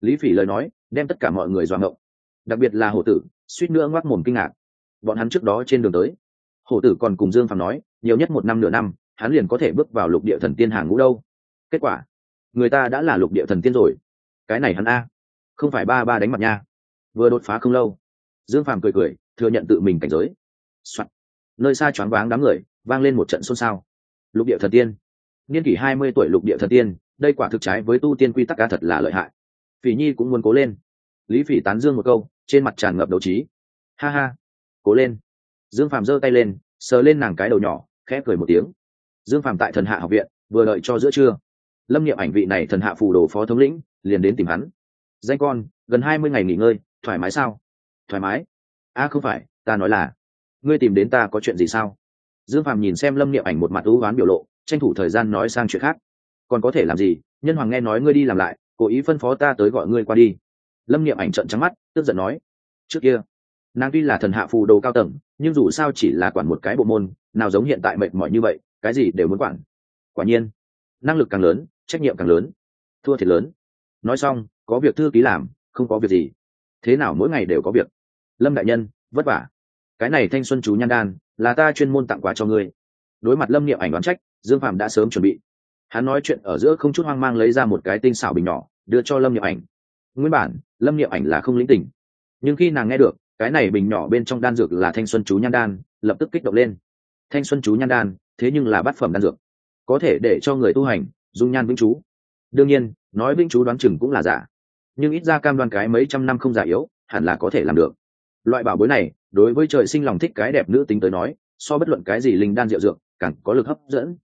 Lý Phỉ lời nói đem tất cả mọi người doạng ngộng, đặc biệt là hổ tử suýt nữa ngoác mồm kinh ngạc. Bọn hắn trước đó trên đường tới, hổ tử còn cùng Dương Phàm nói nhiều nhất 1 năm nửa năm hắn liền có thể bước vào lục địa thần tiên hàng ngũ đâu. Kết quả người ta đã là lục địa thần tiên rồi. Cái này hắn a không phải ba ba đánh mặt nha. Vừa đột phá không lâu, Dương Phàm cười cười thừa nhận tự mình cảnh giới. Soạn. Nơi xa choáng váng đám người vang lên một trận xôn xao. Lục địa thần tiên, niên kỷ 20 tuổi lục địa thần tiên, đây quả thực trái với tu tiên quy tắc, ca thật là lợi hại. Phỉ Nhi cũng muốn cố lên. Lý Phỉ tán dương một câu, trên mặt tràn ngập đấu trí. Ha ha, cố lên. Dương Phàm giơ tay lên sờ lên nàng cái đầu nhỏ khẽ cười một tiếng. Dương Phàm tại thần hạ học viện vừa đợi cho giữa trưa, Lâm Niệm Ảnh vị này thần hạ phù đồ phó thống lĩnh liền đến tìm hắn. Danh con, gần 20 ngày nghỉ ngơi thoải mái sao? Thoải mái. Không phải, ta nói là ngươi tìm đến ta có chuyện gì sao? Dương Phàm nhìn xem Lâm Niệm Ảnh một mặt u oán biểu lộ, tranh thủ thời gian nói sang chuyện khác. Còn có thể làm gì, nhân hoàng nghe nói ngươi đi làm lại cố ý phân phó ta tới gọi ngươi qua đi. Lâm Niệm Ảnh trợn trắng mắt tức giận nói. Trước kia nàng tuy là thần hạ phù đồ cao tầng, nhưng dù sao chỉ là quản một cái bộ môn, nào giống hiện tại mệt mỏi như vậy cái gì đều muốn quản. Quả nhiên năng lực càng lớn trách nhiệm càng lớn, thua thiệt lớn. Nói xong, có việc thư ký làm, không có việc gì. Thế nào mỗi ngày đều có việc? Lâm đại nhân vất vả. Cái này thanh xuân chú nhan đan là ta chuyên môn tặng quà cho ngươi. Đối mặt Lâm Niệm Ảnh đoán trách, Dương Phàm đã sớm chuẩn bị. Hắn nói chuyện ở giữa không chút hoang mang lấy ra một cái tinh xảo bình nhỏ đưa cho Lâm Niệm Ảnh. Nguyên bản Lâm Niệm Ảnh là không lĩnh tình, nhưng khi nàng nghe được cái này bình nhỏ bên trong đan dược là thanh xuân chú nhan đan, lập tức kích động lên. Thanh xuân chú nhan đan thế nhưng là bát phẩm đan dược, có thể để cho người tu hành dung nhan vĩnh chú. Đương nhiên nói vĩnh chú đoán chừng cũng là giả, nhưng ít ra cam đoan cái mấy trăm năm không già yếu hẳn là có thể làm được. Loại bảo bối này đối với trời sinh lòng thích cái đẹp nữ tính tới nói, so bất luận cái gì linh đan rượu dược càng có lực hấp dẫn.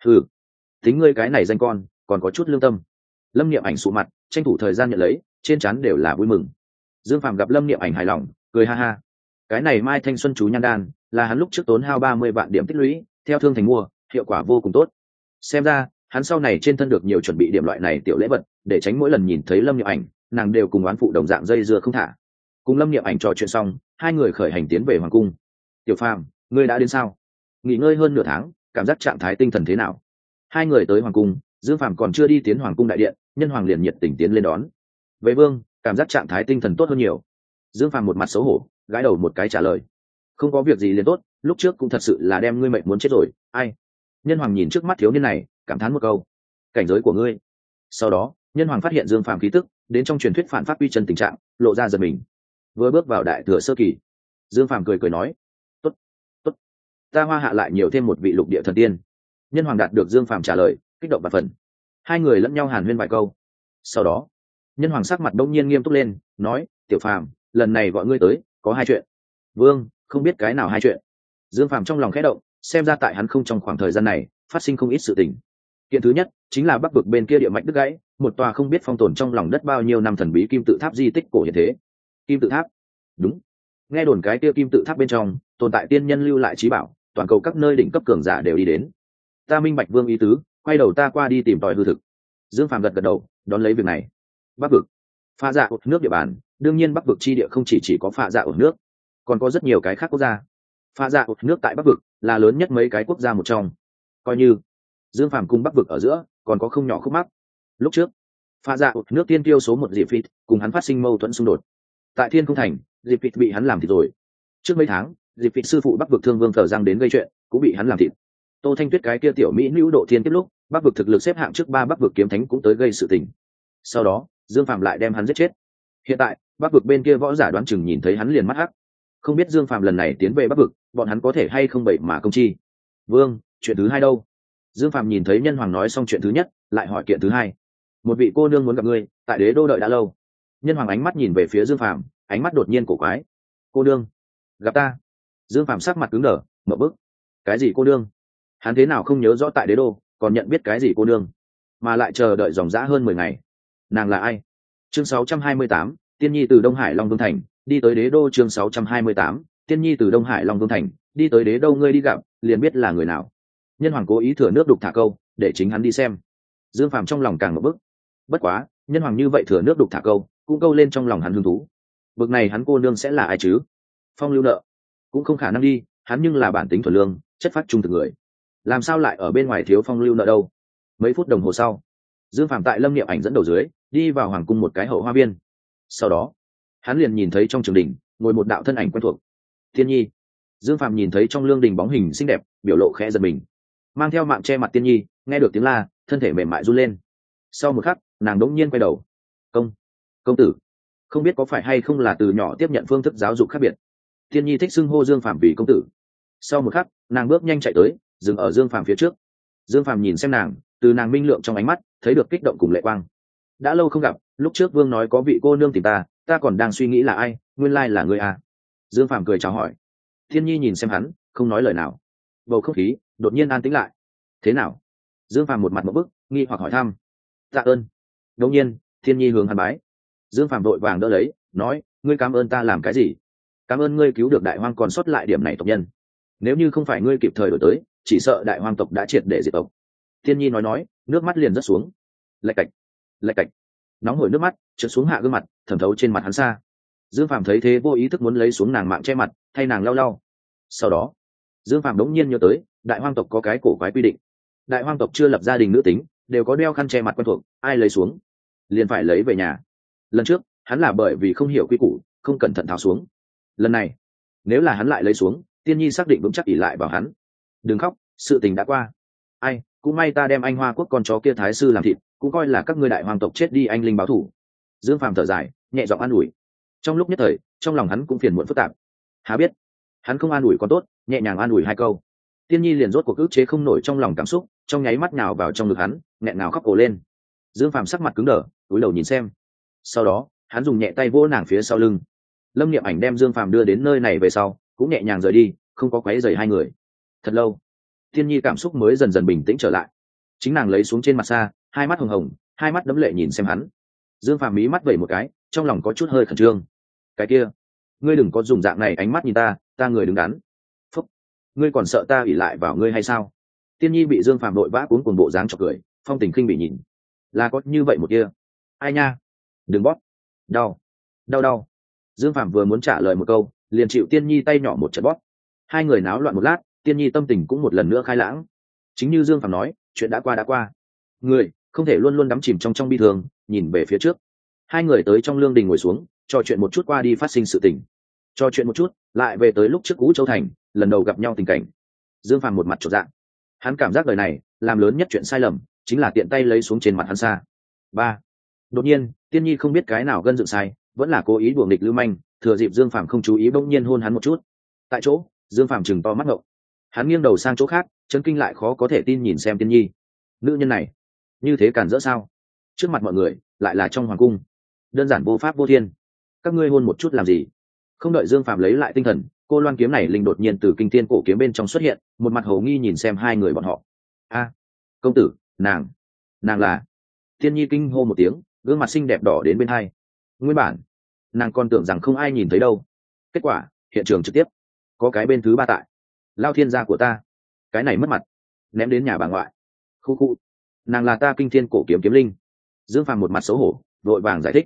Tính ngươi cái này danh con còn có chút lương tâm. Lâm Niệm Ảnh sụ mặt tranh thủ thời gian nhận lấy, trên trán đều là vui mừng. Dương Phàm gặp Lâm Niệm Ảnh hài lòng cười ha ha. Cái này mai thanh xuân chú nhan đan là hắn lúc trước tốn hao 30 vạn điểm tích lũy theo thương thành mua, hiệu quả vô cùng tốt. Xem ra hắn sau này trên thân được nhiều chuẩn bị điểm loại này tiểu lễ vật, để tránh mỗi lần nhìn thấy Lâm Niệm Ảnh nàng đều cùng oán phụ đồng dạng dây dưa không thả. Cùng Lâm Niệm Ảnh trò chuyện xong, hai người khởi hành tiến về hoàng cung. Tiểu Phàm, ngươi đã đến sao? Nghỉ ngơi hơn nửa tháng, cảm giác trạng thái tinh thần thế nào? Hai người tới hoàng cung, Dương Phàm còn chưa đi tiến hoàng cung đại điện, nhân hoàng liền nhiệt tình tiến lên đón. Vệ vương, cảm giác trạng thái tinh thần tốt hơn nhiều. Dương Phàm một mặt xấu hổ gãi đầu một cái trả lời. Không có việc gì liền tốt, lúc trước cũng thật sự là đem ngươi mệnh muốn chết rồi. Ai? Nhân hoàng nhìn trước mắt thiếu niên này cảm thán một câu. Cảnh giới của ngươi. Sau đó nhân hoàng phát hiện Dương Phàm khí tức đến trong truyền thuyết phản phát quy chân tình trạng, lộ ra giật mình. Vừa bước vào đại thừa sơ kỳ, Dương Phàm cười cười nói. Tốt, tốt, ta Hoa Hạ lại nhiều thêm một vị lục địa thần tiên. Nhân hoàng đạt được Dương Phàm trả lời kích động và phần. Hai người lẫn nhau hàn huyên vài câu. Sau đó nhân hoàng sắc mặt đông nhiên nghiêm túc lên nói. Tiểu Phàm, lần này gọi ngươi tới có hai chuyện. Vương, không biết cái nào hai chuyện? Dương Phàm trong lòng khẽ động, xem ra tại hắn không trong khoảng thời gian này phát sinh không ít sự tình. Kiện thứ nhất chính là bắc vực bên kia địa mạch đứt gãy, một tòa không biết phong tồn trong lòng đất bao nhiêu năm thần bí kim tự tháp di tích cổ hiện thế. Kim tự tháp? Đúng, nghe đồn cái kia kim tự tháp bên trong tồn tại tiên nhân lưu lại trí bảo, toàn cầu các nơi đỉnh cấp cường giả đều đi đến. Ta minh bạch Vương ý tứ, quay đầu ta qua đi tìm tòi hư thực. Dương Phàm gật gật đầu đón lấy việc này. Bắc vực pha dạ ột nước địa bàn, đương nhiên bắc vực chi địa không chỉ có pha dạ ột nước, còn có rất nhiều cái khác quốc gia. Pha dạ ột nước tại bắc vực là lớn nhất mấy cái quốc gia một trong, coi như Dương Phàm cùng bắc vực ở giữa còn có không nhỏ khúc mắc. Lúc trước pha dạ ột nước tiên tiêu số một Diệp Phịt cùng hắn phát sinh mâu thuẫn xung đột, tại Thiên Không Thành Diệp Phịt bị hắn làm thịt rồi. Trước mấy tháng Diệp Phịt sư phụ bắc vực Thương Vương Thờ Giang đến gây chuyện, cũng bị hắn làm thịt. Tô Thanh Tuyết cái kia tiểu mỹ nữ độ thiên tiếp lúc bắc vực thực lực xếp hạng trước 3 bắc vực kiếm thánh cũng tới gây sự tình. Sau đó Dương Phàm lại đem hắn giết chết. Hiện tại bắc vực bên kia võ giả đoán chừng nhìn thấy hắn liền mắt hắc, không biết Dương Phàm lần này tiến về bắc vực bọn hắn có thể hay không bậy mà công chi. Vương, chuyện thứ hai đâu? Dương Phàm nhìn thấy nhân hoàng nói xong chuyện thứ nhất, lại hỏi kiện thứ hai. Một vị cô nương muốn gặp ngươi, tại đế đô đợi đã lâu. Nhân hoàng ánh mắt nhìn về phía Dương Phàm, ánh mắt đột nhiên cổ quái. Cô nương? Gặp ta? Dương Phàm sắc mặt cứng đờ, mở bức. Cái gì cô nương? Hắn thế nào không nhớ rõ tại đế đô còn nhận biết cái gì cô nương, mà lại chờ đợi dòng dã hơn 10 ngày. Nàng là ai? Chương 628, Tiên Nhi từ Đông Hải Long Vương Thành đi tới đế đô. Chương 628, Tiên Nhi từ Đông Hải Long Vương Thành đi tới đế đô, ngươi đi gặp liền biết là người nào. Nhân hoàng cố ý thừa nước đục thả câu để chính hắn đi xem. Dương Phàm trong lòng càng một bức. Bất quá nhân hoàng như vậy thừa nước đục thả câu cũng câu lên trong lòng hắn hứng thú. Bực này hắn cô nương sẽ là ai chứ? Phong Lưu Nợ cũng không khả năng đi, hắn nhưng là bản tính thuần lương chất phát trung thực người, làm sao lại ở bên ngoài thiếu Phong Lưu Nợ đâu. Mấy phút đồng hồ sau Dương Phàm tại Lâm Niệm Ảnh dẫn đầu dưới đi vào hoàng cung một cái hậu hoa viên. Sau đó hắn liền nhìn thấy trong trường đình ngồi một đạo thân ảnh quen thuộc. Tiên Nhi. Dương Phàm nhìn thấy trong lương đình bóng hình xinh đẹp, biểu lộ khẽ giật mình. Mang theo mạng che mặt Tiên Nhi nghe được tiếng la, thân thể mềm mại run lên. Sau một khắc nàng đống nhiên quay đầu. Công tử. Không biết có phải hay không là từ nhỏ tiếp nhận phương thức giáo dục khác biệt, Tiên Nhi thích xưng hô Dương Phàm vì công tử. Sau một khắc nàng bước nhanh chạy tới, dừng ở Dương Phàm phía trước. Dương Phàm nhìn xem nàng, từ nàng minh lượng trong ánh mắt thấy được kích động cùng lệ quang. Đã lâu không gặp, lúc trước Vương nói có vị cô nương tìm ta còn đang suy nghĩ là ai, nguyên lai là ngươi à. Dương Phàm cười chào hỏi. Thiên Nhi nhìn xem hắn, không nói lời nào. Bầu không khí đột nhiên an tĩnh lại. Thế nào? Dương Phàm một mặt một bức, nghi hoặc hỏi thăm. Tạ ơn. Đột nhiên Thiên Nhi hướng hắn bái. Dương Phàm vội vàng đỡ lấy, nói, ngươi cảm ơn ta làm cái gì? Cảm ơn ngươi cứu được Đại Hoang còn sót lại điểm này tộc nhân. Nếu như không phải ngươi kịp thời đổi tới, chỉ sợ Đại Hoang tộc đã triệt để diệt tộc. Thiên Nhi nói, nước mắt liền rớt xuống. Lạch cạch. Nóng hổi nước mắt trượt xuống hạ gương mặt, thẩm thấu trên mặt hắn xa. Dương Phàm thấy thế vô ý thức muốn lấy xuống nàng mạng che mặt, thay nàng lau lau. Sau đó Dương Phàm đống nhiên nhớ tới Đại Hoang tộc có cái cổ quái quy định. Đại Hoang tộc chưa lập gia đình nữ tính đều có đeo khăn che mặt quen thuộc, ai lấy xuống liền phải lấy về nhà. Lần trước hắn là bởi vì không hiểu quy củ, không cẩn thận tháo xuống. Lần này nếu là hắn lại lấy xuống, Tiên Nhi xác định vững chắc ỷ lại vào hắn. Đừng khóc, sự tình đã qua. Ai, cũng may ta đem anh Hoa Quốc con chó kia thái sư làm thịt, cũng coi là các ngươi Đại Hoang tộc chết đi anh linh báo thù. Dương Phàm thở dài, nhẹ giọng an ủi. Trong lúc nhất thời trong lòng hắn cũng phiền muộn phức tạp. Há biết hắn không an ủi con tốt, nhẹ nhàng an ủi hai câu, Tiên Nhi liền rốt cuộc ức chế không nổi trong lòng cảm xúc, trong nháy mắt nào vào trong ngực hắn, nghẹn ngào khóc ồ lên. Dương Phàm sắc mặt cứng đờ, cúi đầu nhìn xem. Sau đó hắn dùng nhẹ tay vỗ nàng phía sau lưng. Lâm Niệm Ảnh đem Dương Phàm đưa đến nơi này về sau cũng nhẹ nhàng rời đi, không có quấy rầy hai người. Thật lâu Tiên Nhi cảm xúc mới dần dần bình tĩnh trở lại. Chính nàng lấy xuống trên mặt xa, hai mắt hồng hồng, hai mắt đẫm lệ nhìn xem hắn. Dương Phàm mí mắt vẩy một cái, trong lòng có chút hơi khẩn trương. Cái kia, ngươi đừng có dùng dạng này ánh mắt nhìn ta người đứng đắn. Phúc, ngươi còn sợ ta ỉ lại vào ngươi hay sao? Tiên Nhi bị Dương Phàm đội vã cuốn cuồng bộ dáng chọc cười, phong tình khinh bị nhìn. Là có như vậy một kia. Ai nha, đừng bóp, đau. Dương Phàm vừa muốn trả lời một câu, liền chịu Tiên Nhi tay nhỏ một trận bóp. Hai người náo loạn một lát, Tiên Nhi tâm tình cũng một lần nữa khai lãng. Chính như Dương Phàm nói, chuyện đã qua. Người không thể luôn luôn đắm chìm trong bi thương, nhìn về phía trước. Hai người tới trong lương đình ngồi xuống, trò chuyện một chút qua đi phát sinh sự tình. Trò chuyện một chút, lại về tới lúc trước Vũ Châu Thành lần đầu gặp nhau tình cảnh. Dương Phàm một mặt chột dạ. Hắn cảm giác đời này làm lớn nhất chuyện sai lầm chính là tiện tay lấy xuống trên mặt hắn xa. Đột nhiên Tiên Nhi không biết cái nào gân dựng sai, vẫn là cố ý đùa nghịch lưu manh, thừa dịp Dương Phàm không chú ý bỗng nhiên hôn hắn một chút. Tại chỗ Dương Phàm chừng to mắt ngộng. Hắn nghiêng đầu sang chỗ khác, chấn kinh lại khó có thể tin nhìn xem Tiên Nhi. Nữ nhân này như thế cản rỡ sao? Trước mặt mọi người lại là trong hoàng cung, đơn giản vô pháp vô thiên. Các ngươi hôn một chút làm gì? Không đợi Dương Phàm lấy lại tinh thần, cô loan kiếm này linh đột nhiên từ kinh thiên cổ kiếm bên trong xuất hiện, một mặt hồ nghi nhìn xem hai người bọn họ. Công tử, nàng là. Tiên Nhi kinh hô một tiếng, gương mặt xinh đẹp đỏ đến bên hai. Nguyên bản nàng còn tưởng rằng không ai nhìn thấy đâu, kết quả hiện trường trực tiếp có cái bên thứ ba tại. Lao thiên gia của ta, cái này mất mặt, ném đến nhà bà ngoại. Khu nàng là ta kinh thiên cổ kiếm kiếm linh. Dương Phàm một mặt xấu hổ vội vàng giải thích.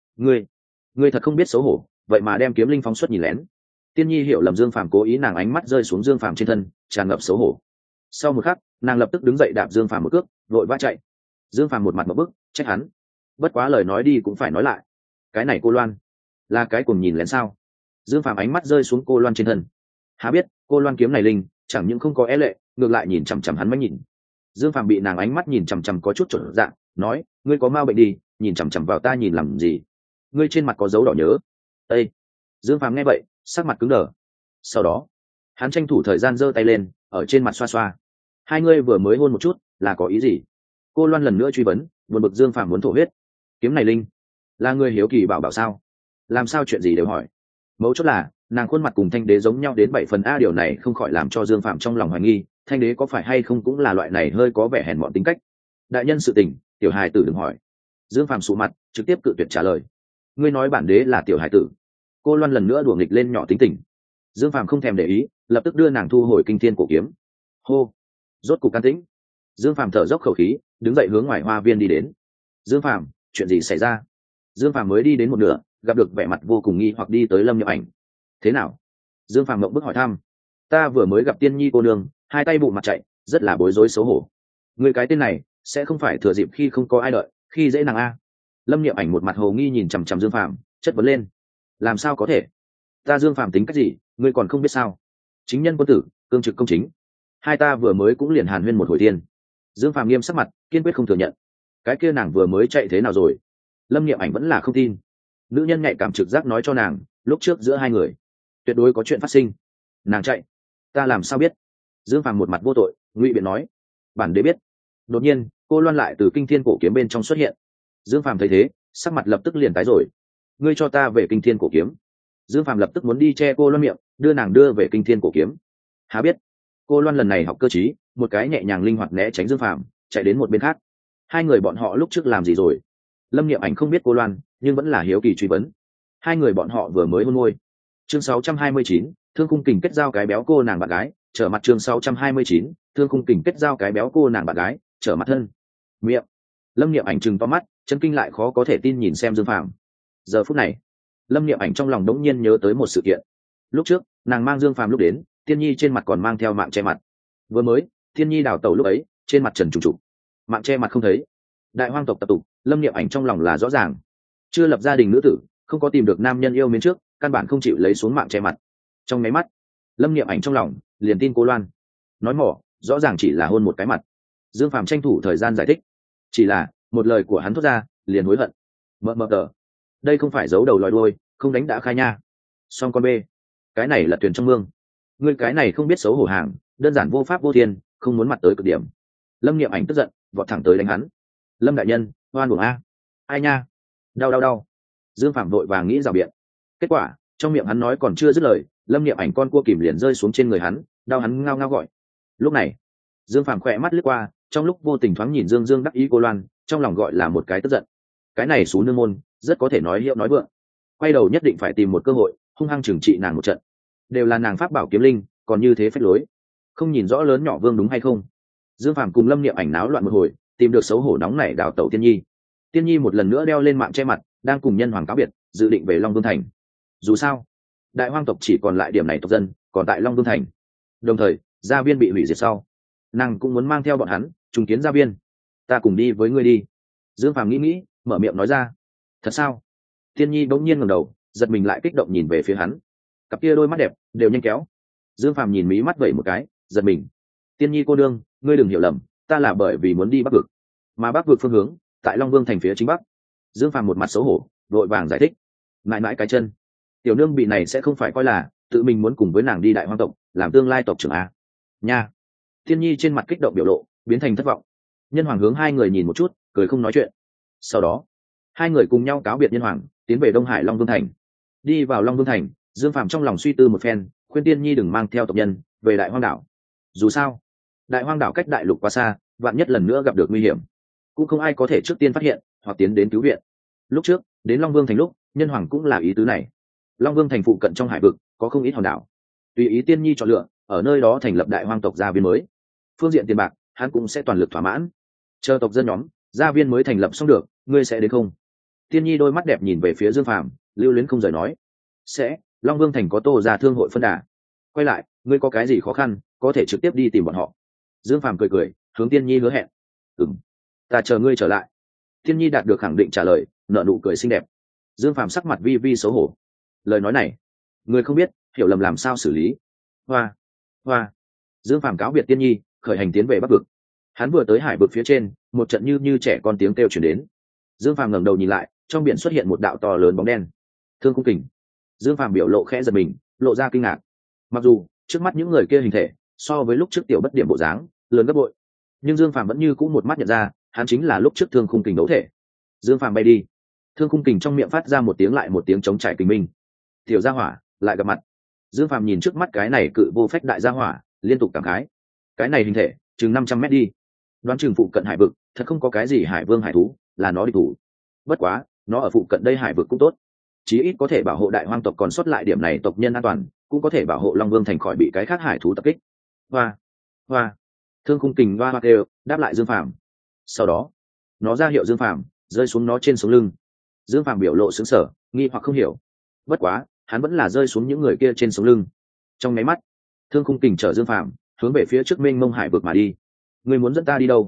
Ngươi thật không biết xấu hổ, vậy mà đem kiếm linh phóng xuất nhìn lén. Tiên Nhi hiểu lầm Dương Phàm cố ý, nàng ánh mắt rơi xuống Dương Phàm trên thân, tràn ngập xấu hổ. Sau một khắc nàng lập tức đứng dậy đạp Dương Phàm một cước, vội vã chạy. Dương Phàm một mặt một bức trách hắn, bất quá lời nói đi cũng phải nói lại, cái này cô Loan là cái cùng nhìn lén sao? Dương Phàm ánh mắt rơi xuống cô Loan trên thân. Há biết cô Loan kiếm này linh chẳng những không có é lệ, ngược lại nhìn chằm chằm hắn mới nhìn. Dương Phàm bị nàng ánh mắt nhìn chằm chằm có chút trở dạng, nói, ngươi có ma bệnh đi, nhìn chằm chằm vào ta nhìn làm gì? Ngươi trên mặt có dấu đỏ nhớ. Ê! Dương Phàm nghe vậy sắc mặt cứng đờ. Sau đó hắn tranh thủ thời gian giơ tay lên, ở trên mặt xoa xoa. Hai ngươi vừa mới hôn một chút là có ý gì? Cô Loan lần nữa truy vấn, buồn bực Dương Phàm muốn thổ huyết. Kiếm này linh là ngươi hiếu kỳ bảo sao? Làm sao chuyện gì đều hỏi. Mấu chốt là nàng khuôn mặt cùng Thanh Đế giống nhau đến 7 phần a, điều này không khỏi làm cho Dương Phàm trong lòng hoài nghi, Thanh Đế có phải hay không cũng là loại này hơi có vẻ hèn mọn tính cách. Đại nhân sự tình, tiểu hài tử đừng hỏi. Dương Phàm sụ mặt trực tiếp cự tuyệt trả lời. Ngươi nói bản đế là tiểu hài tử? Cô Loan lần nữa đùa nghịch lên nhỏ tính tình. Dương Phàm không thèm để ý, lập tức đưa nàng thu hồi kinh thiên cổ kiếm. Hô, rốt cục can tĩnh. Dương Phàm thở dốc khẩu khí, đứng dậy hướng ngoài hoa viên đi đến. Dương Phàm, chuyện gì xảy ra? Dương Phàm mới đi đến một nửa, gặp được vẻ mặt vô cùng nghi hoặc đi tới Lâm Niệm Ảnh. Thế nào? Dương Phàm ngậm bức hỏi thăm. Ta vừa mới gặp Tiên Nhi cô nương, hai tay bụng mặt chạy, rất là bối rối xấu hổ. Người cái tên này sẽ không phải thừa dịp khi không có ai đợi khi dễ nàng a. Lâm Niệm Ảnh một mặt hồ nghi nhìn chằm chằm Dương Phàm, chất vấn lên. Làm sao có thể? Ta Dương Phàm tính cách gì ngươi còn không biết sao? Chính nhân quân tử, cương trực công chính, hai ta vừa mới cũng liền hàn huyên một hồi tiên. Dương Phàm nghiêm sắc mặt, kiên quyết không thừa nhận. Cái kia nàng vừa mới chạy thế nào rồi? Lâm Niệm Ảnh vẫn là không tin. Nữ nhân nhạy cảm trực giác nói cho nàng, lúc trước giữa hai người tuyệt đối có chuyện phát sinh. Nàng chạy, ta làm sao biết? Dương Phàm một mặt vô tội, ngụy biện nói, bản đế biết. Đột nhiên, cô Loan lại từ kinh thiên cổ kiếm bên trong xuất hiện. Dương Phàm thấy thế, sắc mặt lập tức liền tái rồi. Ngươi cho ta về kinh thiên cổ kiếm. Dương Phàm lập tức muốn đi che cô Loan miệng, đưa nàng đưa về kinh thiên cổ kiếm. Há biết, cô Loan lần này học cơ trí, một cái nhẹ nhàng linh hoạt né tránh Dương Phàm, chạy đến một bên khác. Hai người bọn họ lúc trước làm gì rồi? Lâm Niệm Ảnh không biết cô Loan, nhưng vẫn là hiếu kỳ truy vấn. Hai người bọn họ vừa mới hôn môi. Chương 629, Thương Khung Kình kết giao cái béo cô nàng bạn gái, trở mặt. Chương 629, Thương Khung Kình kết giao cái béo cô nàng bạn gái, trở mặt thân. Miệng. Lâm Niệm Ảnh trừng to mắt, chấn kinh lại khó có thể tin nhìn xem Dương Phàm. Giờ phút này, Lâm Niệm Ảnh trong lòng đống nhiên nhớ tới một sự kiện. Lúc trước, nàng mang Dương Phàm lúc đến, Tiên Nhi trên mặt còn mang theo mạng che mặt. Vừa mới, Tiên Nhi đào tẩu lúc ấy, trên mặt trần trùng trục, mạng che mặt không thấy. Đại hoang tộc tập tục, Lâm Niệm Ảnh trong lòng là rõ ràng. Chưa lập gia đình nữ tử, không có tìm được nam nhân yêu mến trước, căn bản không chịu lấy xuống mạng che mặt. Trong máy mắt, Lâm Niệm Ảnh trong lòng liền tin cô Loan nói mỏ, rõ ràng chỉ là hôn một cái mặt. Dương Phàm tranh thủ thời gian giải thích, chỉ là một lời của hắn thốt ra liền hối hận. Mờ tờ, đây không phải giấu đầu lòi đuôi, không đánh đã khai nha. Song con bê, cái này là thuyền trong mương, ngươi cái này không biết xấu hổ hàng, đơn giản vô pháp vô thiên, không muốn mặt tới cực điểm. Lâm Niệm Ảnh tức giận, vọt thẳng tới đánh hắn. Lâm đại nhân, oan uổng a, ai nha, đau. Dương Phạm vội vàng nghĩ rào biện, kết quả trong miệng hắn nói còn chưa dứt lời, Lâm Niệm Ảnh con cua kìm liền rơi xuống trên người hắn, đau hắn ngao ngao gọi. Lúc này Dương Phạm khỏe mắt lướt qua, trong lúc vô tình thoáng nhìn Dương đắc ý cô Loan, trong lòng gọi là một cái tức giận. Cái này xú nương môn, rất có thể nói hiệu nói vượng, quay đầu nhất định phải tìm một cơ hội hung hăng trừng trị nàng một trận. Đều là nàng pháp bảo kiếm linh, còn như thế phách lối, không nhìn rõ lớn nhỏ vương đúng hay không? Dương Phạm cùng Lâm Niệm Ảnh náo loạn một hồi, tìm được xấu hổ nóng nảy đào tẩu Tiên Nhi. Tiên Nhi một lần nữa đeo lên mạng che mặt, đang cùng nhân hoàng cáo biệt, dự định về Long Vương thành. Dù sao, đại hoang tộc chỉ còn lại điểm này tộc dân, còn tại Long Vương thành. Đồng thời, gia viên bị hủy diệt sau, nàng cũng muốn mang theo bọn hắn trùng kiến gia viên. Ta cùng đi với ngươi đi. Dương Phàm nghĩ, mở miệng nói ra. Thật sao? Tiên Nhi bỗng nhiên ngẩng đầu, giật mình lại kích động nhìn về phía hắn. Cặp kia đôi mắt đẹp đều nhanh kéo. Dương Phàm nhìn mí mắt vẩy một cái, giật mình. Tiên Nhi cô đương, ngươi đừng hiểu lầm, ta là bởi vì muốn đi Bắc vực, mà Bắc vực phương hướng tại Long Vương thành phía chính bắc. Dương Phàm một mặt xấu hổ, vội vàng giải thích. Mãi mãi cái chân, tiểu nương bị này sẽ không phải coi là tự mình muốn cùng với nàng đi đại hoang tộc, làm tương lai tộc trưởng a. Nha. Tiên Nhi trên mặt kích động biểu lộ biến thành thất vọng. Nhân hoàng hướng hai người nhìn một chút, cười không nói chuyện. Sau đó, hai người cùng nhau cáo biệt nhân hoàng, tiến về Đông Hải Long Vương thành. Đi vào Long Vương thành, Dương Phàm trong lòng suy tư một phen, khuyên Tiên Nhi đừng mang theo tộc nhân về đại hoang đảo. Dù sao, đại hoang đảo cách đại lục quá xa, vạn nhất lần nữa gặp được nguy hiểm, cũng không ai có thể trước tiên phát hiện hoặc tiến đến cứu viện. Lúc trước đến Long Vương thành lúc, nhân hoàng cũng là ý tứ này. Long Vương thành phụ cận trong hải vực có không ít hòn đảo, tùy ý Tiên Nhi chọn lựa, ở nơi đó thành lập đại hoang tộc gia viên mới. Phương diện tiền bạc, hắn cũng sẽ toàn lực thỏa mãn. Chờ tộc dân nhóm gia viên mới thành lập xong được, ngươi sẽ đến không? Tiên Nhi đôi mắt đẹp nhìn về phía Dương Phàm, lưu luyến không rời nói. Sẽ. Long Vương thành có Tô gia thương hội phân đà. Quay lại, ngươi có cái gì khó khăn, có thể trực tiếp đi tìm bọn họ. Dương Phàm cười, hướng Tiên Nhi hứa hẹn. Ta chờ ngươi trở lại. Tiên Nhi đạt được khẳng định trả lời, nở nụ cười xinh đẹp. Dương Phàm sắc mặt vi vi xấu hổ. Lời nói này, người không biết, hiểu lầm làm sao xử lý. Hoa. Dương Phàm cáo biệt Tiên Nhi, khởi hành tiến về Bắc vực. Hắn vừa tới hải vực phía trên, một trận như trẻ con tiếng kêu chuyển đến. Dương Phàm ngẩng đầu nhìn lại, trong biển xuất hiện một đạo to lớn bóng đen. Thương Khung Kình. Dương Phàm biểu lộ khẽ giật mình, lộ ra kinh ngạc. Mặc dù trước mắt những người kia hình thể so với lúc trước tiểu bất điểm bộ dáng lớn gấp bội, nhưng Dương Phàm vẫn như cũ một mắt nhận ra, hắn chính là lúc trước Thương Khung Kình đấu thể. Dương Phàm bay đi. Thương Khung Kình trong miệng phát ra một tiếng lại một tiếng chống trải kình minh. Tiểu gia hỏa lại gặp mặt. Dương Phàm nhìn trước mắt cái này cự vô phách đại gia hỏa, liên tục cảm khái. Cái này hình thể chừng 500 mét đi, đoán chừng phụ cận hải vực thật không có cái gì hải vương hải thú là nó địch thủ. Bất quá nó ở phụ cận đây hải vực cũng tốt, chí ít có thể bảo hộ đại hoang tộc còn sót lại điểm này tộc nhân an toàn, cũng có thể bảo hộ Long Vương thành khỏi bị cái khác hải thú tập kích. Hoa. Thương Khung Kình hoa đều đáp lại Dương Phàm. Sau đó nó ra hiệu Dương Phàm rơi xuống nó trên sống lưng. Dương Phàm biểu lộ sững sờ, nghi hoặc không hiểu. Bất quá hắn vẫn là rơi xuống những người kia trên sống lưng. Trong nháy mắt, Thương Khung Kình chở Dương Phàm hướng về phía trước mênh mông hải vực mà đi. Ngươi muốn dẫn ta đi đâu?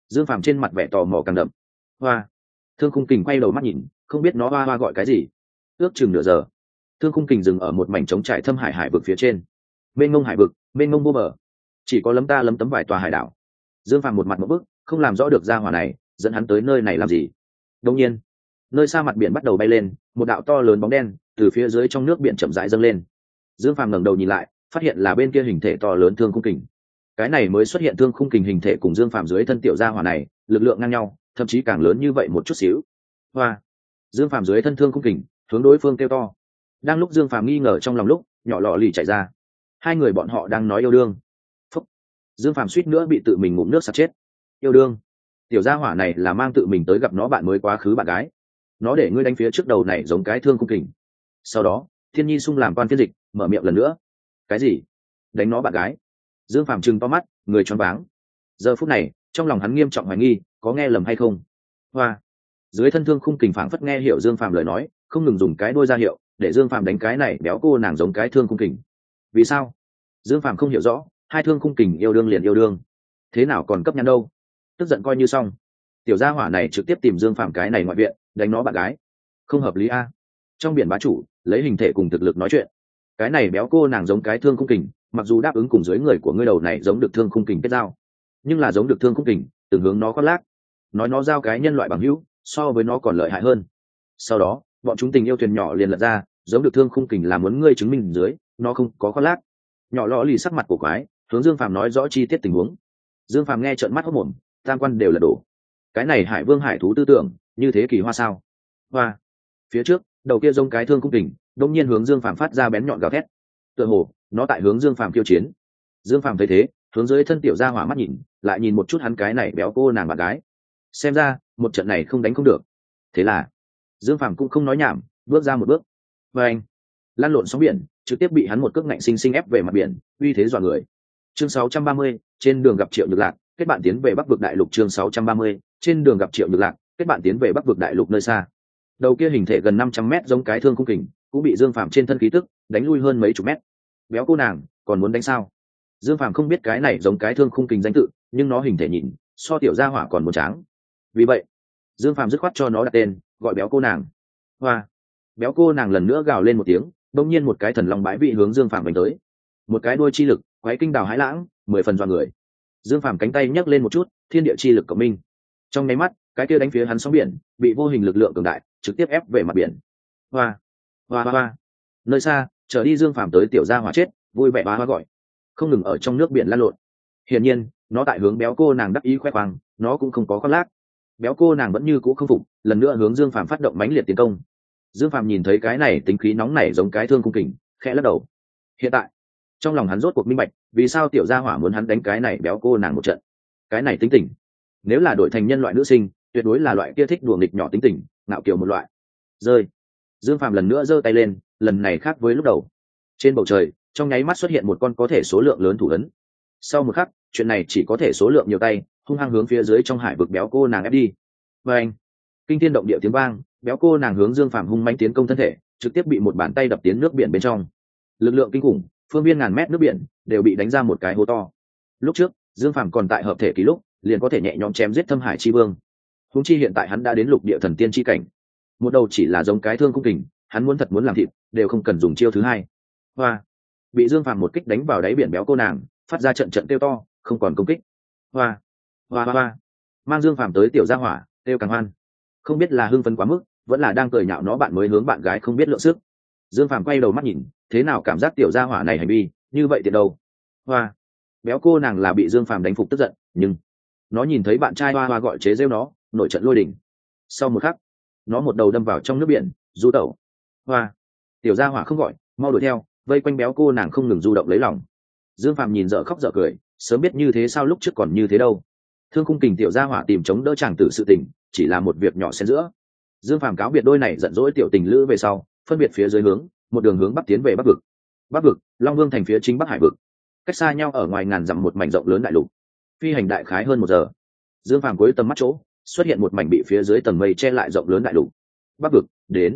Dương Phàm trên mặt vẻ tò mò càng đậm. Hoa. Thương khung kình quay đầu mắt nhìn, không biết nó hoa hoa gọi cái gì. Ước chừng nửa giờ, thương khung kình dừng ở một mảnh trống trải thâm hải hải vực phía trên. Mênh mông hải vực, mênh mông vô bờ, chỉ có lấm ta lấm tấm vài tòa hải đảo. Dương Phàm một mặt một bức, không làm rõ được gia hỏa này dẫn hắn tới nơi này làm gì. Đột nhiên, nơi xa mặt biển bắt đầu bay lên, một đạo to lớn bóng đen từ phía dưới trong nước biển chậm rãi dâng lên. Dương Phàm ngẩng đầu nhìn lại, phát hiện là bên kia hình thể to lớn thương khung kình. Cái này mới xuất hiện thương khung kình hình thể cùng Dương Phàm dưới thân tiểu gia hỏa này lực lượng ngang nhau, thậm chí càng lớn như vậy một chút xíu. Hoa. Dương Phàm dưới thân thương khung kình hướng đối phương kêu to. Đang lúc Dương Phàm nghi ngờ trong lòng lúc, nhỏ lọ lì chạy ra. Hai người bọn họ đang nói yêu đương. Phúc. Dương Phàm suýt nữa bị tự mình ngụm nước sặc chết. Yêu đương? Tiểu gia hỏa này là mang tự mình tới gặp nó bạn mới quá khứ bạn gái. Nó để ngươi đánh phía trước đầu này giống cái thương khung kình. Sau đó, Thiên Nhi sung làm quan phiên dịch, mở miệng lần nữa. Cái gì? Đánh nó bạn gái? Dương Phàm trừng to mắt, người choáng váng. Giờ phút này, trong lòng hắn nghiêm trọng hoài nghi, có nghe lầm hay không. Hoa. Dưới thân thương khung kình phảng phất nghe hiểu Dương Phàm lời nói, không ngừng dùng cái đuôi ra hiệu để Dương Phàm đánh cái này béo cô nàng giống cái thương khung kình. Vì sao? Dương Phàm không hiểu rõ, hai thương khung kình yêu đương liền yêu đương, thế nào còn cấp nhăn đâu. Tức giận coi như xong, tiểu gia hỏa này trực tiếp tìm Dương Phàm cái này ngoại viện đánh nó bạn gái, không hợp lý a. Trong biển bá chủ lấy hình thể cùng thực lực nói chuyện, cái này béo cô nàng giống cái thương khung kình, mặc dù đáp ứng cùng dưới người của ngươi đầu này giống được thương khung kình kết giao, nhưng là giống được thương khung kình từng hướng nó khoác lác, nói nó giao cái nhân loại bằng hữu so với nó còn lợi hại hơn. Sau đó bọn chúng tình yêu thuyền nhỏ liền lật ra, giống được thương khung kình là muốn ngươi chứng minh dưới nó không có khoác lác. Nhỏ lọ lì sắc mặt của quái, hướng Dương Phàm nói rõ chi tiết tình huống. Dương Phàm nghe trợn mắt hốt mồm, tam quan đều là đổ. Cái này hải vương hải thú tư tưởng như thế kỳ hoa sao? Hoa. Phía trước đầu kia giống cái thương khung kình đông nhiên hướng Dương Phàm phát ra bén nhọn gào thét, tựa hồ nó tại hướng Dương Phàm khiêu chiến. Dương Phàm thấy thế, hướng dưới thân tiểu gia hỏa mắt nhìn, lại nhìn một chút hắn cái này béo cô nàng bạn gái. Xem ra một trận này không đánh không được. Thế là Dương Phàm cũng không nói nhảm, bước ra một bước. Và anh lăn lộn sóng biển, trực tiếp bị hắn một cước ngạnh sinh sinh ép về mặt biển, uy thế dọa người. Chương 630, trên đường gặp Triệu Nhược Lạc, kết bạn tiến về Bắc vực đại lục. Chương 630, trên đường gặp Triệu Nhược Lạc, kết bạn tiến về Bắc vực đại lục nơi xa. Đầu kia hình thể gần 500 mét giống cái thương khung kình, cũng bị Dương Phàm trên thân khí tức đánh lui hơn mấy chục mét. Béo cô nàng, còn muốn đánh sao? Dương Phàm không biết cái này giống cái thương khung kình danh tự, nhưng nó hình thể nhìn so tiểu gia hỏa còn muốn tráng. Vì vậy, Dương Phàm dứt khoát cho nó đặt tên, gọi béo cô nàng. Hoa. Béo cô nàng lần nữa gào lên một tiếng, đột nhiên một cái thần long bãi vị hướng Dương Phàm đánh tới. Một cái đuôi chi lực, quái kinh đào hãi lãng, 10 phần dọa người. Dương Phàm cánh tay nhấc lên một chút, thiên địa chi lực cộng minh. Trong nháy mắt, cái kia đánh phía hắn sóng biển, bị vô hình lực lượng cường đại trực tiếp ép về mặt biển. Hoa. Hoa hoa. Nơi xa, trở đi Dương Phàm tới tiểu gia hỏa chết, vui vẻ bá hoa gọi, không ngừng ở trong nước biển lăn lộn. Hiển nhiên, nó tại hướng béo cô nàng đắc ý khoe khoang, nó cũng không có khoác lác. Béo cô nàng vẫn như cũ không phục, lần nữa hướng Dương Phàm phát động mãnh liệt tiến công. Dương Phàm nhìn thấy cái này tính khí nóng nảy giống cái thương khung kình, khẽ lắc đầu. Hiện tại, trong lòng hắn rốt cuộc minh bạch, vì sao tiểu gia hỏa muốn hắn đánh cái này béo cô nàng một trận. Cái này tính tình, nếu là đổi thành nhân loại nữ sinh, tuyệt đối là loại kia thích đùa nghịch nhỏ tính tình, ngạo kiều một loại. Rơi. Dương Phàm lần nữa giơ tay lên, lần này khác với lúc đầu. Trên bầu trời, trong nháy mắt xuất hiện một con có thể số lượng lớn thủ ấn. Sau một khắc, chuyện này chỉ có thể số lượng nhiều tay, hung hăng hướng phía dưới trong hải vực béo cô nàng ép đi. Và anh, kinh thiên động địa tiếng vang, béo cô nàng hướng Dương Phàm hung mãnh tiến công thân thể, trực tiếp bị một bàn tay đập tiến nước biển bên trong. Lực lượng kinh khủng, phương viên ngàn mét nước biển đều bị đánh ra một cái hố to. Lúc trước, Dương Phàm còn tại hợp thể ký lúc, liền có thể nhẹ nhõm chém giết Thâm Hải Chi Vương. Huống chi hiện tại hắn đã đến lục địa thần tiên chi cảnh, một đầu chỉ là giống cái thương khung kình, hắn muốn thật muốn làm thịt, đều không cần dùng chiêu thứ hai. Hoa. Bị Dương Phàm một kích đánh vào đáy biển béo cô nàng, phát ra trận trận kêu to, không còn công kích. Hoa. Hoa hoa hoa. Mang Dương Phàm tới tiểu gia hỏa, kêu càng hoan. Không biết là hưng phấn quá mức, vẫn là đang cười nhạo nó bạn mới hướng bạn gái không biết lượng sức. Dương Phàm quay đầu mắt nhìn, thế nào cảm giác tiểu gia hỏa này hành vi như vậy tiện đâu. Hoa. Béo cô nàng là bị Dương Phàm đánh phục tức giận, nhưng nó nhìn thấy bạn trai hoa hoa gọi chế giễu nó, nổi trận lôi đình. Sau một khắc, nó một đầu đâm vào trong nước biển, du tẩu. Hoa. Tiểu gia hỏa không gọi, mau đuổi theo, vây quanh béo cô nàng không ngừng du động lấy lòng. Dương Phàm nhìn dở khóc dở cười, sớm biết như thế sao lúc trước còn như thế đâu. Thương khung kình tiểu gia hỏa tìm chống đỡ chàng tử sự tình, chỉ là một việc nhỏ xen giữa. Dương Phàm cáo biệt đôi này giận dỗi tiểu tình lữ về sau, phân biệt phía dưới hướng, một đường hướng bắc tiến về bắc vực. Bắc vực, Long Vương thành phía chính bắc hải vực, cách xa nhau ở ngoài ngàn dặm một mảnh rộng lớn đại lục. Phi hành đại khái hơn 1 giờ. Dương Phàm cuối tầm mắt chỗ, xuất hiện một mảnh bị phía dưới tầng mây che lại rộng lớn đại lục. Bắc vực, đến.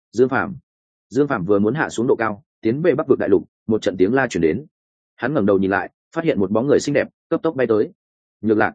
Dương Phàm vừa muốn hạ xuống độ cao, tiến về bắc vực đại lục, một trận tiếng la truyền đến. Hắn ngẩng đầu nhìn lại, phát hiện một bóng người xinh đẹp cấp tốc bay tới. Nhược Lạc.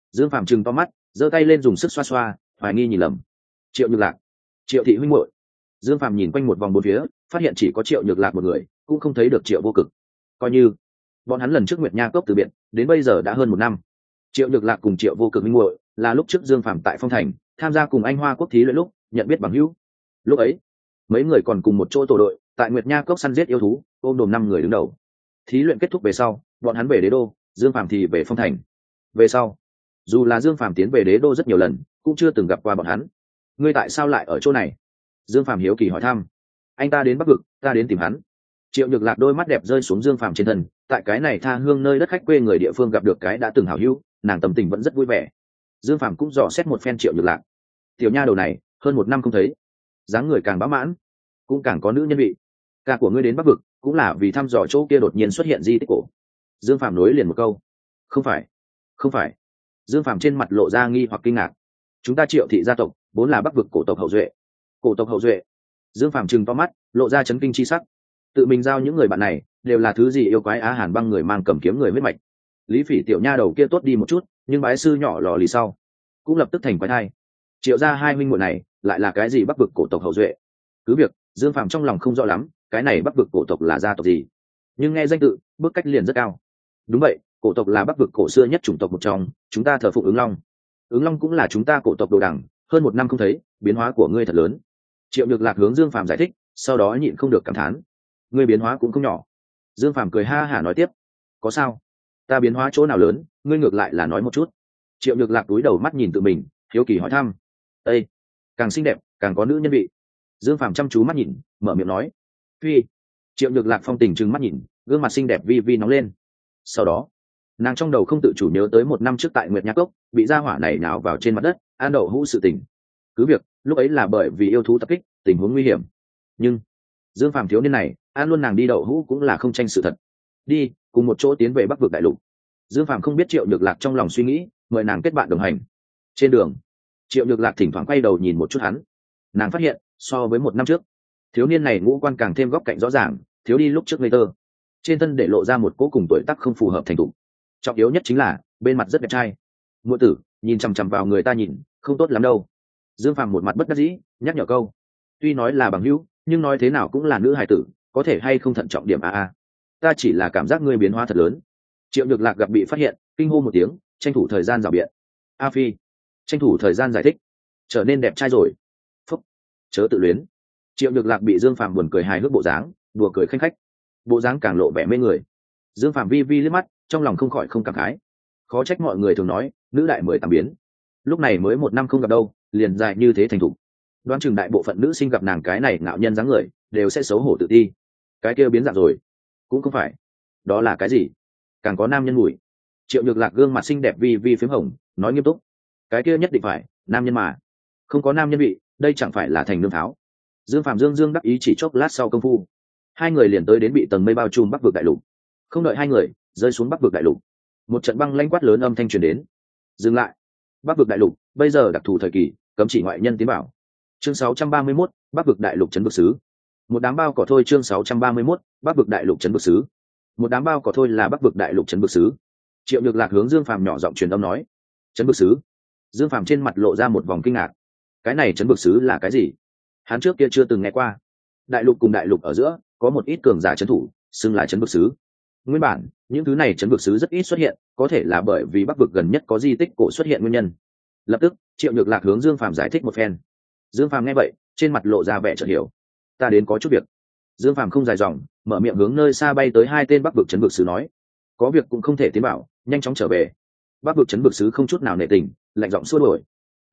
Dương Phàm trừng to mắt, giơ tay lên dùng sức xoa xoa, hoài nghi nhìn lầm. Triệu Nhược Lạc, Triệu thị huynh muội. Dương Phàm nhìn quanh một vòng bốn phía, phát hiện chỉ có Triệu Nhược Lạc một người, cũng không thấy được Triệu Vô Cực. Coi như bọn hắn lần trước Nguyệt Nha cốc từ biệt, đến bây giờ đã hơn 1 năm. Triệu Nhược Lạc cùng Triệu Vô Cực huynh muội là lúc trước Dương Phàm tại Phong Thành tham gia cùng anh Hoa Quốc thí luyện lúc nhận biết bằng hữu. Lúc ấy mấy người còn cùng một chỗ tổ đội tại Nguyệt Nha cốc săn giết yêu thú, ôm đồm 5 người đứng đầu. Thí luyện kết thúc về sau, bọn hắn về Đế Đô, Dương Phàm thì về Phong Thành. Về sau, dù là Dương Phàm tiến về Đế Đô rất nhiều lần, cũng chưa từng gặp qua bọn hắn. Ngươi tại sao lại ở chỗ này? Dương Phàm hiếu kỳ hỏi thăm. Anh ta đến Bắc Vực, ta đến tìm hắn. Triệu Nhược Lạc đôi mắt đẹp rơi xuống Dương Phàm trên thân, tại cái này tha hương nơi đất khách quê người địa phương gặp được cái đã từng hảo hữu, nàng tâm tình vẫn rất vui vẻ. Dương Phàm cũng dò xét một phen Triệu Nhược Lạc. Tiểu nha đầu này, hơn 1 năm không thấy, dáng người càng bá mãn, cũng càng có nữ nhân vị. Ca của ngươi đến Bắc Vực, cũng là vì thăm dò chỗ kia đột nhiên xuất hiện di tích cổ. Dương Phàm nối liền một câu. Không phải, không phải. Dương Phàm trên mặt lộ ra nghi hoặc kinh ngạc. Chúng ta Triệu thị gia tộc vốn là Bắc Vực cổ tộc hậu duệ. Cổ tộc hậu duệ? Dương Phàm trừng to mắt, lộ ra chấn kinh chi sắc. Tự mình giao những người bạn này đều là thứ gì yêu quái Á Hàn băng người mang cầm kiếm người huyết mạch. Lý Phỉ tiểu nha đầu kia tốt đi một chút, nhưng bái sư nhỏ lò lì sau cũng lập tức thành quái thai. Triệu gia hai huynh muội này lại là cái gì Bắc Vực cổ tộc hậu duệ? Cứ việc Dương Phàm trong lòng không rõ lắm, cái này Bắc Vực cổ tộc là gia tộc gì, nhưng nghe danh tự, bước cách liền rất cao. Đúng vậy, cổ tộc là Bắc Vực cổ xưa nhất chủng tộc một trong, chúng ta thờ phụng ứng long. Ứng long cũng là chúng ta cổ tộc đồ đẳng, hơn 1 năm không thấy, biến hóa của ngươi thật lớn. Triệu Nhược Lạc hướng Dương Phàm giải thích, sau đó nhịn không được cảm thán. Ngươi biến hóa cũng không nhỏ. Dương Phàm cười ha hả nói tiếp. Có sao? Ta biến hóa chỗ nào lớn, ngươi ngược lại là nói một chút. Triệu Nhược Lạc túi đầu mắt nhìn tự mình, hiếu kỳ hỏi thăm. Ê, càng xinh đẹp, càng có nữ nhân vị. Dương Phàm chăm chú mắt nhìn, mở miệng nói. Phi. Triệu Nhược Lạc phong tình trừng mắt nhìn, gương mặt xinh đẹp vi vi nóng lên. Sau đó, nàng trong đầu không tự chủ nhớ tới 1 năm trước tại Nguyệt Nha Cốc, bị gia hỏa này nào vào trên mặt đất, an đậu hũ sự tình. Cứ việc lúc ấy là bởi vì yêu thú tập kích, tình huống nguy hiểm, nhưng Dương Phàm thiếu niên này an luôn nàng đi đậu hũ cũng là không tranh sự thật. Đi cùng một chỗ tiến về Bắc Vực đại lục. Dương Phàm không biết Triệu Nhược Lạc trong lòng suy nghĩ, mời nàng kết bạn đồng hành. Trên đường, Triệu Nhược Lạc thỉnh thoảng quay đầu nhìn một chút hắn. Nàng phát hiện so với 1 năm trước, thiếu niên này ngũ quan càng thêm góc cạnh rõ ràng, thiếu đi lúc trước ngây thơ. Trên thân để lộ ra một cỗ cùng tuổi tác không phù hợp thành thục. Trọng yếu nhất chính là bên mặt rất đẹp trai. Muội tử, nhìn chằm chằm vào người ta nhìn, không tốt lắm đâu. Dương Phàm một mặt bất đắc dĩ, nhắc nhở câu. Tuy nói là bằng hữu, nhưng nói thế nào cũng là nữ hài tử, có thể hay không thận trọng điểm a. Ta chỉ là cảm giác ngươi biến hóa thật lớn. Triệu Nhược Lạc gặp bị phát hiện, kinh hô một tiếng, tranh thủ thời gian rào biện. A Phi, tranh thủ thời gian giải thích. Trở nên đẹp trai rồi. Phúc, chớ tự luyến. Triệu Nhược Lạc bị Dương Phàm buồn cười hài hước bộ dáng, đùa cười khanh khách. Bộ dáng càng lộ vẻ mê người. Dương Phàm vi vi liếc mắt, trong lòng không khỏi không cảm khái. Khó trách mọi người thường nói, nữ đại 18 biến. Lúc này mới 1 năm không gặp đâu, liền dài như thế thành thục. Đoán chừng đại bộ phận nữ sinh gặp nàng cái này ngạo nhân dáng người, đều sẽ xấu hổ tự ti. Cái kia biến dạng rồi, cũng không phải. Đó là cái gì? Càng có nam nhân mùi. Triệu Nhược Lạc gương mặt xinh đẹp vi vi phím hồng, nói nghiêm túc. Cái kia nhất định phải, nam nhân mà. Không có nam nhân vị, đây chẳng phải là thành nương tháo. Dương Phàm dương đắc ý chỉ chốc lát sau công phu. Hai người liền tới đến bị tầng mây bao trùm Bắc Vực đại lục. Không đợi hai người rơi xuống Bắc Vực đại lục, một trận băng lãnh quát lớn âm thanh truyền đến. Dừng lại. Bắc Vực đại lục bây giờ đặc thù thời kỳ, cấm chỉ ngoại nhân tiến vào. Chương 631, Bắc Vực đại lục trấn vực sứ. Một đám bao cỏ thôi. Chương 631, Bắc Vực đại lục trấn vực sứ. Một đám bao cỏ thôi là Bắc Vực đại lục trấn vực sứ. Triệu Nhược Lạc hướng Dương Phàm nhỏ giọng truyền âm nói. Trấn vực sứ. Dương Phàm trên mặt lộ ra một vòng kinh ngạc. Cái này trấn vực sứ là cái gì? Hắn trước kia chưa từng nghe qua. Đại lục cùng đại lục ở giữa có một ít cường giả trấn thủ, xưng là trấn vực sứ. Nguyên bản những thứ này trấn vực sứ rất ít xuất hiện, có thể là bởi vì Bắc Vực gần nhất có di tích cổ xuất hiện nguyên nhân. Lập tức Triệu Nhược Lạc hướng Dương Phàm giải thích một phen. Dương Phàm nghe vậy, trên mặt lộ ra vẻ chợt hiểu. Ta đến có chút việc. Dương Phàm không dài dòng, mở miệng hướng nơi xa bay tới hai tên Bắc Vực trấn vực sứ nói. Có việc cũng không thể tiến bảo, nhanh chóng trở về. Bắc Vực trấn vực sứ không chút nào nể tình, lạnh giọng xua đuổi.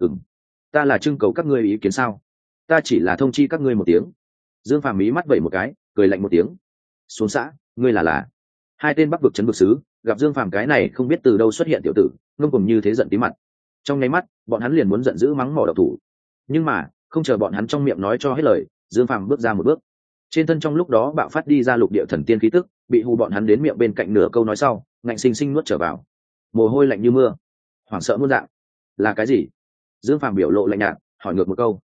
Ta là trưng cầu các ngươi ý kiến sao? Ta chỉ là thông chi các ngươi một tiếng. Dương Phàm mí mắt vẩy một cái, cười lạnh một tiếng. Xuống xã, ngươi là. Hai tên Bắc Vực trấn vực sứ gặp Dương Phàm cái này không biết từ đâu xuất hiện tiểu tử, ngông cuồng như thế giận tí mặt. Trong nháy mắt, bọn hắn liền muốn giận dữ mắng mỏ độc thủ. Nhưng mà không chờ bọn hắn trong miệng nói cho hết lời, Dương Phàm bước ra một bước. Trên thân trong lúc đó bạo phát đi ra lục địa thần tiên khí tức, bị hù bọn hắn đến miệng bên cạnh nửa câu nói sau, ngạnh sinh sinh nuốt trở vào. Mồ hôi lạnh như mưa, hoảng sợ muôn dạng. Là cái gì? Dương Phàm biểu lộ lạnh nhạt, hỏi ngược một câu.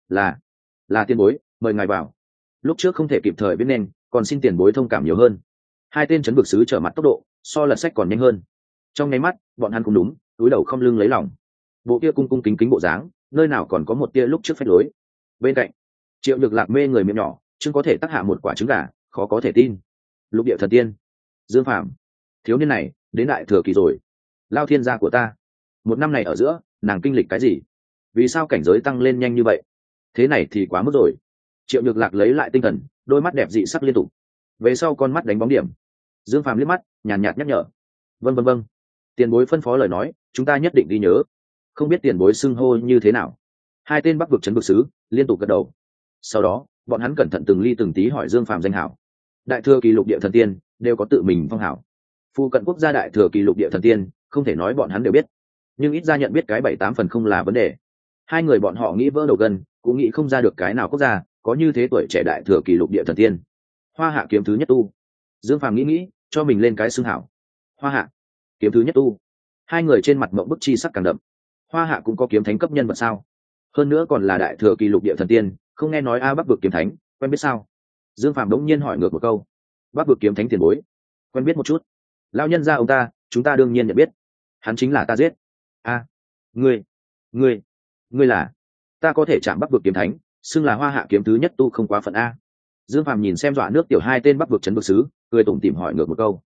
Là tiền bối, mời ngài vào. Lúc trước không thể kịp thời biết nên, còn xin tiền bối thông cảm nhiều hơn. Hai tên trấn vực sứ trở mặt tốc độ so lật sách còn nhanh hơn. Trong nháy mắt, bọn hắn cũng đúng, túi đầu không lưng lấy lòng, bộ kia cung cung kính kính bộ dáng, nơi nào còn có một tia lúc trước phách lối. Bên cạnh Triệu Nhược Lạc mê người miệng nhỏ, chưng có thể tác hạ một quả trứng gà, khó có thể tin. Lục địa thần tiên Dương Phàm, thiếu niên này đến đại thừa kỳ rồi. Lao thiên gia của ta, một năm này ở giữa nàng kinh lịch cái gì, vì sao cảnh giới tăng lên nhanh như vậy? Thế này thì quá mức rồi. Triệu Nhược Lạc lấy lại tinh thần, đôi mắt đẹp dị sắc liên tục, về sau con mắt đánh bóng điểm. Dương Phàm liếc mắt nhàn nhạt nhắc nhở, vâng, tiền bối phân phó lời nói chúng ta nhất định ghi nhớ. Không biết tiền bối xưng hô như thế nào? Hai tên Bắc vực trấn vực sứ liên tục gật đầu. Sau đó bọn hắn cẩn thận từng ly từng tí hỏi Dương Phàm danh hảo. Đại thừa kỳ lục địa thần tiên đều có tự mình phong hảo. Phu cận quốc gia đại thừa kỳ lục địa thần tiên không thể nói bọn hắn đều biết, nhưng ít ra nhận biết cái 7-8 phần không là vấn đề. Hai người bọn họ nghĩ vỡ đầu gân cũng nghĩ không ra được cái nào quốc gia có như thế tuổi trẻ đại thừa kỳ lục địa thần tiên. Hoa hạ kiếm thứ nhất tu. Dương Phàm nghĩ cho mình lên cái xưng hảo. Hoa hạ kiếm thứ nhất tu. Hai người trên mặt mộng bức chi sắc càng đậm. Hoa hạ cũng có kiếm thánh cấp nhân vật sao? Hơn nữa còn là đại thừa kỳ lục địa thần tiên, không nghe nói Bắc vực kiếm thánh quen biết sao? Dương Phàm đống nhiên hỏi ngược một câu. Bắc vực kiếm thánh tiền bối quen biết một chút. Lão nhân gia ông ta chúng ta đương nhiên nhận biết, hắn chính là ta giết. Ngươi là? Ta có thể chạm Bắc vực kiếm thánh, xưng là Hoa hạ kiếm thứ nhất tu không quá phận a. Dương Phàm nhìn xem dọa nước tiểu hai tên Bắc vực trấn vực sứ, cười tủm tỉm hỏi ngược một câu.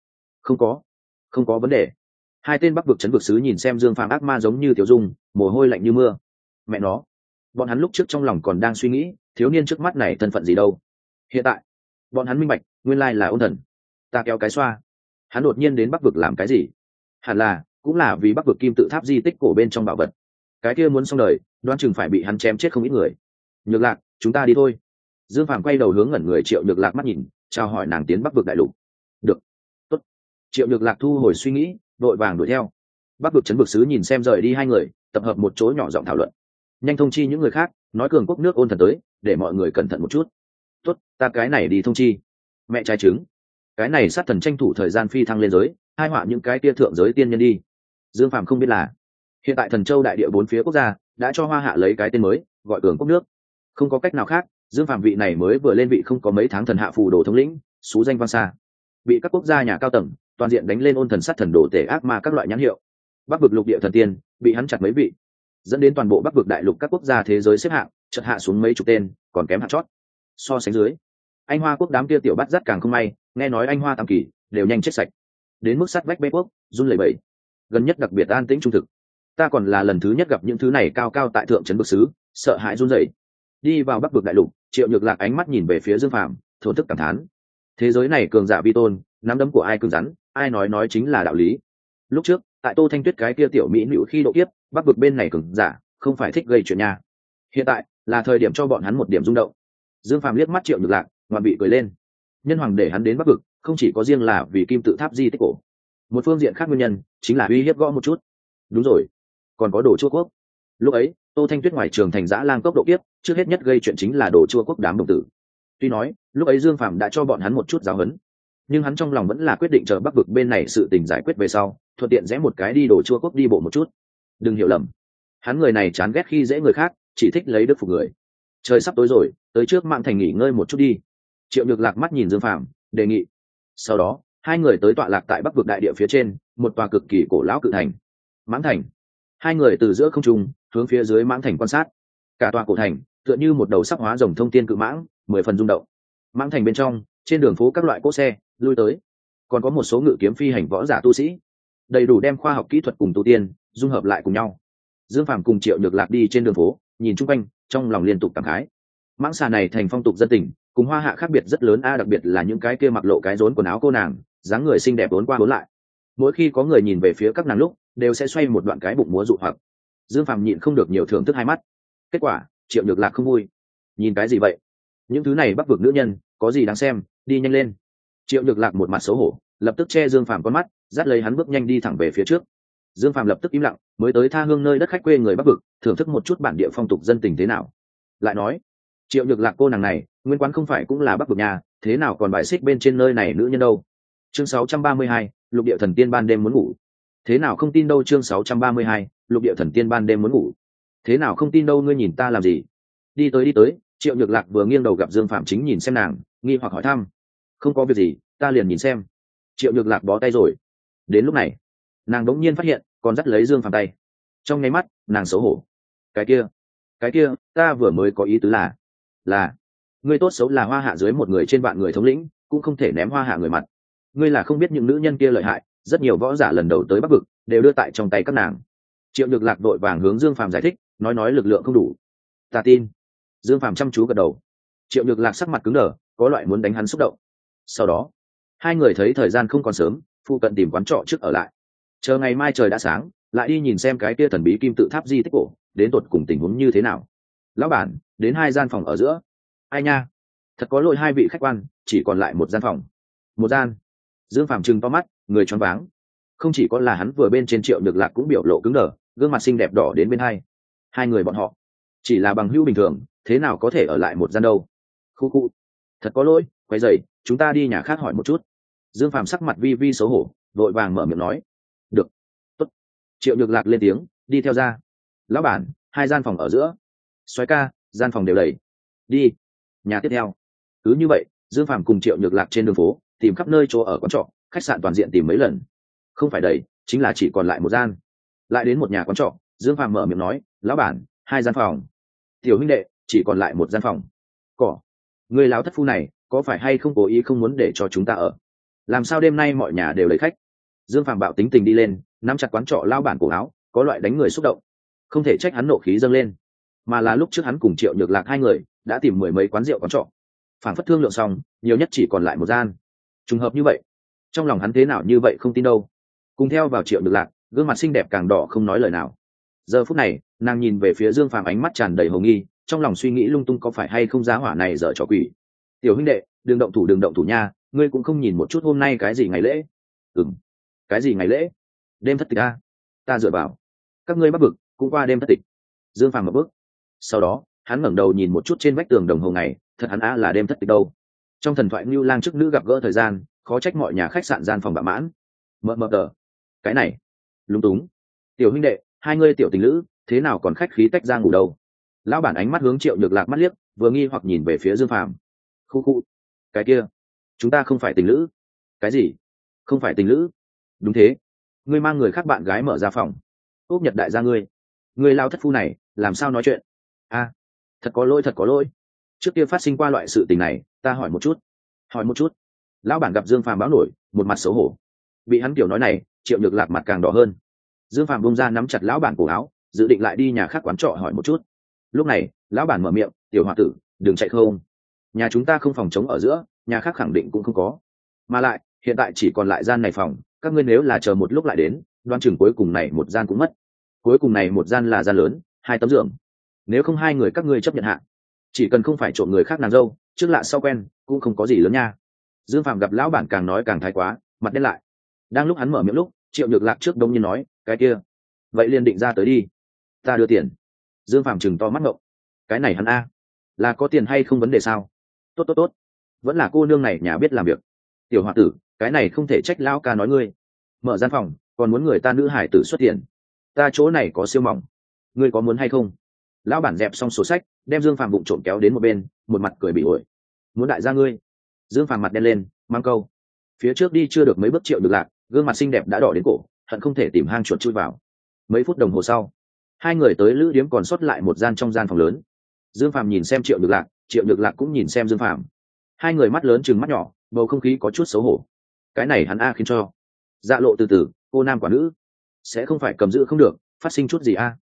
Không có vấn đề. Hai tên Bắc vực trấn vực sứ nhìn xem Dương Phàm ác ma giống như tiểu dung, mồ hôi lạnh như mưa. Mẹ nó, bọn hắn lúc trước trong lòng còn đang suy nghĩ thiếu niên trước mắt này thân phận gì đâu, hiện tại bọn hắn minh bạch nguyên lai là Ôn Thần. Ta kéo cái xoa, hắn đột nhiên đến Bắc vực làm cái gì? Hẳn là cũng là vì Bắc vực kim tự tháp di tích cổ bên trong bảo vật, cái kia muốn xong đời đoán chừng phải bị hắn chém chết không ít người. Nhược Lạc, chúng ta đi thôi. Dương Phàm quay đầu hướng ngẩn người Triệu Nhược Lạc mắt nhìn, chào hỏi nàng tiến Bắc vực đại lục. Được, tốt. Triệu Nhược Lạc thu hồi suy nghĩ, vội vàng đuổi theo. Bắc vực trấn vực sứ nhìn xem rời đi hai người, tập hợp một chỗ nhỏ giọng thảo luận. Nhanh thông chi những người khác, nói cường quốc nước Ôn Thần tới, để mọi người cẩn thận một chút. Tốt, ta cái này đi thông chi. Mẹ trai trứng, cái này sát thần tranh thủ thời gian phi thăng lên giới, hai họa những cái tia thượng giới tiên nhân đi. Dương Phàm không biết là hiện tại Thần Châu đại địa bốn phía quốc gia đã cho Hoa hạ lấy cái tên mới, gọi cường quốc nước. Không có cách nào khác, Dương Phàm vị này mới vừa lên vị không có mấy tháng thần hạ phù đồ thống lĩnh, xú danh vang xa, bị các quốc gia nhà cao tầng toàn diện đánh lên ôn thần sát thần đồ tể ác ma các loại nhãn hiệu. Bắc vực lục địa thần tiên bị hắn chặt mấy vị, dẫn đến toàn bộ Bắc vực đại lục các quốc gia thế giới xếp hạng chợt hạ xuống mấy chục tên, còn kém hạng chót. So sánh dưới, Anh Hoa quốc đám kia tiểu bắt rất càng không may, nghe nói Anh Hoa tam kỳ đều nhanh chết sạch, đến mức sát vách bê quốc run lẩy bẩy. Gần nhất đặc biệt an tĩnh trung thực, ta còn là lần thứ nhất gặp những thứ này cao cao tại thượng trấn bực sứ, sợ hãi run rẩy. Đi vào Bắc vực đại lục, Triệu Nhược Lạc ánh mắt nhìn về phía Dương Phàm, thổn thức cảm thán: thế giới này cường giả vi tôn, nắm đấm của ai cứng rắn, ai nói chính là đạo lý. Lúc trước tại Tô Thanh Tuyết cái kia tiểu mỹ nữ khi độ kiếp, Bắc vực bên này cường giả không phải thích gây chuyện nha. Hiện tại là thời điểm cho bọn hắn một điểm rung động. Dương Phàm liếc mắt Triệu Nhược Lạc, ngoạn bị cười lên. Nhân hoàng để hắn đến Bắc vực, không chỉ có riêng là vì kim tự tháp di tích cổ, một phương diện khác nguyên nhân chính là uy hiếp gõ một chút. Đúng rồi, còn có Đồ Chua quốc. Lúc ấy Tô Thanh Tuyết ngoài trường thành dã lang cốc độ kiếp, trước hết nhất gây chuyện chính là Đồ Chua quốc đám đồng tử. Tuy nói lúc ấy Dương Phàm đã cho bọn hắn một chút giáo huấn, nhưng hắn trong lòng vẫn là quyết định chờ Bắc vực bên này sự tình giải quyết về sau, thuận tiện rẽ một cái đi Đồ Chua quốc đi bộ một chút. Đừng hiểu lầm, hắn người này chán ghét khi dễ người khác, chỉ thích lấy đức phục người. Trời sắp tối rồi, tới trước Mãng Thành nghỉ ngơi một chút đi. Triệu Nhược Lạc mắt nhìn Dương Phàm, đề nghị. Sau đó hai người tới tọa lạc tại Bắc vực đại địa phía trên một tòa cực kỳ cổ lão cự thành, Mãng Thành. Hai người từ giữa không trung hướng phía dưới Mãng Thành quan sát. Cả tòa cổ thành tựa như một đầu sắc hóa rồng thông tiên cự mãng, 10 phần rung động. Mãng Thành bên trong, trên đường phố các loại cỗ xe lui tới, còn có một số ngự kiếm phi hành võ giả tu sĩ, đầy đủ đem khoa học kỹ thuật cùng tu tiên dung hợp lại cùng nhau. Dương Phàm cùng Triệu Nhược Lạc đi trên đường phố, nhìn chung quanh, trong lòng liên tục cảm khái. Mãng xà này thành phong tục dân tình, cùng Hoa hạ khác biệt rất lớn a, đặc biệt là những cái kia mặc lộ cái rốn quần áo cô nàng, dáng người xinh đẹp vốn qua vốn lại. Mỗi khi có người nhìn về phía các nàng lúc, đều sẽ xoay một đoạn cái bụng múa dụ hoặc. Dương Phàm nhịn không được nhiều thưởng thức hai mắt. Kết quả, Triệu Nhược Lạc không vui. Nhìn cái gì vậy? Những thứ này Bắc vực nữ nhân, có gì đáng xem, đi nhanh lên. Triệu Nhược Lạc một mặt xấu hổ, lập tức che Dương Phàm con mắt, dắt lấy hắn bước nhanh đi thẳng về phía trước. Dương Phàm lập tức im lặng, mới tới tha hương nơi đất khách quê người Bắc vực, thưởng thức một chút bản địa phong tục dân tình thế nào. Lại nói, Triệu Nhược Lạc cô nàng này, nguyên quán không phải cũng là Bắc vực nhà, thế nào còn bài xích bên trên nơi này nữ nhân đâu. Chương 632, Lục địa thần tiên ban đêm muốn ngủ. Thế nào không tin đâu. Chương 632, Lục địa thần tiên ban đêm muốn ngủ. Thế nào không tin đâu, ngươi nhìn ta làm gì? Đi tới. Triệu Nhược Lạc vừa nghiêng đầu gặp Dương Phạm chính nhìn xem nàng, nghi hoặc hỏi thăm. Không có việc gì, ta liền nhìn xem. Triệu Nhược Lạc bó tay rồi. Đến lúc này, nàng đống nhiên phát hiện còn dắt lấy Dương Phàm tay. Trong nháy mắt nàng xấu hổ. Cái kia ta vừa mới có ý tứ là ngươi tốt xấu là Hoa Hạ dưới một người trên vạn người thống lĩnh, cũng không thể ném Hoa Hạ người mặt. Ngươi là không biết những nữ nhân kia lợi hại, rất nhiều võ giả lần đầu tới Bắc vực đều đưa tại trong tay các nàng. Triệu Nhược Lạc đội vàng hướng Dương Phàm giải thích, nói lực lượng không đủ. Ta tin. Dương Phàm chăm chú gật đầu. Triệu Nhược Lạc sắc mặt cứng đờ, có loại muốn đánh hắn xúc động. Sau đó hai người thấy thời gian không còn sớm, phụ cận tìm quán trọ trước ở lại, chờ ngày mai trời đã sáng lại đi nhìn xem cái kia thần bí kim tự tháp di tích cổ đến tột cùng tình huống như thế nào. Lão bản, đến 2 gian phòng ở giữa. Ai nha, thật có lỗi 2 vị khách quan, chỉ còn lại 1 gian phòng. 1 gian. Dương Phàm trừng to mắt, người choáng váng. Không chỉ có là hắn vừa bên trên Triệu Nhược Lạc cũng biểu lộ cứng đờ, gương mặt xinh đẹp đỏ đến bên hai người bọn họ chỉ là bằng hữu bình thường, thế nào có thể ở lại 1 gian đâu. Khu thật có lỗi, quay dậy, chúng ta đi nhà khác hỏi một chút. Dương Phàm sắc mặt vi vi xấu hổ, vội vàng mở miệng nói. Được, tốt. Triệu Nhược Lạc lên tiếng, đi theo ra. Lão bản, 2 gian phòng ở giữa. Soái ca, gian phòng đều đầy. Đi. Nhà tiếp theo. Cứ như vậy, Dương Phàm cùng Triệu Nhược Lạc trên đường phố tìm khắp nơi chỗ ở quán trọ, khách sạn toàn diện tìm mấy lần, không phải đầy, chính là chỉ còn lại 1 gian. Lại đến một nhà quán trọ, Dương Phàm mở miệng nói, lão bản, 2 gian phòng. Tiểu huynh đệ, chỉ còn lại 1 gian phòng. Cỏ, người lão thất phu này có phải hay không cố ý không muốn để cho chúng ta ở? Làm sao đêm nay mọi nhà đều lấy khách? Dương Phàm bạo tính tình đi lên, nắm chặt quán trọ lao bản cổ áo, có loại đánh người xúc động. Không thể trách hắn nộ khí dâng lên, mà là lúc trước hắn cùng Triệu Nhược Lạc 2 người đã tìm 10 mấy quán rượu quán trọ, phản phất thương lượng xong, nhiều nhất chỉ còn lại 1 gian. Trùng hợp như vậy, trong lòng hắn thế nào như vậy không tin đâu. Cùng theo vào Triệu Nhược Lạc, gương mặt xinh đẹp càng đỏ không nói lời nào. Giờ phút này, nàng nhìn về phía Dương Phàm ánh mắt tràn đầy hồ nghi, trong lòng suy nghĩ lung tung có phải hay không giá hỏa này dở trò quỷ. Tiểu huynh đệ, đừng động thủ nha, ngươi cũng không nhìn một chút hôm nay cái gì ngày lễ. Cái gì ngày lễ? Đêm thất tịch a? Ta dựa vào, các ngươi Bắc vực cũng qua đêm thất tịch. Dương Phàm một bước, sau đó hắn ngẩng đầu nhìn một chút trên vách tường đồng hồ ngày, thật hắn là đêm thất tịch đâu. Trong thần thoại Ngưu Lang chức nữ gặp gỡ thời gian, khó trách mọi nhà khách sạn gian phòng bạ mãn. Mờ tờ, cái này lúng túng. Tiểu huynh đệ, 2 ngươi tiểu tình lữ thế nào còn khách khí tách ra ngủ đâu? Lão bản ánh mắt hướng Triệu Nhược Lạc mắt liếc, vừa nghi hoặc nhìn về phía Dương Phàm. Khu cái kia, chúng ta không phải tình lữ. Cái gì? Không phải tình lữ? Đúng thế, ngươi mang người khác bạn gái mở ra phòng. Úp Nhật đại gia ngươi lao thất phu này làm sao nói chuyện? A, thật có lỗi. Trước kia phát sinh qua loại sự tình này, ta hỏi một chút. Lão bản gặp Dương Phàm báo nổi, một mặt xấu hổ. Bị hắn kiểu nói này, Triệu Nhược Lạc mặt càng đỏ hơn. Dương Phàm bung ra nắm chặt lão bản cổ áo, dự định lại đi nhà khác quán trọ hỏi một chút. Lúc này, lão bản mở miệng, tiểu hòa tử, đừng chạy không. Nhà chúng ta không phòng chống ở giữa, nhà khác khẳng định cũng không có. Mà lại, hiện tại chỉ còn lại gian này phòng, các ngươi nếu là chờ một lúc lại đến, đoan chừng cuối cùng này 1 gian cũng mất. Cuối cùng này 1 gian là gian lớn, 2 tấm giường. Nếu không 2 người các ngươi chấp nhận hạ, chỉ cần không phải trộm người khác nàng dâu, trước lạ sau quen, cũng không có gì lớn nha. Dương Phàm gặp lão bản càng nói càng thái quá, mặt đen lại. Đang lúc hắn mở miệng lúc, Triệu Nhược Lạc trước đông nhiên nói, cái kia, vậy liền định ra tới đi, ta đưa tiền. Dương Phàm chừng to mắt ngộng, cái này hắn a, là có tiền hay không vấn đề sao? Tốt, vẫn là cô nương này nhà biết làm việc. Tiểu hòa tử, cái này không thể trách lão ca nói ngươi. Mở gian phòng, còn muốn người ta nữ hải tử xuất tiền, ta chỗ này có siêu mỏng, ngươi có muốn hay không? Lão bản dẹp xong sổ sách, đem Dương Phàm bụng trộm kéo đến một bên, một mặt cười bị ổi. Muốn đại gia ngươi? Dương Phàm mặt đen lên, mang câu. Phía trước đi chưa được mấy bước Triệu Nhược Lạc, gương mặt xinh đẹp đã đỏ đến cổ, hận không thể tìm hang chuột chui vào. Mấy phút đồng hồ sau, 2 người tới lữ điếm còn sót lại 1 gian trong gian phòng lớn. Dương Phàm nhìn xem Triệu Nhược Lạc, Triệu Nhược Lạc cũng nhìn xem Dương Phàm. 2 người mắt lớn chừng mắt nhỏ, bầu không khí có chút xấu hổ. Cái này hắn khiến cho dạ lộ từ từ, cô nam quả nữ, sẽ không phải cầm giữ không được, phát sinh chút gì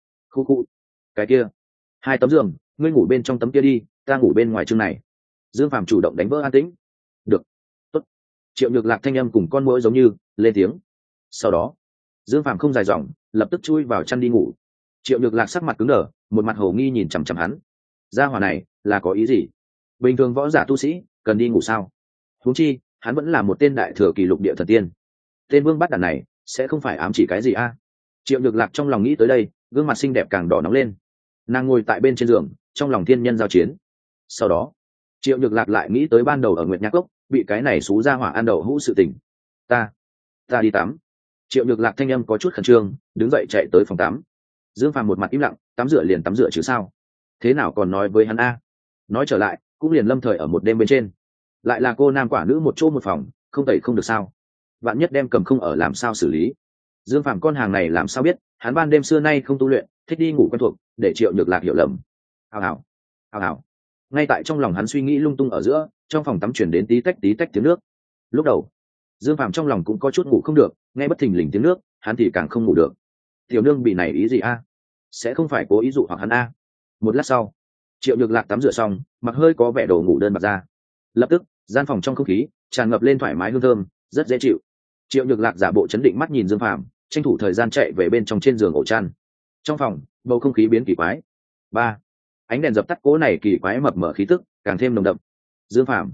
Khu cái kia, 2 tấm giường, ngươi ngủ bên trong tấm kia đi, ta ngủ bên ngoài chương này. Dương Phàm chủ động đánh vỡ an tĩnh. Được, tốt. Triệu Nhược Lạc thanh âm cùng con muỗi giống như lên tiếng. Sau đó, Dương Phàm không dài dòng, lập tức chui vào chăn đi ngủ. Triệu Nhược Lạc sắc mặt cứng đờ, một mặt hồ nghi nhìn chằm chằm hắn. Gia hỏa này là có ý gì? Bình thường võ giả tu sĩ cần đi ngủ sao? Huống chi, hắn vẫn là một tên đại thừa kỳ lục địa thần tiên. Tên vương bắt đàn này sẽ không phải ám chỉ cái gì Triệu Nhược Lạc trong lòng nghĩ tới đây, gương mặt xinh đẹp càng đỏ nóng lên. Nàng ngồi tại bên trên giường, trong lòng thiên nhân giao chiến. Sau đó, Triệu Nhược Lạc lại nghĩ tới ban đầu ở Nguyệt Nhạc Cốc bị cái này xú ra hỏa ăn đậu hũ sự tình. Ta đi tắm. Triệu Nhược Lạc thanh âm có chút khẩn trương, đứng dậy chạy tới phòng tắm. Dương Phàm một mặt im lặng, tắm rửa liền tắm rửa chứ sao? Thế nào còn nói với hắn Nói trở lại, cũng liền lâm thời ở một đêm bên trên. Lại là cô nam quả nữ một chỗ một phòng, không tẩy không được sao? Vạn nhất đem cầm không ở làm sao xử lý? Dương Phạm con hàng này làm sao biết hắn ban đêm xưa nay không tu luyện, thích đi ngủ quen thuộc, để Triệu Nhược Lạc hiểu lầm. Hào hào hào hào. Ngay tại trong lòng hắn suy nghĩ lung tung ở giữa, trong phòng tắm chuyển đến tí tách tiếng nước. Lúc đầu Dương Phạm trong lòng cũng có chút ngủ không được, nghe bất thình lình tiếng nước hắn thì càng không ngủ được. Tiểu nương bị này ý gì a? Sẽ không phải cố ý dụ hoặc hắn a? Một lát sau, Triệu Nhược Lạc tắm rửa xong, mặc hơi có vẻ đồ ngủ đơn bạc ra. Lập tức gian phòng trong không khí tràn ngập lên thoải mái hương thơm, rất dễ chịu. Triệu Nhược Lạc giả bộ chấn định mắt nhìn Dương Phạm, tranh thủ thời gian chạy về bên trong trên giường ổ chăn. Trong phòng bầu không khí biến kỳ quái. Ba, ánh đèn dập tắt, cố này kỳ quái mập mờ khí tức càng thêm nồng đậm. Dương Phạm,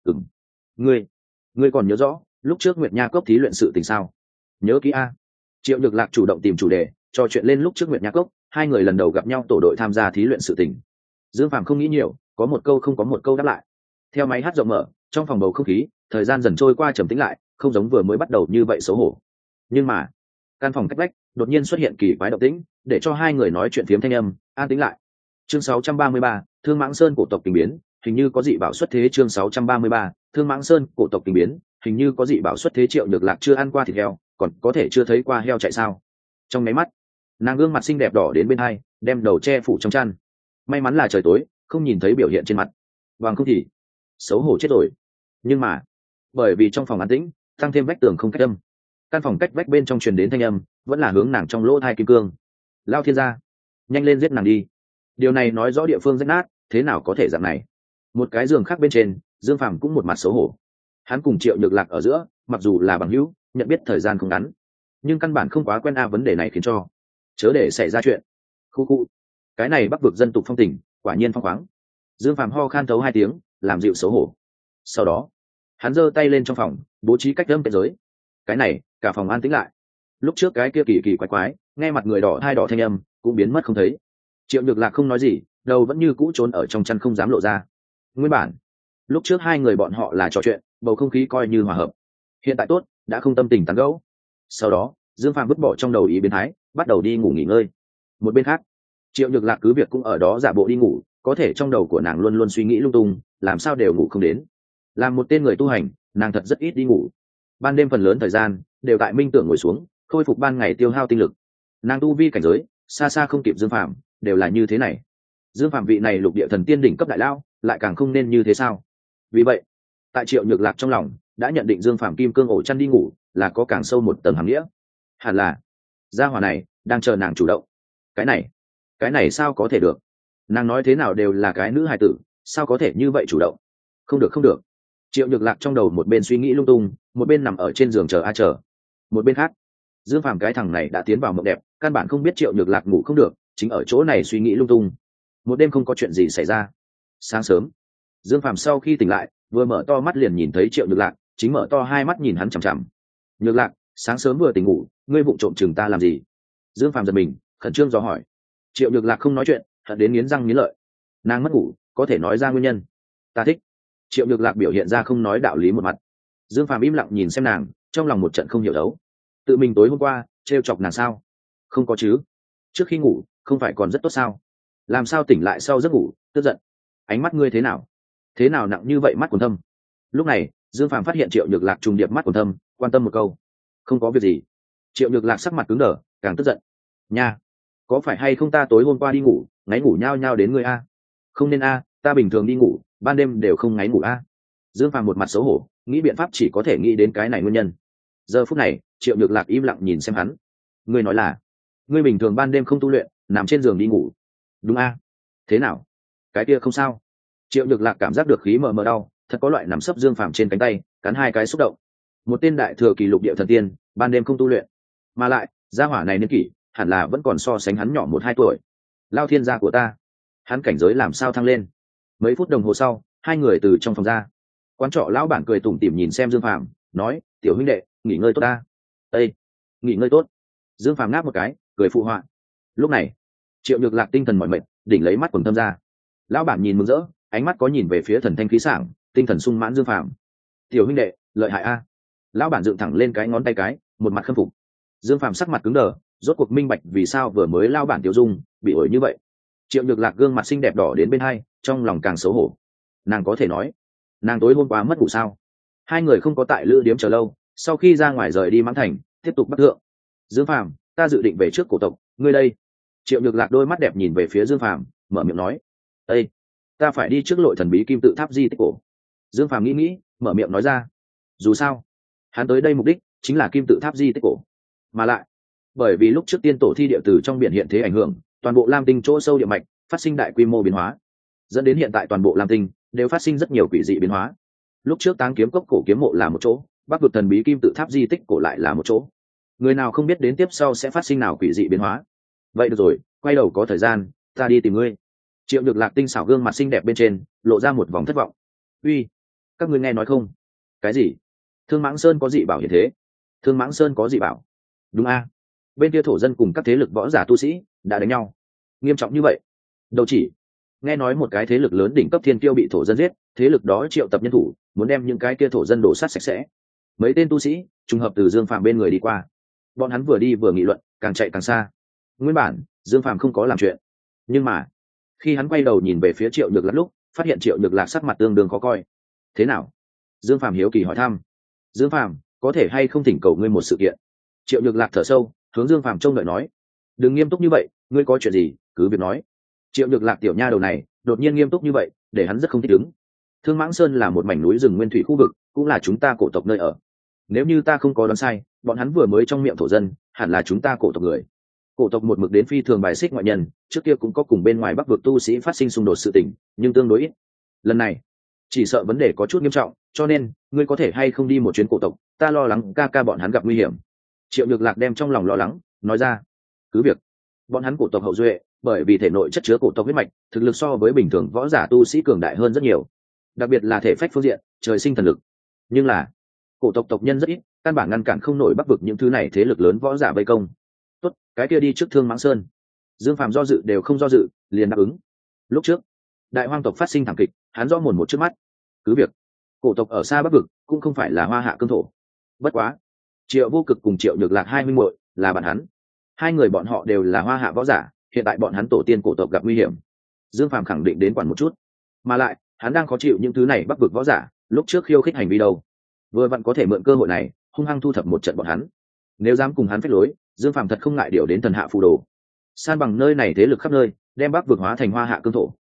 ngươi còn nhớ rõ lúc trước Nguyệt Nha Cốc thí luyện sự tình sao? Nhớ kỹ a? Triệu Nhược Lạc chủ động tìm chủ đề trò chuyện lên lúc trước Nguyệt Nha Cốc hai người lần đầu gặp nhau tổ đội tham gia thí luyện sự tình. Dương Phạm không nghĩ nhiều, có một câu không có một câu đáp lại. Theo máy hát rộng mở, trong phòng bầu không khí thời gian dần trôi qua trầm tĩnh lại, không giống vừa mới bắt đầu như vậy xấu hổ. Nhưng mà căn phòng cách vách đột nhiên xuất hiện kỳ quái động tĩnh, để cho hai người nói chuyện phiếm thanh âm an tĩnh lại. Chương 633, Thương Mãng Sơn cổ tộc tình biến, hình như có dị bảo xuất thế. Chương 633, Thương Mãng Sơn cổ tộc tình biến, hình như có dị bảo xuất thế. Triệu Nhược Lạc chưa ăn qua thịt heo, còn có thể chưa thấy qua heo chạy sao? Trong máy mắt, nàng gương mặt xinh đẹp đỏ đến bên hai, đem đầu che phủ trong chăn. May mắn là trời tối, không nhìn thấy biểu hiện trên mặt. Bằng không thì xấu hổ chết rồi. Nhưng mà bởi vì trong phòng an tĩnh, tăng thêm vách tường không cách âm, căn phòng cách vách bên trong truyền đến thanh âm vẫn là hướng nàng trong lỗ thai kim cương. Lao thiên gia, nhanh lên giết nàng đi. Điều này nói rõ địa phương rách nát, thế nào có thể dạng này. Một cái giường khác bên trên, Dương Phàm cũng một mặt xấu hổ. Hắn cùng Triệu Nhược Lạc ở giữa mặc dù là bằng hữu, nhận biết thời gian không ngắn, nhưng căn bản không quá quen vấn đề này khiến cho chớ để xảy ra chuyện. Khu khu, cái này bắc vực dân tục phong tình quả nhiên phong khoáng. Dương Phàm ho khan thấu hai tiếng làm dịu xấu hổ. Sau đó hắn giơ tay lên trong phòng bố trí cách âm kết giới. Cái này cả phòng an tĩnh lại. Lúc trước cái kia kỳ kỳ quái quái nghe mặt người đỏ hai đỏ thanh âm cũng biến mất không thấy. Triệu Nhược Lạc không nói gì, đầu vẫn như cũ trốn ở trong chăn không dám lộ ra. Nguyên bản lúc trước hai người bọn họ là trò chuyện, bầu không khí coi như hòa hợp. Hiện tại tốt, đã không tâm tình tán gẫu. Sau đó Dương Phàm vứt bỏ trong đầu ý biến thái, bắt đầu đi ngủ nghỉ ngơi. Một bên khác, Triệu Nhược Lạc cứ việc cũng ở đó giả bộ đi ngủ, có thể trong đầu của nàng luôn luôn suy nghĩ lung tung, làm sao đều ngủ không đến. Làm một tên người tu hành, nàng thật rất ít đi ngủ. Ban đêm phần lớn thời gian đều tại minh tưởng ngồi xuống, khôi phục ban ngày tiêu hao tinh lực. Nàng tu vi cảnh giới xa xa không kịp Dương Phàm, đều là như thế này. Dương Phàm vị này lục địa thần tiên đỉnh cấp đại lao, lại càng không nên như thế sao? Vì vậy, tại Triệu Nhược Lạc trong lòng đã nhận định Dương Phàm kim cương ổ chăn đi ngủ là có càng sâu một tầng hàm nghĩa. Hẳn là gia hỏa này đang chờ nàng chủ động. Cái này sao có thể được? Nàng nói thế nào đều là cái nữ hài tử, sao có thể như vậy chủ động? Không được. Triệu Nhược Lạc trong đầu một bên suy nghĩ lung tung, một bên nằm ở trên giường chờ. Một bên khác, Dương Phàm cái thằng này đã tiến vào mộng đẹp, căn bản không biết Triệu Nhược Lạc ngủ không được, chính ở chỗ này suy nghĩ lung tung. Một đêm không có chuyện gì xảy ra. Sáng sớm, Dương Phàm sau khi tỉnh lại, vừa mở to mắt liền nhìn thấy Triệu Nhược Lạc, chính mở to hai mắt nhìn hắn chằm chằm. Nhược Lạc, sáng sớm vừa tỉnh ngủ, ngươi vụng trộm chừng ta làm gì? Dương Phàm giật mình, khẩn trương dò hỏi. Triệu Nhược Lạc không nói chuyện, hận đến nghiến răng nghiến lợi. Nàng mất ngủ, có thể nói ra nguyên nhân. Ta thích. Triệu Nhược Lạc biểu hiện ra không nói đạo lý một mặt. Dương Phàm im lặng nhìn xem nàng, trong lòng một trận không hiểu đấu. Tự mình tối hôm qua trêu chọc nàng sao? Không có chứ. Trước khi ngủ không phải còn rất tốt sao? Làm sao tỉnh lại sau giấc ngủ tức giận? Ánh mắt ngươi thế nào? Thế nào nặng như vậy mắt quần thâm? Lúc này Dương Phàm phát hiện Triệu Nhược Lạc trùng điệp mắt quần thâm, quan tâm một câu. Không có việc gì. Triệu Nhược Lạc sắc mặt cứng đờ, càng tức giận. Nha, có phải hay không ta tối hôm qua đi ngủ ngáy ngủ nhao nhao đến ngươi a? Không nên a, ta bình thường đi ngủ ban đêm đều không ngáy ngủ a. Dương Phàm một mặt xấu hổ, nghĩ biện pháp chỉ có thể nghĩ đến cái này nguyên nhân. Giờ phút này Triệu Nhược Lạc im lặng nhìn xem hắn. Ngươi nói là ngươi bình thường ban đêm không tu luyện, nằm trên giường đi ngủ, đúng a? Thế nào, cái kia không sao? Triệu Nhược Lạc cảm giác được khí mờ mờ đau, thật có loại nằm sấp Dương Phàm trên cánh tay, cắn hai cái xúc động. Một tên đại thừa kỳ lục địa thần tiên ban đêm không tu luyện, mà lại gia hỏa này niên kỷ hẳn là vẫn còn so sánh hắn nhỏ 1-2 tuổi. Lao thiên gia của ta, hắn cảnh giới làm sao thăng lên? Mấy phút đồng hồ sau, hai người từ trong phòng ra. Quán trọ lão bản cười tủm tỉm nhìn xem Dương Phàm, nói: tiểu huynh đệ, nghỉ ngơi tốt ta. Ê, nghỉ ngơi tốt. Dương Phàm ngáp một cái, cười phụ họa. Lúc này Triệu Nhược Lạc tinh thần mỏi mệt, đỉnh lấy mắt quần thâm ra. Lão bản nhìn mừng rỡ, ánh mắt có nhìn về phía thần thanh khí sảng, tinh thần sung mãn Dương Phàm. Tiểu huynh đệ, lợi hại a. Lão bản dựng thẳng lên cái ngón tay cái, một mặt khâm phục. Dương Phàm sắc mặt cứng đờ, rốt cuộc minh bạch vì sao vừa mới lão bản Tiểu Dung bị ổi như vậy. Triệu Nhược Lạc gương mặt xinh đẹp đỏ đến bên hai, trong lòng càng xấu hổ. Nàng có thể nói, nàng tối hôm qua mất ngủ sao? Hai người không có tại lữ điếm chờ lâu, sau khi ra ngoài rời đi Mãng Thành, tiếp tục bắc thượng. Dương Phàm, ta dự định về trước cổ tộc, ngươi đây? Triệu Nhược Lạc đôi mắt đẹp nhìn về phía Dương Phàm, mở miệng nói. Ê, ta phải đi trước lội thần bí kim tự tháp di tích cổ. Dương Phàm nghĩ, mở miệng nói ra. Dù sao, hắn tới đây mục đích chính là kim tự tháp di tích cổ, mà lại bởi vì lúc trước tiên tổ thi địa từ trong biển hiện thế ảnh hưởng, toàn bộ Lam Tinh chỗ sâu địa mạch phát sinh đại quy mô biến hóa, dẫn đến hiện tại toàn bộ Lam Tinh đều phát sinh rất nhiều quỷ dị biến hóa. Lúc trước Táng Kiếm Cốc cổ kiếm mộ là một chỗ, Bắc vực thần bí kim tự tháp di tích cổ lại là một chỗ. Người nào không biết đến tiếp sau sẽ phát sinh nào quỷ dị biến hóa. Vậy được rồi, quay đầu có thời gian ta đi tìm ngươi. Triệu Nhược Lạc tinh xảo gương mặt xinh đẹp bên trên lộ ra một vòng thất vọng. Uy, các ngươi nghe nói không? Cái gì? Thương Mãng Sơn có dị bảo hiện thế? Thương Mãng Sơn có dị bảo? Đúng a, bên kia thổ dân cùng các thế lực võ giả tu sĩ đã đánh nhau nghiêm trọng như vậy. Đâu chỉ nghe nói một cái thế lực lớn đỉnh cấp thiên kiêu bị thổ dân giết, thế lực đó triệu tập nhân thủ muốn đem những cái kia thổ dân đổ sát sạch sẽ. Mấy tên tu sĩ trùng hợp từ Dương Phàm bên người đi qua, bọn hắn vừa đi vừa nghị luận, càng chạy càng xa. Nguyên bản Dương Phàm không có làm chuyện, nhưng mà khi hắn quay đầu nhìn về phía Triệu Nhược Lạc lúc, phát hiện Triệu Nhược Lạc sắc mặt tương đương khó coi. Thế nào? Dương Phàm hiếu kỳ hỏi thăm. Dương Phàm, có thể hay không thỉnh cầu ngươi một sự kiện? Triệu Nhược Lạc thở sâu, hướng Dương Phàm trông đợi nói. Đừng nghiêm túc như vậy, ngươi có chuyện gì cứ việc nói. Triệu Nhược Lạc tiểu nha đầu này đột nhiên nghiêm túc như vậy, để hắn rất không thích ứng. Thương Mãng Sơn là một mảnh núi rừng nguyên thủy khu vực, cũng là chúng ta cổ tộc nơi ở. Nếu như ta không có đoán sai, bọn hắn vừa mới trong miệng thổ dân hẳn là chúng ta cổ tộc người. Cổ tộc một mực đến phi thường bài xích ngoại nhân, trước kia cũng có cùng bên ngoài Bắc vực tu sĩ phát sinh xung đột sự tình, nhưng tương đối ít. Lần này chỉ sợ vấn đề có chút nghiêm trọng, cho nên ngươi có thể hay không đi một chuyến cổ tộc, ta lo lắng ca ca bọn hắn gặp nguy hiểm. Triệu Nhược Lạc đem trong lòng lo lắng nói ra. Cứ việc bọn hắn cổ tộc hậu duệ, bởi vì thể nội chất chứa cổ tộc huyết mạch, thực lực so với bình thường võ giả tu sĩ cường đại hơn rất nhiều, đặc biệt là thể phách phương diện, trời sinh thần lực. Nhưng là cổ tộc tộc nhân rất ít, căn bản ngăn cản không nổi Bắc vực những thứ này thế lực lớn võ giả vây công. Tốt, cái kia đi trước Thương Mãng Sơn. Dương Phàm do dự đều không do dự, liền đáp ứng. Lúc trước đại hoang tộc phát sinh thảm kịch, hắn rõ mồn một trước mắt. Cứ việc cổ tộc ở xa Bắc vực cũng không phải là hoa hạ cương thổ, bất quá Triệu Vô Cực cùng Triệu Nhược Lạc hai huynh muội là bạn hắn, hai người bọn họ đều là hoa hạ võ giả, hiện tại bọn hắn tổ tiên cổ tộc gặp nguy hiểm, Dương Phàm khẳng định đến quản một chút. Mà lại hắn đang khó chịu những thứ này Bắc vực võ giả lúc trước khiêu khích hành vi đâu, vừa vặn có thể mượn cơ hội này hung hăng thu thập một trận bọn hắn. Nếu dám cùng hắn phách lối, Dương Phàm thật không ngại điều đến thần hạ phù đồ, san bằng nơi này thế lực khắp nơi, đem Bắc vực hóa thành hoa hạ cương thổ,